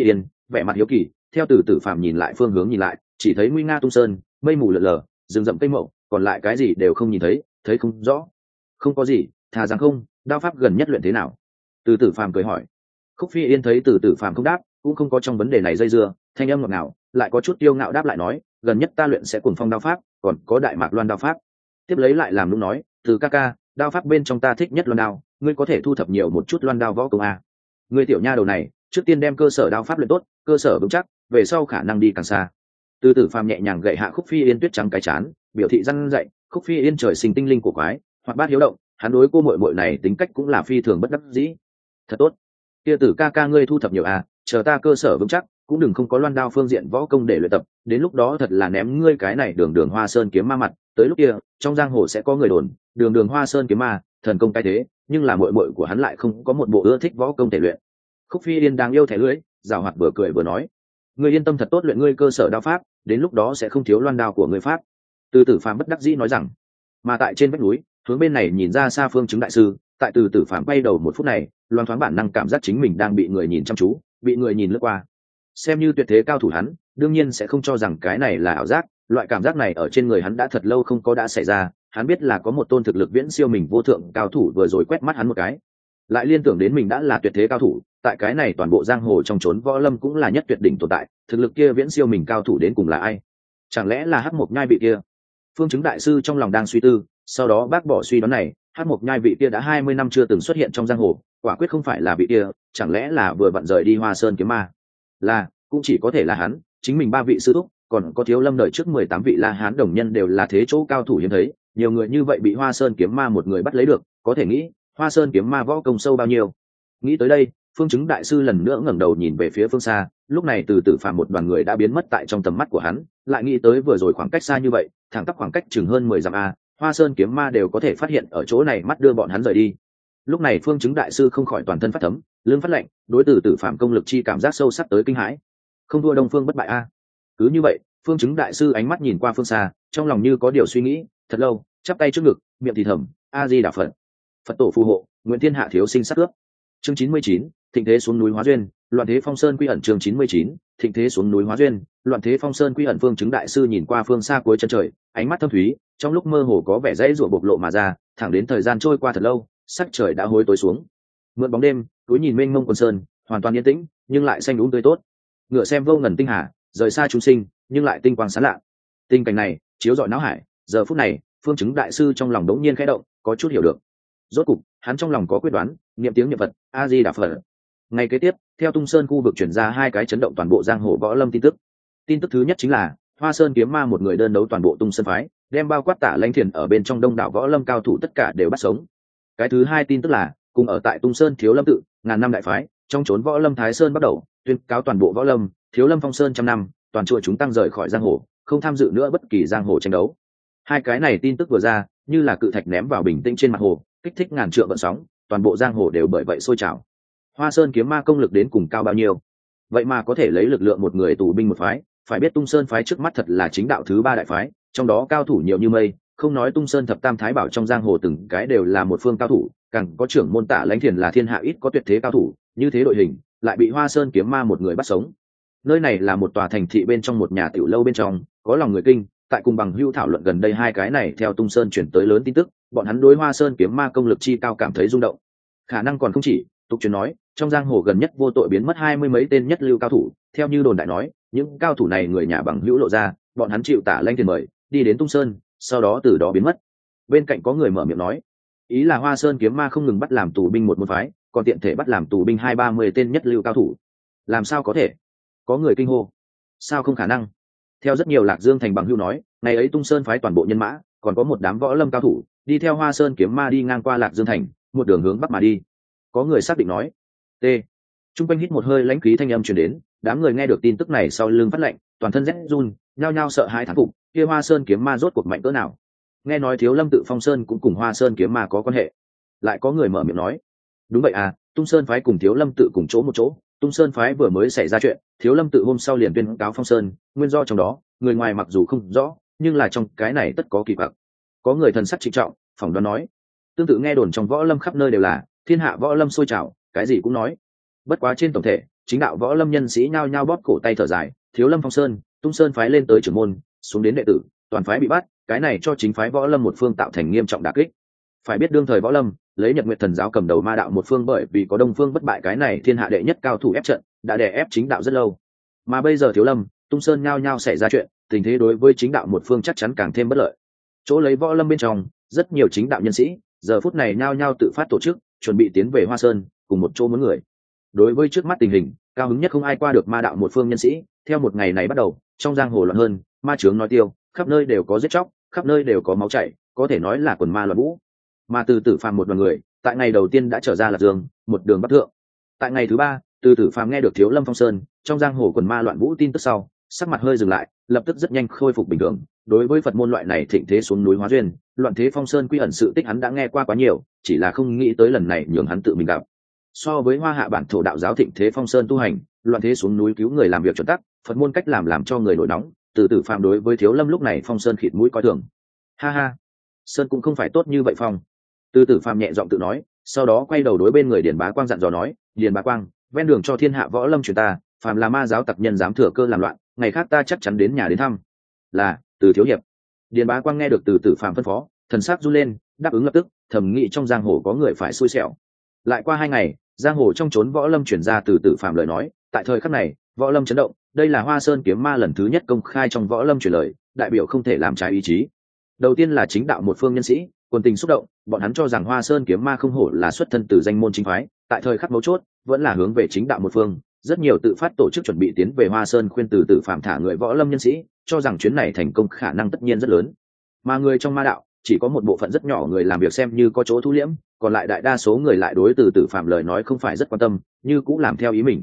A: vẻ mặt hiếu kỳ theo từ tử phàm nhìn lại phương hướng nhìn lại, chỉ thấy nguy nga tung sơn, mây mù lờ lờ, rừng rậm cây mậu, còn lại cái gì đều không nhìn thấy, thấy không rõ. Không có gì, thà rằng không. Đao pháp gần nhất luyện thế nào? Từ tử phàm cười hỏi. Khúc Phi Yên thấy từ tử phàm không đáp, cũng không có trong vấn đề này dây dưa, thanh âm ngọt ngào lại có chút kiêu ngạo đáp lại nói, gần nhất ta luyện sẽ cuồng phong đao pháp, còn có đại mạc loan đao pháp. Tiếp lấy lại làm lúc nói, từ ca ca, đao pháp bên trong ta thích nhất loan đao, ngươi có thể thu thập nhiều một chút loan đao võ công a. Ngươi tiểu nha đầu này, trước tiên đem cơ sở đao pháp luyện tốt, cơ sở vững chắc, về sau khả năng đi càng xa. Từ tử phàm nhẹ nhàng gậy hạ Khúc Phi Yên tuyết trắng cái chán, biểu thị răn dạy. Khúc Phi Yên trời sinh tinh linh của quái, hoặc bát hiếu động, hắn đối cô muội muội này tính cách cũng là phi thường bất đắc dĩ. Thật tốt, kia tử ca ca ngươi thu thập nhiều à, chờ ta cơ sở vững chắc, cũng đừng không có loan đao phương diện võ công để luyện tập, đến lúc đó thật là ném ngươi cái này đường đường Hoa Sơn kiếm ma mặt, tới lúc kia trong giang hồ sẽ có người đồn đường đường Hoa Sơn kiếm ma thần công cái thế, nhưng là muội muội của hắn lại không có một bộ ưa thích võ công để luyện. Khúc Phi Yên đang yêu thẻ lưỡi, giảo hoạt vừa cười vừa nói, ngươi yên tâm thật tốt luyện ngươi cơ sở đao pháp, đến lúc đó sẽ không thiếu loan đao của ngươi pháp. Từ tử phàm bất đắc dĩ nói rằng. Mà tại trên vách núi hướng bên này nhìn ra xa Phương Chứng đại sư, tại từ tử phàm quay đầu một phút này, loan thoáng bản năng cảm giác chính mình đang bị người nhìn chăm chú, bị người nhìn lướt qua. Xem như tuyệt thế cao thủ hắn, đương nhiên sẽ không cho rằng cái này là ảo giác, loại cảm giác này ở trên người hắn đã thật lâu không có đã xảy ra. Hắn biết là có một tôn thực lực viễn siêu mình vô thượng cao thủ vừa rồi quét mắt hắn một cái, lại liên tưởng đến mình đã là tuyệt thế cao thủ, tại cái này toàn bộ giang hồ trong chốn võ lâm cũng là nhất tuyệt đỉnh tồn tại, thực lực kia viễn siêu mình cao thủ đến cùng là ai? Chẳng lẽ là Hắc Mộc Nhai vị kia? Phương Chứng đại sư trong lòng đang suy tư, sau đó bác bỏ suy đoán này, Hắc Mộc Nhai vị kia đã 20 năm chưa từng xuất hiện trong giang hồ, quả quyết không phải là vị kia, chẳng lẽ là vừa vặn rời đi Hoa Sơn kiếm ma? Là, cũng chỉ có thể là hắn, chính mình ba vị sư thúc, còn có Thiếu Lâm đời trước 18 vị La Hán đồng nhân đều là thế chỗ cao thủ hiếm thấy, nhiều người như vậy bị Hoa Sơn kiếm ma một người bắt lấy được, có thể nghĩ, Hoa Sơn kiếm ma võ công sâu bao nhiêu. Nghĩ tới đây, Phương Chứng đại sư lần nữa ngẩng đầu nhìn về phía phương xa, lúc này từ tử phàm một đoàn người đã biến mất tại trong tầm mắt của hắn, lại nghĩ tới vừa rồi khoảng cách xa như vậy, thẳng tắp khoảng cách chừng hơn 10 dặm a, Hoa Sơn kiếm ma đều có thể phát hiện ở chỗ này mắt đưa bọn hắn rời đi. Lúc này Phương Chứng đại sư không khỏi toàn thân phát thấm, lưng phát lạnh, đối từ tử phàm công lực chi cảm giác sâu sắc tới kinh hãi. Không thua Đông Phương bất bại a. Cứ như vậy, Phương Chứng đại sư ánh mắt nhìn qua phương xa, trong lòng như có điều suy nghĩ, thật lâu, chắp tay trước ngực, miệng thì thầm, A Di Đà Phật. Phật tổ phù hộ, nguyện thiên hạ thiếu sinh sát cướp. Chương 99, thịnh thế xuống núi hóa duyên, loạn thế phong sơn quy ẩn. Chương 99, thịnh thế xuống núi hóa duyên, loạn thế phong sơn quy ẩn. Phương Chứng đại sư nhìn qua phương xa cuối chân trời, ánh mắt thâm thúy, trong lúc mơ hồ có vẻ dãy rủa bộc lộ mà ra, thẳng đến thời gian trôi qua thật lâu, sắc trời đã hối tối xuống. Mượn bóng đêm, túi nhìn mênh mông quần sơn, hoàn toàn yên tĩnh, nhưng lại xanh đúng tươi tốt. Ngựa xem vô ngần tinh hà, rời xa chúng sinh, nhưng lại tinh quang sáng lạ. Tình cảnh này chiếu rọi não hải, giờ phút này, Phương Chứng đại sư trong lòng đống nhiên khẽ động, có chút hiểu được. Rốt cục, hắn trong lòng có quyết đoán, niệm tiếng niệm Phật, A Di Đà Phật. Ngày kế tiếp, theo Tung Sơn khu vực chuyển ra hai cái chấn động toàn bộ giang hồ võ lâm tin tức. Tin tức thứ nhất chính là Hoa Sơn kiếm ma một người đơn đấu toàn bộ Tung Sơn phái, đem bao quát Tả Lãnh Thiền ở bên trong đông đảo võ lâm cao thủ tất cả đều bắt sống. Cái thứ hai tin tức là cùng ở tại Tung Sơn Thiếu Lâm tự, ngàn năm đại phái, trong chốn võ lâm Thái Sơn bắt đầu tuyên cáo toàn bộ võ lâm, Thiếu Lâm Phong Sơn trăm năm, toàn chùa chúng tăng rời khỏi giang hồ, không tham dự nữa bất kỳ giang hồ tranh đấu. Hai cái này tin tức vừa ra, như là cự thạch ném vào bình tĩnh trên mặt hồ, kích thích ngàn trượng gợn sóng, toàn bộ giang hồ đều bởi vậy sôi trào. Hoa Sơn kiếm ma công lực đến cùng cao bao nhiêu, vậy mà có thể lấy lực lượng một người tù binh một phái. Phải biết Tung Sơn phái trước mắt thật là chính đạo thứ ba đại phái, trong đó cao thủ nhiều như mây, không nói Tung Sơn thập tam thái bảo trong giang hồ từng cái đều là một phương cao thủ, càng có trưởng môn Tả Lãnh Thiền là thiên hạ ít có tuyệt thế cao thủ, như thế đội hình lại bị Hoa Sơn kiếm ma một người bắt sống. Nơi này là một tòa thành thị bên trong một nhà tiểu lâu bên trong, có lòng người kinh, tại cùng bằng hữu thảo luận gần đây hai cái này theo Tung Sơn chuyển tới lớn tin tức, bọn hắn đối Hoa Sơn kiếm ma công lực chi cao cảm thấy rung động. Khả năng còn không chỉ, tục truyền nói, trong giang hồ gần nhất vô tội biến mất 20 mấy tên nhất lưu cao thủ, theo như đồn đại nói, những cao thủ này người nhà bằng hữu lộ ra, bọn hắn chịu Tả Lãnh Thiền mời, đi đến Tung Sơn, sau đó từ đó biến mất. Bên cạnh có người mở miệng nói, ý là Hoa Sơn kiếm ma không ngừng bắt làm tù binh một môn phái, còn tiện thể bắt làm tù binh 20-30 tên nhất lưu cao thủ. Làm sao có thể? Có người kinh hô. Sao không khả năng? Theo rất nhiều Lạc Dương thành bằng hữu nói, ngày ấy Tung Sơn phái toàn bộ nhân mã, còn có một đám võ lâm cao thủ, đi theo Hoa Sơn kiếm ma đi ngang qua Lạc Dương thành, một đường hướng bắc mà đi. Có người xác định nói. T. Trung quanh hít một hơi lãnh khí thanh âm truyền đến, đám người nghe được tin tức này sau lưng phát lạnh, toàn thân rét run, nhao nhao sợ hãi thán phục, kia Hoa Sơn kiếm ma rốt cuộc mạnh cỡ nào? Nghe nói Thiếu Lâm tự Phong Sơn cũng cùng Hoa Sơn kiếm ma có quan hệ. Lại có người mở miệng nói, đúng vậy à, Tung Sơn phái cùng Thiếu Lâm tự cùng chỗ một chỗ, Tung Sơn phái vừa mới xảy ra chuyện, Thiếu Lâm tự hôm sau liền tuyên cáo Phong Sơn, nguyên do trong đó, người ngoài mặc dù không rõ, nhưng là trong cái này tất có kỳ quặc. Có người thần sắc trịnh trọng, phỏng đoán nói, tương tự nghe đồn trong võ lâm khắp nơi đều là thiên hạ võ lâm sôi trào, cái gì cũng nói. Bất quá trên tổng thể, chính đạo võ lâm nhân sĩ nhao nhao bóp cổ tay thở dài, Thiếu Lâm Phong Sơn, Tung Sơn phái lên tới trưởng môn, xuống đến đệ tử, toàn phái bị bắt, cái này cho chính phái võ lâm một phương tạo thành nghiêm trọng đả kích. Phải biết đương thời võ lâm lấy Nhật Nguyệt Thần giáo cầm đầu ma đạo một phương, bởi vì có Đông Phương bất bại cái này thiên hạ đệ nhất cao thủ ép trận, đã đè ép chính đạo rất lâu. Mà bây giờ Thiếu Lâm, Tung Sơn nhao nhao xảy ra chuyện, tình thế đối với chính đạo một phương chắc chắn càng thêm bất lợi. Chỗ lấy võ lâm bên trong, rất nhiều chính đạo nhân sĩ, giờ phút này nhao nhao tự phát tổ chức, chuẩn bị tiến về Hoa Sơn, cùng một chỗ muốn người. Đối với trước mắt tình hình, cao hứng nhất không ai qua được ma đạo một phương nhân sĩ, theo một ngày này bắt đầu, trong giang hồ loạn hơn, ma chướng nói tiêu, khắp nơi đều có giết chóc, khắp nơi đều có máu chảy, có thể nói là quần ma loạn vũ. Mà Từ Tử Phàm một đoàn người, tại ngày đầu tiên đã trở ra Lạc Dương, một đường bắc thượng. Tại ngày thứ ba, Từ Tử Phàm nghe được Thiếu Lâm Phong Sơn, trong giang hồ quần ma loạn vũ tin tức sau, sắc mặt hơi dừng lại, lập tức rất nhanh khôi phục bình thường. Đối với Phật môn loại này thịnh thế xuống núi hóa duyên, loạn thế Phong Sơn quy ẩn sự tích hắn đã nghe qua quá nhiều, chỉ là không nghĩ tới lần này nhường hắn tự mình gặp. So với Hoa Hạ bản thổ đạo giáo thịnh thế Phong Sơn tu hành, loạn thế xuống núi cứu người làm việc chuẩn tắc, Phật môn cách làm cho người nổi nóng. Từ Tử Phàm đối với Thiếu Lâm lúc này Phong Sơn khịt mũi coi thường. Ha ha, Sơn cũng không phải tốt như vậy Phong. Từ Tử Phàm nhẹ giọng tự nói, sau đó quay đầu đối bên người Điền Bá Quang dặn dò nói, Điền Bá Quang, ven đường cho thiên hạ võ lâm truyền ta, phàm là ma giáo tặc nhân dám thừa cơ làm loạn, ngày khác ta chắc chắn đến nhà đến thăm. Là, Từ thiếu hiệp. Điền Bá Quang nghe được Từ Tử Phàm phân phó, thần sắc run lên, đáp ứng lập tức, thầm nghĩ trong giang hồ có người phải xui xẻo. Lại qua 2 ngày, giang hồ trong chốn võ lâm truyền ra Từ Tử Phàm lời nói, tại thời khắc này, võ lâm chấn động, đây là Hoa Sơn kiếm ma lần thứ nhất công khai trong võ lâm truyền lời, đại biểu không thể làm trái ý chí. Đầu tiên là chính đạo một phương nhân sĩ, quần tình xúc động, bọn hắn cho rằng Hoa Sơn kiếm ma không hổ là xuất thân từ danh môn chính phái, tại thời khắc mấu chốt, vẫn là hướng về chính đạo một phương, rất nhiều tự phát tổ chức chuẩn bị tiến về Hoa Sơn khuyên Từ Tử Phàm thả người võ lâm nhân sĩ, cho rằng chuyến này thành công khả năng tất nhiên rất lớn. Mà người trong ma đạo, chỉ có một bộ phận rất nhỏ người làm việc xem như có chỗ thu liễm, còn lại đại đa số người lại đối Từ Tử Phàm lời nói không phải rất quan tâm, như cũng làm theo ý mình.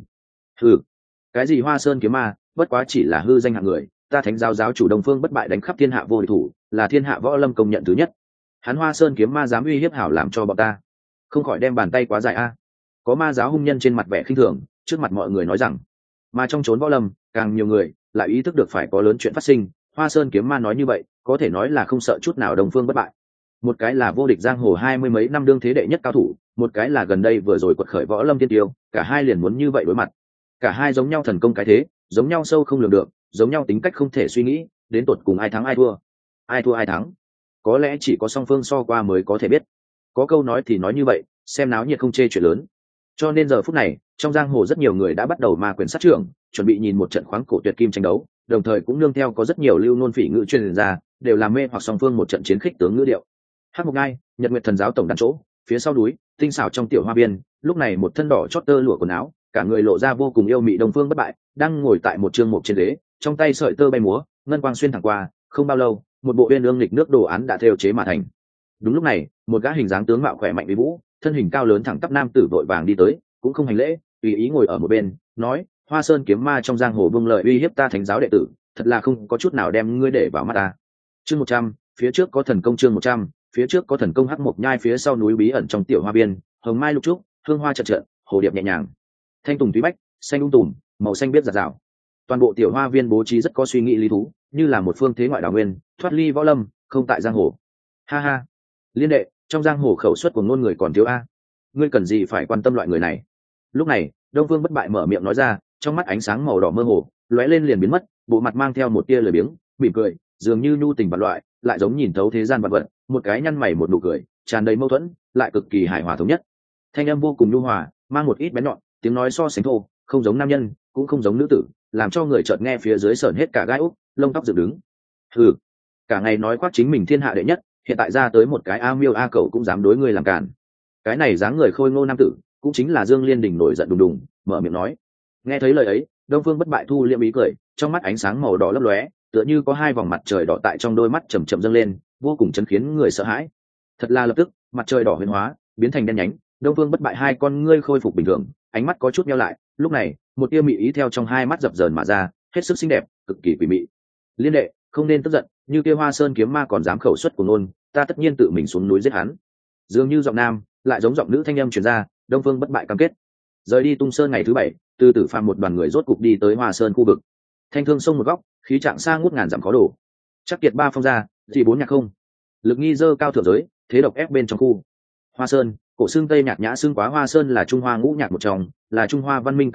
A: Cái gì Hoa Sơn kiếm ma, bất quá chỉ là hư danh hạng người, ta Thánh giáo giáo chủ Đông Phương bất bại đánh khắp thiên hạ vô địch thủ, là thiên hạ võ lâm công nhận thứ nhất. Hắn Hoa Sơn kiếm ma dám uy hiếp hảo làm cho bọn ta, không khỏi đem bàn tay quá dài a. Có ma giáo hung nhân trên mặt vẻ khinh thường, trước mặt mọi người nói rằng, mà trong chốn võ lâm, càng nhiều người lại ý thức được phải có lớn chuyện phát sinh. Hoa Sơn kiếm ma nói như vậy, có thể nói là không sợ chút nào Đông Phương bất bại. Một cái là vô địch giang hồ 20 mấy năm đương thế đệ nhất cao thủ, một cái là gần đây vừa rồi quật khởi võ lâm tiên tiêu, cả hai liền muốn như vậy đối mặt. Cả hai giống nhau thần công cái thế, giống nhau sâu không lường được, giống nhau tính cách không thể suy nghĩ, đến tột cùng ai thắng ai thua, ai thua ai thắng, có lẽ chỉ có song phương so qua mới có thể biết. Có câu nói thì nói như vậy, xem náo nhiệt không chê chuyện lớn. Cho nên giờ phút này, trong giang hồ rất nhiều người đã bắt đầu ma quyền sát trưởng, chuẩn bị nhìn một trận khoáng cổ tuyệt kim tranh đấu, đồng thời cũng nương theo có rất nhiều lưu ngôn phỉ ngữ truyền ra, đều làm mê hoặc song phương một trận chiến khích tướng ngữ điệu. Hắc Mộc Ngai, Nhật Nguyệt Thần giáo tổng đàn chỗ, phía sau núi, tinh xảo trong tiểu hoa biên, lúc này một thân đỏ chót tơ lụa quần áo, cả người lộ ra vô cùng yêu mị Đông Phương bất bại, đang ngồi tại một chương mục trên ghế, trong tay sợi tơ bay múa, ngân quang xuyên thẳng qua, không bao lâu, một bộ uyên ương lịch nước đồ án đã thêu chế mà thành. Đúng lúc này, một gã hình dáng tướng mạo khỏe mạnh uy vũ, thân hình cao lớn thẳng tắp nam tử vội vàng đi tới, cũng không hành lễ, tùy ý ngồi ở một bên, nói: Hoa Sơn kiếm ma trong giang hồ buông lời uy hiếp ta Thánh giáo đệ tử, thật là không có chút nào đem ngươi để vào mắt ta. Chương 100, phía trước có thần công. Chương 100, phía trước có thần công. Hắc Mộc Nhai phía sau núi bí ẩn trong tiểu hoa biên, hồng mai lục trúc, hương hoa chợt chợt, hồ điệp nhẹ nhàng, thanh tùng thúy bách, xanh tùm, màu xanh biết rạt rào. Toàn bộ tiểu hoa viên bố trí rất có suy nghĩ lý thú, như là một phương thế ngoại đảo nguyên, thoát ly võ lâm, không tại giang hồ. Ha ha, Liên đệ, trong giang hồ khẩu suất của ngôn người còn thiếu a, ngươi cần gì phải quan tâm loại người này. Lúc này, Đông Phương bất bại mở miệng nói ra, trong mắt ánh sáng màu đỏ mơ hồ lóe lên liền biến mất, bộ mặt mang theo một tia lười biếng, mỉm cười, dường như nhu tình vật loại, lại giống nhìn thấu thế gian vật vật, một cái nhăn mày một nụ cười, tràn đầy mâu thuẫn, lại cực kỳ hài hòa thống nhất. Thanh âm vô cùng nhu hòa, mang một ít bén nhọn, tiếng nói so sánh thô, không giống nam nhân, cũng không giống nữ tử, làm cho người chợt nghe phía dưới sởn hết cả gai ốc, lông tóc dựng đứng. Cả ngày nói khoác chính mình thiên hạ đệ nhất, hiện tại ra tới một cái a miêu a cẩu cũng dám đối ngươi làm cản. Cái này dáng người khôi ngô nam tử, cũng chính là Dương Liên Đình nổi giận đùng đùng, mở miệng nói. Nghe thấy lời ấy, Đông Phương bất bại thu liệm ý cười, trong mắt ánh sáng màu đỏ lấp lóe, tựa như có hai vòng mặt trời đỏ tại trong đôi mắt chầm chậm dâng lên, vô cùng chấn khiến người sợ hãi. Thật là lập tức, mặt trời đỏ huyền hóa, biến thành đen nhánh, Đông Phương bất bại hai con ngươi khôi phục bình thường, ánh mắt có chút nheo lại, lúc này, một tia mị ý theo trong hai mắt dập dờn mà ra, hết sức xinh đẹp, cực kỳ quỷ mị. Liên đệ, không nên tức giận, như kia Hoa Sơn kiếm ma còn dám khẩu xuất của ngôn, ta tất nhiên tự mình xuống núi giết hắn. Dường như giọng nam, lại giống giọng nữ thanh âm truyền ra, Đông Phương bất bại cam kết. Rời đi Tung Sơn ngày thứ 7, Từ Tử Phàm một đoàn người rốt cục đi tới Hoa Sơn khu vực. Thanh thương sông một góc, khí trạng xa ngút ngàn dặm khó đổ. Chắc kiệt ba phong ra, chỉ bốn nhạc không. Lực nghi dơ cao thượng giới, thế độc ép bên trong khu. Hoa Sơn, cổ xương Tây nhạc nhã xương quá Hoa Sơn là Trung Hoa ngũ nhạc một trong, là Trung Hoa văn minh cái nôi,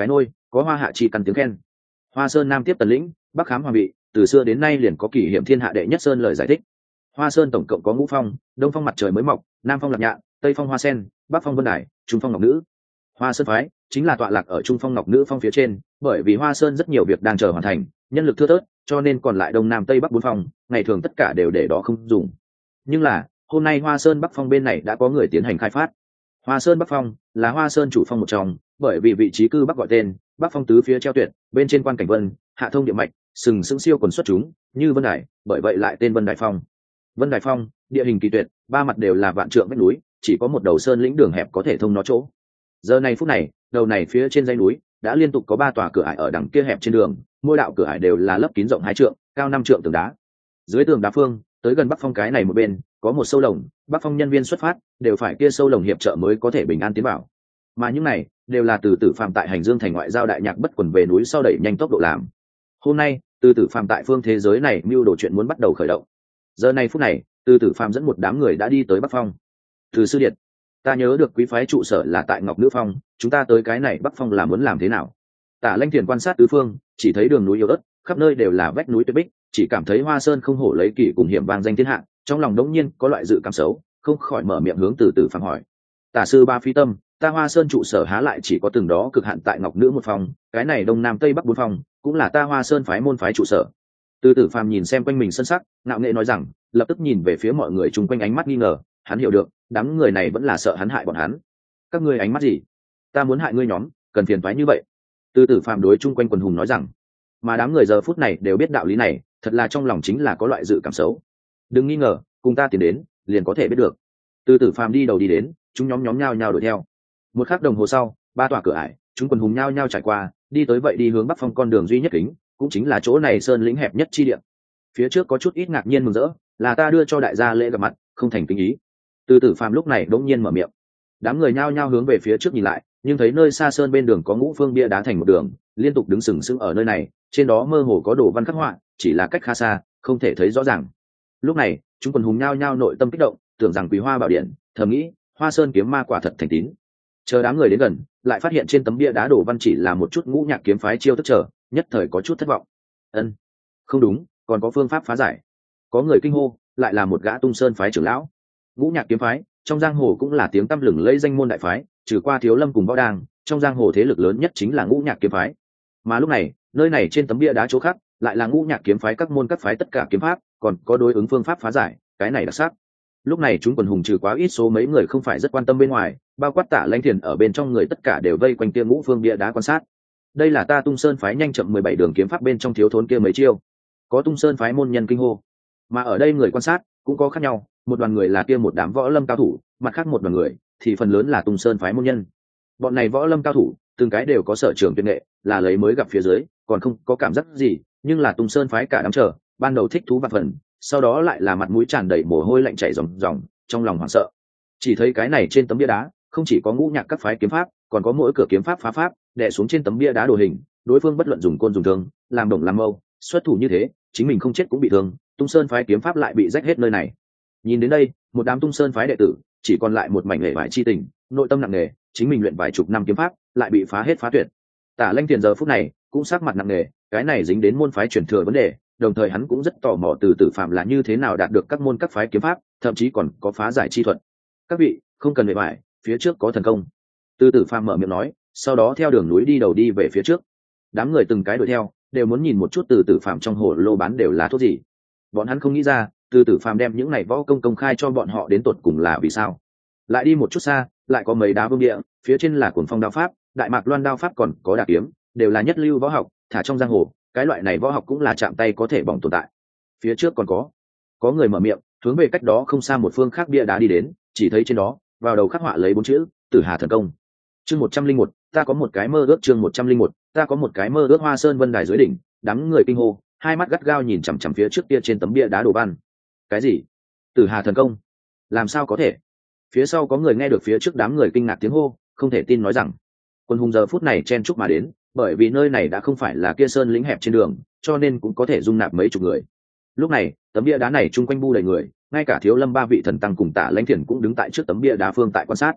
A: có hoa hạ chi căn tiếng khen. Hoa Sơn Nam tiếp Tần lĩnh, Bắc khám Hoàng vị, từ xưa đến nay liền có kỷ hiểm thiên hạ đệ nhất sơn lời giải thích. Hoa Sơn tổng cộng có ngũ phong: Đông phong mặt trời mới mọc, Nam phong lạc nhạn, Tây phong hoa sen, Bắc phong vân đài, Trung phong ngọc nữ. Hoa Sơn phái chính là tọa lạc ở Trung phong ngọc nữ phong phía trên, bởi vì Hoa Sơn rất nhiều việc đang chờ hoàn thành, nhân lực thưa thớt, cho nên còn lại Đông Nam Tây Bắc bốn phong, ngày thường tất cả đều để đó không dùng. Nhưng là hôm nay Hoa Sơn Bắc phong bên này đã có người tiến hành khai phát. Hoa Sơn Bắc phong là Hoa Sơn chủ phong một trong, bởi vì vị trí cư Bắc gọi tên, Bắc phong tứ phía treo tuyệt, bên trên quan cảnh vân, hạ thông địa mạch, sừng sững siêu quần xuất chúng, như vân đài, bởi vậy lại tên Vân Đài Phong. Vân Đài Phong, địa hình kỳ tuyệt, ba mặt đều là vạn trượng vách núi, chỉ có một đầu sơn lĩnh đường hẹp có thể thông nó chỗ. Giờ này phút này, đầu này phía trên dãy núi đã liên tục có 3 tòa cửa ải ở đằng kia hẹp trên đường, mỗi đạo cửa ải đều là lấp kín rộng 2 trượng, cao 5 trượng tường đá. Dưới tường đá phương, tới gần Bắc phong cái này một bên, có một sâu lồng, Bắc phong nhân viên xuất phát đều phải kia sâu lồng hiệp trợ mới có thể bình an tiến vào. Mà những này đều là từ Tử Phàm tại Hành Dương thành ngoại giao đại nhạc bất quần về núi sau đẩy nhanh tốc độ làm. Hôm nay, từ Tử Phàm tại phương thế giới này mưu đồ chuyện muốn bắt đầu khởi động. Giờ này phút này, từ Tử Phàm dẫn một đám người đã đi tới Bắc phong. Từ sư điện, ta nhớ được quý phái trụ sở là tại Ngọc Nữ phong, chúng ta tới cái này Bắc phong là muốn làm thế nào? Tả Lanh Thiền quan sát tứ phương, chỉ thấy đường núi yếu ớt, khắp nơi đều là vách núi tuyết bích, chỉ cảm thấy Hoa Sơn không hổ lấy kỳ cùng hiểm vang danh thiên hạ, trong lòng đống nhiên có loại dự cảm xấu, không khỏi mở miệng hướng từ Tử Phàm hỏi: Tả sư Ba Phi Tâm, ta Hoa Sơn trụ sở há lại chỉ có từng đó cực hạn tại Ngọc Nữ một phòng, cái này Đông Nam Tây Bắc bốn phòng, cũng là ta Hoa Sơn phái môn phái trụ sở. Từ Tử Phàm nhìn xem quanh mình sân sắc, ngạo nghễ nói rằng, lập tức nhìn về phía mọi người chung quanh ánh mắt nghi ngờ, hắn hiểu được, đám người này vẫn là sợ hắn hại bọn hắn. Các ngươi ánh mắt gì? Ta muốn hại ngươi nhóm, cần phiền toái như vậy. Từ Tử Phàm đối chung quanh quần hùng nói rằng, mà đám người giờ phút này đều biết đạo lý này, thật là trong lòng chính là có loại dự cảm xấu. Đừng nghi ngờ, cùng ta tiến đến, liền có thể biết được. Từ Tử Phàm đi đầu đi đến, chúng nhóm nhao nhao đuổi theo. Một khắc đồng hồ sau, 3 tòa cửa ải, chúng quần hùng nhao nhao trải qua, đi tới vậy đi hướng Bắc phong con đường duy nhất kính, cũng chính là chỗ này sơn lĩnh hẹp nhất chi địa. Phía trước có chút ít ngạc nhiên mừng rỡ, là ta đưa cho đại gia lễ gặp mặt, không thành kính ý. Từ Tử Phàm lúc này đống nhiên mở miệng. Đám người nhao nhao hướng về phía trước nhìn lại, nhưng thấy nơi xa sơn bên đường có ngũ phương bia đá thành một đường, liên tục đứng sừng sững ở nơi này, trên đó mơ hồ có đồ văn khắc họa, chỉ là cách khá xa, không thể thấy rõ ràng. Lúc này, chúng quần hùng nhao nhao nội tâm kích động, tưởng rằng Quý Hoa bảo điện, thầm nghĩ, Hoa Sơn kiếm ma quả thật thành tín. Chờ đám người đến gần, lại phát hiện trên tấm bia đá đồ văn chỉ là một chút ngũ nhạc kiếm phái chiêu thức trở, nhất thời có chút thất vọng. Ân, không đúng, còn có phương pháp phá giải. Có người kinh hô, lại là một gã Tung Sơn phái trưởng lão. Ngũ nhạc kiếm phái trong giang hồ cũng là tiếng tăm lừng lẫy danh môn đại phái, trừ qua Thiếu Lâm cùng Võ Đang, trong giang hồ thế lực lớn nhất chính là ngũ nhạc kiếm phái. Mà lúc này, nơi này trên tấm bia đá chỗ khác, lại là ngũ nhạc kiếm phái các môn các phái tất cả kiếm pháp, còn có đối ứng phương pháp phá giải, cái này đặc sắc. Lúc này chúng quần hùng trừ quá ít số mấy người không phải rất quan tâm bên ngoài, bao quát Tả Lãnh Thiền ở bên trong người tất cả đều vây quanh kia ngũ phương bia đá quan sát. Đây là ta Tung Sơn phái nhanh chậm 17 đường kiếm pháp bên trong thiếu thốn kia mấy chiêu. Có Tung Sơn phái môn nhân kinh hô. Mà ở đây người quan sát cũng có khác nhau, một đoàn người là kia một đám võ lâm cao thủ, mặt khác một đoàn người thì phần lớn là Tung Sơn phái môn nhân. Bọn này võ lâm cao thủ, từng cái đều có sở trường tuyệt nghệ, là lấy mới gặp phía dưới, còn không có cảm giác gì, nhưng là Tung Sơn phái cả đám chờ, ban đầu thích thú vạn phần, sau đó lại là mặt mũi tràn đầy mồ hôi lạnh chảy ròng ròng, trong lòng hoảng sợ. Chỉ thấy cái này trên tấm bia đá, không chỉ có ngũ nhạc các phái kiếm pháp, còn có mỗi cửa kiếm pháp phá pháp, đè xuống trên tấm bia đá đồ hình, đối phương bất luận dùng côn dùng thương, làm đồng làm mâu, xuất thủ như thế, chính mình không chết cũng bị thương, Tung Sơn phái kiếm pháp lại bị rách hết nơi này. Nhìn đến đây, một đám Tung Sơn phái đệ tử, chỉ còn lại một mảnh lệ vải chi tình, nội tâm nặng nề, chính mình luyện vài chục năm kiếm pháp, lại bị phá hết phá tuyệt. Tả Lãnh Thiền giờ phút này cũng sắc mặt nặng nề, cái này dính đến môn phái truyền thừa vấn đề, đồng thời hắn cũng rất tò mò từ Tử Phạm là như thế nào đạt được các môn các phái kiếm pháp, thậm chí còn có phá giải chi thuật. Các vị không cần lệ vải, phía trước có thần công. Từ Tử Phạm mở miệng nói, sau đó theo đường núi đi đầu đi về phía trước. Đám người từng cái đuổi theo, đều muốn nhìn một chút từ Tử Phạm trong hồ lô bán đều là thuốc gì. Bọn hắn không nghĩ ra, từ Tử Phạm đem những này võ công công khai cho bọn họ đến tột cùng là vì sao. Lại đi một chút xa, lại có mấy đá vương địa, phía trên là Cuồng Phong đao pháp, Đại Mạc Loan đao pháp, còn có Đả kiếm, đều là nhất lưu võ học, thả trong giang hồ, cái loại này võ học cũng là chạm tay có thể bỏng tồn tại. Phía trước còn có người mở miệng, hướng về cách đó không xa một phương khác bia đá đi đến, chỉ thấy trên đó, vào đầu khắc họa lấy 4 chữ, Tử Hà thần công. Chương 101, ta có một cái mơ ước. Chương 101, ta có một cái mơ ước. Hoa Sơn Vân Đài dưới đỉnh, đám người kinh hô, hai mắt gắt gao nhìn chằm chằm phía trước kia trên tấm bia đá đồ văn. Cái gì? Tử Hà thần công? Làm sao có thể? Phía sau có người nghe được phía trước đám người kinh ngạc tiếng hô, không thể tin nói rằng, quân hùng giờ phút này chen chúc mà đến, bởi vì nơi này đã không phải là kia sơn lĩnh hẹp trên đường, cho nên cũng có thể dung nạp mấy chục người. Lúc này, tấm bia đá này chung quanh bu đầy người, ngay cả Thiếu Lâm 3 vị thần tăng cùng Tả Lãnh Thiền cũng đứng tại trước tấm bia đá phương tại quan sát.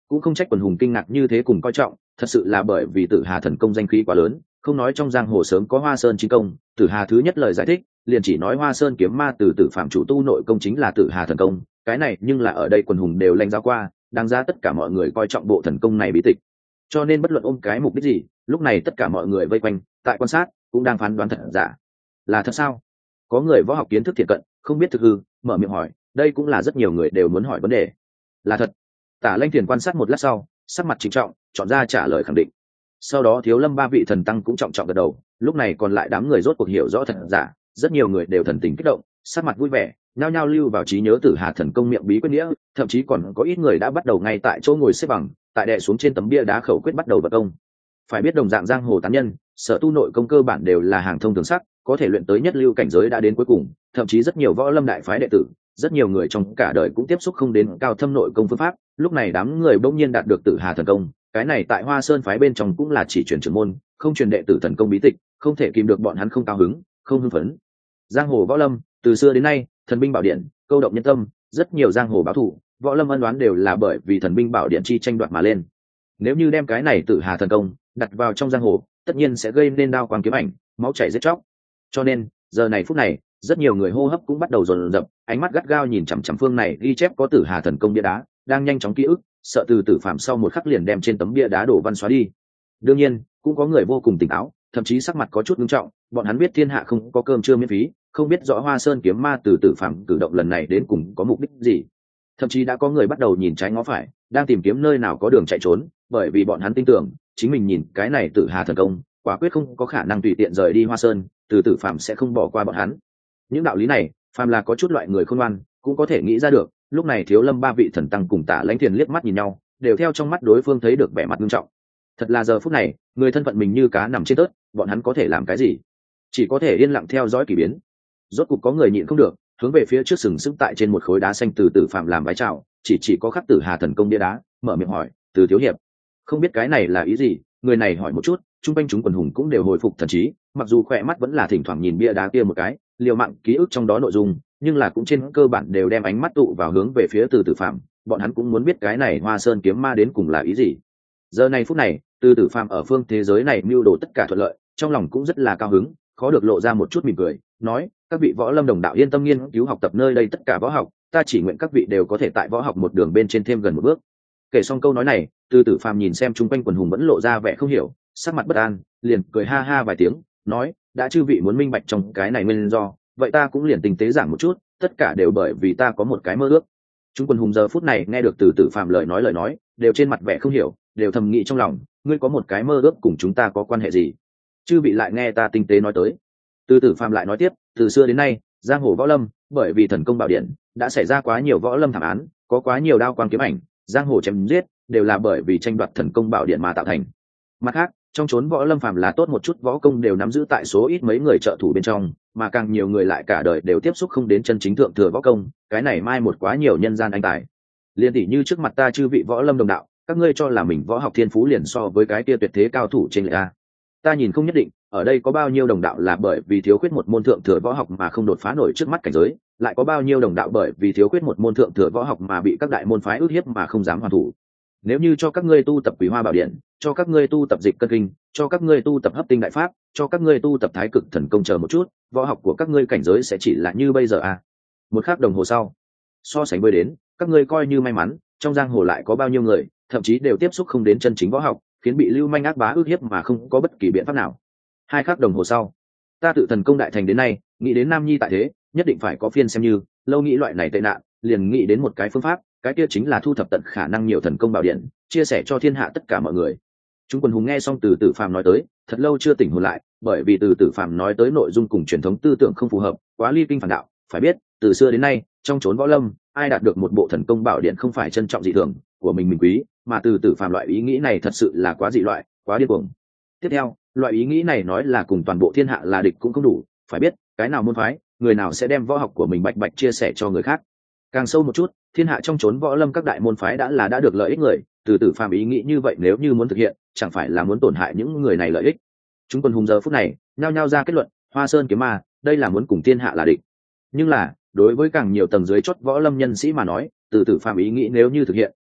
A: cũng không trách quần hùng kinh ngạc như thế cùng coi trọng, thật sự là bởi vì Tử Hà thần công danh khí quá lớn, không nói trong giang hồ sớm có Hoa Sơn chính công, Tử Hà thứ nhất lời giải thích liền chỉ nói Hoa Sơn kiếm ma từ Tử Phạm chủ tu nội công chính là Tử Hà thần công, cái này nhưng là ở đây quần hùng đều lãnh giáo qua, đáng ra tất cả mọi người coi trọng bộ thần công này bí tịch. Cho nên bất luận ôm cái mục đích gì, lúc này tất cả mọi người vây quanh tại quan sát cũng đang phán đoán thật giả. Là thật sao? Có người võ học kiến thức thiện cận không biết thực hư, mở miệng hỏi, đây cũng là rất nhiều người đều muốn hỏi vấn đề. Là thật. Tả Lanh Thiền quan sát một lát sau, sắc mặt trịnh trọng chọn ra trả lời khẳng định. Sau đó Thiếu Lâm ba vị thần tăng cũng trọng trọng gật đầu, lúc này còn lại đám người rốt cuộc hiểu rõ thật giả, rất nhiều người đều thần tình kích động, sắc mặt vui vẻ, nhao nhao lưu vào trí nhớ Tử Hà thần công miệng bí quyết nghĩa, thậm chí còn có ít người đã bắt đầu ngay tại chỗ ngồi xếp bằng, tại đè xuống trên tấm bia đá khẩu quyết bắt đầu vật công. Phải biết đồng dạng giang hồ tán nhân, sở tu nội công cơ bản đều là hàng thông thường sắc, có thể luyện tới nhất lưu cảnh giới đã đến cuối cùng, thậm chí rất nhiều võ lâm đại phái đệ tử, rất nhiều người trong cả đời cũng tiếp xúc không đến cao thâm nội công phương pháp, lúc này đám người bỗng nhiên đạt được Tử Hà thần công, cái này tại Hoa Sơn phái bên trong cũng là chỉ truyền trưởng môn, không truyền đệ tử thần công bí tịch, không thể kìm được bọn hắn không cao hứng, không hưng phấn. Giang hồ võ lâm từ xưa đến nay, thần binh bảo điện câu động nhân tâm, rất nhiều giang hồ báo thù, võ lâm ân đoán đều là bởi vì thần binh bảo điện chi tranh đoạt mà lên. Nếu như đem cái này Tử Hà thần công đặt vào trong giang hồ, tất nhiên sẽ gây nên đao quang kiếm ảnh, máu chảy giết chóc. Cho nên giờ này phút này, rất nhiều người hô hấp cũng bắt đầu dồn dập, ánh mắt gắt gao nhìn chằm chằm phương này ghi chép có Tử Hà thần công bia đá, đang nhanh chóng ký ức, sợ từ Tử Phạm sau một khắc liền đem trên tấm bia đá đổ văn xóa đi. Đương nhiên cũng có người vô cùng tỉnh táo, thậm chí sắc mặt có chút nghiêm trọng, bọn hắn biết thiên hạ không có cơm trưa miễn phí, không biết rõ Hoa Sơn kiếm ma từ Tử Phạm cử động lần này đến cùng có mục đích gì. Thậm chí đã có người bắt đầu nhìn trái ngó phải, đang tìm kiếm nơi nào có đường chạy trốn, bởi vì bọn hắn tin tưởng chính mình nhìn cái này Tử Hà thần công quả quyết không có khả năng tùy tiện rời đi Hoa Sơn, từ Tử Phạm sẽ không bỏ qua bọn hắn. Những đạo lý này phàm là có chút loại người khôn ngoan cũng có thể nghĩ ra được. Lúc này Thiếu Lâm ba vị thần tăng cùng Tả Lãnh Thiền liếc mắt nhìn nhau, đều theo trong mắt đối phương thấy được vẻ mặt nghiêm trọng. Thật là giờ phút này, người thân phận mình như cá nằm trên tớt, bọn hắn có thể làm cái gì? Chỉ có thể yên lặng theo dõi kỳ biến. Rốt cục có người nhịn không được, hướng về phía trước sừng sững tại trên một khối đá xanh từ Tử Phạm làm vái chào, chỉ có khắc Tử Hà thần công bia đá, mở miệng hỏi, "Từ thiếu hiệp, không biết cái này là ý gì?" Người này hỏi một chút, trung quanh chúng quần hùng cũng đều hồi phục thần trí, mặc dù khỏe mắt vẫn là thỉnh thoảng nhìn bia đá kia một cái, liều mạng ký ức trong đó nội dung, nhưng là cũng trên cơ bản đều đem ánh mắt tụ vào hướng về phía từ Tử Phạm, bọn hắn cũng muốn biết cái này Hoa Sơn kiếm ma đến cùng là ý gì. Giờ này phút này, từ Tử Phạm ở phương thế giới này mưu đồ tất cả thuận lợi, trong lòng cũng rất là cao hứng, khó được lộ ra một chút mỉm cười, nói, "Các vị võ lâm đồng đạo yên tâm nghiên cứu học tập nơi đây tất cả võ học, ta chỉ nguyện các vị đều có thể tại võ học một đường bên trên thêm gần một bước." Kể xong câu nói này, từ Tử Phạm nhìn xem chung quanh quần hùng vẫn lộ ra vẻ không hiểu, sắc mặt bất an, liền cười ha ha vài tiếng, nói, "Đã chư vị muốn minh bạch trong cái này nguyên do, vậy ta cũng liền tinh tế giảng một chút, tất cả đều bởi vì ta có một cái mơ ước." Chúng quần hùng giờ phút này nghe được từ Tử Phạm lời nói, đều trên mặt vẻ không hiểu, đều thầm nghĩ trong lòng, ngươi có một cái mơ ước cùng chúng ta có quan hệ gì? Chư vị lại nghe ta tinh tế nói tới. Từ Tử Phạm lại nói tiếp, từ xưa đến nay, giang hồ võ lâm, bởi vì thần công bảo điện, đã xảy ra quá nhiều võ lâm thảm án, có quá nhiều đao quang kiếm ảnh, giang hồ chém giết, đều là bởi vì tranh đoạt thần công bảo điện mà tạo thành. Mặt khác, trong chốn võ lâm phàm là tốt một chút võ công đều nắm giữ tại số ít mấy người trợ thủ bên trong, mà càng nhiều người lại cả đời đều tiếp xúc không đến chân chính thượng thừa võ công, cái này mai một quá nhiều nhân gian anh tài. Liên tỷ như trước mặt ta chư vị võ lâm đồng đạo, các ngươi cho là mình võ học thiên phú liền so với cái kia tuyệt thế cao thủ trên lệ a. Ta nhìn không nhất định, ở đây có bao nhiêu đồng đạo là bởi vì thiếu khuyết một môn thượng thừa võ học mà không đột phá nổi trước mắt cảnh giới, lại có bao nhiêu đồng đạo bởi vì thiếu khuyết một môn thượng thừa võ học mà bị các đại môn phái ức hiếp mà không dám hoàn thủ. Nếu như cho các ngươi tu tập Quỷ Hoa Bảo Điện, cho các ngươi tu tập Dịch Cân Kinh, cho các ngươi tu tập Hấp Tinh Đại Pháp, cho các ngươi tu tập Thái Cực Thần Công chờ một chút, võ học của các ngươi cảnh giới sẽ chỉ là như bây giờ à? Một khắc đồng hồ sau, so sánh với đến, các ngươi coi như may mắn, trong giang hồ lại có bao nhiêu người, thậm chí đều tiếp xúc không đến chân chính võ học, khiến bị lưu manh ác bá ức hiếp mà không có bất kỳ biện pháp nào. 2 khắc đồng hồ sau, ta tự thần công đại thành đến nay, nghĩ đến Nam Nhi tại thế, nhất định phải có phiên xem như, lâu nghĩ loại này tệ nạn, liền nghĩ đến một cái phương pháp, cái kia chính là thu thập tận khả năng nhiều thần công bảo điện, chia sẻ cho thiên hạ tất cả mọi người. Chúng quần hùng nghe xong từ Tử Phạm nói tới, thật lâu chưa tỉnh hồn lại, bởi vì từ Tử Phạm nói tới nội dung cùng truyền thống tư tưởng không phù hợp, quá ly kinh phản đạo. Phải biết, từ xưa đến nay, trong chốn võ lâm, ai đạt được một bộ thần công bảo điện không phải trân trọng dị thường của mình quý, mà từ Tử Phạm loại ý nghĩ này thật sự là quá dị loại, quá điên cuồng. Tiếp theo, loại ý nghĩ này nói là cùng toàn bộ thiên hạ là địch cũng không đủ, phải biết, cái nào môn phái, người nào sẽ đem võ học của mình bạch bạch chia sẻ cho người khác. Càng sâu một chút, thiên hạ trong chốn võ lâm các đại môn phái đã được lợi ích người, từ Tử Phạm ý nghĩ như vậy nếu như muốn thực hiện, chẳng phải là muốn tổn hại những người này lợi ích. Chúng quân hùng giờ phút này nhao nhao ra kết luận, Hoa Sơn kiếm ma, đây là muốn cùng thiên hạ là địch. Nhưng là, đối với càng nhiều tầng dưới chót võ lâm nhân sĩ mà nói, từ Tử Phạm ý nghĩ nếu như thực hiện,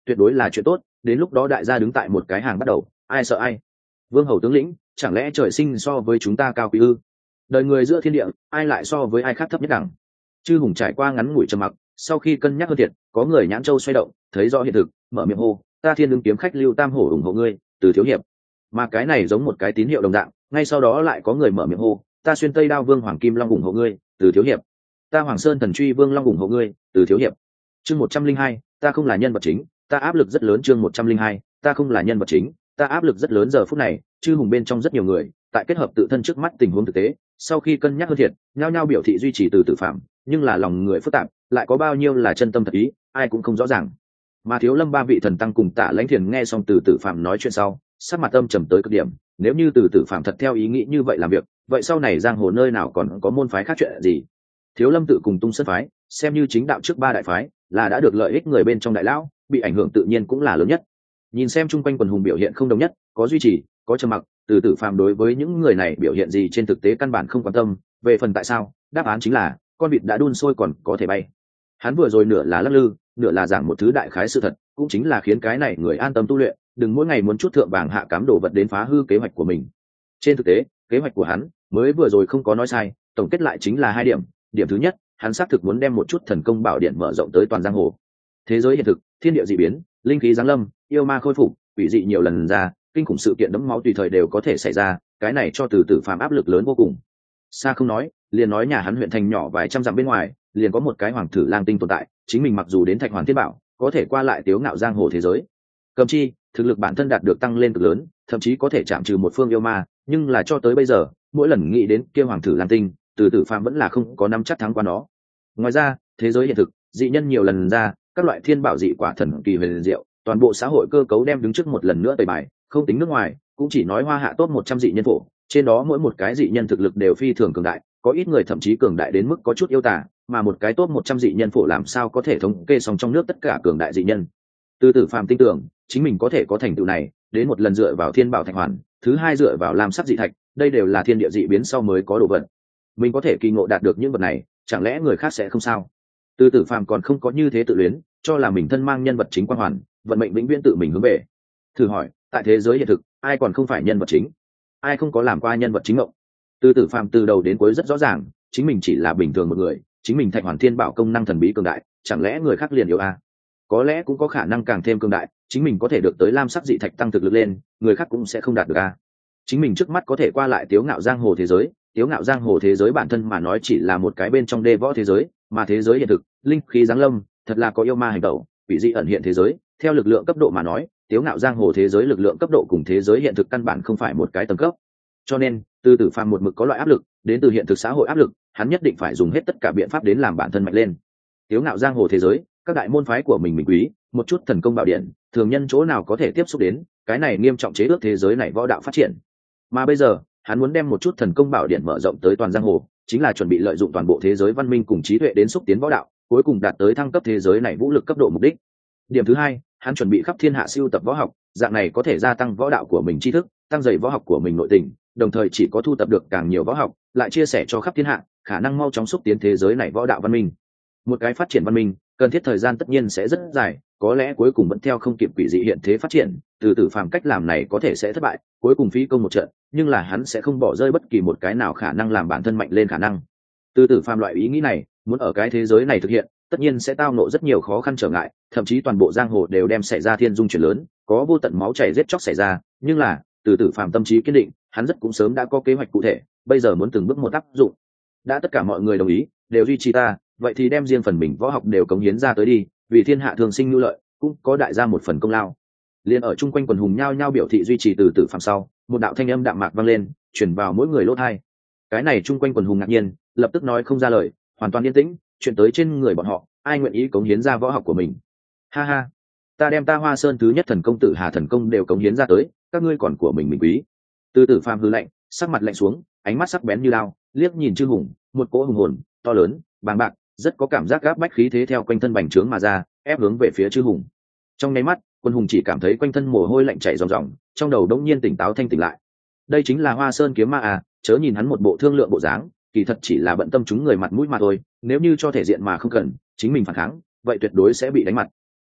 A: tuyệt đối là chuyện tốt, đến lúc đó đại gia đứng tại một cái hàng bắt đầu, ai sợ ai. Vương hầu tướng lĩnh, chẳng lẽ trời sinh so với chúng ta cao quý ư? Đời người giữa thiên địa, ai lại so với ai khác thấp nhất đẳng? Chư hùng trải qua ngắn ngủi trầm mặc, sau khi cân nhắc hơn thiệt, có người nhãn châu xoay động, thấy rõ hiện thực, mở miệng hô, ta Thiên Ứng kiếm khách Lưu Tam Hổ ủng hộ ngươi, Từ thiếu hiệp. Mà cái này giống một cái tín hiệu đồng dạng, ngay sau đó lại có người mở miệng hô, ta Xuyên Tây Đao Vương Hoàng Kim Long ủng hộ ngươi, Từ thiếu hiệp. Ta Hoàng Sơn Thần Truy Vương Long ủng hộ ngươi, Từ thiếu hiệp. Chương 102, ta không là nhân vật chính, ta áp lực rất lớn. Chương 102, ta không là nhân vật chính, ta áp lực rất lớn. Giờ phút này, chư hùng bên trong rất nhiều người, tại kết hợp tự thân trước mắt tình huống thực tế, sau khi cân nhắc hơn thiệt, nhao nhao biểu thị duy trì Từ Tử Phạm, nhưng là lòng người phức tạp, lại có bao nhiêu là chân tâm thật ý, ai cũng không rõ ràng. Mà Thiếu Lâm ba vị thần tăng cùng Tạ Lãnh Thiền nghe xong Từ Tử Phạm nói chuyện sau, sắc mặt âm trầm tới cực điểm. Nếu như Từ Tử Phạm thật theo ý nghĩ như vậy làm việc, vậy sau này giang hồ nơi nào còn có môn phái khác chuyện gì? Thiếu Lâm tự cùng Tung Sơn phái, xem như chính đạo trước ba đại phái, là đã được lợi ích người bên trong đại lão, bị ảnh hưởng tự nhiên cũng là lớn nhất. Nhìn xem chung quanh quần hùng biểu hiện không đồng nhất, có duy trì, có trầm mặc, Từ Tử Phạm đối với những người này biểu hiện gì trên thực tế căn bản không quan tâm. Về phần tại sao, đáp án chính là con vịt đã đun sôi còn có thể bay. Hắn vừa rồi nửa là lắc lư, nửa là giảng một thứ đại khái sự thật, cũng chính là khiến cái này người an tâm tu luyện, đừng mỗi ngày muốn chút thượng vàng hạ cám đồ vật đến phá hư kế hoạch của mình. Trên thực tế, kế hoạch của hắn mới vừa rồi không có nói sai, tổng kết lại chính là hai điểm. Điểm thứ nhất, hắn xác thực muốn đem một chút thần công bảo điện mở rộng tới toàn giang hồ. Thế giới hiện thực, thiên địa dị biến, linh khí giáng lâm, yêu ma khôi phục, quỷ dị nhiều lần ra, kinh khủng sự kiện đẫm máu tùy thời đều có thể xảy ra, cái này cho Từ Tử Phạm áp lực lớn vô cùng. Xa không nói, liền nói nhà hắn huyện thành nhỏ vài trăm dặm bên ngoài, liền có một cái hoàng thử lang tinh tồn tại, chính mình mặc dù đến Thạch Hoàn Thiên Bảo, có thể qua lại tiếu ngạo giang hồ thế giới. Cầm chi, thực lực bản thân đạt được tăng lên cực lớn, thậm chí có thể chạm trừ một phương yêu ma, nhưng là cho tới bây giờ, mỗi lần nghĩ đến kia hoàng thử lang tinh, Từ Tử Phạm vẫn là không có nắm chắc thắng qua nó. Ngoài ra, thế giới hiện thực, dị nhân nhiều lần ra, các loại thiên bảo dị quả thần kỳ huyền diệu, toàn bộ xã hội cơ cấu đem đứng trước một lần nữa tẩy bài, không tính nước ngoài, cũng chỉ nói Hoa Hạ top 100 dị nhân phổ, trên đó mỗi một cái dị nhân thực lực đều phi thường cường đại, có ít người thậm chí cường đại đến mức có chút yêu tả, mà một cái top 100 dị nhân phổ làm sao có thể thống kê xong trong nước tất cả cường đại dị nhân. Từ Tử Phạm tin tưởng, chính mình có thể có thành tựu này, đến một lần dựa vào Thiên Bảo Thạch Hoàn, thứ hai dựa vào Lam Sắc dị thạch, đây đều là thiên địa dị biến sau mới có đồ vật. Mình có thể kỳ ngộ đạt được những vật này, chẳng lẽ người khác sẽ không sao? Từ Tử Phạm còn không có như thế tự luyến, cho là mình thân mang nhân vật chính quang hoàn, vận mệnh vĩnh viễn tự mình hướng về. Thử hỏi, tại thế giới hiện thực, ai còn không phải nhân vật chính? Ai không có làm qua nhân vật chính ngộng? Từ Tử Phạm từ đầu đến cuối rất rõ ràng, chính mình chỉ là bình thường một người, chính mình Thạch Hoàn Thiên Bảo công năng thần bí cường đại, chẳng lẽ người khác liền yếu a? Có lẽ cũng có khả năng càng thêm cường đại, chính mình có thể được tới Lam Sắc dị thạch tăng thực lực lên, người khác cũng sẽ không đạt được a. Chính mình trước mắt có thể qua lại tiếu ngạo giang hồ thế giới, tiếu ngạo giang hồ thế giới bản thân mà nói chỉ là một cái bên trong đê võ thế giới, mà thế giới hiện thực, linh khí giáng lâm, thật là có yêu ma hành động, vị dị ẩn hiện thế giới, theo lực lượng cấp độ mà nói, tiếu ngạo giang hồ thế giới lực lượng cấp độ cùng thế giới hiện thực căn bản không phải một cái tầng cấp. Cho nên, Từ Tử Phạm một mực có loại áp lực, đến từ hiện thực xã hội áp lực, hắn nhất định phải dùng hết tất cả biện pháp đến làm bản thân mạnh lên. Tiếu ngạo giang hồ thế giới, các đại môn phái của mình quý, một chút thần công bảo điện, thường nhân chỗ nào có thể tiếp xúc đến, cái này nghiêm trọng chế ước thế giới này võ đạo phát triển. Mà bây giờ, hắn muốn đem một chút thần công bảo điện mở rộng tới toàn giang hồ, chính là chuẩn bị lợi dụng toàn bộ thế giới văn minh cùng trí tuệ đến xúc tiến võ đạo, cuối cùng đạt tới thăng cấp thế giới này vũ lực cấp độ mục đích. Điểm thứ hai, hắn chuẩn bị khắp thiên hạ siêu tập võ học, dạng này có thể gia tăng võ đạo của mình tri thức, tăng dày võ học của mình nội tình, đồng thời chỉ có thu tập được càng nhiều võ học, lại chia sẻ cho khắp thiên hạ, khả năng mau chóng xúc tiến thế giới này võ đạo văn minh. Một cái phát triển văn minh, cần thiết thời gian tất nhiên sẽ rất dài, có lẽ cuối cùng vẫn theo không kịp quỷ dị hiện thế phát triển, Từ Tử Phạm cách làm này có thể sẽ thất bại, cuối cùng phí công một trận, nhưng là hắn sẽ không bỏ rơi bất kỳ một cái nào khả năng làm bản thân mạnh lên khả năng. Từ Tử Phạm loại ý nghĩ này, muốn ở cái thế giới này thực hiện, tất nhiên sẽ tao nộ rất nhiều khó khăn trở ngại, thậm chí toàn bộ giang hồ đều đem xảy ra thiên dung chuyển lớn, có vô tận máu chảy giết chóc xảy ra, nhưng là, Từ Tử Phạm tâm trí kiên định, hắn rất cũng sớm đã có kế hoạch cụ thể, bây giờ muốn từng bước một áp dụng. Đã tất cả mọi người đồng ý, đều duy trì ta, vậy thì đem riêng phần mình võ học đều cống hiến ra tới đi, vì thiên hạ thường sinh nhu lợi, cũng có đại gia một phần công lao. Liên ở chung quanh quần hùng nhao nhao biểu thị duy trì Từ Tử Phạm sau, một đạo thanh âm đạm mạc vang lên, truyền vào mỗi người lỗ tai. Cái này chung quanh quần hùng ngạc nhiên, lập tức nói không ra lời, hoàn toàn yên tĩnh, chuyện tới trên người bọn họ, ai nguyện ý cống hiến ra võ học của mình? Ha ha, ta đem ta Hoa Sơn thứ nhất thần công Tử Hà thần công đều cống hiến ra tới, các ngươi còn của mình quý. Từ Tử Phạm hừ lạnh, sắc mặt lạnh xuống, ánh mắt sắc bén như lao, liếc nhìn chư hùng, một cỗ hùng hồn to lớn, bàng bạc, rất có cảm giác gáp bách khí thế theo quanh thân bành trướng mà ra, ép hướng về phía chư hùng. Trong nháy mắt, quân hùng chỉ cảm thấy quanh thân mồ hôi lạnh chảy ròng ròng, trong đầu đống nhiên tỉnh táo thanh tỉnh lại. Đây chính là Hoa Sơn kiếm ma à? Chớ nhìn hắn một bộ thương lượng bộ dáng, kỳ thật chỉ là bận tâm chúng người mặt mũi mà thôi, nếu như cho thể diện mà không cần chính mình phản kháng, vậy tuyệt đối sẽ bị đánh mặt.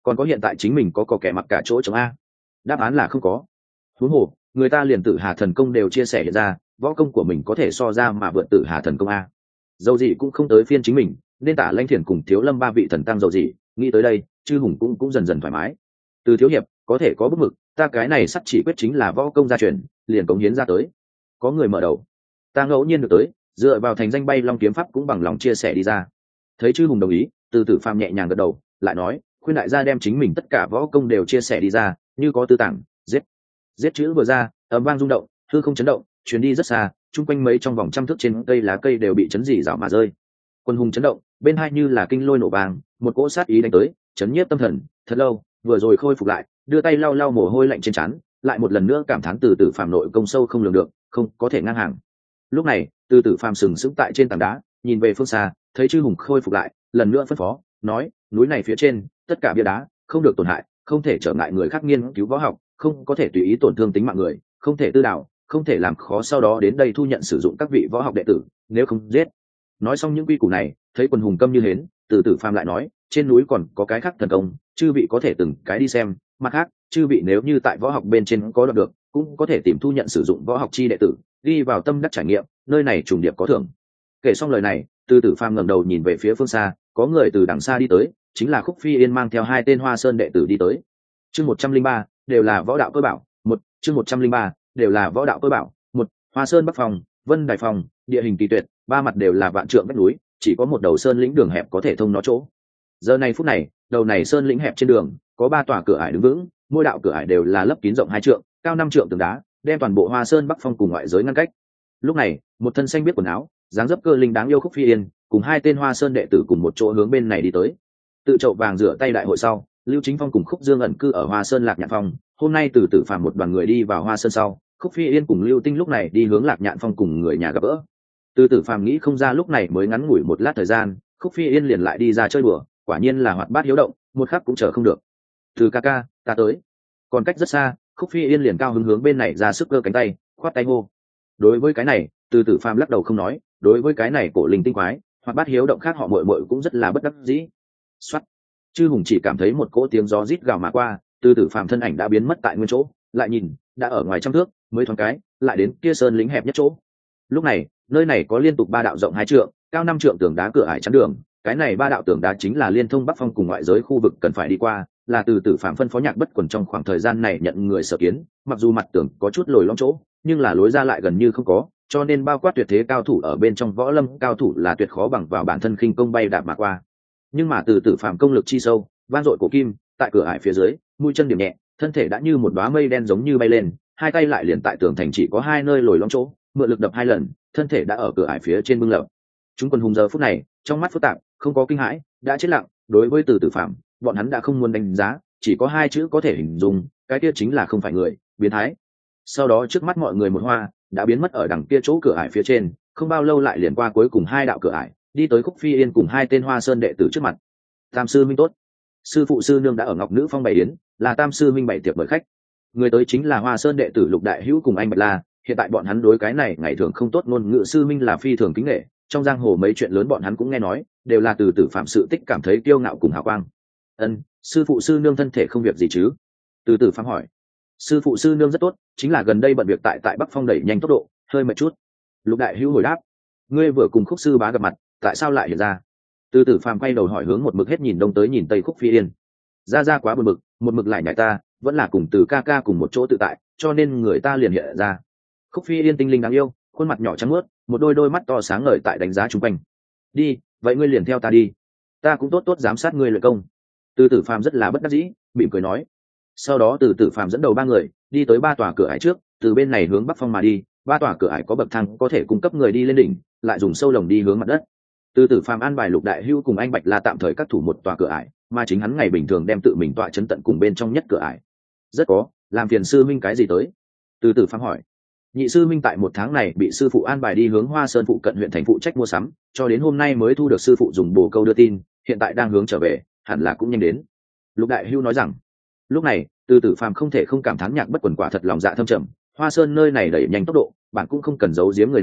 A: còn có hiện tại chính mình có kẻ mặc cả chỗ chống a? Đáp án là không có. Huống hồ người ta liền Tử Hà thần công đều chia sẻ hiện ra, võ công của mình có thể so ra mà vượt Tử Hà thần công a. Dầu gì cũng không tới phiên chính mình, nên Tả Lanh Thiền cùng Thiếu Lâm ba vị thần tăng dầu gì nghĩ tới đây, chư hùng cũng dần dần thoải mái. Từ thiếu hiệp có thể có bức mực, ta cái này sắt chỉ quyết chính là võ công gia truyền, liền cống hiến ra tới. Có người mở đầu, ta ngẫu nhiên được tới, dựa vào thành danh bay long kiếm pháp cũng bằng lòng chia sẻ đi ra. Thấy chư hùng đồng ý, Từ Tử Phàm nhẹ nhàng gật đầu, lại nói khuyên đại gia đem chính mình tất cả võ công đều chia sẻ đi ra, như có tư tàng. Giết, giết chữ vừa ra, ầm vang rung động, hư không chấn động, chuyến đi rất xa, chung quanh mấy trong vòng trăm thước trên cây lá cây đều bị chấn rỉ rào mà rơi. Quân hùng chấn động, bên hai như là kinh lôi nổ vàng, một cỗ sát ý đánh tới, chấn nhiếp tâm thần. Thật lâu, vừa rồi khôi phục lại, đưa tay lau lau mồ hôi lạnh trên trán, lại một lần nữa cảm thán Từ Tử Phàm nội công sâu không lường được, không có thể ngang hàng. Lúc này, Từ Tử Phàm sừng sững tại trên tảng đá, nhìn về phương xa, thấy chư hùng khôi phục lại, lần nữa phân phó, nói: núi này phía trên, tất cả bia đá không được tổn hại, không thể trở ngại người khác nghiên cứu võ học, không có thể tùy ý tổn thương tính mạng người, không thể tư đảo, không thể làm khó sau đó đến đây thu nhận sử dụng các vị võ học đệ tử, nếu không giết. Nói xong những quy củ này, thấy quần hùng câm như hến, Từ Tử Phàm lại nói: trên núi còn có cái khác thần công, chư vị có thể từng cái đi xem, mặt khác chư vị nếu như tại võ học bên trên có đoạt được, cũng có thể tìm thu nhận sử dụng võ học chi đệ tử, đi vào tâm đắc trải nghiệm, nơi này trùng điệp có thưởng. Kể xong lời này, Từ Tử Phàm ngẩng đầu nhìn về phía phương xa, có người từ đằng xa đi tới, chính là Khúc Phi Yên mang theo 2 tên Hoa Sơn đệ tử đi tới. Chương 103, đều là võ đạo cơ bảo. Chương 103, đều là võ đạo cơ bảo. Hoa Sơn Bắc Phòng, Vân Đài Phòng, địa hình kỳ tuyệt, ba mặt đều là vạn trượng vách núi, chỉ có một đầu sơn lĩnh đường hẹp có thể thông nó chỗ. Giờ này phút này, đầu này sơn lĩnh hẹp trên đường, có 3 tòa cửa ải đứng vững, mỗi đạo cửa ải đều là lấp kín rộng 2 trượng, cao 5 trượng tường đá, đem toàn bộ Hoa Sơn Bắc Phong cùng ngoại giới ngăn cách. Lúc này, một thân xanh biết quần áo, dáng dấp cơ linh đáng yêu Khúc Phi Yên, cùng 2 tên Hoa Sơn đệ tử cùng một chỗ hướng bên này đi tới. Tự chậu vàng rửa tay đại hội sau, Lưu Chính Phong cùng Khúc Dương ẩn cư ở Hoa Sơn Lạc Nhạn Phong, hôm nay Từ Tử Phàm một đoàn người đi vào Hoa Sơn sau, Khúc Phi Yên cùng Lưu Tinh lúc này đi hướng Lạc Nhạn Phong cùng người nhà gặp gỡ. Từ Tử Phàm nghĩ không ra lúc này mới ngắn ngủi một lát thời gian, Khúc Phi Yên liền lại đi ra chơi đùa, quả nhiên là hoạt bát hiếu động, một khắc cũng chờ không được. Từ ca ca, ta tới. Còn cách rất xa, Khúc Phi Yên liền cao hứng hướng bên này ra sức cơ cánh tay, khoát tay hô. Đối với cái này, Từ Tử Phàm lắc đầu không nói, đối với cái này cổ linh tinh quái, hoạt bát hiếu động khác họ muội muội cũng rất là bất đắc dĩ. Soát. Chư hùng chỉ cảm thấy một cỗ tiếng gió rít gào mà qua, Từ Tử Phàm thân ảnh đã biến mất tại nguyên chỗ, lại nhìn, đã ở ngoài trăm thước, mới thoáng cái, lại đến kia sơn lính hẹp nhất chỗ. Lúc này, nơi này có liên tục 3 đạo rộng 2 trượng, cao 5 trượng tường đá cửa ải chắn đường, cái này 3 đạo tường đá chính là liên thông Bắc Phong cùng ngoại giới khu vực cần phải đi qua, là Từ Tử Phàm phân phó Nhạc Bất Quần trong khoảng thời gian này nhận người sở kiến, mặc dù mặt tường có chút lồi lõm chỗ, nhưng là lối ra lại gần như không có, cho nên bao quát tuyệt thế cao thủ ở bên trong võ lâm cao thủ là tuyệt khó bằng vào bản thân khinh công bay đạp mà qua. Nhưng mà Từ Tử Phàm công lực chi sâu, vang dội cổ kim, tại cửa ải phía dưới, mũi chân điểm nhẹ, thân thể đã như một đóa mây đen giống như bay lên, 2 tay lại liền tại tường thành chỉ có 2 nơi lồi lõm chỗ, mượn lực đập 2 lần, thân thể đã ở cửa ải phía trên bưng lập. Chúng quân hùng giờ phút này, trong mắt phức tạp, không có kinh hãi, đã chết lặng, đối với Từ Tử Phàm, bọn hắn đã không muốn đánh giá, chỉ có 2 chữ có thể hình dung, cái kia chính là không phải người, biến thái. Sau đó trước mắt mọi người một hoa, đã biến mất ở đằng kia chỗ cửa ải phía trên, không bao lâu lại liền qua cuối cùng 2 đạo cửa ải, đi tới Khúc Phi Yên cùng 2 tên Hoa Sơn đệ tử trước mặt. Tam sư minh tốt. Sư phụ sư nương đã ở Ngọc Nữ Phong bày yến, là Tam sư minh bày tiệc mời khách. Người tới chính là Hoa Sơn đệ tử Lục Đại Hữu cùng anh Bạch La, hiện tại bọn hắn đối cái này ngày thường không tốt ngôn ngữ sư minh là phi thường kính nể, trong giang hồ mấy chuyện lớn bọn hắn cũng nghe nói, đều là Từ Tử Phàm sự tích cảm thấy kiêu ngạo cùng hào quang. Ân, sư phụ sư nương thân thể không việc gì chứ? Từ Tử Phàm hỏi. Sư phụ sư nương rất tốt, chính là gần đây bận việc tại Bắc Phong đẩy nhanh tốc độ, hơi mệt chút. Lục Đại Hữu hồi đáp. Ngươi vừa cùng Khúc sư bá gặp mặt, tại sao lại hiện ra? Từ Tử Phàm quay đầu hỏi hướng một mực hết nhìn đông tới nhìn tây Khúc Phi Yên. Ra quá buồn bực, một mực lại nhảy ta, vẫn là cùng Từ ca ca cùng một chỗ tự tại, cho nên người ta liền hiện ra. Khúc Phi Yên tinh linh đáng yêu, khuôn mặt nhỏ trắng muốt, một đôi mắt to sáng ngời tại đánh giá chung quanh. Đi, vậy ngươi liền theo ta đi, ta cũng tốt tốt giám sát ngươi luyện công. Từ Tử Phàm rất là bất đắc dĩ, mỉm cười nói. Sau đó Từ Tử Phàm dẫn đầu 3 người đi tới 3 tòa cửa ải trước, từ bên này hướng Bắc Phong mà đi. 3 tòa cửa ải có bậc thang có thể cung cấp người đi lên đỉnh, lại dùng sâu lồng đi hướng mặt đất. Từ Tử Phàm an bài Lục Đại Hữu cùng anh Bạch La tạm thời các thủ một tòa cửa ải, mà chính hắn ngày bình thường đem tự mình tọa chấn tận cùng bên trong nhất cửa ải. Rất có, làm phiền sư minh cái gì tới? Từ Tử Phàm hỏi. Nhị sư minh tại 1 tháng này bị sư phụ an bài đi hướng Hoa Sơn phụ cận huyện thành phụ trách mua sắm, cho đến hôm nay mới thu được sư phụ dùng bồ câu đưa tin, hiện tại đang hướng trở về, hẳn là cũng nhanh đến. Lục Đại Hữu nói rằng. Lúc này, Từ Tử Phàm không thể không cảm thán Nhạc Bất Quần quả thật lòng dạ thâm trầm, Hoa Sơn nơi này đẩy nhanh tốc độ, bạn cũng không cần giấu giếm người nào,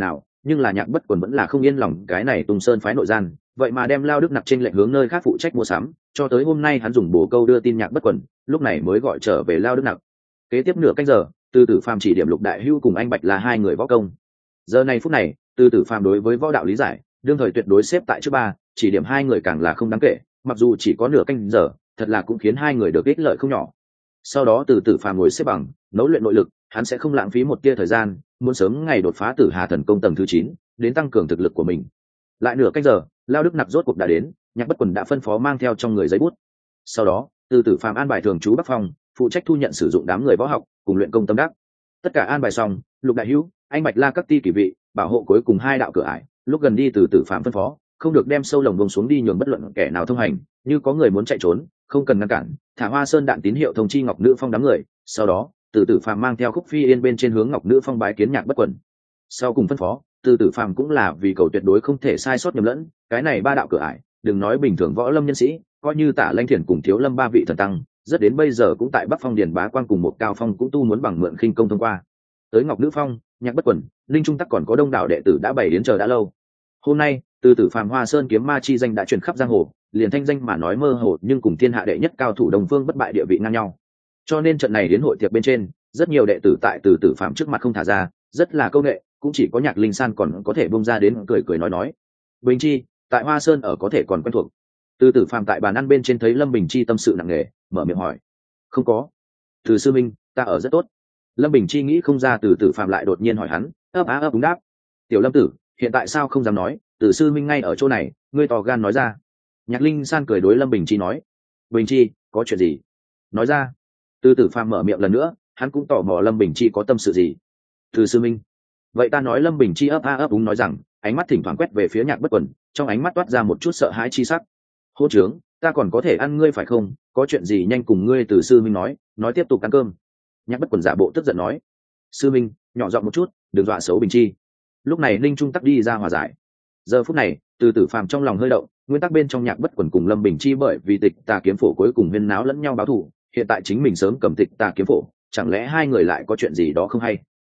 A: nhưng là Nhạc Bất Quần vẫn là không yên lòng cái này Tung Sơn phái nội gian, vậy mà đem Lao Đức Nặc trên lệnh hướng nơi khác phụ trách mua sắm, cho tới hôm nay hắn dùng bổ câu đưa tin Nhạc Bất Quần, lúc này mới gọi trở về Lao Đức Nặc. Kế tiếp nửa canh giờ, Từ Tử Phàm chỉ điểm Lục Đại Hưu cùng anh Bạch là hai người võ công. Giờ này phút này, Từ Tử Phàm đối với võ đạo lý giải, đương thời tuyệt đối xếp tại trước ba, chỉ điểm hai người càng là không đáng kể, mặc dù chỉ có nửa canh giờ, thật là cũng khiến hai người được ích lợi không nhỏ. Sau đó Từ Tử Phàm ngồi xếp bằng, nấu luyện nội lực, hắn sẽ không lãng phí một tia thời gian, muốn sớm ngày đột phá Tử Hà thần công tầng thứ 9, đến tăng cường thực lực của mình. Lại nửa canh giờ, Lao Đức Nặc rốt cuộc đã đến, Nhạc Bất Quần đã phân phó mang theo trong người giấy bút. Sau đó, Từ Tử Phàm an bài thường trú Bắc Phong, phụ trách thu nhận sử dụng đám người võ học, cùng luyện công tâm đắc. Tất cả an bài xong, Lục Đại Hữu, anh Bạch La các ti kỷ vị, bảo hộ cuối cùng hai đạo cửa ải, lúc gần đi Từ Tử Phàm phân phó, không được đem sâu lồng bông xuống đi nhường bất luận kẻ nào thông hành, như có người muốn chạy trốn, không cần ngăn cản, thả Hoa Sơn đạn tín hiệu thông chi Ngọc Nữ Phong đám người. Sau đó, Từ Tử Phàm mang theo Khúc Phi Yên bên trên hướng Ngọc Nữ Phong bái kiến Nhạc Bất Quần. Sau cùng phân phó, Từ Tử Phàm cũng là vì cầu tuyệt đối không thể sai sót nhầm lẫn, cái này ba đạo cửa ải, đừng nói bình thường võ lâm nhân sĩ, coi như Tả Lanh Thiền cùng Thiếu Lâm ba vị thần tăng, rất đến bây giờ cũng tại Bắc Phong Điền Bá Quan cùng một Cao Phong cũng tu muốn bằng mượn khinh công thông qua. Tới Ngọc Nữ Phong, Nhạc Bất Quần, Linh Trung Tắc còn có đông đảo đệ tử đã bày đến chờ đã lâu. Hôm nay, Từ Tử Phàm Hoa Sơn kiếm ma chi danh đã truyền khắp giang hồ, liền thanh danh mà nói mơ hồ, nhưng cùng thiên hạ đệ nhất cao thủ Đông Phương bất bại địa vị ngang nhau. Cho nên trận này đến hội tiệc bên trên, rất nhiều đệ tử tại Từ Tử Phàm trước mặt không thả ra, rất là câu nệ, cũng chỉ có Nhạc Linh San còn có thể bung ra đến cười cười nói. Bình Chi, tại Hoa Sơn ở có thể còn quen thuộc. Từ Tử Phàm tại bàn ăn bên trên thấy Lâm Bình Chi tâm sự nặng nề, mở miệng hỏi. Không có. Từ sư minh, ta ở rất tốt. Lâm Bình Chi nghĩ không ra Từ Tử Phàm lại đột nhiên hỏi hắn, ấp á ấp đúng đáp. Tiểu Lâm tử, hiện tại sao không dám nói, Từ sư minh ngay ở chỗ này, ngươi to gan nói ra. Nhạc Linh San cười đối Lâm Bình Chi nói. Bình Chi, có chuyện gì? Nói ra. Từ Tử Phàm mở miệng lần nữa, hắn cũng tò mò Lâm Bình Chi có tâm sự gì. Từ sư minh. Vậy ta nói. Lâm Bình Chi ấp á ấp đúng nói rằng, ánh mắt thỉnh thoảng quét về phía Nhạc Bất Quần, trong ánh mắt toát ra một chút sợ hãi chi sắc. Hô trướng, ta còn có thể ăn ngươi phải không? Có chuyện gì nhanh cùng ngươi Từ sư minh nói tiếp tục ăn cơm. Nhạc Bất Quần giả bộ tức giận nói. Sư minh, nhỏ giọng một chút, đừng dọa xấu Bình Chi. Lúc này Ninh Trung Tắc đi ra hòa giải. Giờ phút này, Từ Tử Phàm trong lòng hơi động, nguyên tắc bên trong Nhạc Bất Quần cùng Lâm Bình Chi bởi vì Tịch Tà kiếm phổ cuối cùng huyên náo lẫn nhau báo thù, hiện tại chính mình sớm cầm Tịch Tà kiếm phổ, chẳng lẽ hai người lại có chuyện gì đó không hay?